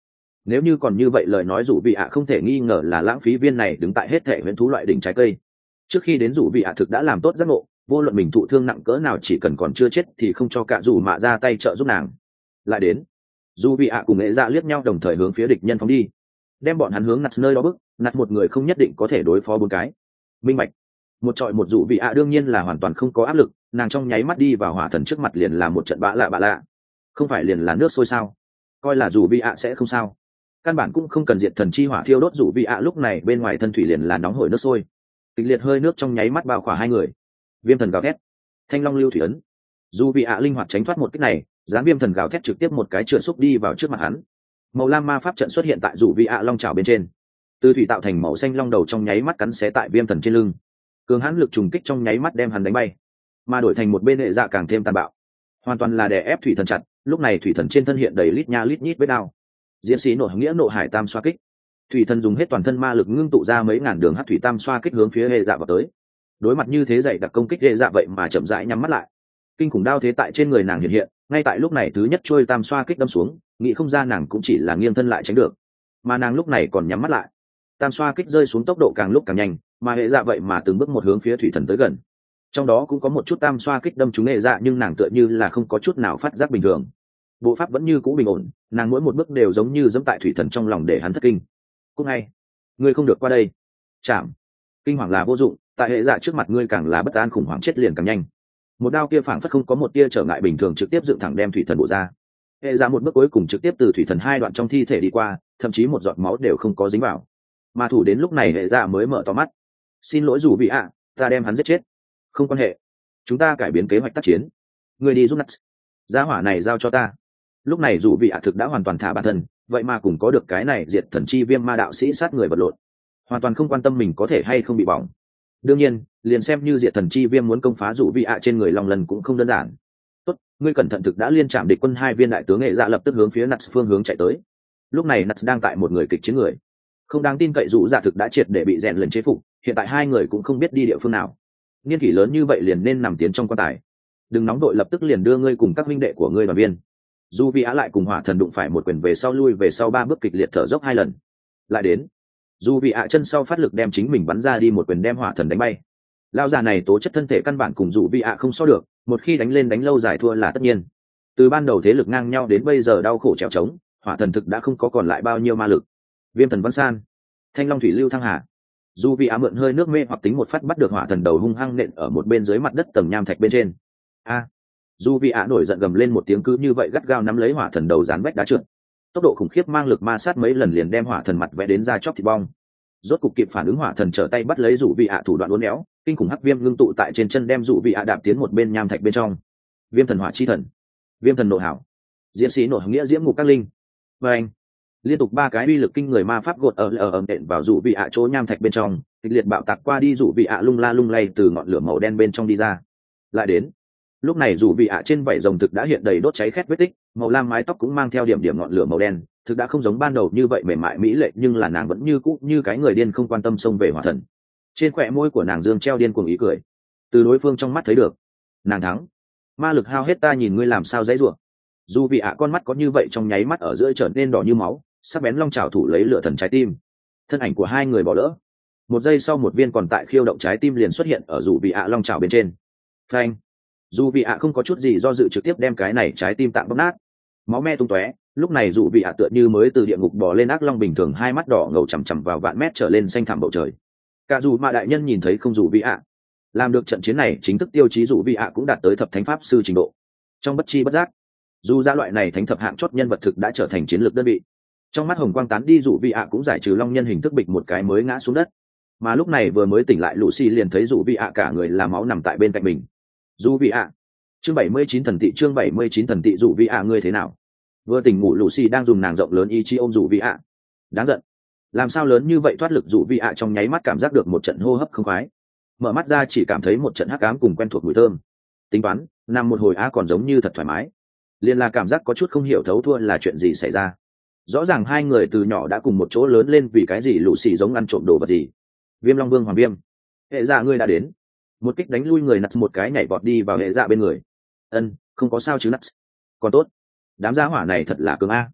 Nếu như còn như vậy lời nói rủ vị ạ không thể nghi ngờ là lãng phí viên này đứng tại hết thể huyễn thú loại đỉnh trái cây. Trước khi đến rủ vị ạ thực đã làm tốt giác ngộ, vô luận mình thụ thương nặng cỡ nào chỉ cần còn chưa chết thì không cho cả dù mạ ra tay trợ giúp nàng. Lại đến, dù vị ạ cùng nghệ dạ liếc nhau đồng thời hướng phía địch nhân phóng đi, đem bọn hắn hướng nặt nơi đó bức, nặt một người không nhất định có thể đối phó bốn cái. Minh bạch, một trọi một dù vị ạ đương nhiên là hoàn toàn không có áp lực, nàng trong nháy mắt đi vào hỏa thần trước mặt liền là một trận bạ lạ bạ lạ, không phải liền là nước sôi sao, coi là dù vị ạ sẽ không sao, căn bản cũng không cần diệt thần chi hỏa thiêu đốt dù vị ạ lúc này bên ngoài thân thủy liền là nóng hổi nước sôi, kịch liệt hơi nước trong nháy mắt bao khỏa hai người. Viêm thần gào thét, thanh long lưu thủy ấn, dù vị ạ linh hoạt tránh thoát một kích này, dán viêm thần gào thét trực tiếp một cái trượt xúc đi vào trước mặt hắn. Màu lam ma pháp trận xuất hiện tại dù vị ạ long trào bên trên, từ thủy tạo thành màu xanh long đầu trong nháy mắt cắn xé tại viêm thần trên lưng, cường hãn lực trùng kích trong nháy mắt đem hắn đánh bay, mà đổi thành một bên hệ dạ càng thêm tàn bạo, hoàn toàn là đè ép thủy thần chặt. Lúc này thủy thần trên thân hiện đầy lít nha lít nhít vết đao, diễn sĩ nộ nghĩa nộ hải tam xoa kích, thủy thần dùng hết toàn thân ma lực ngưng tụ ra mấy ngàn đường hắc thủy tam xoa kích hướng phía hệ dạ vào tới. Đối mặt như thế dày đặc công kích, hệ dạ vậy mà chậm rãi nhắm mắt lại, kinh khủng đao thế tại trên người nàng hiện hiện. Ngay tại lúc này thứ nhất trôi tam xoa kích đâm xuống, nghĩ không ra nàng cũng chỉ là nghiêng thân lại tránh được, mà nàng lúc này còn nhắm mắt lại. Tam xoa kích rơi xuống tốc độ càng lúc càng nhanh, mà hệ dạ vậy mà từng bước một hướng phía thủy thần tới gần. Trong đó cũng có một chút tam xoa kích đâm trúng hệ dạ, nhưng nàng tựa như là không có chút nào phát giác bình thường, bộ pháp vẫn như cũ bình ổn, nàng mỗi một bước đều giống như dẫm tại thủy thần trong lòng để hắn thất kinh. Cúc ngay, ngươi không được qua đây. Chạm, kinh hoàng là vô dụng, tại hệ dạ trước mặt ngươi càng là bất an khủng hoảng chết liền càng nhanh. Một đao kia phảng phất không có một tia trở ngại bình thường trực tiếp dựng thẳng đem thủy thần bổ ra. Hệ dạ một bước cuối cùng trực tiếp từ thủy thần hai đoạn trong thi thể đi qua, thậm chí một giọt máu đều không có dính vào. Mà thủ đến lúc này hệ dạ mới mở to mắt. Xin lỗi dù bị ạ, ta đem hắn giết chết. Không quan hệ, chúng ta cải biến kế hoạch tác chiến. Người đi giúp nắt, giá hỏa này giao cho ta. Lúc này dù vị ạ thực đã hoàn toàn thả bản thân, vậy mà cũng có được cái này diệt thần chi viêm ma đạo sĩ sát người vật lộn, hoàn toàn không quan tâm mình có thể hay không bị bỏng. Đương nhiên, liền xem như diệt thần chi viêm muốn công phá dù vị ạ trên người long lần cũng không đơn giản. Tốt, ngươi cẩn thận, thực đã liên chạm địch quân hai viên đại tướng nghệ dạ lập tức hướng phía nats phương hướng chạy tới. Lúc này nats đang tại một người kịch chiến người, không đáng tin cậy dù dạ thực đã triệt để bị rèn lần chế phục, hiện tại hai người cũng không biết đi địa phương nào. Niên kỷ lớn như vậy liền nên nằm tiến trong quan tài, đừng nóng đội, lập tức liền đưa ngươi cùng các huynh đệ của ngươi đoàn viên. Dù vị á lại cùng hỏa thần đụng phải một quyền về sau lui về sau ba bước kịch liệt thở dốc hai lần. Lại đến, dù vị ạ chân sau phát lực đem chính mình bắn ra đi một quyền đem hỏa thần đánh bay. Lao già này tố chất thân thể căn bản cùng dù vị ạ không so được, một khi đánh lên đánh lâu dài thua là tất nhiên. Từ ban đầu thế lực ngang nhau đến bây giờ đau khổ trèo trống, hỏa thần thực đã không có còn lại bao nhiêu ma lực. Viêm thần văn san, thanh long thủy lưu thăng hà. Dù vị á mượn hơi nước mê hoặc tính một phát bắt được hỏa thần đầu hung hăng nện ở một bên dưới mặt đất tầng nham thạch bên trên. A, dù vị ạ nổi giận gầm lên một tiếng, cứ như vậy gắt gao nắm lấy hỏa thần đầu dán vách đá trượt, tốc độ khủng khiếp mang lực ma sát mấy lần liền đem hỏa thần mặt vẽ đến da chóc thịt bong. Rốt cục kịp phản ứng, hỏa thần trở tay bắt lấy dù vị ạ thủ đoạn uốn éo, kinh khủng hắc viêm ngưng tụ tại trên chân đem dù vị ạ đạp tiến một bên nham thạch bên trong. Viêm thần hỏa chi thần, viêm thần nộ hảo, diễn sĩ nộ nghĩa diễm ngục các linh. Và anh liên tục ba cái uy lực kinh người ma pháp gột ở ở ầm đệm vào dù vị ạ chỗ nham thạch bên trong, kịch liệt bạo tạc qua đi, dù vị ạ lung la lung lay từ ngọn lửa màu đen bên trong đi ra. Lại đến, lúc này dù vị ạ trên vảy rồng thực đã hiện đầy đốt cháy khét vết tích, màu lam mái tóc cũng mang theo điểm điểm ngọn lửa màu đen, thực đã không giống ban đầu như vậy mềm mại mỹ lệ, nhưng là nàng vẫn như cũ như cái người điên không quan tâm xông về hỏa thần. Trên khóe môi của nàng dương treo điên cuồng ý cười, từ đối phương trong mắt thấy được nàng thắng. Ma lực hao hết, ta nhìn ngươi làm sao dãy rủa. Dù vị ạ con mắt có như vậy trong nháy mắt ở giữa trở nên đỏ như máu, sắc bén long trảo thủ lấy lửa thần trái tim. Thân ảnh của hai người bỏ lỡ, một giây sau một viên còn tại khiêu động trái tim liền xuất hiện ở dù vị ạ long trảo bên trên. Phanh, dù vị ạ không có chút gì do dự trực tiếp đem cái này trái tim tạm bóp nát, máu me tung tóe. Lúc này dù vị ạ tựa như mới từ địa ngục bò lên ác long bình thường, hai mắt đỏ ngầu chằm chằm vào vạn mét trở lên xanh thẳm bầu trời. Cả dù mà đại nhân nhìn thấy không, dù vị ạ làm được trận chiến này chính thức tiêu chí dù vị ạ cũng đạt tới thập thánh pháp sư trình độ. Trong bất chi bất giác, dù ra loại này thánh thập hạng chót nhân vật thực đã trở thành chiến lược đơn vị. Trong mắt hồng quang tán đi, dù vị ạ cũng giải trừ long nhân hình thức bịch một cái mới ngã xuống đất. Mà lúc này vừa mới tỉnh lại Lucy liền thấy dù vị ạ cả người là máu nằm tại bên cạnh mình. Dù vị ạ, chương bảy mươi chín thần tị, chương bảy mươi chín thần tị. Dù vị ạ ngươi thế nào? Vừa tỉnh ngủ Lucy đang dùng nàng rộng lớn ý chí ôm dù vị ạ. Đáng giận, làm sao lớn như vậy thoát lực. Dù vị ạ trong nháy mắt cảm giác được một trận hô hấp không khoái, mở mắt ra chỉ cảm thấy một trận hắc ám cùng quen thuộc mùi thơm. Tính toán nằm một hồi á còn giống như thật thoải mái, liền là cảm giác có chút không hiểu thấu thua là chuyện gì xảy ra. Rõ ràng hai người từ nhỏ đã cùng một chỗ lớn lên, vì cái gì Lucy giống ăn trộm đồ vật gì. Viêm long vương hoàng viêm, hệ dạ ngươi đã đến. Một kích đánh lui người nặt, một cái nhảy vọt đi vào hệ dạ bên người. Ân, không có sao chứ nặt? Còn tốt, đám gia hỏa này thật là cường a.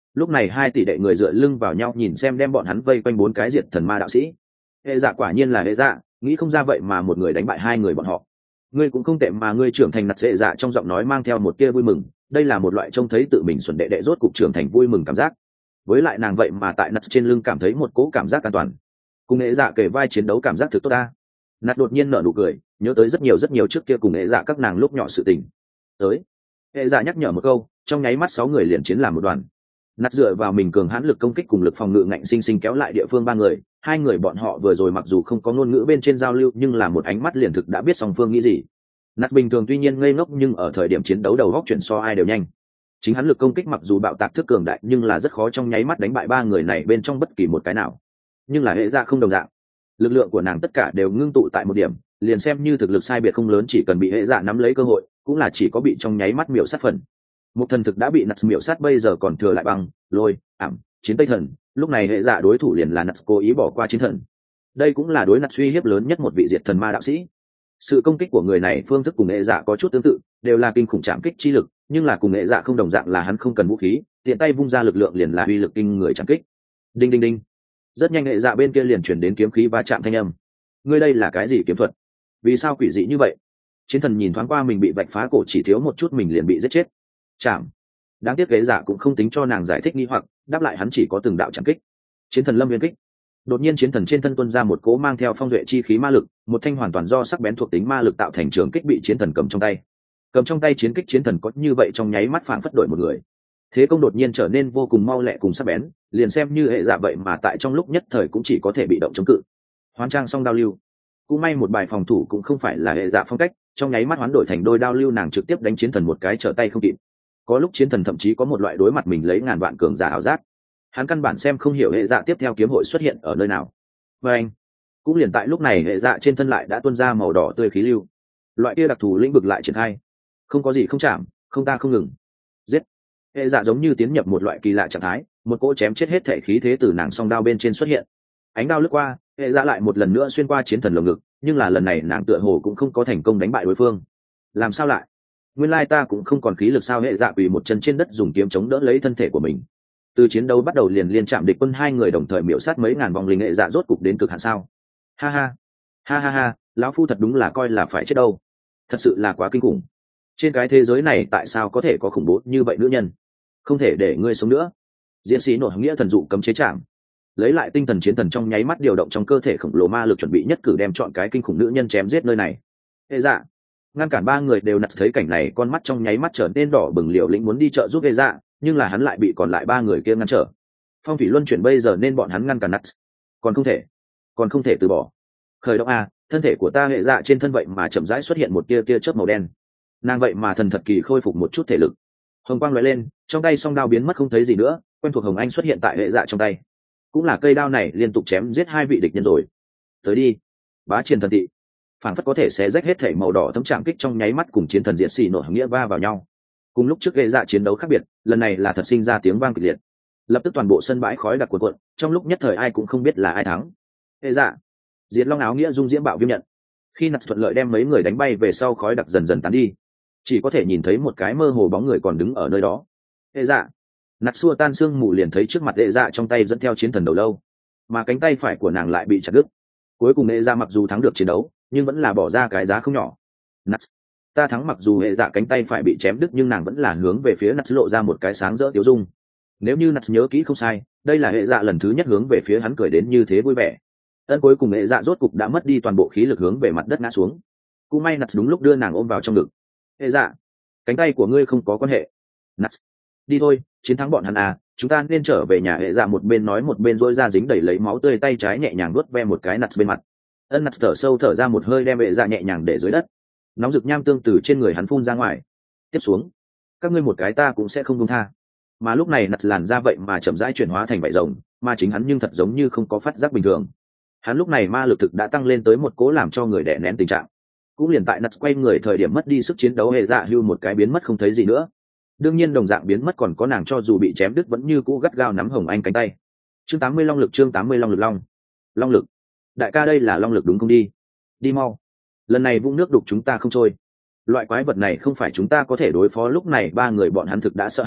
Lúc này hai tỷ đệ người dựa lưng vào nhau nhìn xem đem bọn hắn vây quanh bốn cái diệt thần ma đạo sĩ. Hệ dạ quả nhiên là hệ dạ, nghĩ không ra vậy mà một người đánh bại hai người bọn họ. Ngươi cũng không tệ mà ngươi trưởng thành. Nặt hệ dạ trong giọng nói mang theo một tia vui mừng, đây là một loại trông thấy tự mình xuẩn đệ đệ rốt cục trưởng thành vui mừng cảm giác. Với lại nàng vậy mà tại nặt trên lưng cảm thấy một cỗ cảm giác an toàn, cùng hệ dạ kể vai chiến đấu cảm giác thực tốt ta. Nặt đột nhiên nở nụ cười, nhớ tới rất nhiều rất nhiều trước kia cùng hệ dạ các nàng lúc nhỏ sự tình. Tới, hệ dạ nhắc nhở một câu, trong nháy mắt sáu người liền chiến làm một đoàn. Nặt dựa vào mình cường hãn lực công kích cùng lực phòng ngự ngạnh sinh sinh kéo lại địa phương ba người. Hai người bọn họ vừa rồi mặc dù không có ngôn ngữ bên trên giao lưu, nhưng là một ánh mắt liền thực đã biết song phương nghĩ gì. Nặt bình thường tuy nhiên ngây ngốc, nhưng ở thời điểm chiến đấu đầu góc chuyển so ai đều nhanh. Chính hắn lực công kích mặc dù bạo tạc thức cường đại, nhưng là rất khó trong nháy mắt đánh bại ba người này bên trong bất kỳ một cái nào. Nhưng là hệ dạ không đồng dạng, lực lượng của nàng tất cả đều ngưng tụ tại một điểm, liền xem như thực lực sai biệt không lớn, chỉ cần bị hệ dạ nắm lấy cơ hội, cũng là chỉ có bị trong nháy mắt miểu sát phần. Một thần thực đã bị nặt miểu sát, bây giờ còn thừa lại bằng lôi ảm chiến tây thần. Lúc này hệ dạ đối thủ liền là nặt cố ý bỏ qua chiến thần. Đây cũng là đối nặt uy hiếp lớn nhất một vị diệt thần ma đạo sĩ. Sự công kích của người này phương thức cùng hệ dạ có chút tương tự, đều là kinh khủng chạm kích chi lực, nhưng là cùng hệ dạ không đồng dạng là hắn không cần vũ khí, tiện tay vung ra lực lượng liền là uy lực kinh người chạm kích. Đinh đinh đinh, rất nhanh hệ dạ bên kia liền chuyển đến kiếm khí va chạm thanh âm. Ngươi đây là cái gì kiếm thuật? Vì sao quỷ dị như vậy? Chiến thần nhìn thoáng qua mình bị vạch phá cổ, chỉ thiếu một chút mình liền bị giết chết. Chạm. Đáng tiếc hệ dạ cũng không tính cho nàng giải thích nghi hoặc, đáp lại hắn chỉ có từng đạo chạm kích. Chiến thần lâm viên kích. Đột nhiên chiến thần trên thân tuôn ra một cỗ mang theo phong duệ chi khí ma lực, một thanh hoàn toàn do sắc bén thuộc tính ma lực tạo thành trường kích bị chiến thần cầm trong tay. Cầm trong tay chiến kích, chiến thần có như vậy trong nháy mắt phảng phất đổi một người. Thế công đột nhiên trở nên vô cùng mau lẹ cùng sắc bén, liền xem như hệ dạ vậy mà tại trong lúc nhất thời cũng chỉ có thể bị động chống cự. Hoán trang song đao lưu. Cũng may một bài phòng thủ cũng không phải là hệ dạ phong cách, trong nháy mắt hoán đổi thành đôi đao lưu, nàng trực tiếp đánh chiến thần một cái trở tay không kịp. Có lúc chiến thần thậm chí có một loại đối mặt mình lấy ngàn vạn cường giả ảo giác. Hắn căn bản xem không hiểu hệ dạ tiếp theo kiếm hội xuất hiện ở nơi nào. Và anh cũng liền tại lúc này, hệ dạ trên thân lại đã tuôn ra màu đỏ tươi khí lưu. Loại kia đặc thù lĩnh vực lại triển khai. Không có gì không chạm, không ta không ngừng. Giết. Hệ dạ giống như tiến nhập một loại kỳ lạ trạng thái, một cỗ chém chết hết thể khí thế từ nàng song đao bên trên xuất hiện. Ánh đao lướt qua, hệ dạ lại một lần nữa xuyên qua chiến thần lồng ngực, nhưng là lần này nàng tựa hồ cũng không có thành công đánh bại đối phương. Làm sao lại? Nguyên lai ta cũng không còn khí lực sao? Hệ dạ quỳ một chân trên đất dùng kiếm chống đỡ lấy thân thể của mình. Từ chiến đấu bắt đầu liền liên chạm địch quân, hai người đồng thời miểu sát mấy ngàn vòng linh, hệ dạ rốt cục đến cực hạn sao? Ha ha, ha ha ha, lão phu thật đúng là coi là phải chết đâu. Thật sự là quá kinh khủng. Trên cái thế giới này tại sao có thể có khủng bố như vậy nữ nhân? Không thể để ngươi sống nữa. Diễn sĩ nổi nghĩa thần dụ cấm chế chạm, lấy lại tinh thần, chiến thần trong nháy mắt điều động trong cơ thể khổng lồ ma lực, chuẩn bị nhất cử đem chọn cái kinh khủng nữ nhân chém giết nơi này. Hệ dạ ngăn cản ba người đều nặt thấy cảnh này, con mắt trong nháy mắt trở nên đỏ bừng, liều lĩnh muốn đi trợ giúp hệ dạ, nhưng là hắn lại bị còn lại ba người kia ngăn trở. Phong thủy luân chuyển bây giờ nên bọn hắn ngăn cản nặt, còn không thể, còn không thể từ bỏ. Khởi động a, thân thể của ta. Hệ dạ trên thân vậy mà chậm rãi xuất hiện một tia tia chớp màu đen, nàng vậy mà thần thật kỳ khôi phục một chút thể lực. Hồng quang lóe lên, trong tay song đao biến mất không thấy gì nữa, quen thuộc hồng anh xuất hiện tại hệ dạ trong tay, cũng là cây đao này liên tục chém giết hai vị địch nhân rồi. Tới đi, bá chiến thần thị, phảng phất có thể xé rách hết thể màu đỏ thấm chạm kích trong nháy mắt cùng chiến thần diệt xì nổi nghĩa va vào nhau. Cùng lúc trước hệ dạ chiến đấu khác biệt, lần này là thật sinh ra tiếng vang kịch liệt, lập tức toàn bộ sân bãi khói đặc cuộn cuộn, trong lúc nhất thời ai cũng không biết là ai thắng. Hệ dạ diệt long áo nghĩa dung diễm bạo viêm nhận. Khi nặt thuận lợi đem mấy người đánh bay về sau, khói đặc dần dần tán đi, chỉ có thể nhìn thấy một cái mơ hồ bóng người còn đứng ở nơi đó. Hệ dạ nặt xua tan sương mù, liền thấy trước mặt hệ dạ trong tay dẫn theo chiến thần đầu lâu, mà cánh tay phải của nàng lại bị chặt đứt. Cuối cùng hệ dạ mặc dù thắng được chiến đấu, nhưng vẫn là bỏ ra cái giá không nhỏ. Nặt, ta thắng. Mặc dù hệ dạ cánh tay phải bị chém đứt, nhưng nàng vẫn là hướng về phía nặt lộ ra một cái sáng rỡ tiêu dung. Nếu như nặt nhớ kỹ không sai, đây là hệ dạ lần thứ nhất hướng về phía hắn cười đến như thế vui vẻ. Ân cuối cùng hệ dạ rốt cục đã mất đi toàn bộ khí lực, hướng về mặt đất ngã xuống. Cũng may nặt đúng lúc đưa nàng ôm vào trong ngực. Hệ dạ, cánh tay của ngươi không có quan hệ. Nặt, đi thôi, chiến thắng bọn hắn à, chúng ta nên trở về nhà. Hệ dạ một bên nói một bên rỗi ra dính đầy lấy máu tươi tay trái nhẹ nhàng vuốt ve một cái nặt bên mặt. Ân nặt thở sâu thở ra một hơi, đem hệ dạ nhẹ nhàng để dưới đất. Nóng rực nham tương từ trên người hắn phun ra ngoài. Tiếp xuống, các ngươi một cái ta cũng sẽ không buông tha. Mà lúc này nặt làn ra vậy mà chậm rãi chuyển hóa thành vảy rồng, mà chính hắn nhưng thật giống như không có phát giác bình thường. Hắn lúc này ma lực thực đã tăng lên tới một cố làm cho người đè nén tình trạng. Cũng liền tại nặt quay người thời điểm mất đi sức chiến đấu, hệ dạ hưu một cái biến mất không thấy gì nữa. Đương nhiên đồng dạng biến mất còn có nàng, cho dù bị chém đứt vẫn như cũ gắt gao nắm hồng anh cánh tay. Chương tám mươi long lực, chương tám mươi long lực. Long long lực, đại ca đây là long lực đúng không? Đi đi mau, lần này vũng nước đục chúng ta không trôi. Loại quái vật này không phải chúng ta có thể đối phó. Lúc này ba người bọn hắn thực đã sợ hãi,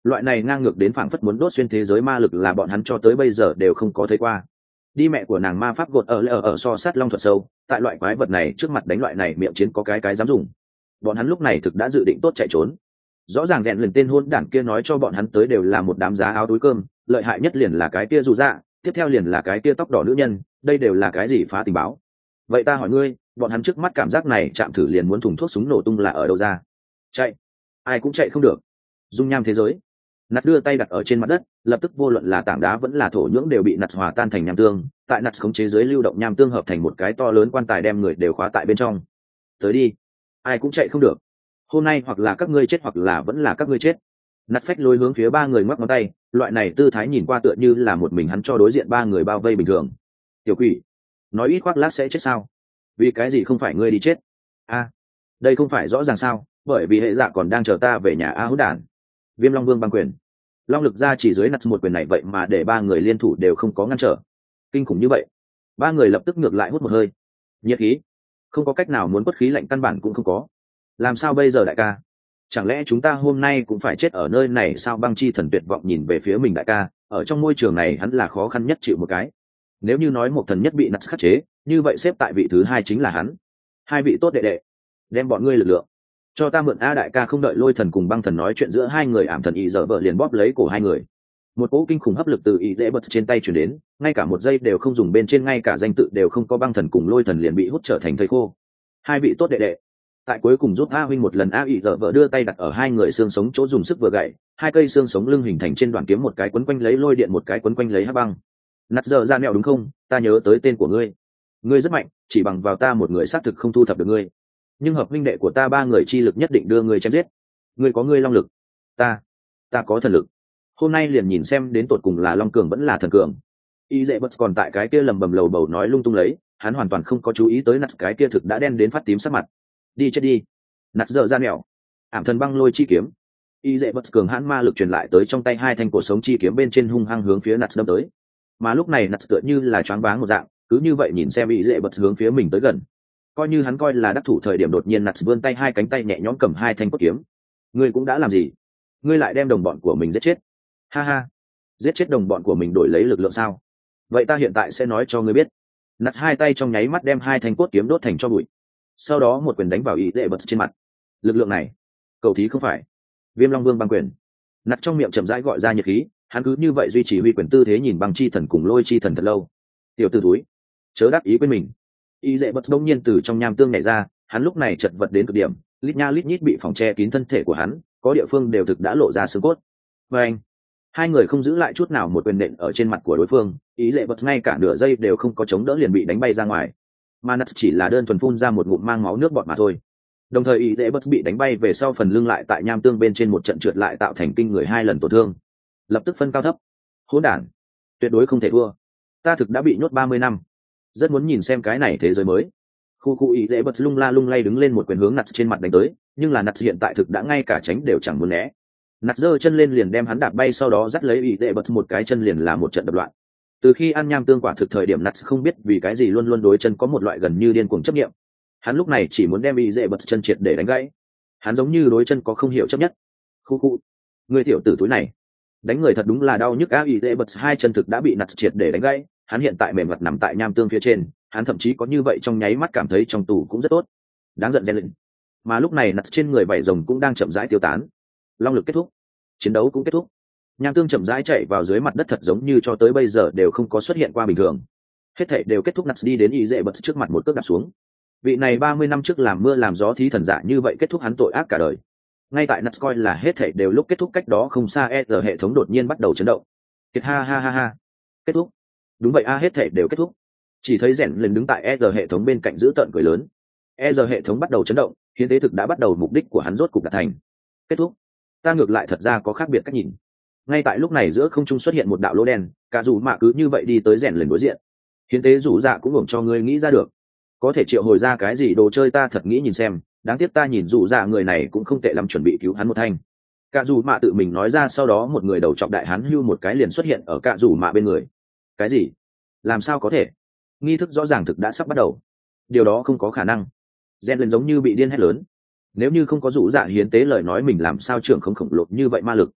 loại này ngang ngược đến phảng phất muốn đốt xuyên thế giới ma lực là bọn hắn cho tới bây giờ đều không có thấy qua. Đi mẹ của nàng ma pháp gột ở ở ở so sát long thuật sâu, tại loại quái vật này trước mặt đánh loại này miệng chiến có cái cái dám dùng. Bọn hắn lúc này thực đã dự định tốt chạy trốn. Rõ ràng rèn lần tên hôn đảng kia nói cho bọn hắn tới đều là một đám giá áo túi cơm, lợi hại nhất liền là cái kia dù dạ, tiếp theo liền là cái kia tóc đỏ nữ nhân, đây đều là cái gì phá tình báo. Vậy ta hỏi ngươi, bọn hắn trước mắt cảm giác này chạm thử liền muốn thùng thuốc súng nổ tung là ở đâu ra? Chạy, ai cũng chạy không được. Dung nham thế giới. Nặt đưa tay đặt ở trên mặt đất, lập tức vô luận là tảng đá vẫn là thổ nhưỡng đều bị nặt hòa tan thành nham tương, tại nặt khống chế dưới lưu động nham tương hợp thành một cái to lớn quan tài đem người đều khóa tại bên trong. Tới đi, ai cũng chạy không được. Hôm nay hoặc là các ngươi chết hoặc là vẫn là các ngươi chết. Nặt phách lôi hướng phía ba người ngoắc ngón tay, loại này tư thái nhìn qua tựa như là một mình hắn cho đối diện ba người bao vây bình thường. Tiểu quỷ, nói ít khoác lác sẽ chết sao? Vì cái gì không phải ngươi đi chết? A, đây không phải rõ ràng sao? Bởi vì hệ dạ còn đang chờ ta về nhà a hỗn đản. Viêm Long Vương băng quyền, long lực ra chỉ dưới nặt một quyền này vậy mà để ba người liên thủ đều không có ngăn trở. Kinh khủng như vậy, ba người lập tức ngược lại hút một hơi. Nhiệt khí, không có cách nào muốn bất khí lạnh căn bản cũng không có. Làm sao bây giờ đại ca? Chẳng lẽ chúng ta hôm nay cũng phải chết ở nơi này sao? Băng chi thần tuyệt vọng nhìn về phía mình đại ca, ở trong môi trường này hắn là khó khăn nhất chịu một cái. Nếu như nói một thần nhất bị nặt khắc chế, như vậy xếp tại vị thứ hai chính là hắn. Hai vị tốt đệ đệ, đem bọn ngươi lực lượng cho ta mượn a. Đại ca không đợi lôi thần cùng băng thần nói chuyện, giữa hai người ảm thần ý giờ vợ liền bóp lấy cổ hai người. Một cỗ kinh khủng hấp lực từ ý dễ bật trên tay chuyển đến, ngay cả một giây đều không dùng, bên trên ngay cả danh tự đều không có, băng thần cùng lôi thần liền bị hút trở thành thây khô. Hai vị tốt đệ đệ, tại cuối cùng giúp a huynh một lần. A ý giờ vợ đưa tay đặt ở hai người xương sống chỗ, dùng sức vừa gậy, hai cây xương sống lưng hình thành trên đoạn kiếm, một cái quấn quanh lấy lôi điện, một cái quấn quanh lấy hắc băng. Nặt giờ ra mẹo đúng không? Ta nhớ tới tên của ngươi, ngươi rất mạnh, chỉ bằng vào ta một người xác thực không thu thập được ngươi, nhưng hợp huynh đệ của ta ba người chi lực nhất định đưa ngươi chém giết. Ngươi có ngươi long lực, ta ta có thần lực, hôm nay liền nhìn xem đến tột cùng là long cường vẫn là thần cường. Y dễ bất còn tại cái kia lầm bầm lầu bầu nói lung tung lấy, hắn hoàn toàn không có chú ý tới nặt cái kia thực đã đen đến phát tím sắc mặt. Đi chết đi. Nặt giờ ra mèo, ảm thần băng lôi chi kiếm. Y dễ bất cường hãn ma lực truyền lại tới trong tay, hai thanh cổ sống chi kiếm bên trên hung hăng hướng phía nặt đâm tới. Mà lúc này nặt tựa như là choáng váng một dạng, cứ như vậy nhìn xem Y dễ bất hướng phía mình tới gần. Coi như hắn coi là đắc thủ thời điểm, đột nhiên nặt vươn tay, hai cánh tay nhẹ nhõm cầm hai thanh cốt kiếm. Ngươi cũng đã làm gì? Ngươi lại đem đồng bọn của mình giết chết. Ha ha, giết chết đồng bọn của mình đổi lấy lực lượng sao? Vậy ta hiện tại sẽ nói cho ngươi biết. Nặt hai tay trong nháy mắt đem hai thanh cốt kiếm đốt thành cho bụi, sau đó một quyền đánh vào ý đệ bật trên mặt. Lực lượng này, cầu thí không phải. Viêm Long Vương băng quyền. Nặt trong miệng chậm rãi gọi ra nhiệt khí, hắn cứ như vậy duy trì huy quyền tư thế, nhìn băng chi thần cùng lôi chi thần thật lâu. Tiểu tử túi, chớ đắc ý quên mình. Ý đệ bật đông nhiên từ trong nham tương nhảy ra, hắn lúc này chật vật đến cực điểm, lít nha lít nhít bị phòng che kín thân thể của hắn, có địa phương đều thực đã lộ ra xương cốt. Và anh, hai người không giữ lại chút nào, một quyền nện ở trên mặt của đối phương, ý lệ bật ngay cả nửa giây đều không có chống đỡ liền bị đánh bay ra ngoài. Mà nặt chỉ là đơn thuần phun ra một ngụm mang máu nước bọt mà thôi. Đồng thời ý lệ bật bị đánh bay về sau, phần lưng lại tại nham tương bên trên một trận trượt lại, tạo thành kinh người hai lần tổn thương. Lập tức phân cao thấp. Hỗn đản, tuyệt đối không thể thua. Ta thực đã bị nhốt ba mươi năm, rất muốn nhìn xem cái này thế giới mới. Khu khu ý lệ bật lung la lung lay đứng lên, một quyền hướng nặt trên mặt đánh tới, nhưng là nặt hiện tại thực đã ngay cả tránh đều chẳng muốn né. Nặt giơ chân lên liền đem hắn đạp bay, sau đó dắt lấy ý lệ bật một cái chân liền là một trận đập loạn. Từ khi ăn nham tương quả thực thời điểm, nặt không biết vì cái gì luôn luôn đối chân có một loại gần như điên cuồng chấp niệm. Hắn lúc này chỉ muốn đem ý lệ bật chân triệt để đánh gãy. Hắn giống như đối chân có không hiểu chấp nhất. Khu khu, người tiểu tử túi này đánh người thật đúng là đau nhức. Á ý lệ bật hai chân thực đã bị nặt triệt để đánh gãy, hắn hiện tại mềm mặt nằm tại nham tương phía trên, hắn thậm chí có như vậy trong nháy mắt cảm thấy trong tù cũng rất tốt. Đáng giận rèn lịnh. Mà lúc này nặt trên người vảy rồng cũng đang chậm rãi tiêu tán, long lực kết thúc, chiến đấu cũng kết thúc. Nham tương chậm rãi chạy vào dưới mặt đất, thật giống như cho tới bây giờ đều không có xuất hiện qua bình thường. Hết thảy đều kết thúc. Nặt đi đến ý dễ bật trước mặt một cước đạp xuống. Vị này ba mươi năm trước làm mưa làm gió thí thần giả như vậy kết thúc hắn tội ác cả đời. Ngay tại Nặt coi là hết thảy đều lúc kết thúc, cách đó không xa e rờ hệ thống đột nhiên bắt đầu chấn động. Kiệt ha ha ha ha, kết thúc. Đúng vậy a, hết thảy đều kết thúc. Chỉ thấy rèn lần đứng tại e rờ hệ thống bên cạnh giữ tợn cười lớn. e rờ hệ thống bắt đầu chấn động, hiến tế thực đã bắt đầu, mục đích của hắn rốt cục đạt thành. Kết thúc. Ta ngược lại thật ra có khác biệt cách nhìn. Ngay tại lúc này giữa không trung xuất hiện một đạo lỗ đen, cả dù mạ cứ như vậy đi tới rèn lần đối diện. Hiến tế rủ dạ cũng hưởng cho ngươi nghĩ ra được, có thể triệu hồi ra cái gì đồ chơi ta thật nghĩ nhìn xem. Đáng tiếc ta nhìn rủ dạ người này cũng không tệ lắm, chuẩn bị cứu hắn một thanh. Cả dù mạ tự mình nói ra, sau đó một người đầu chọc đại hán hưu một cái liền xuất hiện ở cả dù mạ bên người. Cái gì? Làm sao có thể? Nghi thức rõ ràng thực đã sắp bắt đầu. Điều đó không có khả năng. Rèn lần giống như bị điên hét lớn. Nếu như không có rủ dạ hiến tế lời nói, mình làm sao trưởng không khổng lồ như vậy ma lực.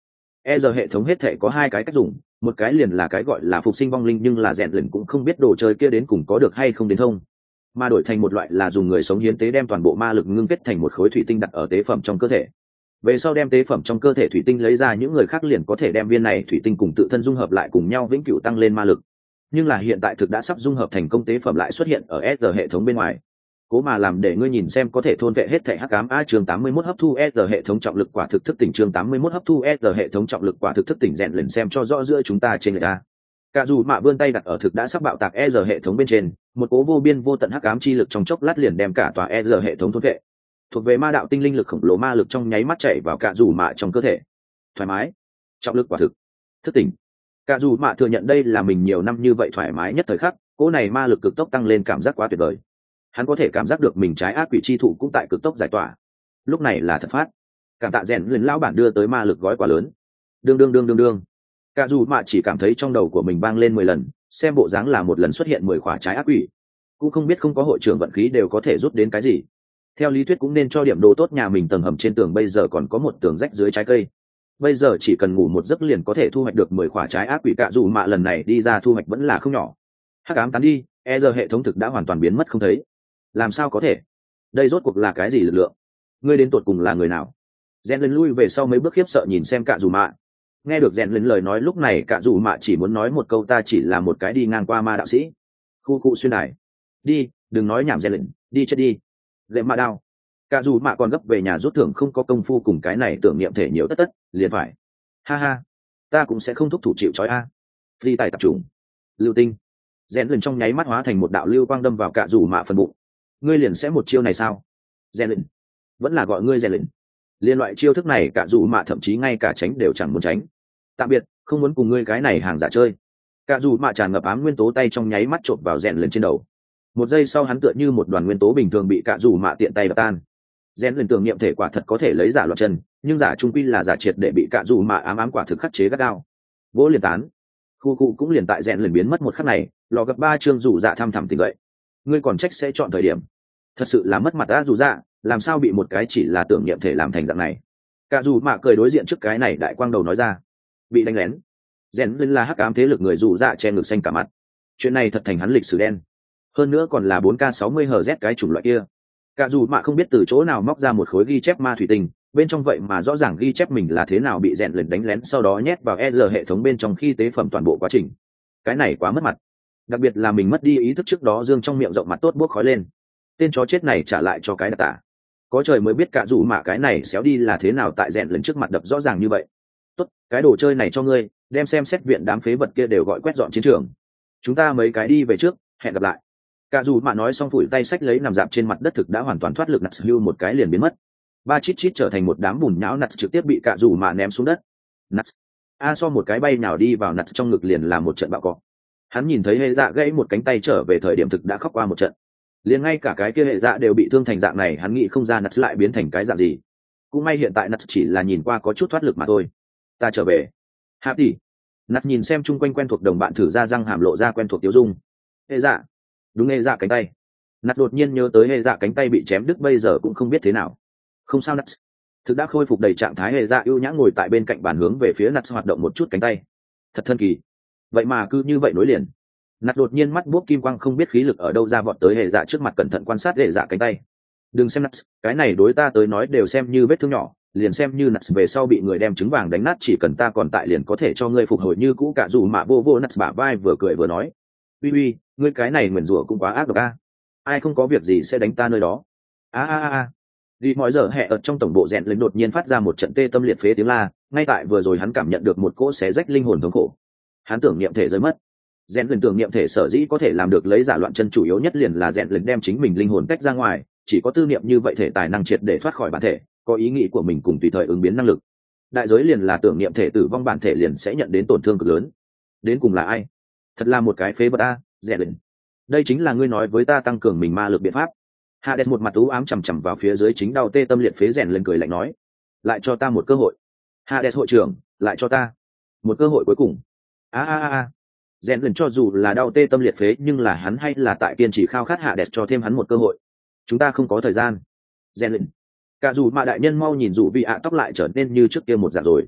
e giờ hệ thống hết thể có hai cái cách dùng, một cái liền là cái gọi là phục sinh vong linh, nhưng là rèn luyện cũng không biết đồ chơi kia đến cùng có được hay không đến thông, mà đổi thành một loại là dùng người sống hiến tế đem toàn bộ ma lực ngưng kết thành một khối thủy tinh đặt ở tế phẩm trong cơ thể. Về sau đem tế phẩm trong cơ thể thủy tinh lấy ra, những người khác liền có thể đem viên này thủy tinh cùng tự thân dung hợp lại cùng nhau, vĩnh cửu tăng lên ma lực. Nhưng là hiện tại thực đã sắp dung hợp thành công, tế phẩm lại xuất hiện ở S R hệ thống bên ngoài. Cố mà làm để ngươi nhìn xem có thể thôn vệ hết thể hắc ám. A chương tám mươi mốt hấp thu S R hệ thống trọng lực quả thực thức tỉnh. Chương tám mươi mốt hấp thu S R hệ thống trọng lực quả thực thức tỉnh. Rèn lần xem cho rõ giữa chúng ta trên người ta. Cả dù mạ vươn tay đặt ở thực đã sắp bạo tạc S R hệ thống bên trên, một cố vô biên vô tận hắc ám chi lực trong chốc lát liền đem cả tòa S R hệ thống thôn vệ. Thuộc về ma đạo tinh linh lực khổng lồ ma lực trong nháy mắt chảy vào cả dù mạ trong cơ thể. Thoải mái, trọng lực quả thực thức tỉnh. Cả dù mạ thừa nhận đây là mình nhiều năm như vậy thoải mái nhất thời khắc, cỗ này ma lực cực tốc tăng lên, cảm giác quá tuyệt vời. Hắn có thể cảm giác được mình trái ác quỷ chi thụ cũng tại cực tốc giải tỏa. Lúc này là thật phát. Cảm tạ rèn lần lão bản đưa tới ma lực gói quá lớn. Đương đương đương đương đương. Cả dù mạ chỉ cảm thấy trong đầu của mình vang lên mười lần, xem bộ dáng là một lần xuất hiện mười khỏa trái ác quỷ. Cũng không biết không có hội trưởng vận khí đều có thể rút đến cái gì. Theo lý thuyết cũng nên cho điểm đồ tốt, nhà mình tầng hầm trên tường bây giờ còn có một tường rách dưới trái cây. Bây giờ chỉ cần ngủ một giấc liền có thể thu hoạch được mười quả trái ác quỷ. Cả dù mạ lần này đi ra thu hoạch vẫn là không nhỏ. Hắc ám tán đi, e giờ hệ thống thực đã hoàn toàn biến mất không thấy. Làm sao có thể? Đây rốt cuộc là cái gì lực lượng? Ngươi đến tột cùng là người nào? Rèn lên lui về sau mấy bước khiếp sợ nhìn xem cả dù mạ. Nghe được rèn lên lời nói, lúc này cả dù mạ chỉ muốn nói một câu, ta chỉ là một cái đi ngang qua ma đạo sĩ. Khu cụ xuyên đài. Đi, đừng nói nhảm rèn lên, đi chết đi. Lệ mạ đao. Cả dù mạ còn gấp về nhà rút thưởng, không có công phu cùng cái này tưởng niệm thể nhiều tất tất, liền phải. Ha ha, ta cũng sẽ không thúc thủ chịu trói a. Phi tài tập trung. Lưu tinh. Rèn lên trong nháy mắt hóa thành một đạo lưu quang đâm vào cả dù mạ phần bụng. Ngươi liền sẽ một chiêu này sao? Rèn lên. Vẫn là gọi ngươi rèn lên. Liên loại chiêu thức này cả dù mạ thậm chí ngay cả tránh đều chẳng muốn tránh. Tạm biệt, không muốn cùng ngươi cái này hàng giả chơi. Cả dù mạ tràn ngập ám nguyên tố tay trong nháy mắt chộp vào rèn lên trên đầu. Một giây sau hắn tựa như một đoàn nguyên tố bình thường bị cả dù mạ tiện tay đập tan. Rèn lên tưởng niệm thể quả thật có thể lấy giả loạt chân, nhưng giả trung quy là giả triệt để bị cả dù mạ ám ám quả thực khắc chế gắt gao. Vỗ liền tán. Khu cụ cũng liền tại rèn lên biến mất một khắc này, lò gặp ba chương dù dạ thăm thẳm tỉnh vậy. Ngươi còn trách sẽ chọn thời điểm. Thật sự là mất mặt đã, dù dạ, làm sao bị một cái chỉ là tưởng niệm thể làm thành dạng này. Cả dù mạ cười đối diện trước cái này đại quang đầu nói ra. Bị đánh lén. Rèn lên là hắc ám thế lực người dù dạ che ngực xanh cả mặt. Chuyện này thật thành hắn lịch sử đen. Hơn nữa còn là bốn K sáu mươi Hz cái chủng loại kia. Cả dù mạ không biết từ chỗ nào móc ra một khối ghi chép ma thủy tinh, bên trong vậy mà rõ ràng ghi chép mình là thế nào bị rèn lần đánh lén, sau đó nhét vào e rờ hệ thống bên trong khi tế phẩm toàn bộ quá trình. Cái này quá mất mặt. Đặc biệt là mình mất đi ý thức trước đó, dương trong miệng rộng mặt tốt bốc khói lên. Tên chó chết này trả lại cho cái đặc tả. Có trời mới biết cả dù mạ cái này xéo đi là thế nào tại rèn lần trước mặt đập rõ ràng như vậy. Tốt, cái đồ chơi này cho ngươi, đem xem xét viện đám phế vật kia đều gọi quét dọn chiến trường. Chúng ta mấy cái đi về trước, hẹn gặp lại. Cả dù mạ nói xong phủi tay sách lấy nằm dạp trên mặt đất thực đã hoàn toàn thoát lực nặt hưu một cái liền biến mất. Ba chít chít trở thành một đám bùn nhão, nặt trực tiếp bị cả dù mạ ném xuống đất. Nặt a so một cái bay nhào đi vào nặt trong ngực, liền là một trận bạo cọ. Hắn nhìn thấy hệ dạ gãy một cánh tay trở về thời điểm thực đã khóc qua một trận, liền ngay cả cái kia hệ dạ đều bị thương thành dạng này, hắn nghĩ không ra nặt lại biến thành cái dạng gì. Cũng may hiện tại nặt chỉ là nhìn qua có chút thoát lực mà thôi. Ta trở về. Hạp đi. Nặt nhìn xem chung quanh quen thuộc đồng bạn, thử ra răng hàm lộ ra quen thuộc tiêu dung. Hệ dạ. Đúng, hệ dạ cánh tay. Nặt đột nhiên nhớ tới hệ dạ cánh tay bị chém đứt, bây giờ cũng không biết thế nào. Không sao nặt. Thực đã khôi phục đầy trạng thái, hệ dạ ưu nhã ngồi tại bên cạnh bàn hướng về phía nặt hoạt động một chút cánh tay. Thật thân kỳ. Vậy mà cứ như vậy nối liền. Nặt đột nhiên mắt buốc kim quang, không biết khí lực ở đâu ra vọt tới hệ dạ trước mặt, cẩn thận quan sát hệ dạ cánh tay. Đừng xem nặt, cái này đối ta tới nói đều xem như vết thương nhỏ, liền xem như nặt về sau bị người đem trứng vàng đánh nát, chỉ cần ta còn tại liền có thể cho ngươi phục hồi như cũ. Cả dù mạ vô vô nặt bả vai, vừa cười vừa nói. Uy uy, ngươi cái này nguyền rủa cũng quá ác độc a. Ai không có việc gì sẽ đánh ta nơi đó. A a a a. Vì mọi giờ hẹ ở trong tổng bộ rèn lên đột nhiên phát ra một trận tê tâm liệt phế tiếng la, ngay tại vừa rồi hắn cảm nhận được một cỗ xé rách linh hồn thống khổ. Hắn tưởng niệm thể rơi mất. Rèn lên tưởng niệm thể sở dĩ có thể làm được lấy giả loạn chân, chủ yếu nhất liền là rèn lên đem chính mình linh hồn tách ra ngoài, chỉ có tư niệm như vậy thể tài năng triệt để thoát khỏi bản thể, có ý nghĩ của mình cùng tùy thời ứng biến năng lực. Đại giới liền là tưởng niệm thể tử vong, bản thể liền sẽ nhận đến tổn thương cực lớn. Đến cùng là ai? Thật là một cái phế vật a, rèn lên. Đây chính là ngươi nói với ta tăng cường mình ma lực biện pháp. Hades một mặt u ám chằm chằm vào phía dưới chính đau tê tâm liệt phế rèn lên, cười lạnh nói. Lại cho ta một cơ hội. Hades hội trưởng, lại cho ta một cơ hội cuối cùng. A a a. Rèn lên cho dù là đau tê tâm liệt phế, nhưng là hắn hay là tại kiên trì khao khát Hades cho thêm hắn một cơ hội. Chúng ta không có thời gian. Rèn lên. Cả dù mà đại nhân mau nhìn, dù vì ạ tóc lại trở nên như trước kia một dạng rồi.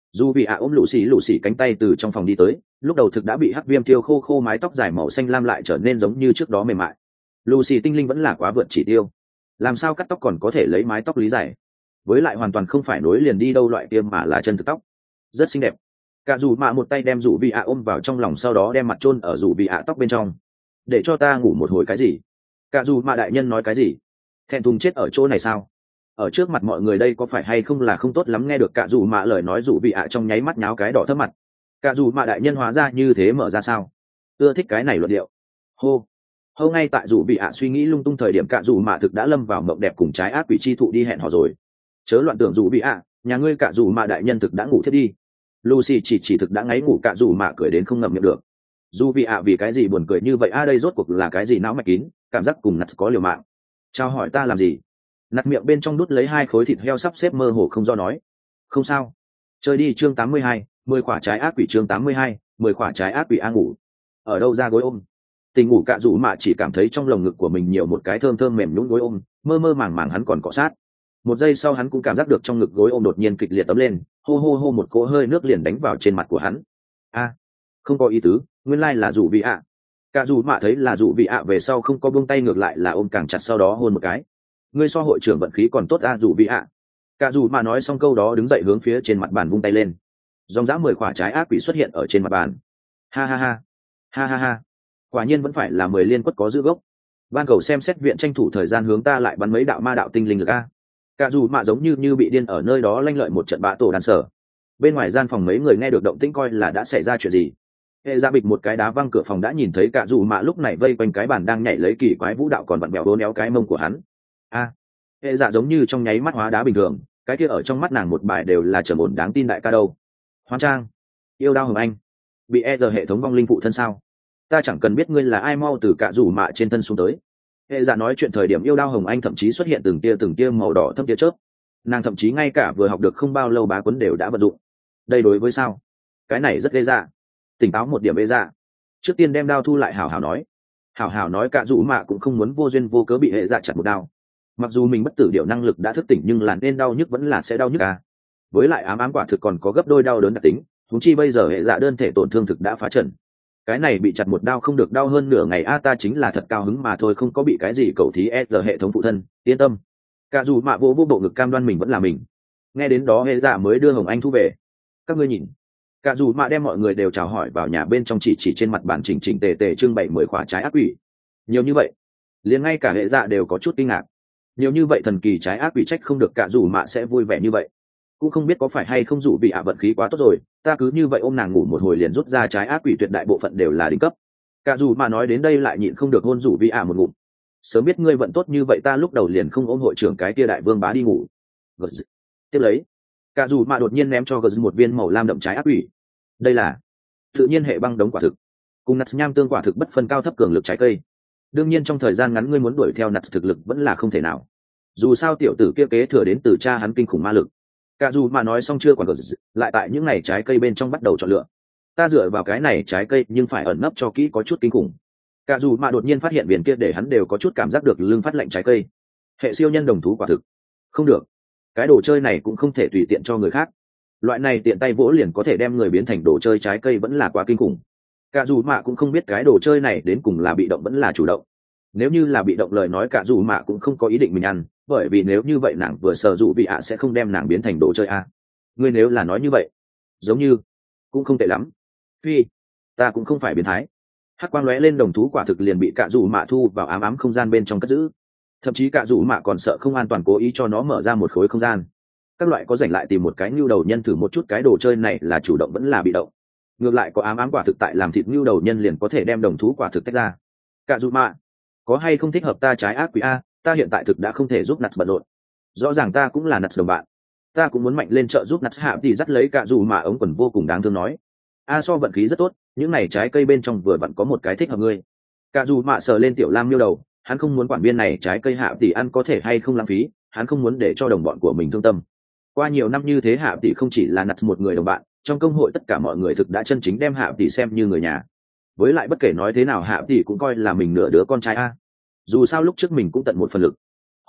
dù bị ạ ôm lũ xì lũ xì cánh tay từ trong phòng đi tới, lúc đầu thực đã bị hắc viêm tiêu khô khô mái tóc dài màu xanh lam lại trở nên giống như trước đó mềm mại. Lũ xì tinh linh vẫn là quá vượt chỉ tiêu, làm sao cắt tóc còn có thể lấy mái tóc lý giải, với lại hoàn toàn không phải nối liền đi đâu loại kia mà là chân thực tóc, rất xinh đẹp. Cả dù mạ một tay đem rủ bị ạ ôm vào trong lòng, sau đó đem mặt chôn ở rủ bị ạ tóc bên trong. Để cho ta ngủ một hồi cái gì? Cả dù mạ đại nhân nói cái gì? Thẹn thùng chết ở chỗ này sao? Ở trước mặt mọi người đây có phải hay không là không tốt lắm? Nghe được cả dù mạ lời nói, rủ bị ạ trong nháy mắt nháo cái đỏ thấp mặt. Cả dù mạ đại nhân hóa ra như thế mở ra sao? Ưa thích cái này luận điệu. Hô. Hô, ngay tại rủ bị ạ suy nghĩ lung tung thời điểm, cả dù mạ thực đã lâm vào mộng đẹp cùng trái ác quỷ chi thụ đi hẹn hò rồi. Chớ loạn tưởng rủ bị ạ, nhà ngươi cả dù mạ đại nhân thực đã ngủ thiết đi. Lucy chỉ chỉ thực đã ngáy ngủ, cả dù mạ cười đến không ngậm miệng được. Dù bị ạ vì cái gì buồn cười như vậy a? À, đây rốt cuộc là cái gì não mạch kín, cảm giác cùng nặt có liều mạng. Chào hỏi ta làm gì? Nặt miệng bên trong đút lấy hai khối thịt heo sắp xếp mơ hồ không do nói. Không sao. Chơi đi. Chương tám mươi hai, mười quả trái ác quỷ. Chương tám mươi hai, mười quả trái ác quỷ. A ngủ. Ở đâu ra gối ôm? Tình ngủ cả dù mạ chỉ cảm thấy trong lồng ngực của mình nhiều một cái thơm thơm mềm nhũn gối ôm, mơ mơ màng màng hắn còn cọ sát. Một giây sau hắn cũng cảm giác được trong ngực gối ôm đột nhiên kịch liệt tấm lên, hô hô hô một cỗ hơi nước liền đánh vào trên mặt của hắn. A, không có ý tứ, nguyên lai là rủ vị ạ. Cả dù mạ thấy là rủ vị ạ về sau không có buông tay, ngược lại là ôm càng chặt, sau đó hôn một cái. Ngươi so hội trưởng vận khí còn tốt a, rủ vị ạ. Cả dù mạ nói xong câu đó đứng dậy hướng phía trên mặt bàn vung tay lên, dòng dã mười quả trái ác quỷ xuất hiện ở trên mặt bàn. Ha ha ha, ha ha ha, quả nhiên vẫn phải là mười liên quất có giữ gốc. Ban cầu xem xét viện tranh thủ thời gian hướng ta lại bắn mấy đạo ma đạo tinh linh lực a. Cả dù mạ giống như như bị điên ở nơi đó lanh lợi một trận bạ tổ đàn sở. Bên ngoài gian phòng mấy người nghe được động tĩnh coi là đã xảy ra chuyện gì. Hệ Dạ bịch một cái đá văng cửa phòng đã nhìn thấy cả dù mạ lúc này vây quanh cái bàn đang nhảy lấy kỳ quái vũ đạo, còn vặn bèo đố néo cái mông của hắn. A, à, Hệ Dạ giống như trong nháy mắt hóa đá bình thường, cái kia ở trong mắt nàng một bài đều là trầm ổn đáng tin đại ca đâu. Hoan Trang, yêu đao hồng anh, bị e giờ hệ thống vong linh phụ thân sao? Ta chẳng cần biết ngươi là ai, mau từ cả dù mạ trên thân xuống tới. Hệ Dạ nói chuyện thời điểm yêu đao hồng anh thậm chí xuất hiện từng tia từng tia màu đỏ thâm tia chớp. Nàng thậm chí ngay cả vừa học được không bao lâu bá quấn đều đã vận dụng. Đây đối với sao? Cái này rất ghê dạ. Tỉnh táo một điểm ghê dạ. Trước tiên đem đao thu lại, hảo hảo nói. Hảo hảo nói. Cả dù mạ cũng không muốn vô duyên vô cớ bị Hệ Dạ chặt một đao. Mặc dù mình bất tử điệu năng lực đã thức tỉnh, nhưng là nên đau nhức vẫn là sẽ đau nhức à. Với lại ám ám quả thực còn có gấp đôi đau đớn đặc tính, huống chi bây giờ Hệ Dạ đơn thể tổn thương thực đã phá trần. Cái này bị chặt một đao không được đau hơn nửa ngày a. À, ta chính là thật cao hứng mà thôi, không có bị cái gì cầu thí e giờ hệ thống phụ thân, yên tâm. Cả dù mạ vô vô bộ ngực cam đoan mình vẫn là mình. Nghe đến đó Hệ Dạ mới đưa hồng anh thu về. Các ngươi nhìn. Cả dù mạ đem mọi người đều chào hỏi vào nhà bên trong, chỉ chỉ trên mặt bàn chỉnh chỉnh tề tề trưng bày mười quả trái ác quỷ. Nhiều như vậy, liền ngay cả Hệ Dạ đều có chút kinh ngạc. Nhiều như vậy thần kỳ trái ác quỷ, trách không được cả dù mạ sẽ vui vẻ như vậy. Cũng không biết có phải hay không dụ bị ạ vận khí quá tốt rồi, ta cứ như vậy ôm nàng ngủ một hồi liền rút ra trái ác quỷ tuyệt đại bộ phận đều là đỉnh cấp. Cả dù mà nói đến đây lại nhịn không được hôn dụ bị ạ một ngụm. Sớm biết ngươi vận tốt như vậy, ta lúc đầu liền không ôm hội trưởng cái kia đại vương bá đi ngủ. Tiếp lấy, cả dù mà đột nhiên ném cho gờ một viên màu lam đậm trái ác quỷ. Đây là tự nhiên hệ băng đống quả thực, cùng nặt nham tương quả thực bất phân cao thấp cường lực trái cây. Đương nhiên trong thời gian ngắn ngươi muốn đuổi theo nặt thực lực vẫn là không thể nào. Dù sao tiểu tử kia kế thừa đến từ cha hắn kinh khủng ma lực. Cả dù mà nói xong chưa còn gờ lại tại những này trái cây bên trong bắt đầu chọn lựa. Ta dựa vào cái này trái cây nhưng phải ẩn nấp cho kỹ, có chút kinh khủng. Cả dù mà đột nhiên phát hiện viền kia để hắn đều có chút cảm giác được lưng phát lạnh trái cây. Hệ siêu nhân đồng thú quả thực. Không được. Cái đồ chơi này cũng không thể tùy tiện cho người khác. Loại này tiện tay vỗ liền có thể đem người biến thành đồ chơi trái cây vẫn là quá kinh khủng. Cả dù mà cũng không biết cái đồ chơi này đến cùng là bị động vẫn là chủ động. Nếu như là bị động lời nói, cả dù mà cũng không có ý định mình ăn, bởi vì nếu như vậy nàng vừa sợ dụ bị ạ sẽ không đem nàng biến thành đồ chơi a. À. Ngươi nếu là nói như vậy, giống như cũng không tệ lắm. Phi, ta cũng không phải biến thái. Hắc quang lóe lên, đồng thú quả thực liền bị cả dù mạ thu vào ám ám không gian bên trong cất giữ. Thậm chí cả dù mạ còn sợ không an toàn, cố ý cho nó mở ra một khối không gian. Các loại có rảnh lại tìm một cái nhu đầu nhân thử một chút cái đồ chơi này là chủ động vẫn là bị động. Ngược lại có ám ám quả thực tại làm thịt nhu đầu nhân liền có thể đem đồng thú quả thực tách ra. Cả dù mạ, có hay không thích hợp ta trái ác quỷ a? Ta hiện tại thực đã không thể giúp nặt bận rộn. Rõ ràng ta cũng là nặt đồng bạn, ta cũng muốn mạnh lên trợ giúp nặt hạ thì dắt lấy cả dù mà ống quần vô cùng đáng thương nói. A so vận khí rất tốt, những này trái cây bên trong vừa vặn có một cái thích hợp ngươi. Cả dù mạ sờ lên tiểu lam miêu đầu, hắn không muốn quản viên này trái cây hạ tỷ ăn có thể hay không lãng phí, hắn không muốn để cho đồng bọn của mình thương tâm. Qua nhiều năm như thế hạ tỷ không chỉ là nặt một người đồng bạn, trong công hội tất cả mọi người thực đã chân chính đem hạ tỷ xem như người nhà. Với lại bất kể nói thế nào hạ tỷ cũng coi là mình nửa đứa con trai a. Dù sao lúc trước mình cũng tận một phần lực.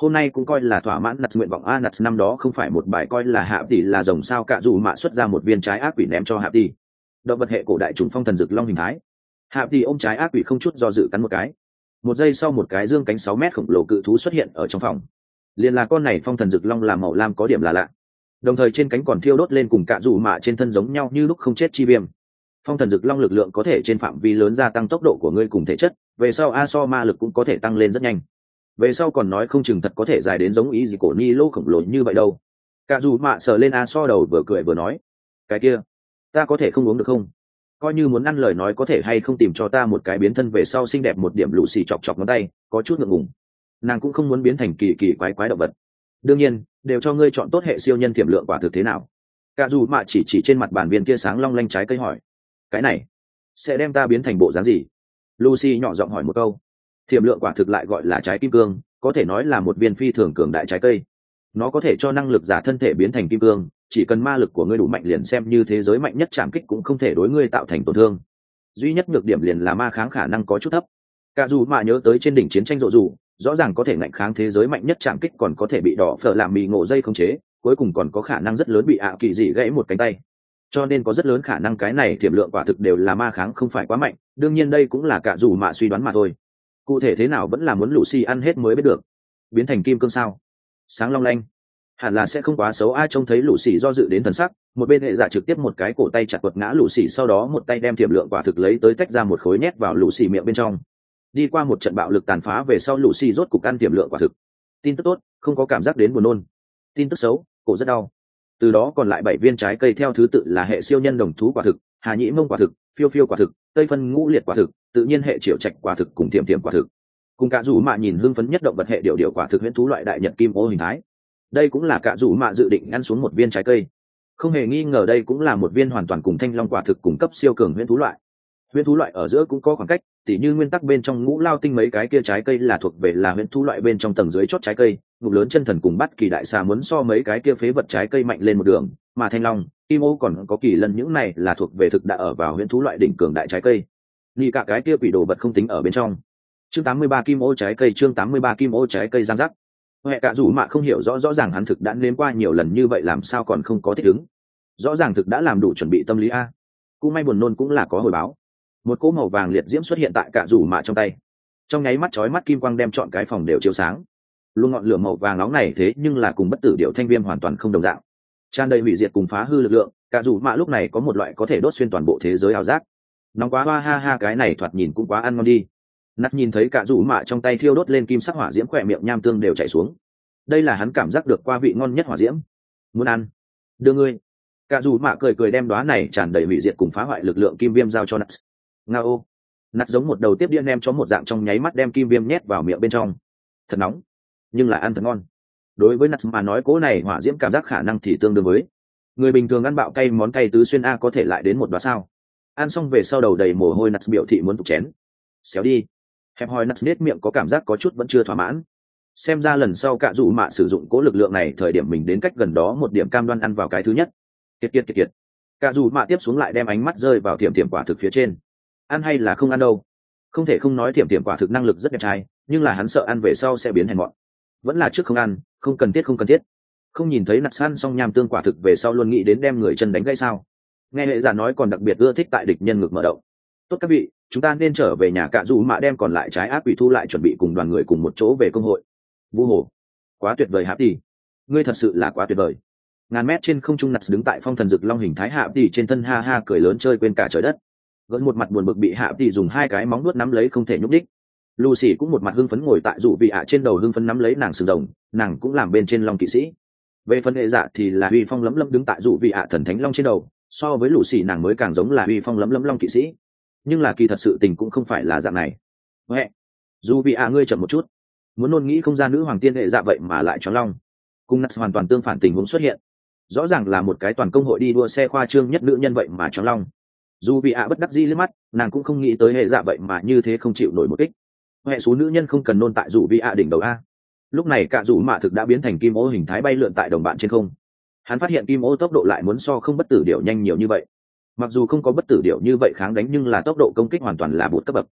hôm nay cũng coi là thỏa mãn nặt nguyện vọng a. Nặt năm đó không phải một bài coi là hạ tỷ là rồng sao, cả dù mạ xuất ra một viên trái ác quỷ ném cho hạ tỷ, động vật hệ cổ đại trùng phong thần dực long hình thái. Hạ tỷ ôm trái ác quỷ không chút do dự cắn một cái, một giây sau một cái dương cánh sáu mét khổng lồ cự thú xuất hiện ở trong phòng. Liền là con này phong thần dực long là màu lam có điểm là lạ, đồng thời trên cánh còn thiêu đốt lên cùng cả dù mạ trên thân giống nhau như lúc không chết chi viêm. Phong thần dực long lực lượng có thể trên phạm vi lớn gia tăng tốc độ của ngươi cùng thể chất, về sau a so ma lực cũng có thể tăng lên rất nhanh, về sau còn nói không chừng thật có thể dài đến giống ý gì cổ ni lô khổng lồ như vậy đâu. Cả dù mạ sờ lên a so đầu vừa cười vừa nói, cái kia ta có thể không uống được không? Coi như muốn ăn lời nói có thể hay không tìm cho ta một cái biến thân về sau xinh đẹp một điểm. Lũ xì chọc chọc ngón tay có chút ngượng ngùng, nàng cũng không muốn biến thành kỳ kỳ quái quái động vật. Đương nhiên đều cho ngươi chọn tốt hệ siêu nhân tiềm lượng quả thực thế nào. Cả dù mạ chỉ chỉ trên mặt bàn viên kia sáng long lanh trái cây hỏi, cái này sẽ đem ta biến thành bộ dáng gì? Lucy nhỏ giọng hỏi một câu. Tiềm lượng quả thực lại gọi là trái kim cương, có thể nói là một viên phi thường cường đại trái cây. Nó có thể cho năng lực giả thân thể biến thành kim cương, chỉ cần ma lực của ngươi đủ mạnh liền xem như thế giới mạnh nhất chạm kích cũng không thể đối ngươi tạo thành tổn thương. Duy nhất nhược điểm liền là ma kháng khả năng có chút thấp. Cả dù mà nhớ tới trên đỉnh chiến tranh rộ rủ, rõ ràng có thể ngạnh kháng thế giới mạnh nhất chạm kích, còn có thể bị đỏ phở làm mì ngộ dây không chế, cuối cùng còn có khả năng rất lớn bị ạ kỳ dị gãy một cánh tay. Cho nên có rất lớn khả năng cái này tiềm lượng quả thực đều là ma kháng không phải quá mạnh, đương nhiên đây cũng là cả dù mà suy đoán mà thôi. Cụ thể thế nào vẫn là muốn Lucy ăn hết mới biết được. Biến thành kim cương sao? Sáng long lanh, hẳn là sẽ không quá xấu. Ai trông thấy Lucy do dự đến thần sắc, một bên hệ giả trực tiếp một cái cổ tay chặt quật ngã Lucy, sau đó một tay đem tiềm lượng quả thực lấy tới tách ra một khối nhét vào Lucy miệng bên trong. Đi qua một trận bạo lực tàn phá về sau, Lucy rốt cục ăn tiềm lượng quả thực. Tin tức tốt, không có cảm giác đến buồn nôn. Tin tức xấu, cổ rất đau. Từ đó còn lại bảy viên trái cây theo thứ tự là hệ siêu nhân đồng thú quả thực, hà nhĩ mông quả thực, phiêu phiêu quả thực, tây phân ngũ liệt quả thực, tự nhiên hệ triệu trạch quả thực cùng tiềm tiềm quả thực. Cùng cả rủ mạ nhìn hưng phấn nhất động vật hệ điệu điệu quả thực huyễn thú loại đại nhật kim ô hình thái. Đây cũng là cả rủ mạ dự định ăn xuống một viên trái cây. Không hề nghi ngờ đây cũng là một viên hoàn toàn cùng thanh long quả thực cùng cấp siêu cường huyễn thú loại. Huyễn thú loại ở giữa cũng có khoảng cách, tỉ như nguyên tắc bên trong ngũ lao tinh mấy cái kia trái cây là thuộc về là huyễn thú loại bên trong tầng dưới chót trái cây, ngục lớn chân thần cùng bắt kỳ đại xà muốn so mấy cái kia phế vật trái cây mạnh lên một đường, mà thanh long, kim ô còn có kỳ lân những này là thuộc về thực đã ở vào huyễn thú loại đỉnh cường đại trái cây. Nghĩ cả cái kia quỷ đồ vật không tính ở bên trong. Chương tám mươi ba kim ô trái cây, chương tám mươi ba kim ô trái cây giang giác. Hệ cả dù mạ không hiểu rõ rõ ràng hắn thực đã nếm qua nhiều lần như vậy làm sao còn không có thích ứng. Rõ ràng thực đã làm đủ chuẩn bị tâm lý a. Cũng may buồn nôn cũng là có hồi báo. Một cỗ màu vàng liệt diễm xuất hiện tại cả rủ mạ trong tay, trong nháy mắt chói mắt kim quang đem trọn cái phòng đều chiếu sáng. Luôn ngọn lửa màu vàng nóng này thế nhưng là cùng bất tử điệu thanh viêm hoàn toàn không đồng dạng, tràn đầy hủy diệt cùng phá hư lực lượng. Cả rủ mạ lúc này có một loại có thể đốt xuyên toàn bộ thế giới ảo giác. Nóng quá hoa ha ha, cái này thoạt nhìn cũng quá ăn ngon đi. Nát nhìn thấy cả rủ mạ trong tay thiêu đốt lên kim sắc hỏa diễm, khỏe miệng nham tương đều chảy xuống. Đây là hắn cảm giác được qua vị ngon nhất hỏa diễm. Muốn ăn, đưa ngươi. Cả rủ mạ cười cười đem đóa này tràn đầy hủy diệt cùng phá hoại lực lượng kim viêm giao cho Nát. Ngao. Nát giống một đầu tiếp điện em cho một dạng trong nháy mắt đem kim viêm nhét vào miệng bên trong. Thật nóng, nhưng là ăn thật ngon. Đối với Nát mà nói cố này hỏa diễm cảm giác khả năng thì tương đương với người bình thường ăn bạo cay món cay tứ xuyên a, có thể lại đến một đóa sao. Ăn xong về sau đầu đầy mồ hôi, Nát biểu thị muốn tục chén. Xéo đi. Hẹp hòi Nát nết miệng có cảm giác có chút vẫn chưa thỏa mãn. Xem ra lần sau cả dụ mạ sử dụng cố lực lượng này thời điểm mình đến cách gần đó một điểm, cam đoan ăn vào cái thứ nhất. Kiệt kiệt kiệt kiệt. Cả dụ mạ tiếp xuống lại đem ánh mắt rơi vào thiểm thiểm quả thực phía trên. Ăn hay là không ăn đâu? Không thể không nói thiểm thiểm quả thực năng lực rất đẹp trai, nhưng là hắn sợ ăn về sau sẽ biến hèn mọn. Vẫn là trước không ăn, không cần thiết không cần thiết. Không nhìn thấy Nát ăn xong nham tương quả thực về sau luôn nghĩ đến đem người chân đánh gãy sao? Nghe hệ giả nói còn đặc biệt ưa thích tại địch nhân ngực mở động. Tốt các vị, chúng ta nên trở về nhà cả dụ mạ đem còn lại trái ác quỷ thu lại, chuẩn bị cùng đoàn người cùng một chỗ về công hội. Vu hồ, quá tuyệt vời Hạp Tỷ, ngươi thật sự là quá tuyệt vời. Ngàn mét trên không trung Nát đứng tại phong thần dực long hình thái Hạp Tỷ trên thân, ha ha cười lớn chơi quên cả trời đất. Vẫn một mặt buồn bực bị Hạp Tỷ dùng hai cái móng vuốt nắm lấy không thể nhúc đích. Lucy cũng một mặt hưng phấn ngồi tại dụ vị ạ trên đầu, hưng phấn nắm lấy nàng sừng rồng, nàng cũng làm bên trên long kỵ sĩ. Về phần hệ dạ thì là uy phong lấm lấm đứng tại dụ vị ạ thần thánh long trên đầu, so với Lucy nàng mới càng giống là uy phong lấm lấm long kỵ sĩ. Nhưng là kỳ thật sự tình cũng không phải là dạng này. Huệ, dù vị ạ ngươi chậm một chút. Muốn nôn nghĩ không ra nữ hoàng tiên hệ dạ vậy mà lại cho long. Cùng Nát hoàn toàn tương phản tình huống xuất hiện. Rõ ràng là một cái toàn công hội đi đua xe khoa trương nhất nữ nhân vậy mà cho long. Dù vị ạ bất đắc dĩ liếc mắt, nàng cũng không nghĩ tới hệ dạ vậy mà như thế không chịu nổi một kích. Hệ số nữ nhân không cần nôn tại dù vị ạ đỉnh đầu a. Lúc này cả dù mạ thực đã biến thành kim ô hình thái bay lượn tại đồng bạn trên không. Hắn phát hiện kim ô tốc độ lại muốn so không bất tử điểu nhanh nhiều như vậy. Mặc dù không có bất tử điểu như vậy kháng đánh, nhưng là tốc độ công kích hoàn toàn là bột cấp bậc.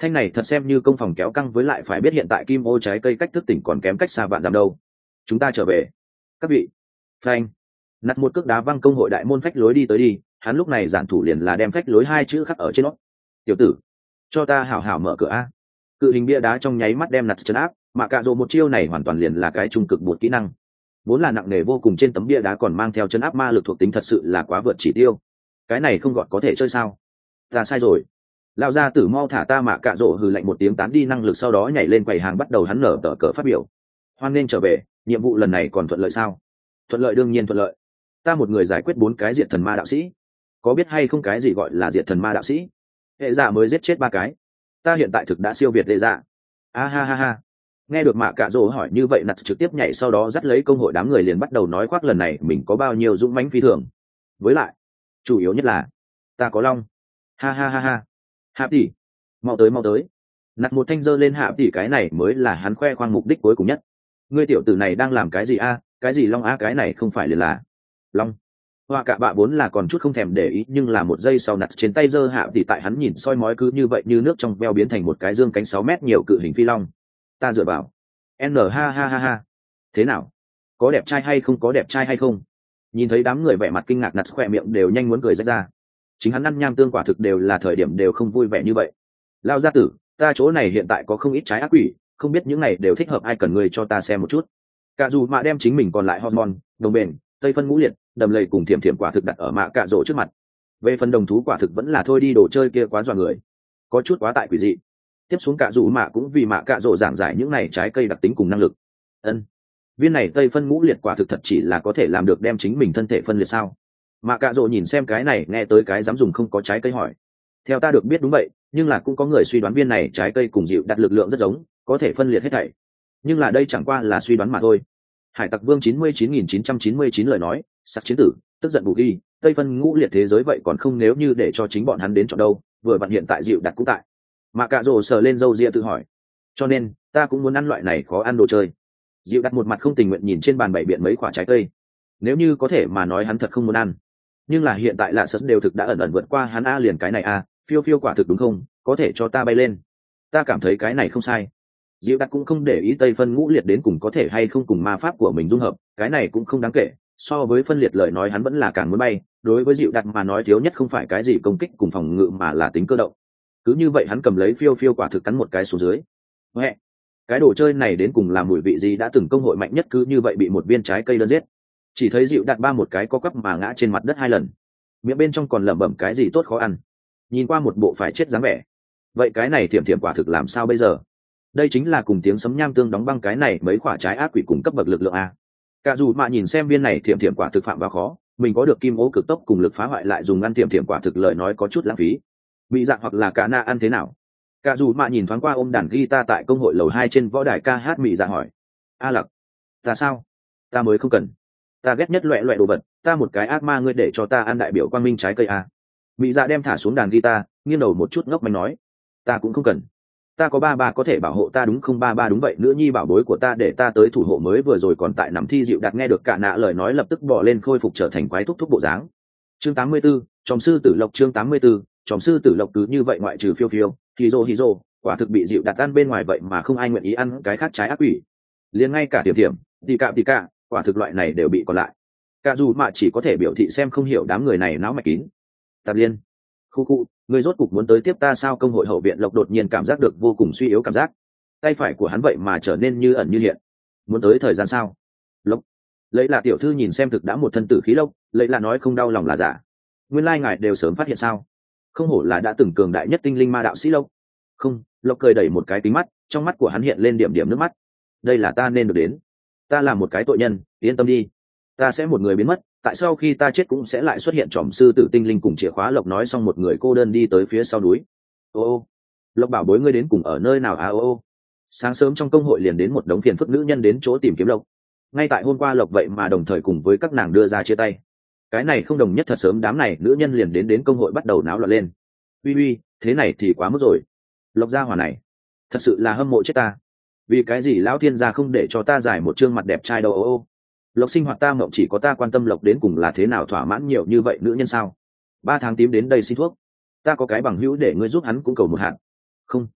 thanh này thật xem như công phòng kéo căng, với lại phải biết hiện tại kim ô trái cây cách thức tỉnh còn kém cách xa vạn dặm đâu. Chúng ta trở về các vị. Phanh. Nặt một cước đá văng công hội đại môn phách lối đi tới đi, hắn lúc này giản thủ liền là đem phách lối hai chữ khắc ở trên nó. Tiểu tử, cho ta hảo hảo mở cửa a. Cự hình bia đá trong nháy mắt đem nặt chấn áp, mà cạ rồ một chiêu này hoàn toàn liền là cái trung cực bột kỹ năng, vốn là nặng nề vô cùng, trên tấm bia đá còn mang theo chấn áp ma lực thuộc tính, thật sự là quá vượt chỉ tiêu. Cái này không gọt có thể chơi sao? Ta sai rồi. Lao ra tử mau thả ta, mạ cạ rỗ hừ lạnh một tiếng tán đi năng lực, sau đó nhảy lên quầy hàng bắt đầu hắn nở tờ cờ phát biểu. Hoan nên trở về, nhiệm vụ lần này còn thuận lợi sao? Thuận lợi, đương nhiên thuận lợi. Ta một người giải quyết bốn cái diệt thần ma đạo sĩ. Có biết hay không cái gì gọi là diệt thần ma đạo sĩ? Hệ giả mới giết chết ba cái. Ta hiện tại thực đã siêu việt hệ giả. A ha ha ha. Nghe được mạ cạ rỗ hỏi như vậy, nặt trực tiếp nhảy, sau đó dắt lấy công hội đám người liền bắt đầu nói khoác lần này mình có bao nhiêu dũng mãnh phi thường. Với lại chủ yếu nhất là ta có long. Ha ha ha ha. Hạ tỷ, mau tới mau tới. Nặt một thanh giơ lên hạ tỷ, cái này mới là hắn khoe khoang mục đích cuối cùng nhất. Ngươi tiểu tử này đang làm cái gì a? Cái gì long a? Cái này không phải liền là long. Hoa cả bạ vốn là còn chút không thèm để ý, nhưng là một giây sau nặt trên tay giơ hạ tỷ, tại hắn nhìn soi mói cứ như vậy như nước trong veo biến thành một cái dương cánh sáu mét nhiều cự hình phi long. Ta dựa vào. N ha ha ha ha. Thế nào? Có đẹp trai hay không, có đẹp trai hay không? Nhìn thấy đám người vẻ mặt kinh ngạc, nặt khỏe miệng đều nhanh muốn cười rách ra. Chính hắn ăn nham tương quả thực đều là thời điểm đều không vui vẻ như vậy. Lao gia tử, ta chỗ này hiện tại có không ít trái ác quỷ, không biết những này đều thích hợp ai, cần người cho ta xem một chút. Cả dù mạ đem chính mình còn lại hormone, đồng bền, tây phân ngũ liệt, đầm lầy cùng thiểm thiểm quả thực đặt ở mạ cạ rỗ trước mặt. Về phần đồng thú quả thực vẫn là thôi đi, đồ chơi kia quá dọa người, có chút quá tại quỷ dị. Tiếp xuống cả dù mạ cũng vì mạ cạ rỗ giảng giải những này trái cây đặc tính cùng năng lực. Ân, viên này tây phân ngũ liệt quả thực thật chỉ là có thể làm được đem chính mình thân thể phân liệt sao? Mạ cạ rỗ nhìn xem cái này, nghe tới cái dám dùng không có trái cây hỏi. Theo ta được biết đúng vậy, nhưng là cũng có người suy đoán viên này trái cây cùng dịu đặt lực lượng rất giống, có thể phân liệt hết thảy. Nhưng là đây chẳng qua là suy đoán mà thôi. Hải tặc vương chín mươi chín nghìn chín trăm chín mươi chín lời nói, sắc chiến tử, tức giận bù ghi, tây phân ngũ liệt thế giới vậy còn không, nếu như để cho chính bọn hắn đến chọn đâu, vừa vặn hiện tại dịu đặt cũng tại. Mạ cạ rỗ sờ lên râu ria tự hỏi, cho nên ta cũng muốn ăn loại này khó ăn đồ chơi. Dịu đặt một mặt không tình nguyện nhìn trên bàn bày biện mấy quả trái cây, nếu như có thể mà nói hắn thật không muốn ăn, nhưng là hiện tại là sớt đều thực đã ẩn ẩn vượt qua hắn. A liền cái này a, phiêu phiêu quả thực đúng không, có thể cho ta bay lên, ta cảm thấy cái này không sai. Dịu đặt cũng không để ý tây phân ngũ liệt đến cùng có thể hay không cùng ma pháp của mình dung hợp, cái này cũng không đáng kể, so với phân liệt lời nói hắn vẫn là càng muốn bay. Đối với dịu đặt mà nói thiếu nhất không phải cái gì công kích cùng phòng ngự mà là tính cơ động. Cứ như vậy hắn cầm lấy phiêu phiêu quả thực cắn một cái xuống dưới. Huệ, cái đồ chơi này đến cùng là mùi vị gì, đã từng công hội mạnh nhất cứ như vậy bị một viên trái cây đơn giết. Chỉ thấy dịu đặt ba một cái co quắp mà ngã trên mặt đất hai lần, miệng bên trong còn lẩm bẩm cái gì tốt khó ăn, nhìn qua một bộ phải chết dáng vẻ. Vậy cái này thiểm thiểm quả thực làm sao bây giờ? Đây chính là cùng tiếng sấm nham tương đóng băng cái này mấy quả trái ác quỷ cùng cấp bậc lực lượng a. Cả dù mà nhìn xem viên này thiểm thiểm quả thực phạm vào khó, mình có được kim ố cực tốc cùng lực phá hoại, lại dùng ăn thiểm thiểm quả thực lời nói có chút lãng phí. Bị dạng hoặc là cả na ăn thế nào? Cả dù mà nhìn thoáng qua ôm đàn guitar tại công hội lầu hai trên võ đài ca hát, mị dạ hỏi. A lặc, ta sao? Ta mới không cần, ta ghét nhất loẹ loẹ đồ vật, ta một cái ác ma, ngươi để cho ta ăn đại biểu quang minh trái cây a. Mị dạ đem thả xuống đàn guitar, nghiêng đầu một chút ngốc manh nói. Ta cũng không cần, ta có ba ba có thể bảo hộ ta đúng không? Ba ba đúng vậy, nữ nhi bảo bối của ta, để ta tới thủ hộ, mới vừa rồi còn tại nằm thi. Dịu đạt nghe được cả nạ lời nói lập tức bỏ lên khôi phục trở thành quái thúc thúc bộ dáng. Chương tám mươi 84, tròm sư tử lộc. Chương tám mươi 84, tròm sư tử lộc. Cứ như vậy ngoại trừ phiêu phiêu, hiro hiro quả thực bị dịu đạt ăn bên ngoài, vậy mà không ai nguyện ý ăn cái khác trái ác quỷ, liền ngay cả điểm điểm tì cạ tì cạ quả thực loại này đều bị còn lại. Cả dù mà chỉ có thể biểu thị xem không hiểu đám người này náo mạch kín. Tạp liên, khu khu, người rốt cục muốn tới tiếp ta sao? Công hội hậu viện lộc đột nhiên cảm giác được vô cùng suy yếu cảm giác, tay phải của hắn vậy mà trở nên như ẩn như hiện. Muốn tới thời gian sao? Lộc, lấy là tiểu thư nhìn xem thực đã một thân tử khí lộc, lấy là nói không đau lòng là giả. Nguyên lai ngài đều sớm phát hiện sao? Không hổ là đã từng cường đại nhất tinh linh ma đạo sĩ lộc. Không, lộc cười đẩy một cái kính mắt, trong mắt của hắn hiện lên điểm điểm nước mắt. Đây là ta nên được đến, ta là một cái tội nhân, yên tâm đi, ta sẽ một người biến mất, tại sau khi ta chết cũng sẽ lại xuất hiện tròm sư tử tinh linh cùng chìa khóa. Lộc nói xong một người cô đơn đi tới phía sau núi. Ô ô, Lộc bảo bối, ngươi đến cùng ở nơi nào? À ô ô, sáng sớm trong công hội liền đến một đống phiền phức nữ nhân đến chỗ tìm kiếm Lộc. Ngay tại hôm qua Lộc vậy mà đồng thời cùng với các nàng đưa ra chia tay. Cái này không đồng nhất, thật sớm đám này nữ nhân liền đến đến công hội bắt đầu náo loạn lên. Uy uy, thế này thì quá mức rồi. Lộc gia hỏa này thật sự là hâm mộ chết ta, vì cái gì lão thiên gia không để cho ta giải một trương mặt đẹp trai đâu? Ô ô, Lộc sinh hoạt ta mộng, chỉ có ta quan tâm Lộc đến cùng là thế nào thỏa mãn nhiều như vậy nữ nhân sao? Ba tháng tím đến đây xin thuốc, ta có cái bằng hữu để ngươi giúp hắn cũng cầu một hạt. Không,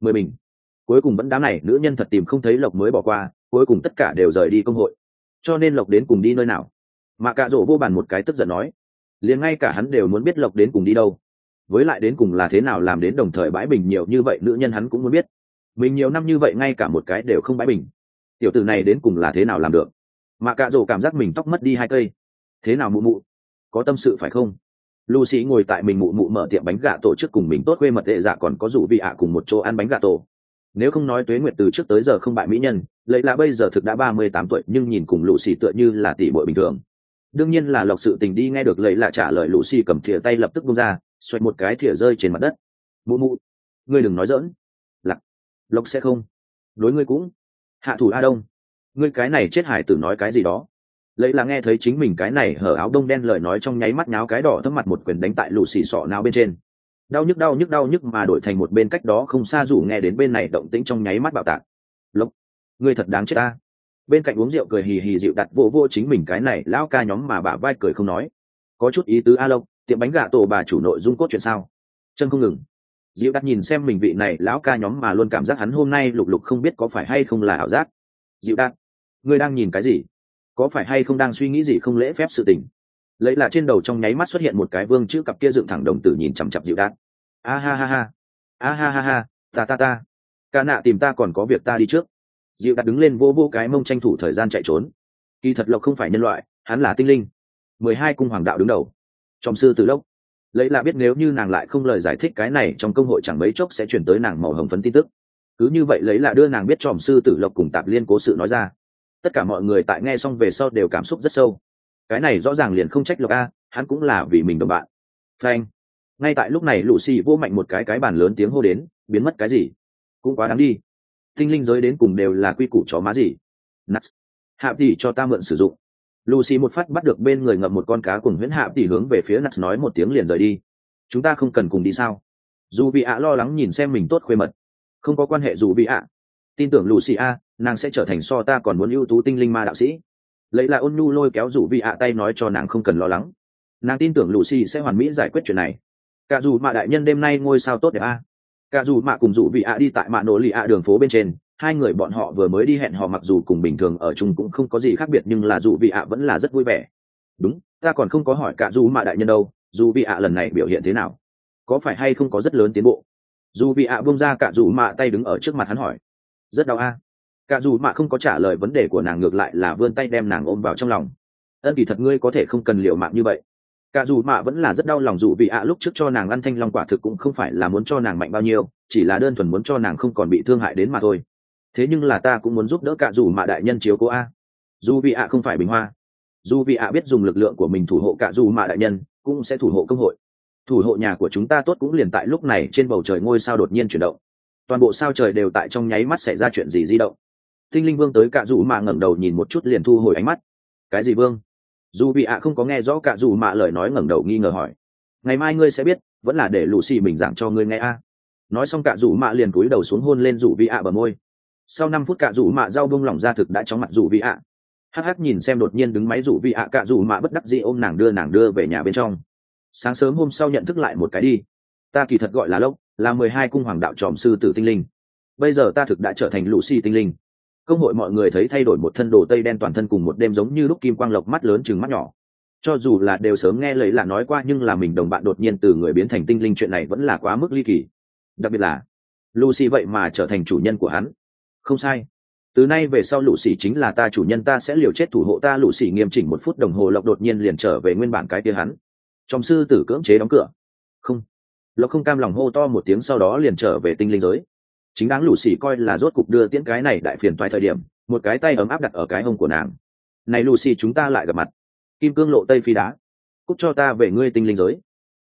mười bình. Cuối cùng vẫn đám này nữ nhân thật tìm không thấy Lộc mới bỏ qua, cuối cùng tất cả đều rời đi công hội. Cho nên Lộc đến cùng đi nơi nào? Mà Cạ Rỗ vô bàn một cái tức giận nói, liền ngay cả hắn đều muốn biết Lộc đến cùng đi đâu. Với lại đến cùng là thế nào làm đến đồng thời bãi bình nhiều như vậy nữ nhân hắn cũng muốn biết. Mình nhiều năm như vậy ngay cả một cái đều không bãi bình. Tiểu tử này đến cùng là thế nào làm được? Mà Cạ Rỗ cảm giác mình tóc mất đi hai cây. Thế nào mụ mụ? Có tâm sự phải không? Lucy ngồi tại mình mụ mụ mở tiệm bánh gà tổ trước cùng mình tốt quê mật hệ dạ còn có rủ vị ạ cùng một chỗ ăn bánh gà tổ. Nếu không nói Tuế Nguyệt từ trước tới giờ không bại mỹ nhân, lấy là bây giờ thực đã ba mươi tám tuổi nhưng nhìn cùng Lucy tựa như là tỷ muội bình thường. Đương nhiên là Lộc sự tình đi nghe được lấy là trả lời Lucy cầm thìa tay lập tức buông ra, xoẹt một cái thìa rơi trên mặt đất. Mụ mụ, ngươi đừng nói giỡn. Lạc, Lộc sẽ không. Đối ngươi cũng. Hạ thủ A Đông, ngươi cái này chết hải tử nói cái gì đó. Lấy là nghe thấy chính mình cái này hở áo đông đen lời nói trong nháy mắt nháo cái đỏ thấm mặt một quyền đánh tại Lucy sọ não bên trên. Đau nhức đau nhức đau nhức mà đổi thành một bên cách đó không xa rủ nghe đến bên này động tĩnh trong nháy mắt bạo tạc. Lộc, ngươi thật đáng chết ta. Bên cạnh uống rượu cười hì hì dịu đặt vô vô chính mình cái này lão ca nhóm mà bả vai cười không nói. Có chút ý tứ A Lộc, tiệm bánh gà tổ bà chủ nội dung cốt chuyện sao? Chân không ngừng. Dịu đặt nhìn xem mình vị này lão ca nhóm mà luôn cảm giác hắn hôm nay lục lục không biết có phải hay không là ảo giác. Dịu đặt, ngươi đang nhìn cái gì? Có phải hay không đang suy nghĩ gì không lễ phép sự tình? Lấy là trên đầu trong nháy mắt xuất hiện một cái vương chữ cặp kia dựng thẳng đồng tử nhìn chằm chằm dịu đạt. A ha ha ha, a ha ha ha, ta ta ta, ca nạ tìm ta còn có việc ta đi trước. Dịu đạt đứng lên vô vô cái mông tranh thủ thời gian chạy trốn. Kỳ thật Lộc không phải nhân loại, hắn là tinh linh. Mười hai cung hoàng đạo đứng đầu, trong sư tử Lộc. Lấy là biết nếu như nàng lại không lời giải thích cái này trong công hội chẳng mấy chốc sẽ chuyển tới nàng màu hồng phấn tin tức. Cứ như vậy lấy là đưa nàng biết tròm sư tử Lộc cùng Tạp Liên cố sự nói ra. Tất cả mọi người tại nghe xong về sau đều cảm xúc rất sâu. Cái này rõ ràng liền không trách Lộc a, hắn cũng là vì mình đồng bạn. Phanh. Ngay tại lúc này Lucy vô mạnh một cái cái bàn lớn tiếng hô đến, biến mất cái gì? Cũng quá đáng đi. Tinh linh giới đến cùng đều là quy củ chó má gì? Nuts. Hạ tỷ cho ta mượn sử dụng. Lucy một phát bắt được bên người ngậm một con cá cùng huyễn Hạ tỷ hướng về phía Nuts nói một tiếng liền rời đi. Chúng ta không cần cùng đi sao? Dù bị ạ lo lắng nhìn xem mình tốt khuê mật. Không có quan hệ dù bị ạ. Tin tưởng Lucy a, nàng sẽ trở thành so ta còn muốn ưu tú tinh linh ma đạo sĩ. Lấy là ôn nhu lôi kéo rủ vị ạ tay nói cho nàng không cần lo lắng, nàng tin tưởng Lucy sẽ hoàn mỹ giải quyết chuyện này. Cả dù mạ đại nhân đêm nay ngôi sao tốt đẹp a. Cả dù mạ cùng rủ vị ạ đi tại mạ nổ lì ạ đường phố bên trên, hai người bọn họ vừa mới đi hẹn hò mặc dù cùng bình thường ở chung cũng không có gì khác biệt nhưng là rủ vị ạ vẫn là rất vui vẻ. Đúng, ta còn không có hỏi cả dù mạ đại nhân đâu, dù vị ạ lần này biểu hiện thế nào, có phải hay không có rất lớn tiến bộ? Dù vị ạ buông ra cả dù mạ tay đứng ở trước mặt hắn hỏi. Rất đau a. Cả dù mạ không có trả lời vấn đề của nàng ngược lại là vươn tay đem nàng ôm vào trong lòng. Ân kỳ thật ngươi có thể không cần liều mạng như vậy. Cả dù mạ vẫn là rất đau lòng dù vì ạ lúc trước cho nàng ăn thanh long quả thực cũng không phải là muốn cho nàng mạnh bao nhiêu, chỉ là đơn thuần muốn cho nàng không còn bị thương hại đến mà thôi. Thế nhưng là ta cũng muốn giúp đỡ cả dù mạ đại nhân chiếu cố a. Dù vì ạ không phải bình hoa. Dù vì ạ biết dùng lực lượng của mình thủ hộ cả dù mạ đại nhân, cũng sẽ thủ hộ công hội. Thủ hộ nhà của chúng ta tốt cũng liền tại lúc này trên bầu trời ngôi sao đột nhiên chuyển động. Toàn bộ sao trời đều tại trong nháy mắt xảy ra chuyện gì di động. Tinh linh vương tới cả dù mạ ngẩng đầu nhìn một chút liền thu hồi ánh mắt. Cái gì vương? Dù vị ạ không có nghe rõ cả dù mạ lời nói ngẩng đầu nghi ngờ hỏi. Ngày mai ngươi sẽ biết, vẫn là để Lucy mình giảng cho ngươi nghe a. Nói xong cả dù mạ liền cúi đầu xuống hôn lên dù vị ạ bờ môi. Sau năm phút cả dù mạ dao bông lỏng ra thực đã chóng mặt dù vị ạ. Hắc hắc nhìn xem đột nhiên đứng máy dù vị ạ cả dù mạ bất đắc dĩ ôm nàng đưa nàng đưa về nhà bên trong. Sáng sớm hôm sau nhận thức lại một cái đi. Ta kỳ thật gọi là Lốc, là mười hai cung hoàng đạo tròm sư tử tinh linh. Bây giờ ta thực đã trở thành Lucy tinh linh. Công hội mọi người thấy thay đổi một thân đồ tây đen toàn thân cùng một đêm giống như lúc kim quang lộc mắt lớn chừng mắt nhỏ. Cho dù là đều sớm nghe lấy là nói qua nhưng là mình đồng bạn đột nhiên từ người biến thành tinh linh chuyện này vẫn là quá mức ly kỳ. Đặc biệt là Lucy vậy mà trở thành chủ nhân của hắn. Không sai. Từ nay về sau Lucy chính là ta chủ nhân, ta sẽ liều chết thủ hộ ta. Lucy nghiêm chỉnh một phút đồng hồ Lộc đột nhiên liền trở về nguyên bản cái kia hắn. Trong sư tử cưỡng chế đóng cửa. Không. Lộc không cam lòng hô to một tiếng sau đó liền trở về tinh linh giới. Chính đáng Lucy coi là rốt cục đưa tiễn cái này đại phiền toái thời điểm, một cái tay ấm áp đặt ở cái hông của nàng. Này Lucy chúng ta lại gặp mặt. Kim cương lộ tây phi đá. Cúc cho ta về ngươi tinh linh giới.